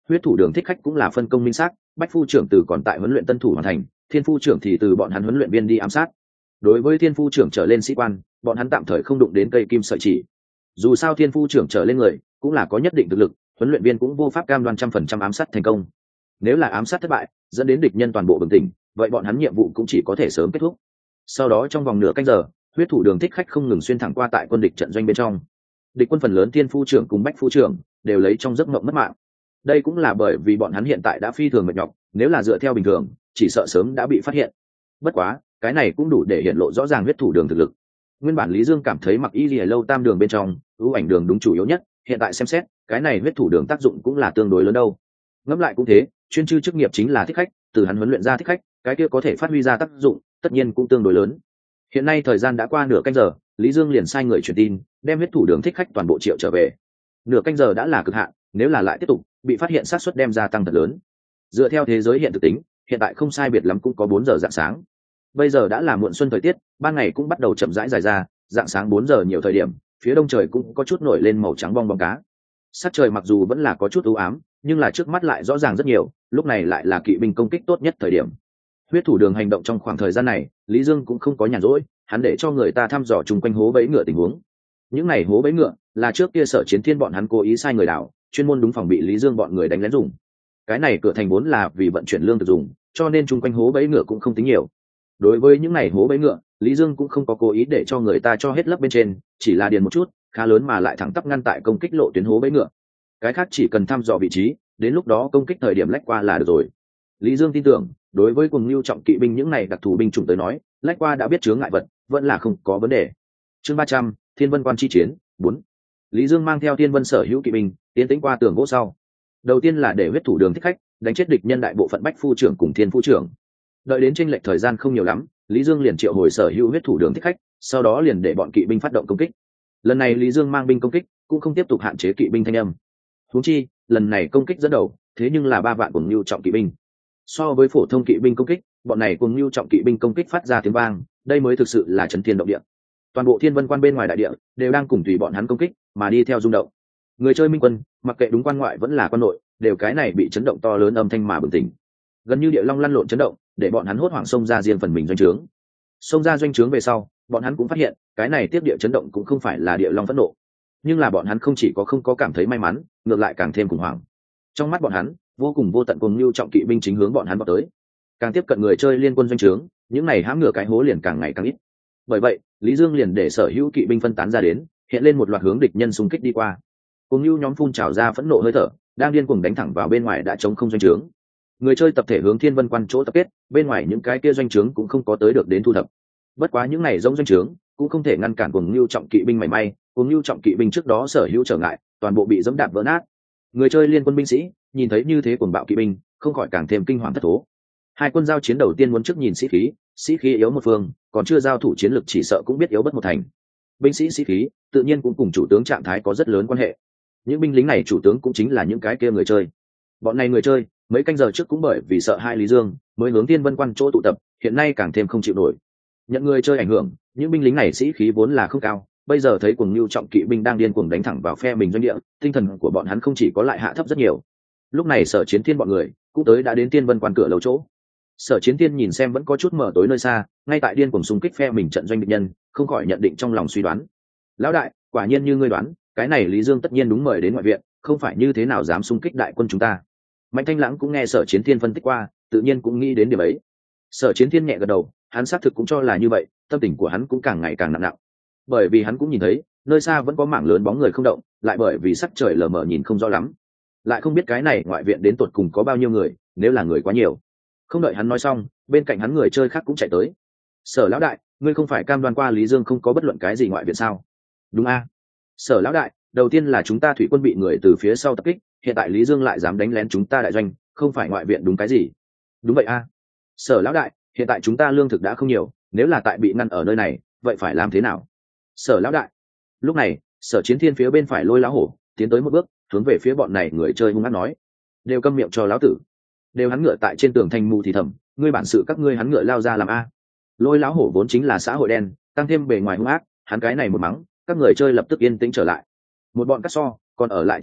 huyết thủ đường thích khách cũng là phân công minh xác, bách phu trưởng từ còn tại huấn luyện tân thủ hoàn thành, thiên phu trưởng thì từ bọn hắn huấn luyện viên đi ám sát. Đối với thiên phu trưởng trở lên sĩ quan, bọn hắn tạm thời không đụng đến cây kim sợi chỉ. Dù sao thiên phu trưởng trở lên người cũng là có nhất định thực lực, huấn luyện viên cũng vô pháp cam đoan trăm phần trăm ám sát thành công. Nếu là ám sát thất bại dẫn đến địch nhân toàn bộ bừng tỉnh, vậy bọn hắn nhiệm vụ cũng chỉ có thể sớm kết thúc. Sau đó trong vòng nửa canh giờ, huyết thủ đường thích khách không ngừng xuyên thẳng qua tại quân địch trận doanh bên trong. Địch quân phần lớn thiên phu trưởng cùng bách phu trưởng đều lấy trong giấc mộng mất mạng. Đây cũng là bởi vì bọn hắn hiện tại đã phi thường mệt nhọc, nếu là dựa theo bình thường chỉ sợ sớm đã bị phát hiện. Bất quá cái này cũng đủ để hiện lộ rõ ràng huyết thủ đường thực lực. Nguyên bản Lý Dương cảm thấy mặc y lìa lâu tam đường bên trong ưu ảnh đường đúng chủ yếu nhất, hiện tại xem xét cái này huyết thủ đường tác dụng cũng là tương đối lớn đâu. Ngẫm lại cũng thế, chuyên chư chức nghiệp chính là thích khách, từ hắn huấn luyện ra thích khách, cái kia có thể phát huy ra tác dụng tất nhiên cũng tương đối lớn. Hiện nay thời gian đã qua nửa canh giờ, Lý Dương liền sai người truyền tin đem huyết thủ đường thích khách toàn bộ triệu trở về. Nửa canh giờ đã là cực hạn, nếu là lại tiếp tục bị phát hiện, xác suất đem gia tăng thật lớn. Dựa theo thế giới hiện thực tính, hiện tại không sai biệt lắm cũng có bốn giờ rạng sáng. Bây giờ đã là muộn xuân thời tiết, ban ngày cũng bắt đầu chậm rãi dài ra, rạng sáng bốn giờ nhiều thời điểm, phía đông trời cũng có chút nổi lên màu trắng bong bóng cá. Sắc trời mặc dù vẫn là có chút u ám, nhưng là trước mắt lại rõ ràng rất nhiều, lúc này lại là kỵ binh công kích tốt nhất thời điểm. Huyết thủ đường hành động trong khoảng thời gian này, Lý Dương cũng không có nhàn rỗi, hắn để cho người ta thăm dò chung quanh hố bẫy ngựa tình huống. Những này hố bẫy ngựa là trước kia Sở Chiến Thiên bọn hắn cố ý sai người đào, chuyên môn đúng phòng bị Lý Dương bọn người đánh lén dùng. Cái này cửa thành vốn là vì vận chuyển lương thực dùng, cho nên chung quanh hố bẫy ngựa cũng không tính nhiều. Đối với những này hố bẫy ngựa, Lý Dương cũng không có cố ý để cho người ta cho hết lấp bên trên, chỉ là điền một chút khá lớn mà lại thẳng tắp ngăn tại công kích lộ tuyến hố bẫy ngựa. Cái khác chỉ cần thăm dò vị trí, đến lúc đó công kích thời điểm lách qua là được rồi. Lý Dương tin tưởng, đối với Cuồng Nưu trọng kỵ binh những này đặc thù binh chủng tới nói, lách qua đã biết chướng ngại vật, vẫn là không có vấn đề. Chương ba trăm, Thiên Vân Quan chi chiến bốn. Lý Dương mang theo Thiên Vân sở hữu kỵ binh, tiến tĩnh qua tường gỗ sau. Đầu tiên là để huyết thủ đường thích khách đánh chết địch nhân đại bộ phận bách phu trưởng cùng thiên phu trưởng. Đợi đến chênh lệch thời gian không nhiều lắm, Lý Dương liền triệu hồi sở hữu huyết thủ đường thích khách, sau đó liền để bọn kỵ binh phát động công kích. Lần này Lý Dương mang binh công kích, cũng không tiếp tục hạn chế kỵ binh thanh âm. Huống chi, lần này công kích dẫn đầu, thế nhưng là ba vạn Cuồng Nưu trọng kỵ binh. So với phổ thông kỵ binh công kích, bọn này Cuồng Nưu trọng kỵ binh công kích phát ra tiếng vang, đây mới thực sự là chấn thiên động địa. Toàn bộ Thiên Vân Quan bên ngoài đại địa đều đang cùng tùy bọn hắn công kích, mà đi theo rung động. Người chơi minh quân, mặc kệ đúng quan ngoại vẫn là quan nội, đều cái này bị chấn động to lớn âm thanh mà bừng tỉnh. Gần như địa long lăn lộn chấn động, để bọn hắn hốt hoảng xông ra riêng phần mình doanh trướng. Xông ra doanh trướng về sau, bọn hắn cũng phát hiện, cái này tiếp địa chấn động cũng không phải là địa long phẫn nộ, nhưng là bọn hắn không chỉ có không có cảm thấy may mắn, ngược lại càng thêm khủng hoảng. Trong mắt bọn hắn, vô cùng vô tận Cuồng Nưu trọng kỵ binh chính hướng bọn hắn vào tới. Càng tiếp cận người chơi liên quân doanh trướng, những này hãm ngựa cái hố liền càng ngày càng ít. Bởi vậy, Lý Dương liền để sở hữu kỵ binh phân tán ra đến, hiện lên một loạt hướng địch nhân xung kích đi qua. Cuồng Nưu nhóm phun trào ra phẫn nộ hơi thở, đang điên cuồng đánh thẳng vào bên ngoài đã chống không doanh trướng. Người chơi tập thể hướng Thiên Vân Quan chỗ tập kết, bên ngoài những cái kia doanh trướng cũng không có tới được đến thu thập. Bất quá những này giống doanh trướng cũng không thể ngăn cản Cuồng Nưu trọng kỵ binh mảy may, Cuồng Nưu trọng kỵ binh trước đó sở hữu trở ngại, toàn bộ bị dẫm đạp vỡ nát. Người chơi liên quân binh sĩ nhìn thấy như thế cuồng bạo kỵ binh, không khỏi càng thêm kinh hoàng thất thố. Hai quân giao chiến đầu tiên muốn trước nhìn sĩ khí, sĩ khí yếu một phương, còn chưa giao thủ chiến lực chỉ sợ cũng biết yếu bất một thành. Binh sĩ sĩ khí tự nhiên cũng cùng chủ tướng trạng thái có rất lớn quan hệ. Những binh lính này chủ tướng cũng chính là những cái kia người chơi. Bọn này người chơi mấy canh giờ trước cũng bởi vì sợ hai Lý Dương mới hướng Thiên Vân Quan chỗ tụ tập, hiện nay càng thêm không chịu nổi. Nhận người chơi ảnh hưởng, những binh lính này sĩ khí vốn là không cao, bây giờ thấy Cuồng Nưu trọng kỵ binh đang điên cuồng đánh thẳng vào phe mình doanh địa, tinh thần của bọn hắn không chỉ có lại hạ thấp rất nhiều. Lúc này Sở Chiến Thiên bọn người cũng tới đã đến Thiên Vân Quan cửa lầu chỗ. Sở Chiến Thiên nhìn xem vẫn có chút mở tối nơi xa, ngay tại điên cuồng xung kích phe mình trận doanh địch nhân, không khỏi nhận định trong lòng suy đoán. Lão đại, quả nhiên như ngươi đoán, cái này Lý Dương tất nhiên đúng mời đến ngoại viện, không phải như thế nào dám xung kích đại quân chúng ta. Mạnh Thanh Lãng cũng nghe Sở Chiến Thiên phân tích qua, tự nhiên cũng nghĩ đến điểm ấy. Sở Chiến Thiên nhẹ gật đầu, hắn xác thực cũng cho là như vậy, tâm tình của hắn cũng càng ngày càng nặng nặng. Bởi vì hắn cũng nhìn thấy, nơi xa vẫn có mảng lớn bóng người không động, lại bởi vì sắc trời lờ mờ nhìn không rõ lắm, lại không biết cái này ngoại viện đến tột cùng có bao nhiêu người, nếu là người quá nhiều. Không đợi hắn nói xong, bên cạnh hắn người chơi khác cũng chạy tới. Sở lão đại, ngươi không phải cam đoan qua Lý Dương không có bất luận cái gì ngoại viện sao? Đúng a. Sở lão đại, đầu tiên là chúng ta thủy quân bị người từ phía sau tập kích, hiện tại Lý Dương lại dám đánh lén chúng ta đại doanh, không phải ngoại viện đúng cái gì? Đúng vậy a. Sở lão đại, hiện tại chúng ta lương thực đã không nhiều, nếu là tại bị ngăn ở nơi này, vậy phải làm thế nào? Sở lão đại. Lúc này, Sở Chiến Thiên phía bên phải Lôi lão hổ tiến tới một bước, hướng về phía bọn này người chơi hung hăng nói: đều câm miệng cho lão tử. Đều hắn ngựa tại trên tường thành mù thì thầm, ngươi bản sự các ngươi hắn ngựa lao ra làm a. Lôi lão hổ vốn chính là xã hội đen, tăng thêm bề ngoài hung ác, hắn cái này một mắng, các người chơi lập tức yên tĩnh trở lại. Một bọn cắt so còn ở lại chỗ này,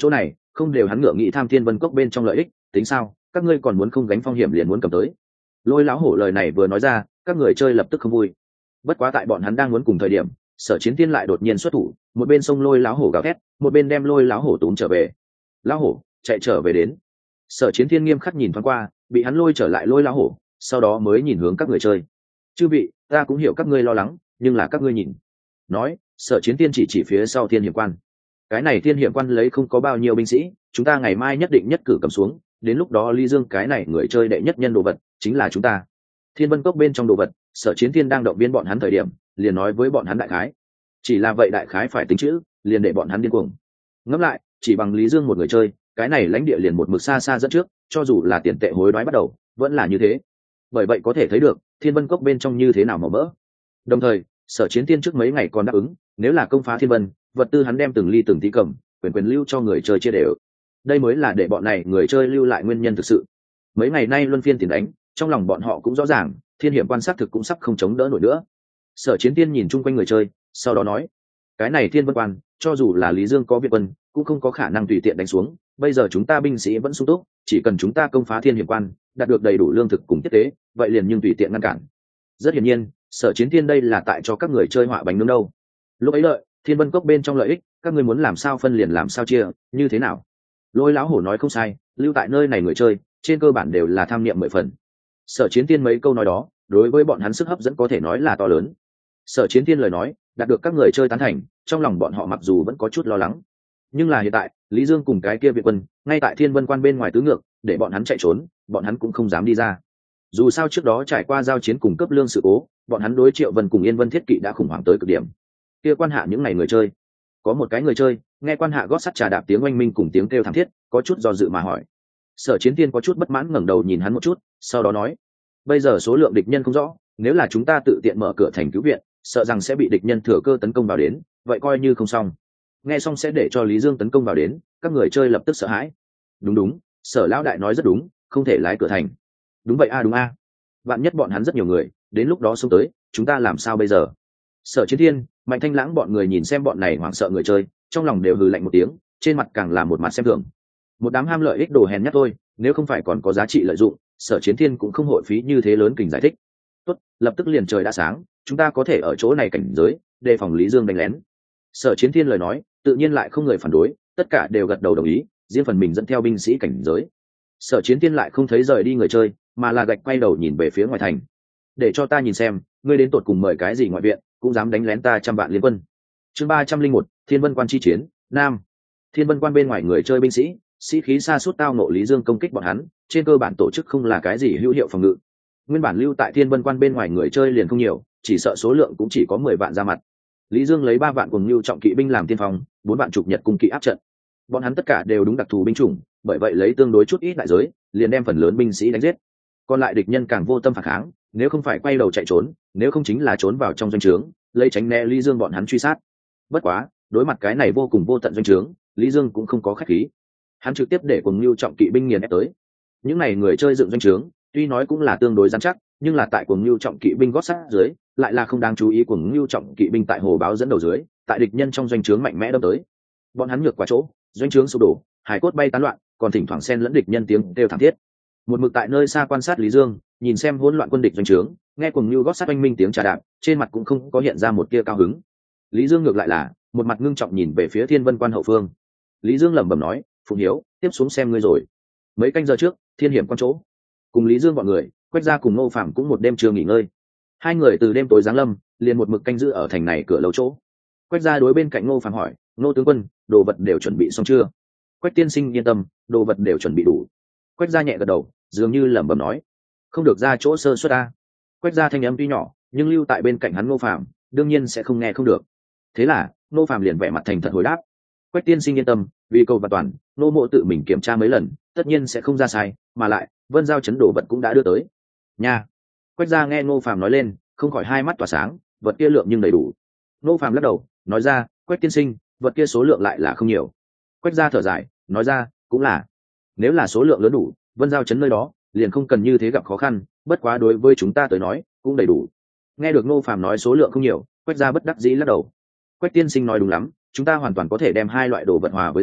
không đều hắn ngựa nghĩ tham thiên vân cốc bên trong lợi ích, tính sao các ngươi còn muốn không gánh phong hiểm liền muốn cầm tới. Lôi lão hổ lời này vừa nói ra, các người chơi lập tức không vui. Bất quá tại bọn hắn đang muốn cùng thời điểm, Sở Chiến Thiên lại đột nhiên xuất thủ, một bên xông lôi lão hổ gào thét, một bên đem lôi lão hổ túm trở về. Lão hổ chạy trở về đến. Sở Chiến Thiên nghiêm khắc nhìn thoáng qua, bị hắn lôi trở lại lôi lão hổ, sau đó mới nhìn hướng các người chơi. Chư vị, ta cũng hiểu các ngươi lo lắng, nhưng là các ngươi nhìn. Nói, Sở Chiến Thiên chỉ chỉ phía sau thiên hiểm quan. Cái này thiên hiểm quan lấy không có bao nhiêu binh sĩ, chúng ta ngày mai nhất định nhất cử cầm xuống, đến lúc đó Lý Dương cái này người chơi đệ nhất nhân đồ vật chính là chúng ta. Thiên Vân Cốc bên trong đồ vật, Sở Chiến Thiên đang động viên bọn hắn thời điểm, liền nói với bọn hắn đại khái. Chỉ là vậy đại khái phải tính chữ, liền để bọn hắn điên cuồng. Ngẫm lại, chỉ bằng Lý Dương một người chơi, cái này lãnh địa liền một mực xa xa dẫn trước, cho dù là tiền tệ hối đoái bắt đầu, vẫn là như thế. Bởi vậy có thể thấy được, Thiên Vân Cốc bên trong như thế nào mà mỡ. Đồng thời, Sở Chiến Thiên trước mấy ngày còn đáp ứng, nếu là công phá Thiên Vân, vật tư hắn đem từng ly từng tí cầm, quyền quyền lưu cho người chơi chia đều. Đây mới là để bọn này người chơi lưu lại nguyên nhân thực sự. Mấy ngày nay luân phiên tiền đánh, trong lòng bọn họ cũng rõ ràng, thiên hiểm quan sát thực cũng sắp không chống đỡ nổi nữa. Sở Chiến Thiên nhìn chung quanh người chơi, sau đó nói: cái này Thiên Vân quan, cho dù là Lý Dương có Việt quân, cũng không có khả năng tùy tiện đánh xuống. Bây giờ chúng ta binh sĩ vẫn sung túc, chỉ cần chúng ta công phá thiên hiểm quan, đạt được đầy đủ lương thực cùng tiếp tế, vậy liền nhưng tùy tiện ngăn cản. Rất hiển nhiên, Sở Chiến Thiên đây là tại cho các người chơi họa bánh nướng đâu. Lúc ấy lợi, Thiên Vân Cốc bên trong lợi ích, các ngươi muốn làm sao phân liền làm sao chia, như thế nào? Lôi lão hổ nói không sai, lưu tại nơi này người chơi, trên cơ bản đều là tham niệm mười phần. Sở Chiến Thiên mấy câu nói đó, đối với bọn hắn sức hấp dẫn có thể nói là to lớn. Sở Chiến Thiên lời nói, đạt được các người chơi tán thành, trong lòng bọn họ mặc dù vẫn có chút lo lắng, nhưng là hiện tại, Lý Dương cùng cái kia Việt quân, ngay tại Thiên Vân Quan bên ngoài tứ ngược, để bọn hắn chạy trốn, bọn hắn cũng không dám đi ra. Dù sao trước đó trải qua giao chiến cùng cấp lương sự cố, bọn hắn đối Triệu Vân cùng Yên Vân Thiết Kỵ đã khủng hoảng tới cực điểm. Kia quan hạ những ngày người chơi, có một cái người chơi, nghe quan hạ gót sắt trà đạp tiếng oanh minh cùng tiếng kêu thảm thiết, có chút do dự mà hỏi. Sở Chiến Thiên có chút bất mãn ngẩng đầu nhìn hắn một chút, sau đó nói: bây giờ số lượng địch nhân không rõ, nếu là chúng ta tự tiện mở cửa thành cứu viện, sợ rằng sẽ bị địch nhân thừa cơ tấn công vào đến, vậy coi như không xong. Nghe xong sẽ để cho Lý Dương tấn công vào đến, các người chơi lập tức sợ hãi. Đúng đúng, Sở lão đại nói rất đúng, không thể lái cửa thành. Đúng vậy a à, đúng a. À. Vạn nhất bọn hắn rất nhiều người, đến lúc đó xông tới, chúng ta làm sao bây giờ? Sở Chiến Thiên, Mạnh Thanh Lãng bọn người nhìn xem bọn này hoảng sợ người chơi, trong lòng đều hừ lạnh một tiếng, trên mặt càng là một mặt xem thường. Một đám ham lợi ích đồ hèn nhát thôi, nếu không phải còn có giá trị lợi dụng, Sở Chiến Thiên cũng không hội phí như thế lớn kình giải thích. Tốt, lập tức liền trời đã sáng, chúng ta có thể ở chỗ này cảnh giới, đề phòng Lý Dương đánh lén. Sở Chiến Thiên lời nói, tự nhiên lại không người phản đối, tất cả đều gật đầu đồng ý, riêng phần mình dẫn theo binh sĩ cảnh giới. Sở Chiến Thiên lại không thấy rời đi người chơi, mà là gạch quay đầu nhìn về phía ngoài thành. Để cho ta nhìn xem, ngươi đến tột cùng mời cái gì ngoại viện, cũng dám đánh lén ta trăm vạn liên quân. Chương ba trăm linh một, Thiên Vân Quan chi chiến, Nam. Thiên Vân Quan bên ngoài người chơi binh sĩ, sĩ khí sa sút tao nộ Lý Dương công kích bọn hắn, trên cơ bản tổ chức không là cái gì hữu hiệu phòng ngự. Nguyên bản lưu tại Thiên Vân Quan bên ngoài người chơi liền không nhiều, chỉ sợ số lượng cũng chỉ có mười vạn ra mặt. Lý Dương lấy ba vạn cùng lưu trọng kỵ binh làm tiên phong, bốn vạn trục nhật cung kỵ áp trận. Bọn hắn tất cả đều đúng đặc thù binh chủng, bởi vậy lấy tương đối chút ít đại giới, liền đem phần lớn binh sĩ đánh giết. Còn lại địch nhân càng vô tâm phản kháng, nếu không phải quay đầu chạy trốn, nếu không chính là trốn vào trong doanh trướng, lấy tránh né Lý Dương bọn hắn truy sát. Bất quá, đối mặt cái này vô cùng vô tận doanh trướng, Lý Dương cũng không có khách khí. Hắn trực tiếp để cùng lưu trọng kỵ binh nghiền ép tới. Những này người chơi dựng doanh trướng, tuy nói cũng là tương đối rắn chắc, nhưng là tại cuồng lưu trọng kỵ binh gót sát dưới, lại là không đáng chú ý cuồng lưu trọng kỵ binh tại hồ báo dẫn đầu dưới, tại địch nhân trong doanh trướng mạnh mẽ đâm tới. Bọn hắn ngược qua chỗ, doanh trướng sụp đổ, hải cốt bay tán loạn, còn thỉnh thoảng xen lẫn địch nhân tiếng kêu thảm thiết. Một mực tại nơi xa quan sát Lý Dương, nhìn xem hỗn loạn quân địch doanh trướng, nghe cuồng lưu gót sát oanh minh tiếng trà đạp, trên mặt cũng không có hiện ra một tia cao hứng. Lý Dương ngược lại là một mặt ngưng trọng nhìn về phía Thiên Vân Quan hậu phương. Lý Dương lẩm bẩm nói: Phụng Hiếu, tiếp xuống xem ngươi rồi. Mấy canh giờ trước, Thiên Hiểm Quan chỗ, cùng Lý Dương bọn người, Quách Gia cùng Ngô Phạm cũng một đêm chưa nghỉ ngơi. Hai người từ đêm tối giáng lâm, liền một mực canh giữ ở thành này cửa lầu chỗ. Quách Gia đối bên cạnh Ngô Phạm hỏi: Ngô tướng quân, đồ vật đều chuẩn bị xong chưa? Quách tiên sinh yên tâm, đồ vật đều chuẩn bị đủ. Quách Gia nhẹ gật đầu, dường như lẩm bẩm nói: không được ra chỗ sơ suất ta. Quách Gia thanh âm tuy nhỏ, nhưng lưu tại bên cạnh hắn Ngô Phạm, đương nhiên sẽ không nghe không được. Thế là, Ngô Phạm liền vẻ mặt thành thật hồi đáp: Quách tiên sinh yên tâm, vì cầu và toàn, nô mộ tự mình kiểm tra mấy lần, tất nhiên sẽ không ra sai, mà lại, Vân Giao chấn đồ vật cũng đã đưa tới. Nha. Quách Gia nghe Ngô Phạm nói lên, không khỏi hai mắt tỏa sáng, vật kia lượng nhưng đầy đủ. Ngô Phạm lắc đầu, nói ra: Quách tiên sinh, vật kia số lượng lại là không nhiều. Quách Gia thở dài, nói ra: cũng là, nếu là số lượng lớn đủ, Vân Giao chấn nơi đó liền không cần như thế gặp khó khăn, bất quá đối với chúng ta tới nói cũng đầy đủ. Nghe được Ngô Phạm nói số lượng không nhiều, Quách Gia bất đắc dĩ lắc đầu. Quách tiên sinh nói đúng lắm, chúng ta hoàn toàn có thể đem hai loại đồ vật hòa với dùng,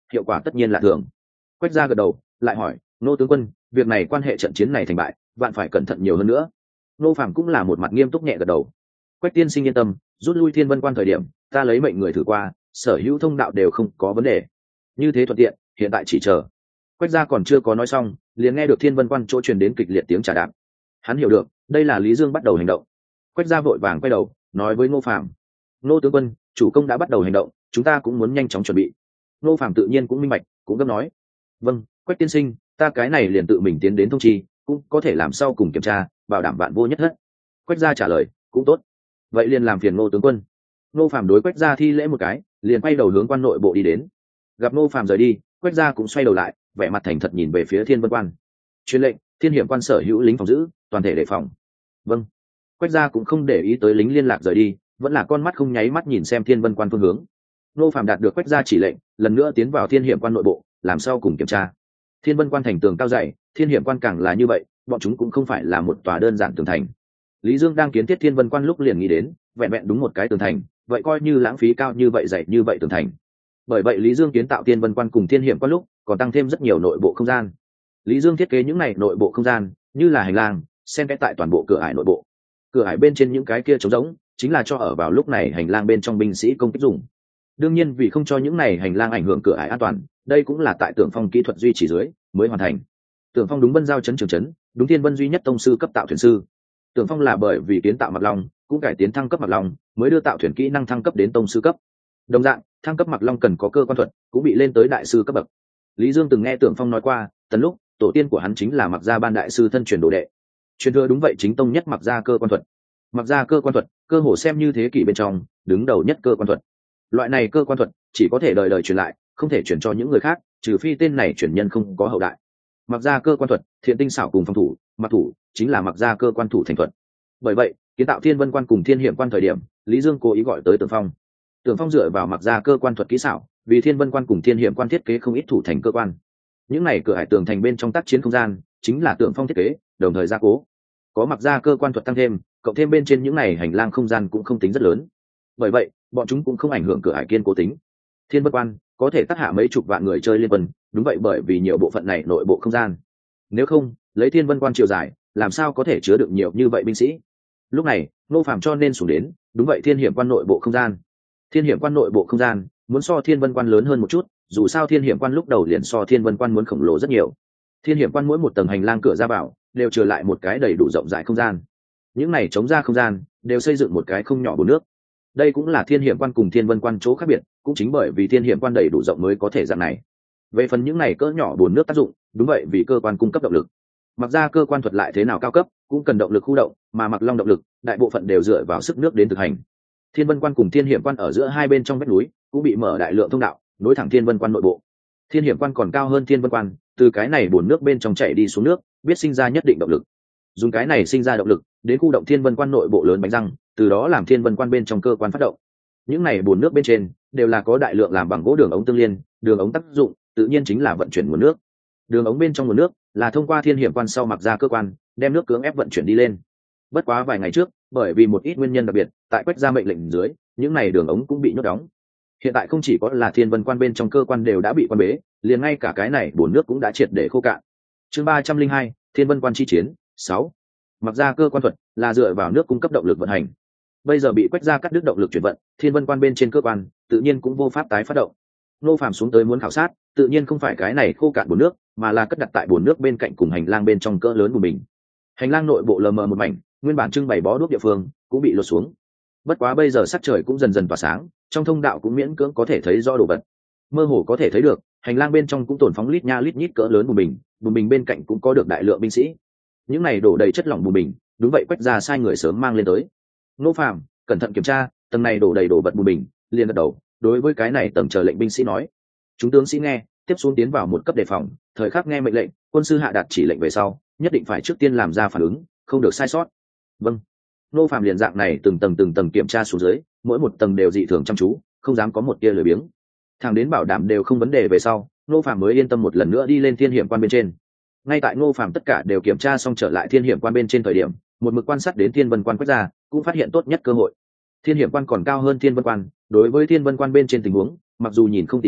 hiệu quả tất nhiên là thường. Quách gia gật đầu lại hỏi, Ngô tướng quân, việc này quan hệ trận chiến này thành bại, vạn phải cẩn thận nhiều hơn nữa. Ngô Phàm cũng là một mặt nghiêm túc nhẹ gật đầu. Quách tiên sinh yên tâm, rút lui Thiên Vân Quan thời điểm ta lấy mệnh người thử qua, sở hữu thông đạo đều không có vấn đề, như thế thuận tiện, hiện tại chỉ chờ. Quách gia còn chưa có nói xong, liền nghe được Thiên Vân Quan chỗ truyền đến kịch liệt tiếng chà đạp. Hắn hiểu được đây là Lý Dương bắt đầu hành động. Quách gia vội vàng quay đầu nói với Ngô Phàm, Ngô tướng quân, chủ công đã bắt đầu hành động, chúng ta cũng muốn nhanh chóng chuẩn bị. Ngô Phàm tự nhiên cũng minh bạch, cũng gấp nói, vâng, Quách tiên sinh, ta cái này liền tự mình tiến đến thông chi, cũng có thể làm sau cùng kiểm tra, bảo đảm vạn vô nhất thất. Quách gia trả lời, cũng tốt, vậy liền làm phiền Ngô tướng quân. Ngô Phàm đối Quách gia thi lễ một cái, liền quay đầu hướng quan nội bộ đi đến. Gặp Ngô Phàm rời đi, Quách gia cũng xoay đầu lại, vẻ mặt thành thật nhìn về phía Thiên Vân Quan. Truyền lệnh, Thiên Hiểm Quan sở hữu lính phòng giữ, toàn thể đề phòng. Vâng. Quách gia cũng không để ý tới lính liên lạc rời đi, vẫn là con mắt không nháy mắt nhìn xem Thiên Vân Quan phương hướng. Ngô Phàm đạt được Quách gia chỉ lệnh, lần nữa tiến vào Thiên Hiểm Quan nội bộ, làm sau cùng kiểm tra. Thiên Vân Quan thành tường cao dày, Thiên Hiểm Quan càng là như vậy, bọn chúng cũng không phải là một tòa đơn giản tường thành. Lý Dương đang kiến thiết Thiên Vân Quan lúc liền nghĩ đến, vẹn vẹn đúng một cái tường thành, vậy coi như lãng phí cao như vậy dày như vậy tường thành. Bởi vậy Lý Dương kiến tạo Thiên Vân Quan cùng Thiên Hiểm Quan lúc, còn tăng thêm rất nhiều nội bộ không gian. Lý Dương thiết kế những này nội bộ không gian, như là hành lang, xen kẽ tại toàn bộ cửa ải nội bộ. Cửa ải bên trên những cái kia trống rỗng, chính là cho ở vào lúc này hành lang bên trong binh sĩ công kích dùng. Đương nhiên vì không cho những này hành lang ảnh hưởng cửa ải an toàn, đây cũng là tại Tưởng Phong kỹ thuật duy trì dưới mới hoàn thành. Tưởng Phong đúng Vân giao chấn trường chấn, đúng Thiên Vân duy nhất tông sư cấp tạo thuyền sư. Tưởng Phong là bởi vì kiến tạo Mặc Long, cũng cải tiến thăng cấp Mặc Long, mới đưa tạo thuyền kỹ năng thăng cấp đến tông sư cấp. Đồng dạng, thăng cấp Mặc Long cần có cơ quan thuật, cũng bị lên tới đại sư cấp bậc. Lý Dương từng nghe Tưởng Phong nói qua, tần lúc tổ tiên của hắn chính là Mặc gia ban đại sư thân truyền đồ đệ. Truyền thừa đúng vậy chính tông nhất Mặc gia cơ quan thuật. Mặc gia cơ quan thuật, cơ hồ xem như thế kỷ bên trong đứng đầu nhất cơ quan thuật. Loại này cơ quan thuật chỉ có thể đời đời truyền lại, không thể truyền cho những người khác, trừ phi tên này truyền nhân không có hậu đại. Mặc gia cơ quan thuật, thiện tinh xảo cùng phòng thủ, mặc thủ chính là Mặc gia cơ quan thủ thành thuật. Bởi vậy, kiến tạo Thiên Vân Quan cùng Thiên Hiểm Quan thời điểm, Lý Dương cố ý gọi tới Tưởng Phong. Tưởng Phong dựa vào Mặc gia cơ quan thuật kỹ xảo, vì Thiên Vân Quan cùng Thiên Hiểm Quan thiết kế không ít thủ thành cơ quan. Những này cửa hải tường thành bên trong tác chiến không gian, chính là Tưởng Phong thiết kế, đồng thời gia cố. Có Mặc gia cơ quan thuật tăng thêm, cộng thêm bên trên những này hành lang không gian cũng không tính rất lớn. Bởi vậy, bọn chúng cũng không ảnh hưởng cửa hải kiên cố tính. Thiên Vân Quan có thể tác hạ mấy chục vạn người chơi liên quân, đúng vậy, bởi vì nhiều bộ phận này nội bộ không gian. Nếu không, lấy Thiên Vân Quan chiều dài, làm sao có thể chứa được nhiều như vậy binh sĩ? Lúc này, Ngô Phàm cho nên xuống đến, đúng vậy, Thiên Hiểm Quan nội bộ không gian. Thiên Hiểm Quan nội bộ không gian muốn so Thiên Vân Quan lớn hơn một chút, dù sao Thiên Hiểm Quan lúc đầu liền so Thiên Vân Quan muốn khổng lồ rất nhiều. Thiên Hiểm Quan mỗi một tầng hành lang cửa ra vào đều trở lại một cái đầy đủ rộng rãi không gian. Những này chống ra không gian đều xây dựng một cái không nhỏ bồn nước. Đây cũng là Thiên Hiểm Quan cùng Thiên Vân Quan chỗ khác biệt, cũng chính bởi vì Thiên Hiểm Quan đầy đủ rộng mới có thể dạng này. Về phần những này cỡ nhỏ bồn nước tác dụng, đúng vậy, vì cơ quan cung cấp động lực. Mặc ra cơ quan thuật lại thế nào cao cấp, cũng cần động lực khu động, mà Mặc Long động lực, đại bộ phận đều dựa vào sức nước đến thực hành. Thiên Vân Quan cùng Thiên Hiểm Quan ở giữa hai bên trong vách núi, cũng bị mở đại lượng thông đạo, nối thẳng Thiên Vân Quan nội bộ. Thiên Hiểm Quan còn cao hơn Thiên Vân Quan, từ cái này bồn nước bên trong chảy đi xuống nước, biết sinh ra nhất định động lực. Dùng cái này sinh ra động lực, đến khu động Thiên Vân Quan nội bộ lớn bánh răng, từ đó làm Thiên Vân Quan bên trong cơ quan phát động. Những này bồn nước bên trên đều là có đại lượng làm bằng gỗ đường ống tương liên, đường ống tác dụng tự nhiên chính là vận chuyển nguồn nước. Đường ống bên trong nguồn nước là thông qua Thiên Hiểm Quan sau Mặc ra cơ quan, đem nước cưỡng ép vận chuyển đi lên. Bất quá vài ngày trước, bởi vì một ít nguyên nhân đặc biệt, tại Quách gia mệnh lệnh dưới, những này đường ống cũng bị nhốt đóng. Hiện tại không chỉ có là Thiên Vân Quan bên trong cơ quan đều đã bị quan bế, liền ngay cả cái này bồn nước cũng đã triệt để khô cạn. Chương ba trăm linh hai, Thiên Vân Quan chi chiến sáu. Mặc ra cơ quan thuật là dựa vào nước cung cấp động lực vận hành. Bây giờ bị Quách gia cắt đứt động lực chuyển vận, Thiên Vân Quan bên trên cơ quan tự nhiên cũng vô pháp tái phát động. Ngô Phàm xuống tới muốn khảo sát, tự nhiên không phải cái này khô cạn bồn nước, mà là cất đặt tại bồn nước bên cạnh cùng hành lang bên trong cỡ lớn của mình. Hành lang nội bộ lờ mờ một mảnh, nguyên bản trưng bày bó đuốc địa phương cũng bị lột xuống. Bất quá bây giờ sắc trời cũng dần dần tỏa sáng, trong thông đạo cũng miễn cưỡng có thể thấy rõ đồ vật. Mơ hồ có thể thấy được, hành lang bên trong cũng tồn phóng lít nha lít nhít cỡ lớn bùn bình, bùn bình bên cạnh cũng có được đại lượng binh sĩ. Những này đổ đầy chất lỏng bùn bình, đúng vậy, Quách gia sai người sớm mang lên tới. Ngô Phàm cẩn thận kiểm tra, tầng này đổ đầy đồ vật bùn bình, liền gật đầu, đối với cái này tầng chờ lệnh binh sĩ nói: "Chúng tướng sĩ nghe, tiếp xuống tiến vào một cấp đề phòng, thời khắc nghe mệnh lệnh, quân sư hạ đạt chỉ lệnh về sau, nhất định phải trước tiên làm ra phản ứng, không được sai sót." Vâng. Ngô Phàm liền dạng này từng tầng từng tầng kiểm tra xuống dưới, mỗi một tầng đều dị thường chăm chú, không dám có một tia lười biếng. Thẳng đến bảo đảm đều không vấn đề về sau, Ngô Phàm mới yên tâm một lần nữa đi lên Thiên Hiểm Quan bên trên. Ngay tại Ngô Phàm tất cả đều kiểm tra xong trở lại Thiên Hiểm Quan bên trên thời điểm, một mực quan sát đến Thiên Vân Quan Quách gia, cũng phát hiện tốt nhất cơ hội. Thiên Hiểm Quan còn cao hơn Thiên Vân Quan, đối với Thiên Vân Quan bên trên tình huống, mặc dù nhìn không tỉ mỉ,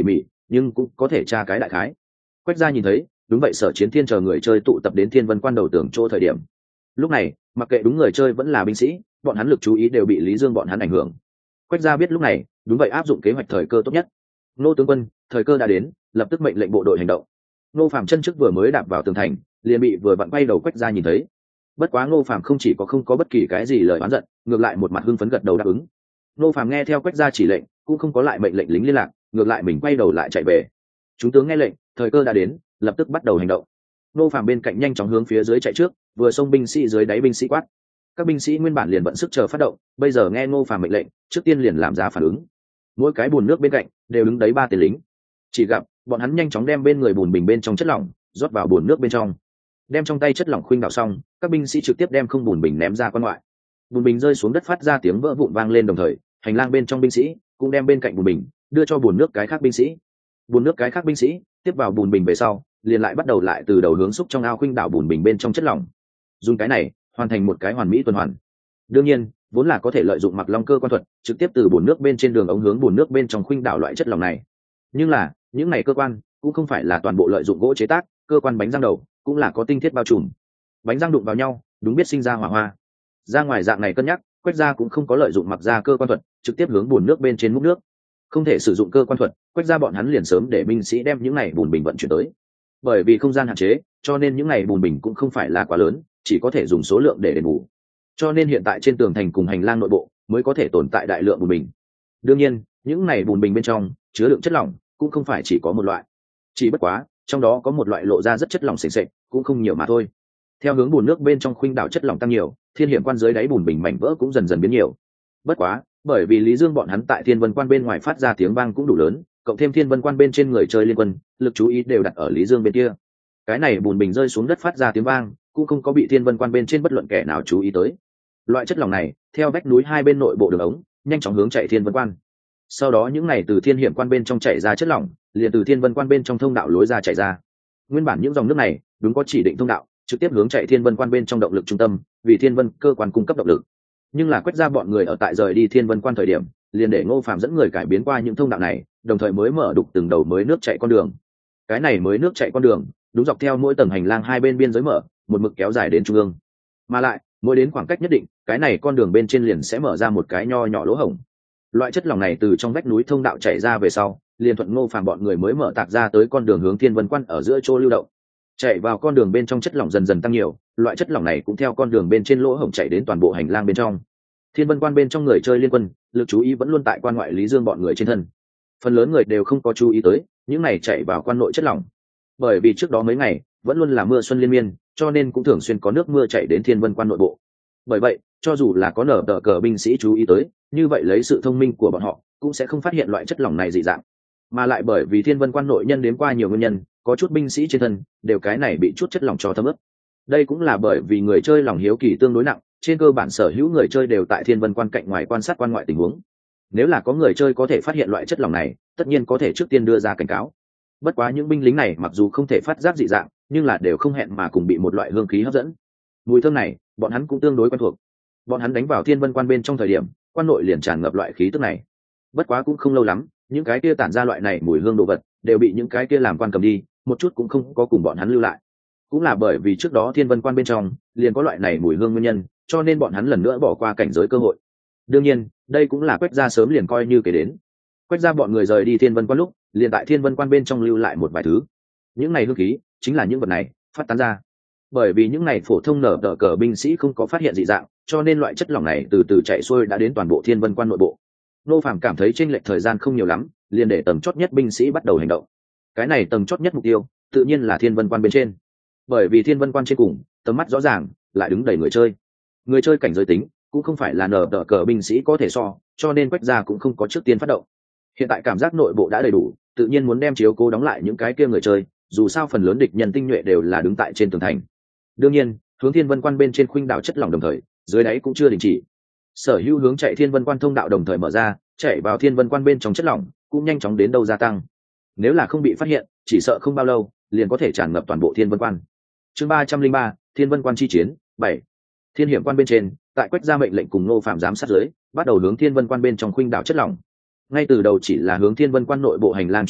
nhưng cũng có thể tra cái đại khái. Quách gia nhìn thấy đúng vậy, Sở Chiến Thiên chờ người chơi tụ tập đến thiên vân quan đầu tường chỗ thời điểm, lúc này mặc kệ đúng người chơi vẫn là binh sĩ, bọn hắn lực chú ý đều bị Lý Dương bọn hắn ảnh hưởng. Quách gia biết lúc này đúng vậy áp dụng kế hoạch thời cơ tốt nhất. Ngô tướng quân, thời cơ đã đến, lập tức mệnh lệnh bộ đội hành động. Ngô Phạm chân trước vừa mới đạp vào tường thành, liền bị vừa vặn quay đầu Quách gia nhìn thấy. Bất quá Ngô Phạm không chỉ có không có bất kỳ cái gì lời oán giận, ngược lại một mặt hưng phấn gật đầu đáp ứng. Ngô Phạm nghe theo Quách gia chỉ lệnh, cũng không có lại mệnh lệnh lính liên lạc, ngược lại mình quay đầu lại chạy về. Chúng tướng nghe lệnh, thời cơ đã đến, lập tức bắt đầu hành động. Ngô Phạm bên cạnh nhanh chóng hướng phía dưới chạy trước, vừa xông binh sĩ dưới đáy binh sĩ quát. Các binh sĩ nguyên bản liền vận sức chờ phát động, bây giờ nghe Ngô Phạm mệnh lệnh, trước tiên liền làm ra phản ứng. Mỗi cái bùn nước bên cạnh đều đứng đấy ba tên lính. Chỉ gặp bọn hắn nhanh chóng đem bên người bùn bình bên trong chất lỏng rót vào bùn nước bên trong, đem trong tay chất lỏng khuynh đảo xong, các binh sĩ trực tiếp đem không bùn bình ném ra quan ngoại. Bùn bình rơi xuống đất phát ra tiếng vỡ vụn vang lên, đồng thời hành lang bên trong binh sĩ cũng đem bên cạnh bùn bình đưa cho bùn nước cái khác binh sĩ. Bùn nước cái khác binh sĩ tiếp vào bùn bình về sau, liền lại bắt đầu lại từ đầu hướng xúc trong ao khuynh đảo bùn bình bên trong chất lỏng, dùng cái này hoàn thành một cái hoàn mỹ tuần hoàn. Đương nhiên vốn là có thể lợi dụng mặc long cơ quan thuật trực tiếp từ bùn nước bên trên đường ống hướng bùn nước bên trong khuynh đảo loại chất lỏng này, nhưng là những này cơ quan cũng không phải là toàn bộ lợi dụng gỗ chế tác, cơ quan bánh răng đầu cũng là có tinh thiết bao trùm, bánh răng đụng vào nhau đúng biết sinh ra hỏa hoa. Ra ngoài dạng này cân nhắc, Quách gia cũng không có lợi dụng mặc ra cơ quan thuật trực tiếp hướng bùn nước bên trên múc nước, không thể sử dụng cơ quan thuật. Quách gia bọn hắn liền sớm để binh sĩ đem những này bùn bình vận chuyển tới. Bởi vì không gian hạn chế, cho nên những này bùn bình cũng không phải là quá lớn, chỉ có thể dùng số lượng để đền bù, cho nên hiện tại trên tường thành cùng hành lang nội bộ mới có thể tồn tại đại lượng bùn bình. Đương nhiên những này bùn bình bên trong chứa lượng chất lỏng cũng không phải chỉ có một loại, chỉ bất quá trong đó có một loại lộ ra rất chất lỏng sền sệt, cũng không nhiều mà thôi. Theo hướng bùn nước bên trong khuynh đảo chất lỏng tăng nhiều, thiên hiểm quan dưới đáy bùn bình mảnh vỡ cũng dần dần biến nhiều. Bất quá bởi vì Lý Dương bọn hắn tại thiên vân quan bên ngoài phát ra tiếng vang cũng đủ lớn, cộng thêm thiên vân quan bên trên người chơi liên quân lực chú ý đều đặt ở Lý Dương bên kia, cái này bùn bình rơi xuống đất phát ra tiếng vang cũng không có bị thiên vân quan bên trên bất luận kẻ nào chú ý tới. Loại chất lỏng này theo vách núi hai bên nội bộ đường ống nhanh chóng hướng chạy thiên vân quan, sau đó những này từ thiên hiểm quan bên trong chảy ra chất lỏng liền từ thiên vân quan bên trong thông đạo lối ra chảy ra. Nguyên bản những dòng nước này đúng có chỉ định thông đạo trực tiếp hướng chạy thiên vân quan bên trong động lực trung tâm, vì thiên vân cơ quan cung cấp động lực. Nhưng là Quách gia bọn người ở tại rời đi thiên vân quan thời điểm, liền để Ngô Phạm dẫn người cải biến qua những thông đạo này, đồng thời mới mở đục từng đầu mới nước chạy con đường. Cái này mới nước chạy con đường đúng dọc theo mỗi tầng hành lang hai bên biên giới mở, một mực kéo dài đến trung ương, mà lại mỗi đến khoảng cách nhất định, cái này con đường bên trên liền sẽ mở ra một cái nho nhỏ lỗ hổng. Loại chất lỏng này từ trong vách núi thông đạo chảy ra về sau, liền thuận Ngô Phạm bọn người mới mở tạc ra tới con đường hướng thiên vân quan ở giữa chỗ lưu động. Chạy vào con đường bên trong chất lỏng dần dần tăng nhiều, loại chất lỏng này cũng theo con đường bên trên lỗ hổng chạy đến toàn bộ hành lang bên trong. Thiên vân quan bên trong người chơi liên quân lực chú ý vẫn luôn tại quan ngoại Lý Dương bọn người trên thân, phần lớn người đều không có chú ý tới những này chạy vào quan nội chất lỏng, bởi vì trước đó mấy ngày vẫn luôn là mưa xuân liên miên, cho nên cũng thường xuyên có nước mưa chảy đến thiên vân quan nội bộ. Bởi vậy cho dù là có nở tờ cờ binh sĩ chú ý tới, như vậy lấy sự thông minh của bọn họ cũng sẽ không phát hiện loại chất lỏng này dị dạng. Mà lại bởi vì thiên vân quan nội nhân đến qua nhiều nguyên nhân, có chút binh sĩ trên thân đều cái này bị chút chất lỏng cho thấm ướt. Đây cũng là bởi vì người chơi lòng hiếu kỳ tương đối nặng, trên cơ bản sở hữu người chơi đều tại thiên vân quan cạnh ngoài quan sát quan ngoại tình huống. Nếu là có người chơi có thể phát hiện loại chất lỏng này, tất nhiên có thể trước tiên đưa ra cảnh cáo. Bất quá những binh lính này mặc dù không thể phát giác dị dạng, nhưng là đều không hẹn mà cùng bị một loại hương khí hấp dẫn. Mùi thơm này bọn hắn cũng tương đối quen thuộc, bọn hắn đánh vào thiên vân quan bên trong thời điểm, quan nội liền tràn ngập loại khí tức này. Bất quá cũng không lâu lắm, những cái kia tản ra loại này mùi hương đồ vật đều bị những cái kia làm quan cầm đi, một chút cũng không có cùng bọn hắn lưu lại. Cũng là bởi vì trước đó thiên vân quan bên trong liền có loại này mùi hương nguyên nhân, cho nên bọn hắn lần nữa bỏ qua cảnh giới cơ hội. Đương nhiên đây cũng là Quách gia sớm liền coi như kể đến. Quách gia bọn người rời đi thiên vân quan lúc, liền tại thiên vân quan bên trong lưu lại một vài thứ. Những này hương khí chính là những vật này phát tán ra. Bởi vì những này phổ thông nở tờ cờ binh sĩ không có phát hiện dị dạng, cho nên loại chất lỏng này từ từ chạy xuôi đã đến toàn bộ thiên vân quan nội bộ. Ngô Phạm cảm thấy chênh lệch thời gian không nhiều lắm, liền để tầng chót nhất binh sĩ bắt đầu hành động. Cái này tầng chót nhất mục tiêu tự nhiên là thiên vân quan bên trên, bởi vì thiên vân quan trên cùng tầm mắt rõ ràng lại đứng đầy người chơi. Người chơi cảnh giới tính cũng không phải là nở tờ cờ binh sĩ có thể so, cho nên Quách gia cũng không có trước tiên phát động. Hiện tại cảm giác nội bộ đã đầy đủ, tự nhiên muốn đem chiếu cố đóng lại những cái kia người chơi, dù sao phần lớn địch nhân tinh nhuệ đều là đứng tại trên tường thành. Đương nhiên hướng thiên vân quan bên trên khuynh đảo chất lỏng đồng thời dưới đáy cũng chưa đình chỉ, sở hữu hướng chạy thiên vân quan thông đạo đồng thời mở ra, chạy vào thiên vân quan bên trong chất lỏng cũng nhanh chóng đến đâu gia tăng. Nếu là không bị phát hiện, chỉ sợ không bao lâu liền có thể tràn ngập toàn bộ thiên vân quan. Chương ba trăm linh ba, thiên vân quan chi chiến bảy. Thiên hiểm quan bên trên, tại Quách gia mệnh lệnh cùng Ngô Phạm giám sát dưới, bắt đầu hướng thiên vân quan bên trong khuynh đảo chất lỏng. Ngay từ đầu chỉ là hướng thiên vân quan nội bộ hành lang chuyển vận,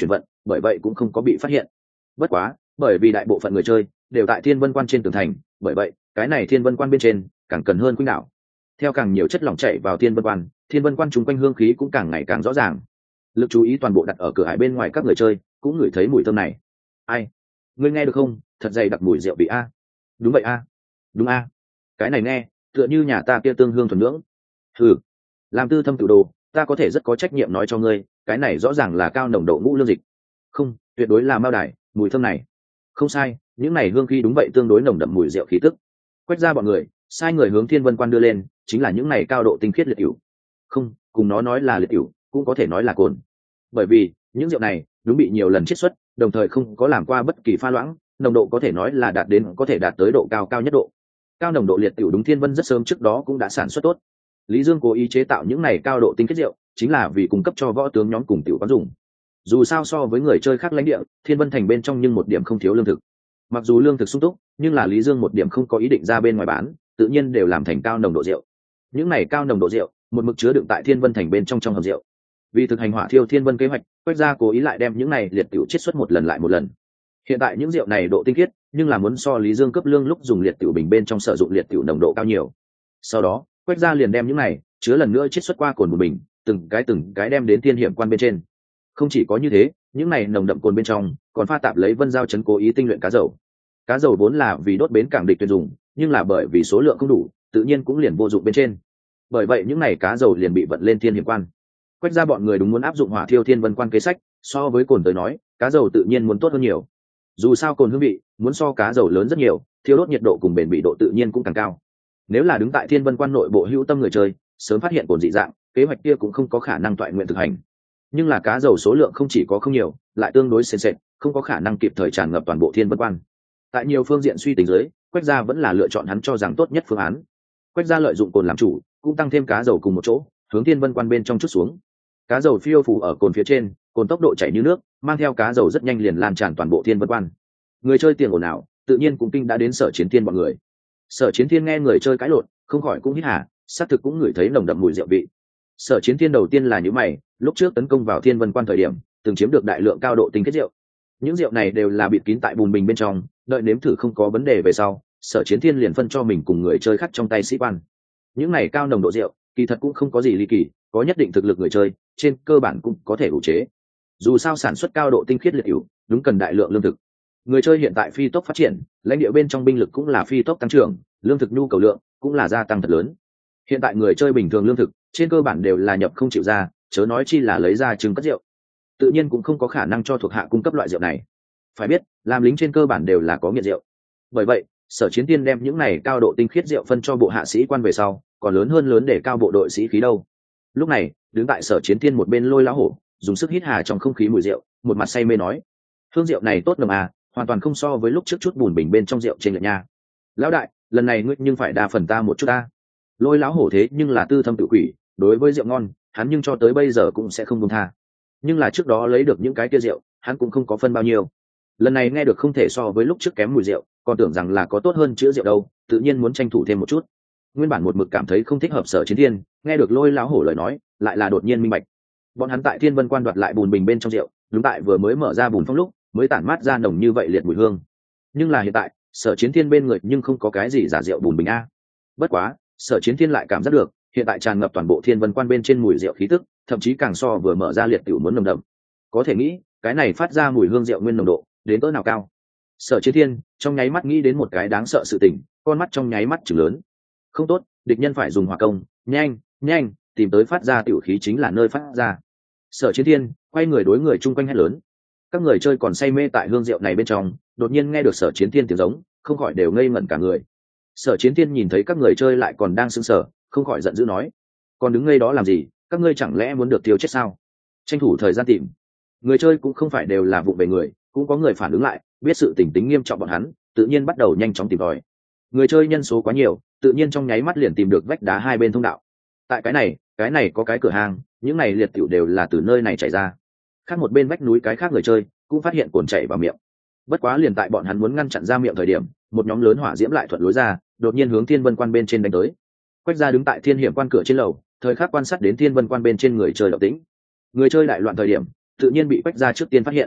bởi vậy cũng không có bị phát hiện. Bất quá bởi vì đại bộ phận người chơi đều tại thiên vân quan trên tường thành, bởi vậy cái này thiên vân quan bên trên càng cần hơn khuynh đảo. Theo càng nhiều chất lỏng chảy vào thiên vân quan, thiên vân quan chung quanh hương khí cũng càng ngày càng rõ ràng. Lực chú ý toàn bộ đặt ở cửa hải bên ngoài các người chơi cũng ngửi thấy mùi thơm này. Ai, ngươi nghe được không? Thật dày đặc mùi rượu vị a. Đúng vậy a. Đúng a. Cái này nghe tựa như nhà ta kia tương hương thuần nhưỡng. Thử làm tư thâm tự đồ, ta có thể rất có trách nhiệm nói cho ngươi, cái này rõ ràng là cao nồng độ ngũ lương dịch. Không, tuyệt đối là mao đài, mùi thơm này không sai, những này hương khí đúng vậy tương đối nồng đậm mùi rượu khí tức. Quét ra bọn người sai người hướng thiên vân quan đưa lên, chính là những này cao độ tinh khiết liệt cửu. Không, cùng nó nói là liệt cửu cũng có thể nói là cồn, bởi vì những rượu này đúng bị nhiều lần chiết xuất, đồng thời không có làm qua bất kỳ pha loãng, nồng độ có thể nói là đạt đến có thể đạt tới độ cao cao nhất độ. Cao nồng độ liệt cửu đúng thiên vân rất sớm trước đó cũng đã sản xuất tốt. Lý Dương cố ý chế tạo những này cao độ tinh khiết rượu chính là vì cung cấp cho võ tướng nhóm cùng tiểu quán dùng. Dù sao so với người chơi khác lãnh địa, thiên vân thành bên trong nhưng một điểm không thiếu lương thực. Mặc dù lương thực sung túc, nhưng là Lý Dương một điểm không có ý định ra bên ngoài bán, tự nhiên đều làm thành cao nồng độ rượu. Những này cao nồng độ rượu một mực chứa đựng tại thiên vân thành bên trong trong hầm rượu. Vì thực hành hỏa thiêu thiên vân kế hoạch, Quách gia cố ý lại đem những này liệt tiểu chiết xuất một lần lại một lần. Hiện tại những rượu này độ tinh khiết, nhưng là muốn so Lý Dương cấp lương lúc dùng liệt tiểu bình bên trong sử dụng liệt tiểu nồng độ cao nhiều. Sau đó Quách gia liền đem những này chứa lần nữa chiết xuất qua cồn một bình, từng cái từng cái đem đến thiên hiểm quan bên trên. Không chỉ có như thế, những này nồng đậm cồn bên trong còn pha tạp lấy vân giao chấn cố ý tinh luyện cá dầu. Cá dầu vốn là vì đốt bến cảng địch tuyển dùng, nhưng là bởi vì số lượng không đủ, tự nhiên cũng liền vô dụng bên trên. Bởi vậy những này cá dầu liền bị vận lên thiên hiểm quan. Quách ra bọn người đúng muốn áp dụng hỏa thiêu thiên vân quan kế sách, so với cồn tới nói cá dầu tự nhiên muốn tốt hơn nhiều. Dù sao cồn hương vị muốn so cá dầu lớn rất nhiều, thiêu đốt nhiệt độ cùng bền bị độ tự nhiên cũng càng cao. Nếu là đứng tại thiên vân quan nội bộ hữu tâm người chơi sớm phát hiện cồn dị dạng, kế hoạch kia cũng không có khả năng toại nguyện thực hành. Nhưng là cá dầu số lượng không chỉ có không nhiều, lại tương đối sền sệt, không có khả năng kịp thời tràn ngập toàn bộ thiên vân quan. Tại nhiều phương diện suy tính dưới, Quách gia vẫn là lựa chọn hắn cho rằng tốt nhất phương án. Quách gia lợi dụng cồn làm chủ, cũng tăng thêm cá dầu cùng một chỗ hướng thiên vân quan bên trong chút xuống. Cá dầu phiêu phù ở cồn phía trên, cồn tốc độ chảy như nước, mang theo cá dầu rất nhanh liền lan tràn toàn bộ thiên vân quan. Người chơi tiền ồn ào, tự nhiên cũng kinh đã đến Sở Chiến Thiên bọn người. Sở Chiến Thiên nghe người chơi cãi lộn, không khỏi cũng hít hà, xác thực cũng ngửi thấy nồng đậm mùi rượu vị. Sở Chiến Thiên đầu tiên là những mày, lúc trước tấn công vào thiên vân quan thời điểm từng chiếm được đại lượng cao độ tinh kết rượu. Những rượu này đều là bịt kín tại bùn bình bên trong, đợi nếm thử không có vấn đề về sau, Sở Chiến Thiên liền phân cho mình cùng người chơi khác trong tay sĩ quan. Những này cao nồng độ rượu kỳ thật cũng không có gì ly kỳ, có nhất định thực lực người chơi trên cơ bản cũng có thể đủ chế. Dù sao sản xuất cao độ tinh khiết liệt hữu đúng cần đại lượng lương thực. Người chơi hiện tại phi tốc phát triển, lãnh địa bên trong binh lực cũng là phi tốc tăng trưởng, lương thực nhu cầu lượng cũng là gia tăng thật lớn. Hiện tại người chơi bình thường lương thực trên cơ bản đều là nhập không chịu ra, chớ nói chi là lấy ra trứng cất rượu, tự nhiên cũng không có khả năng cho thuộc hạ cung cấp loại rượu này. Phải biết làm lính trên cơ bản đều là có nghiện rượu, bởi vậy Sở Chiến Tiên đem những này cao độ tinh khiết rượu phân cho bộ hạ sĩ quan về sau, còn lớn hơn lớn để cao bộ đội sĩ khí đâu. Lúc này đứng tại Sở Chiến Tiên một bên Lôi lão hổ dùng sức hít hà trong không khí mùi rượu, một mặt say mê nói: hương rượu này tốt nồng à, hoàn toàn không so với lúc trước chút bùn bình bên trong rượu trên lệch nha. Lão đại, lần này ngươi nhưng phải đa phần ta một chút ta. Lôi lão hổ thế nhưng là tư thâm tự quỷ, đối với rượu ngon hắn nhưng cho tới bây giờ cũng sẽ không buông tha. Nhưng là trước đó lấy được những cái kia rượu hắn cũng không có phân bao nhiêu, lần này nghe được không thể so với lúc trước kém mùi rượu, còn tưởng rằng là có tốt hơn chữa rượu đâu, tự nhiên muốn tranh thủ thêm một chút. Nguyên bản một mực cảm thấy không thích hợp Sở Chiến Thiên, nghe được Lôi lão hổ lời nói lại là đột nhiên minh bạch. Bọn hắn tại Thiên Vân Quan đoạt lại bùn bình bên trong rượu, đúng tại vừa mới mở ra bùn phong lúc mới tản mát ra nồng như vậy liệt mùi hương. Nhưng là hiện tại Sở Chiến Thiên bên người nhưng không có cái gì giả rượu bùn bình a. Bất quá Sở Chiến Thiên lại cảm giác được hiện tại tràn ngập toàn bộ Thiên Vân Quan bên trên mùi rượu khí tức, thậm chí càng so vừa mở ra liệt tiểu muốn nồng đậm. Có thể nghĩ cái này phát ra mùi hương rượu nguyên nồng độ đến cỡ nào cao. Sở Chiến Thiên trong nháy mắt nghĩ đến một cái đáng sợ sự tình, con mắt trong nháy mắt chừng lớn. Không tốt, địch nhân phải dùng hỏa công, nhanh nhanh tìm tới phát ra tiểu khí chính là nơi phát ra. Sở Chiến Thiên quay người đối người chung quanh hét lớn. Các người chơi còn say mê tại hương rượu này bên trong, đột nhiên nghe được Sở Chiến Thiên tiếng giống, không khỏi đều ngây ngẩn cả người. Sở Chiến Thiên nhìn thấy các người chơi lại còn đang sững sờ, không khỏi giận dữ nói: còn đứng ngây đó làm gì, các ngươi chẳng lẽ muốn được tiêu chết sao? Tranh thủ thời gian tìm. Người chơi cũng không phải đều là vụng về người, cũng có người phản ứng lại, biết sự tình tính nghiêm trọng bọn hắn, tự nhiên bắt đầu nhanh chóng tìm tòi. Người chơi nhân số quá nhiều, tự nhiên trong nháy mắt liền tìm được vách đá hai bên thông đạo. Tại cái này, cái này có cái cửa hàng, những này liệt tiểu đều là từ nơi này chảy ra. Khác một bên vách núi cái khác người chơi cũng phát hiện cồn chảy vào miệng. Bất quá liền tại bọn hắn muốn ngăn chặn ra miệng thời điểm, một nhóm lớn hỏa diễm lại thuận lối ra, đột nhiên hướng Thiên Vân Quan bên trên đánh tới. Quách Gia đứng tại Thiên Hiểm Quan cửa trên lầu, thời khắc quan sát đến Thiên Vân Quan bên trên người chơi động tĩnh. Người chơi đại loạn thời điểm, tự nhiên bị Quách Gia trước tiên phát hiện.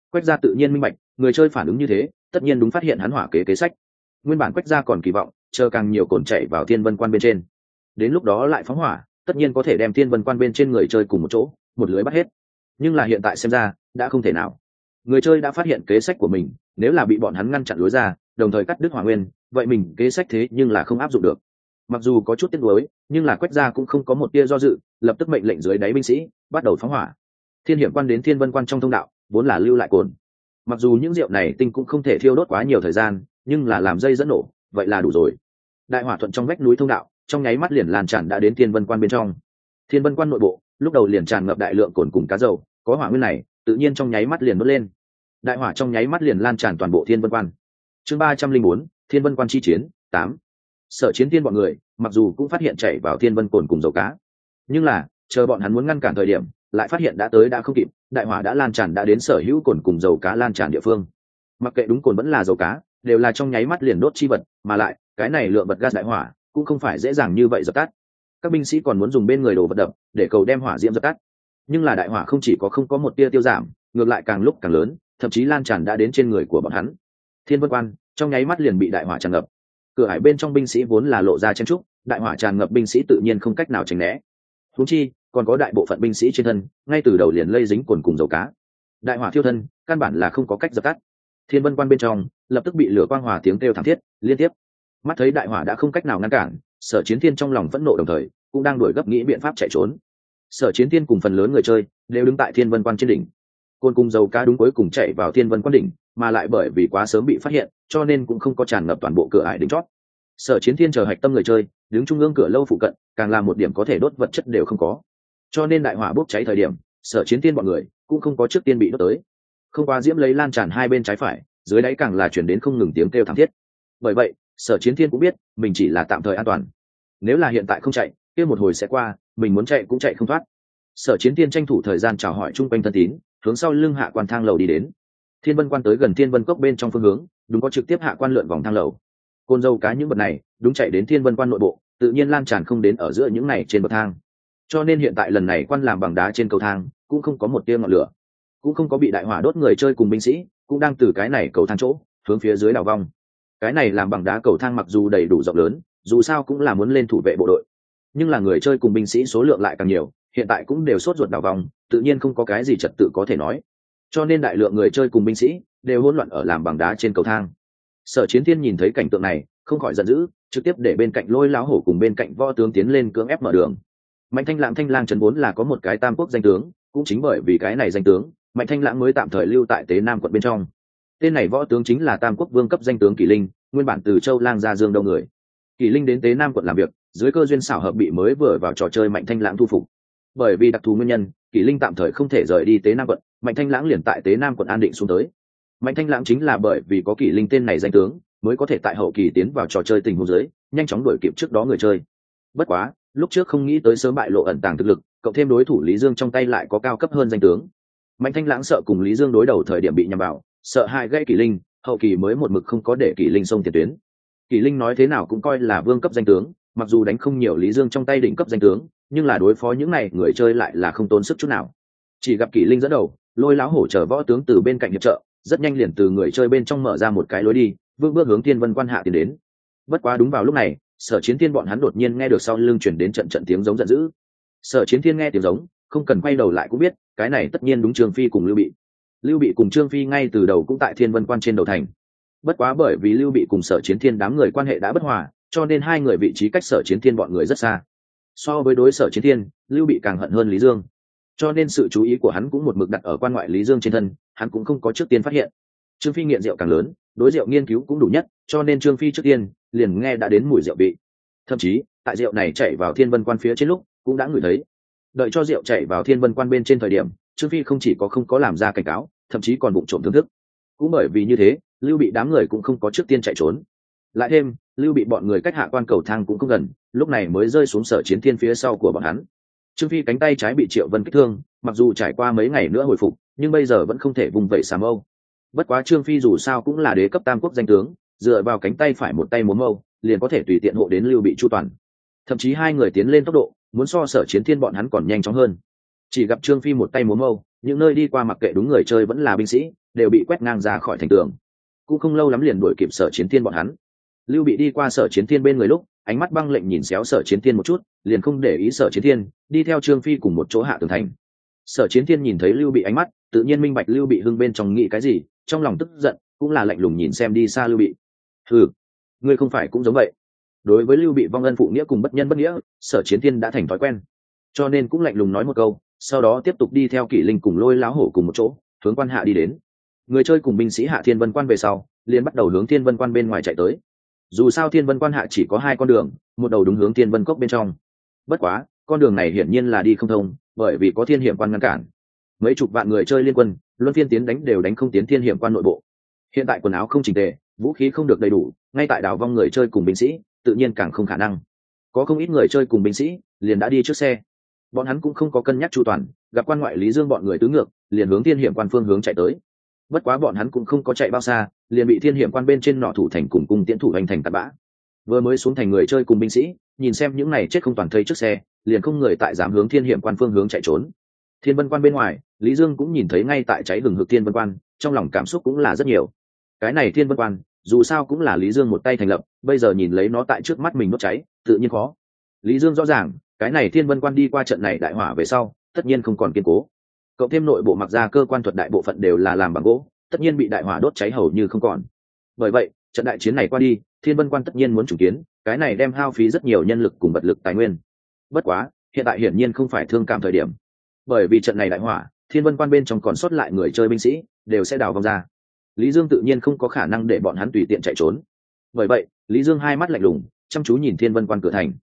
Quách gia tự nhiên minh bạch, người chơi phản ứng như thế tất nhiên đúng phát hiện hắn hỏa kế kế sách. Nguyên bản Quách gia còn kỳ vọng chờ càng nhiều cồn chạy vào thiên vân quan bên trên, đến lúc đó lại phóng hỏa, tất nhiên có thể đem thiên vân quan bên trên người chơi cùng một chỗ một lưới bắt hết. Nhưng là hiện tại xem ra đã không thể nào. Người chơi đã phát hiện kế sách của mình, nếu là bị bọn hắn ngăn chặn lối ra đồng thời cắt đứt hỏa nguyên, vậy mình kế sách thế nhưng là không áp dụng được. Mặc dù có chút tiếc nuối, nhưng là Quách gia cũng không có một tia do dự, lập tức mệnh lệnh dưới đáy binh sĩ bắt đầu phóng hỏa. Thiên hiểm quan đến thiên vân quan trong thông đạo vốn là lưu lại cồn, mặc dù những rượu này tinh cũng không thể thiêu đốt quá nhiều thời gian, nhưng là làm dây dẫn nổ vậy là đủ rồi. Đại hỏa thuận trong vách núi thông đạo trong nháy mắt liền lan tràn đã đến thiên vân quan bên trong. Thiên vân quan nội bộ lúc đầu liền tràn ngập đại lượng cồn cùng cá dầu, có hỏa nguyên này tự nhiên trong nháy mắt liền đốt lên. Đại hỏa trong nháy mắt liền lan tràn toàn bộ thiên vân quan. Chương ba trăm linh bốn, thiên vân quan chi chiến tám. Sở Chiến Thiên bọn người mặc dù cũng phát hiện chảy vào thiên vân cồn cùng dầu cá, nhưng là chờ bọn hắn muốn ngăn cản thời điểm lại phát hiện đã tới đã không kịp, đại hỏa đã lan tràn đã đến sở hữu cồn cùng dầu cá lan tràn địa phương. Mặc kệ đúng cồn vẫn là dầu cá, đều là trong nháy mắt liền đốt chi vật, mà lại cái này lượng vật gas đại hỏa cũng không phải dễ dàng như vậy dập tắt. Các binh sĩ còn muốn dùng bên người đồ vật đập để cầu đem hỏa diễm dập tắt, nhưng là đại hỏa không chỉ có không có một tia tiêu giảm, ngược lại càng lúc càng lớn, thậm chí lan tràn đã đến trên người của bọn hắn. Thiên vân quan trong nháy mắt liền bị đại hỏa tràn ngập. Cửa hải bên trong binh sĩ vốn là lộ ra chen trúc, đại hỏa tràn ngập binh sĩ tự nhiên không cách nào tránh né. Huống chi còn có đại bộ phận binh sĩ trên thân ngay từ đầu liền lây dính cồn cùng dầu cá, đại hỏa thiêu thân căn bản là không có cách dập tắt. Thiên vân quan bên trong lập tức bị lửa quang hỏa tiếng kêu thảm thiết liên tiếp. Mắt thấy đại hỏa đã không cách nào ngăn cản, Sở Chiến Thiên trong lòng phẫn nộ đồng thời cũng đang đuổi gấp nghĩ biện pháp chạy trốn. Sở Chiến Thiên cùng phần lớn người chơi đều đứng tại thiên vân quan trên đỉnh. Cồn cùng dầu cá đúng cuối cùng chạy vào thiên vân quan đỉnh, mà lại bởi vì quá sớm bị phát hiện cho nên cũng không có tràn ngập toàn bộ cửa ải đỉnh chót. Sở Chiến Thiên chờ hạch tâm người chơi đứng trung ương cửa lâu phụ cận, càng làm một điểm có thể đốt vật chất đều không có, cho nên đại hỏa bốc cháy thời điểm Sở Chiến Thiên bọn người cũng không có trước tiên bị đốt tới. Không qua diễm lấy lan tràn hai bên trái phải, dưới đáy càng là chuyển đến không ngừng tiếng kêu thảm thiết. Bởi vậy Sở Chiến Thiên cũng biết mình chỉ là tạm thời an toàn, nếu là hiện tại không chạy kia một hồi sẽ qua, mình muốn chạy cũng chạy không thoát. Sở Chiến Thiên tranh thủ thời gian chào hỏi chung quanh thân tín, hướng sau lưng hạ quan thang lầu đi đến. Thiên vân quan tới gần thiên vân cốc bên trong phương hướng đúng có trực tiếp hạ quan lượn vòng thang lầu. Côn dầu cá những vật này đúng chạy đến thiên vân quan nội bộ, tự nhiên lan tràn không đến ở giữa những này trên bậc thang, cho nên hiện tại lần này quan làm bằng đá trên cầu thang cũng không có một tia ngọn lửa, cũng không có bị đại hỏa đốt. Người chơi cùng binh sĩ cũng đang từ cái này cầu thang chỗ hướng phía dưới đào vong. Cái này làm bằng đá cầu thang mặc dù đầy đủ rộng lớn, dù sao cũng là muốn lên thủ vệ bộ đội, nhưng là người chơi cùng binh sĩ số lượng lại càng nhiều, hiện tại cũng đều sốt ruột đào vong, tự nhiên không có cái gì trật tự có thể nói, cho nên đại lượng người chơi cùng binh sĩ đều hỗn loạn ở làm bằng đá trên cầu thang. Sở Chiến Thiên nhìn thấy cảnh tượng này không khỏi giận dữ, trực tiếp để bên cạnh Lôi Láo Hổ cùng bên cạnh võ tướng tiến lên cưỡng ép mở đường. Mạnh Thanh Lãng Thanh Lang trấn vốn là có một cái tam quốc danh tướng, cũng chính bởi vì cái này danh tướng, Mạnh Thanh Lãng mới tạm thời lưu tại Tế Nam quận bên trong. Tên này võ tướng chính là tam quốc vương cấp danh tướng Kỷ Linh, nguyên bản từ Châu Lang ra Dương Đông người. Kỷ Linh đến Tế Nam quận làm việc, dưới cơ duyên xảo hợp bị mới vừa vào trò chơi Mạnh Thanh Lãng thu phục. Bởi vì đặc thù nguyên nhân, Kỷ Linh tạm thời không thể rời đi Tế Nam quận, Mạnh Thanh Lãng liền tại Tế Nam quận an định xuống tới. Mạnh Thanh Lãng chính là bởi vì có Kỷ Linh tên này danh tướng, mới có thể tại hậu kỳ tiến vào trò chơi tình huống dưới, nhanh chóng đuổi kịp trước đó người chơi. Bất quá, lúc trước không nghĩ tới sớm bại lộ ẩn tàng thực lực, cộng thêm đối thủ Lý Dương trong tay lại có cao cấp hơn danh tướng. Mạnh Thanh Lãng sợ cùng Lý Dương đối đầu thời điểm bị nhầm vào, sợ hại gây Kỷ Linh, hậu kỳ mới một mực không có để Kỷ Linh xông tiền tuyến. Kỷ Linh nói thế nào cũng coi là vương cấp danh tướng, mặc dù đánh không nhiều Lý Dương trong tay đỉnh cấp danh tướng, nhưng là đối phó những này người chơi lại là không tốn sức chút nào. Chỉ gặp Kỷ Linh dẫn đầu, Lôi Láo Hổ chờ võ tướng từ bên cạnh hiệp trợ, rất nhanh liền từ người chơi bên trong mở ra một cái lối đi, bước bước hướng Thiên Vân Quan hạ tiến đến. Bất quá đúng vào lúc này, Sở Chiến Thiên bọn hắn đột nhiên nghe được sau lưng truyền đến trận trận tiếng giống giận dữ. Sở Chiến Thiên nghe tiếng giống, không cần quay đầu lại cũng biết, cái này tất nhiên đúng Trương Phi cùng Lưu Bị. Lưu Bị cùng Trương Phi ngay từ đầu cũng tại Thiên Vân Quan trên đầu thành. Bất quá bởi vì Lưu Bị cùng Sở Chiến Thiên đám người quan hệ đã bất hòa, cho nên hai người vị trí cách Sở Chiến Thiên bọn người rất xa. So với đối Sở Chiến Thiên, Lưu Bị càng hận hơn Lý Dương, cho nên sự chú ý của hắn cũng một mực đặt ở quan ngoại Lý Dương trên thân, hắn cũng không có trước tiên phát hiện. Trương Phi nghiện rượu càng lớn, đối rượu nghiên cứu cũng đủ nhất, cho nên Trương Phi trước tiên liền nghe đã đến mùi rượu vị. Thậm chí, tại rượu này chạy vào Thiên Vân Quan phía trên lúc, cũng đã ngửi thấy. Đợi cho rượu chạy vào Thiên Vân Quan bên trên thời điểm, Trương Phi không chỉ có không có làm ra cảnh cáo, thậm chí còn vụng trộm thưởng thức. Cũng bởi vì như thế, Lưu Bị đám người cũng không có trước tiên chạy trốn. Lại thêm, Lưu Bị bọn người cách hạ quan cầu thang cũng không gần, lúc này mới rơi xuống Sở Chiến Thiên phía sau của bọn hắn. Trương Phi cánh tay trái bị Triệu Vân kích thương, mặc dù trải qua mấy ngày nữa hồi phục, nhưng bây giờ vẫn không thể vùng vẫy xà mâu. Bất quá Trương Phi dù sao cũng là đế cấp tam quốc danh tướng, dựa vào cánh tay phải một tay múa mâu, liền có thể tùy tiện hộ đến Lưu Bị chu toàn. Thậm chí hai người tiến lên tốc độ, muốn so Sở Chiến Thiên bọn hắn còn nhanh chóng hơn. Chỉ gặp Trương Phi một tay múa mâu, những nơi đi qua mặc kệ đúng người chơi vẫn là binh sĩ, đều bị quét ngang ra khỏi thành tường. Cũng không lâu lắm liền đuổi kịp Sở Chiến Thiên bọn hắn. Lưu Bị đi qua Sở Chiến Thiên bên người lúc, ánh mắt băng lệnh nhìn xéo Sở Chiến Thiên một chút, liền không để ý Sở Chiến Thiên, đi theo Trương Phi cùng một chỗ hạ tường thành. Sở Chiến Thiên nhìn thấy Lưu Bị ánh mắt, tự nhiên minh bạch Lưu Bị hưng bên trong nghĩ cái gì, trong lòng tức giận, cũng là lạnh lùng nhìn xem đi xa Lưu Bị. Hừ, ngươi không phải cũng giống vậy? Đối với Lưu Bị vong ân phụ nghĩa cùng bất nhân bất nghĩa, Sở Chiến Thiên đã thành thói quen, cho nên cũng lạnh lùng nói một câu, sau đó tiếp tục đi theo Kỷ Linh cùng Lôi Láo Hổ cùng một chỗ, hướng quan hạ đi đến. Người chơi cùng binh sĩ hạ Thiên Vân Quan về sau, liền bắt đầu hướng Thiên Vân Quan bên ngoài chạy tới. Dù sao Thiên Vân Quan hạ chỉ có hai con đường, một đầu đúng hướng Thiên Vân Cốc bên trong. Bất quá, con đường này hiển nhiên là đi không thông, bởi vì có Thiên Hiểm Quan ngăn cản. Mấy chục vạn người chơi liên quân, luân phiên tiến đánh đều đánh không tiến Thiên Hiểm Quan nội bộ. Hiện tại quần áo không chỉnh tề, vũ khí không được đầy đủ, ngay tại đảo vong người chơi cùng binh sĩ, tự nhiên càng không khả năng. Có không ít người chơi cùng binh sĩ, liền đã đi trước xe. Bọn hắn cũng không có cân nhắc chu toàn, gặp quan ngoại Lý Dương bọn người tứ ngược, liền hướng Thiên Hiểm Quan phương hướng chạy tới. Bất quá bọn hắn cũng không có chạy bao xa, liền bị Thiên Hiểm Quan bên trên nọ thủ thành cùng cung tiễn thủ hành thành tạt bã. Vừa mới xuống thành người chơi cùng binh sĩ, nhìn xem những này chết không toàn thây trước xe, liền không người tại dám hướng Thiên Hiểm Quan phương hướng chạy trốn. Thiên Vân Quan bên ngoài, Lý Dương cũng nhìn thấy ngay tại cháy hừng hực Thiên Vân Quan, trong lòng cảm xúc cũng là rất nhiều. Cái này Thiên Vân Quan, dù sao cũng là Lý Dương một tay thành lập, bây giờ nhìn lấy nó tại trước mắt mình đốt cháy, tự nhiên khó. Lý Dương rõ ràng, cái này Thiên Vân Quan đi qua trận này đại hỏa về sau, tất nhiên không còn kiên cố. Cộng thêm nội bộ mặc ra cơ quan thuật đại bộ phận đều là làm bằng gỗ, tất nhiên bị đại hỏa đốt cháy hầu như không còn. Bởi vậy, trận đại chiến này qua đi, Thiên Vân Quan tất nhiên muốn trùng kiến, cái này đem hao phí rất nhiều nhân lực cùng vật lực tài nguyên. Bất quá, hiện tại hiển nhiên không phải thương cảm thời điểm, bởi vì trận này đại hỏa, Thiên Vân Quan bên trong còn sót lại người chơi binh sĩ đều sẽ đào vong ra. Lý Dương tự nhiên không có khả năng để bọn hắn tùy tiện chạy trốn. Bởi vậy, Lý Dương hai mắt lạnh lùng, chăm chú nhìn Thiên Vân Quan cửa thành.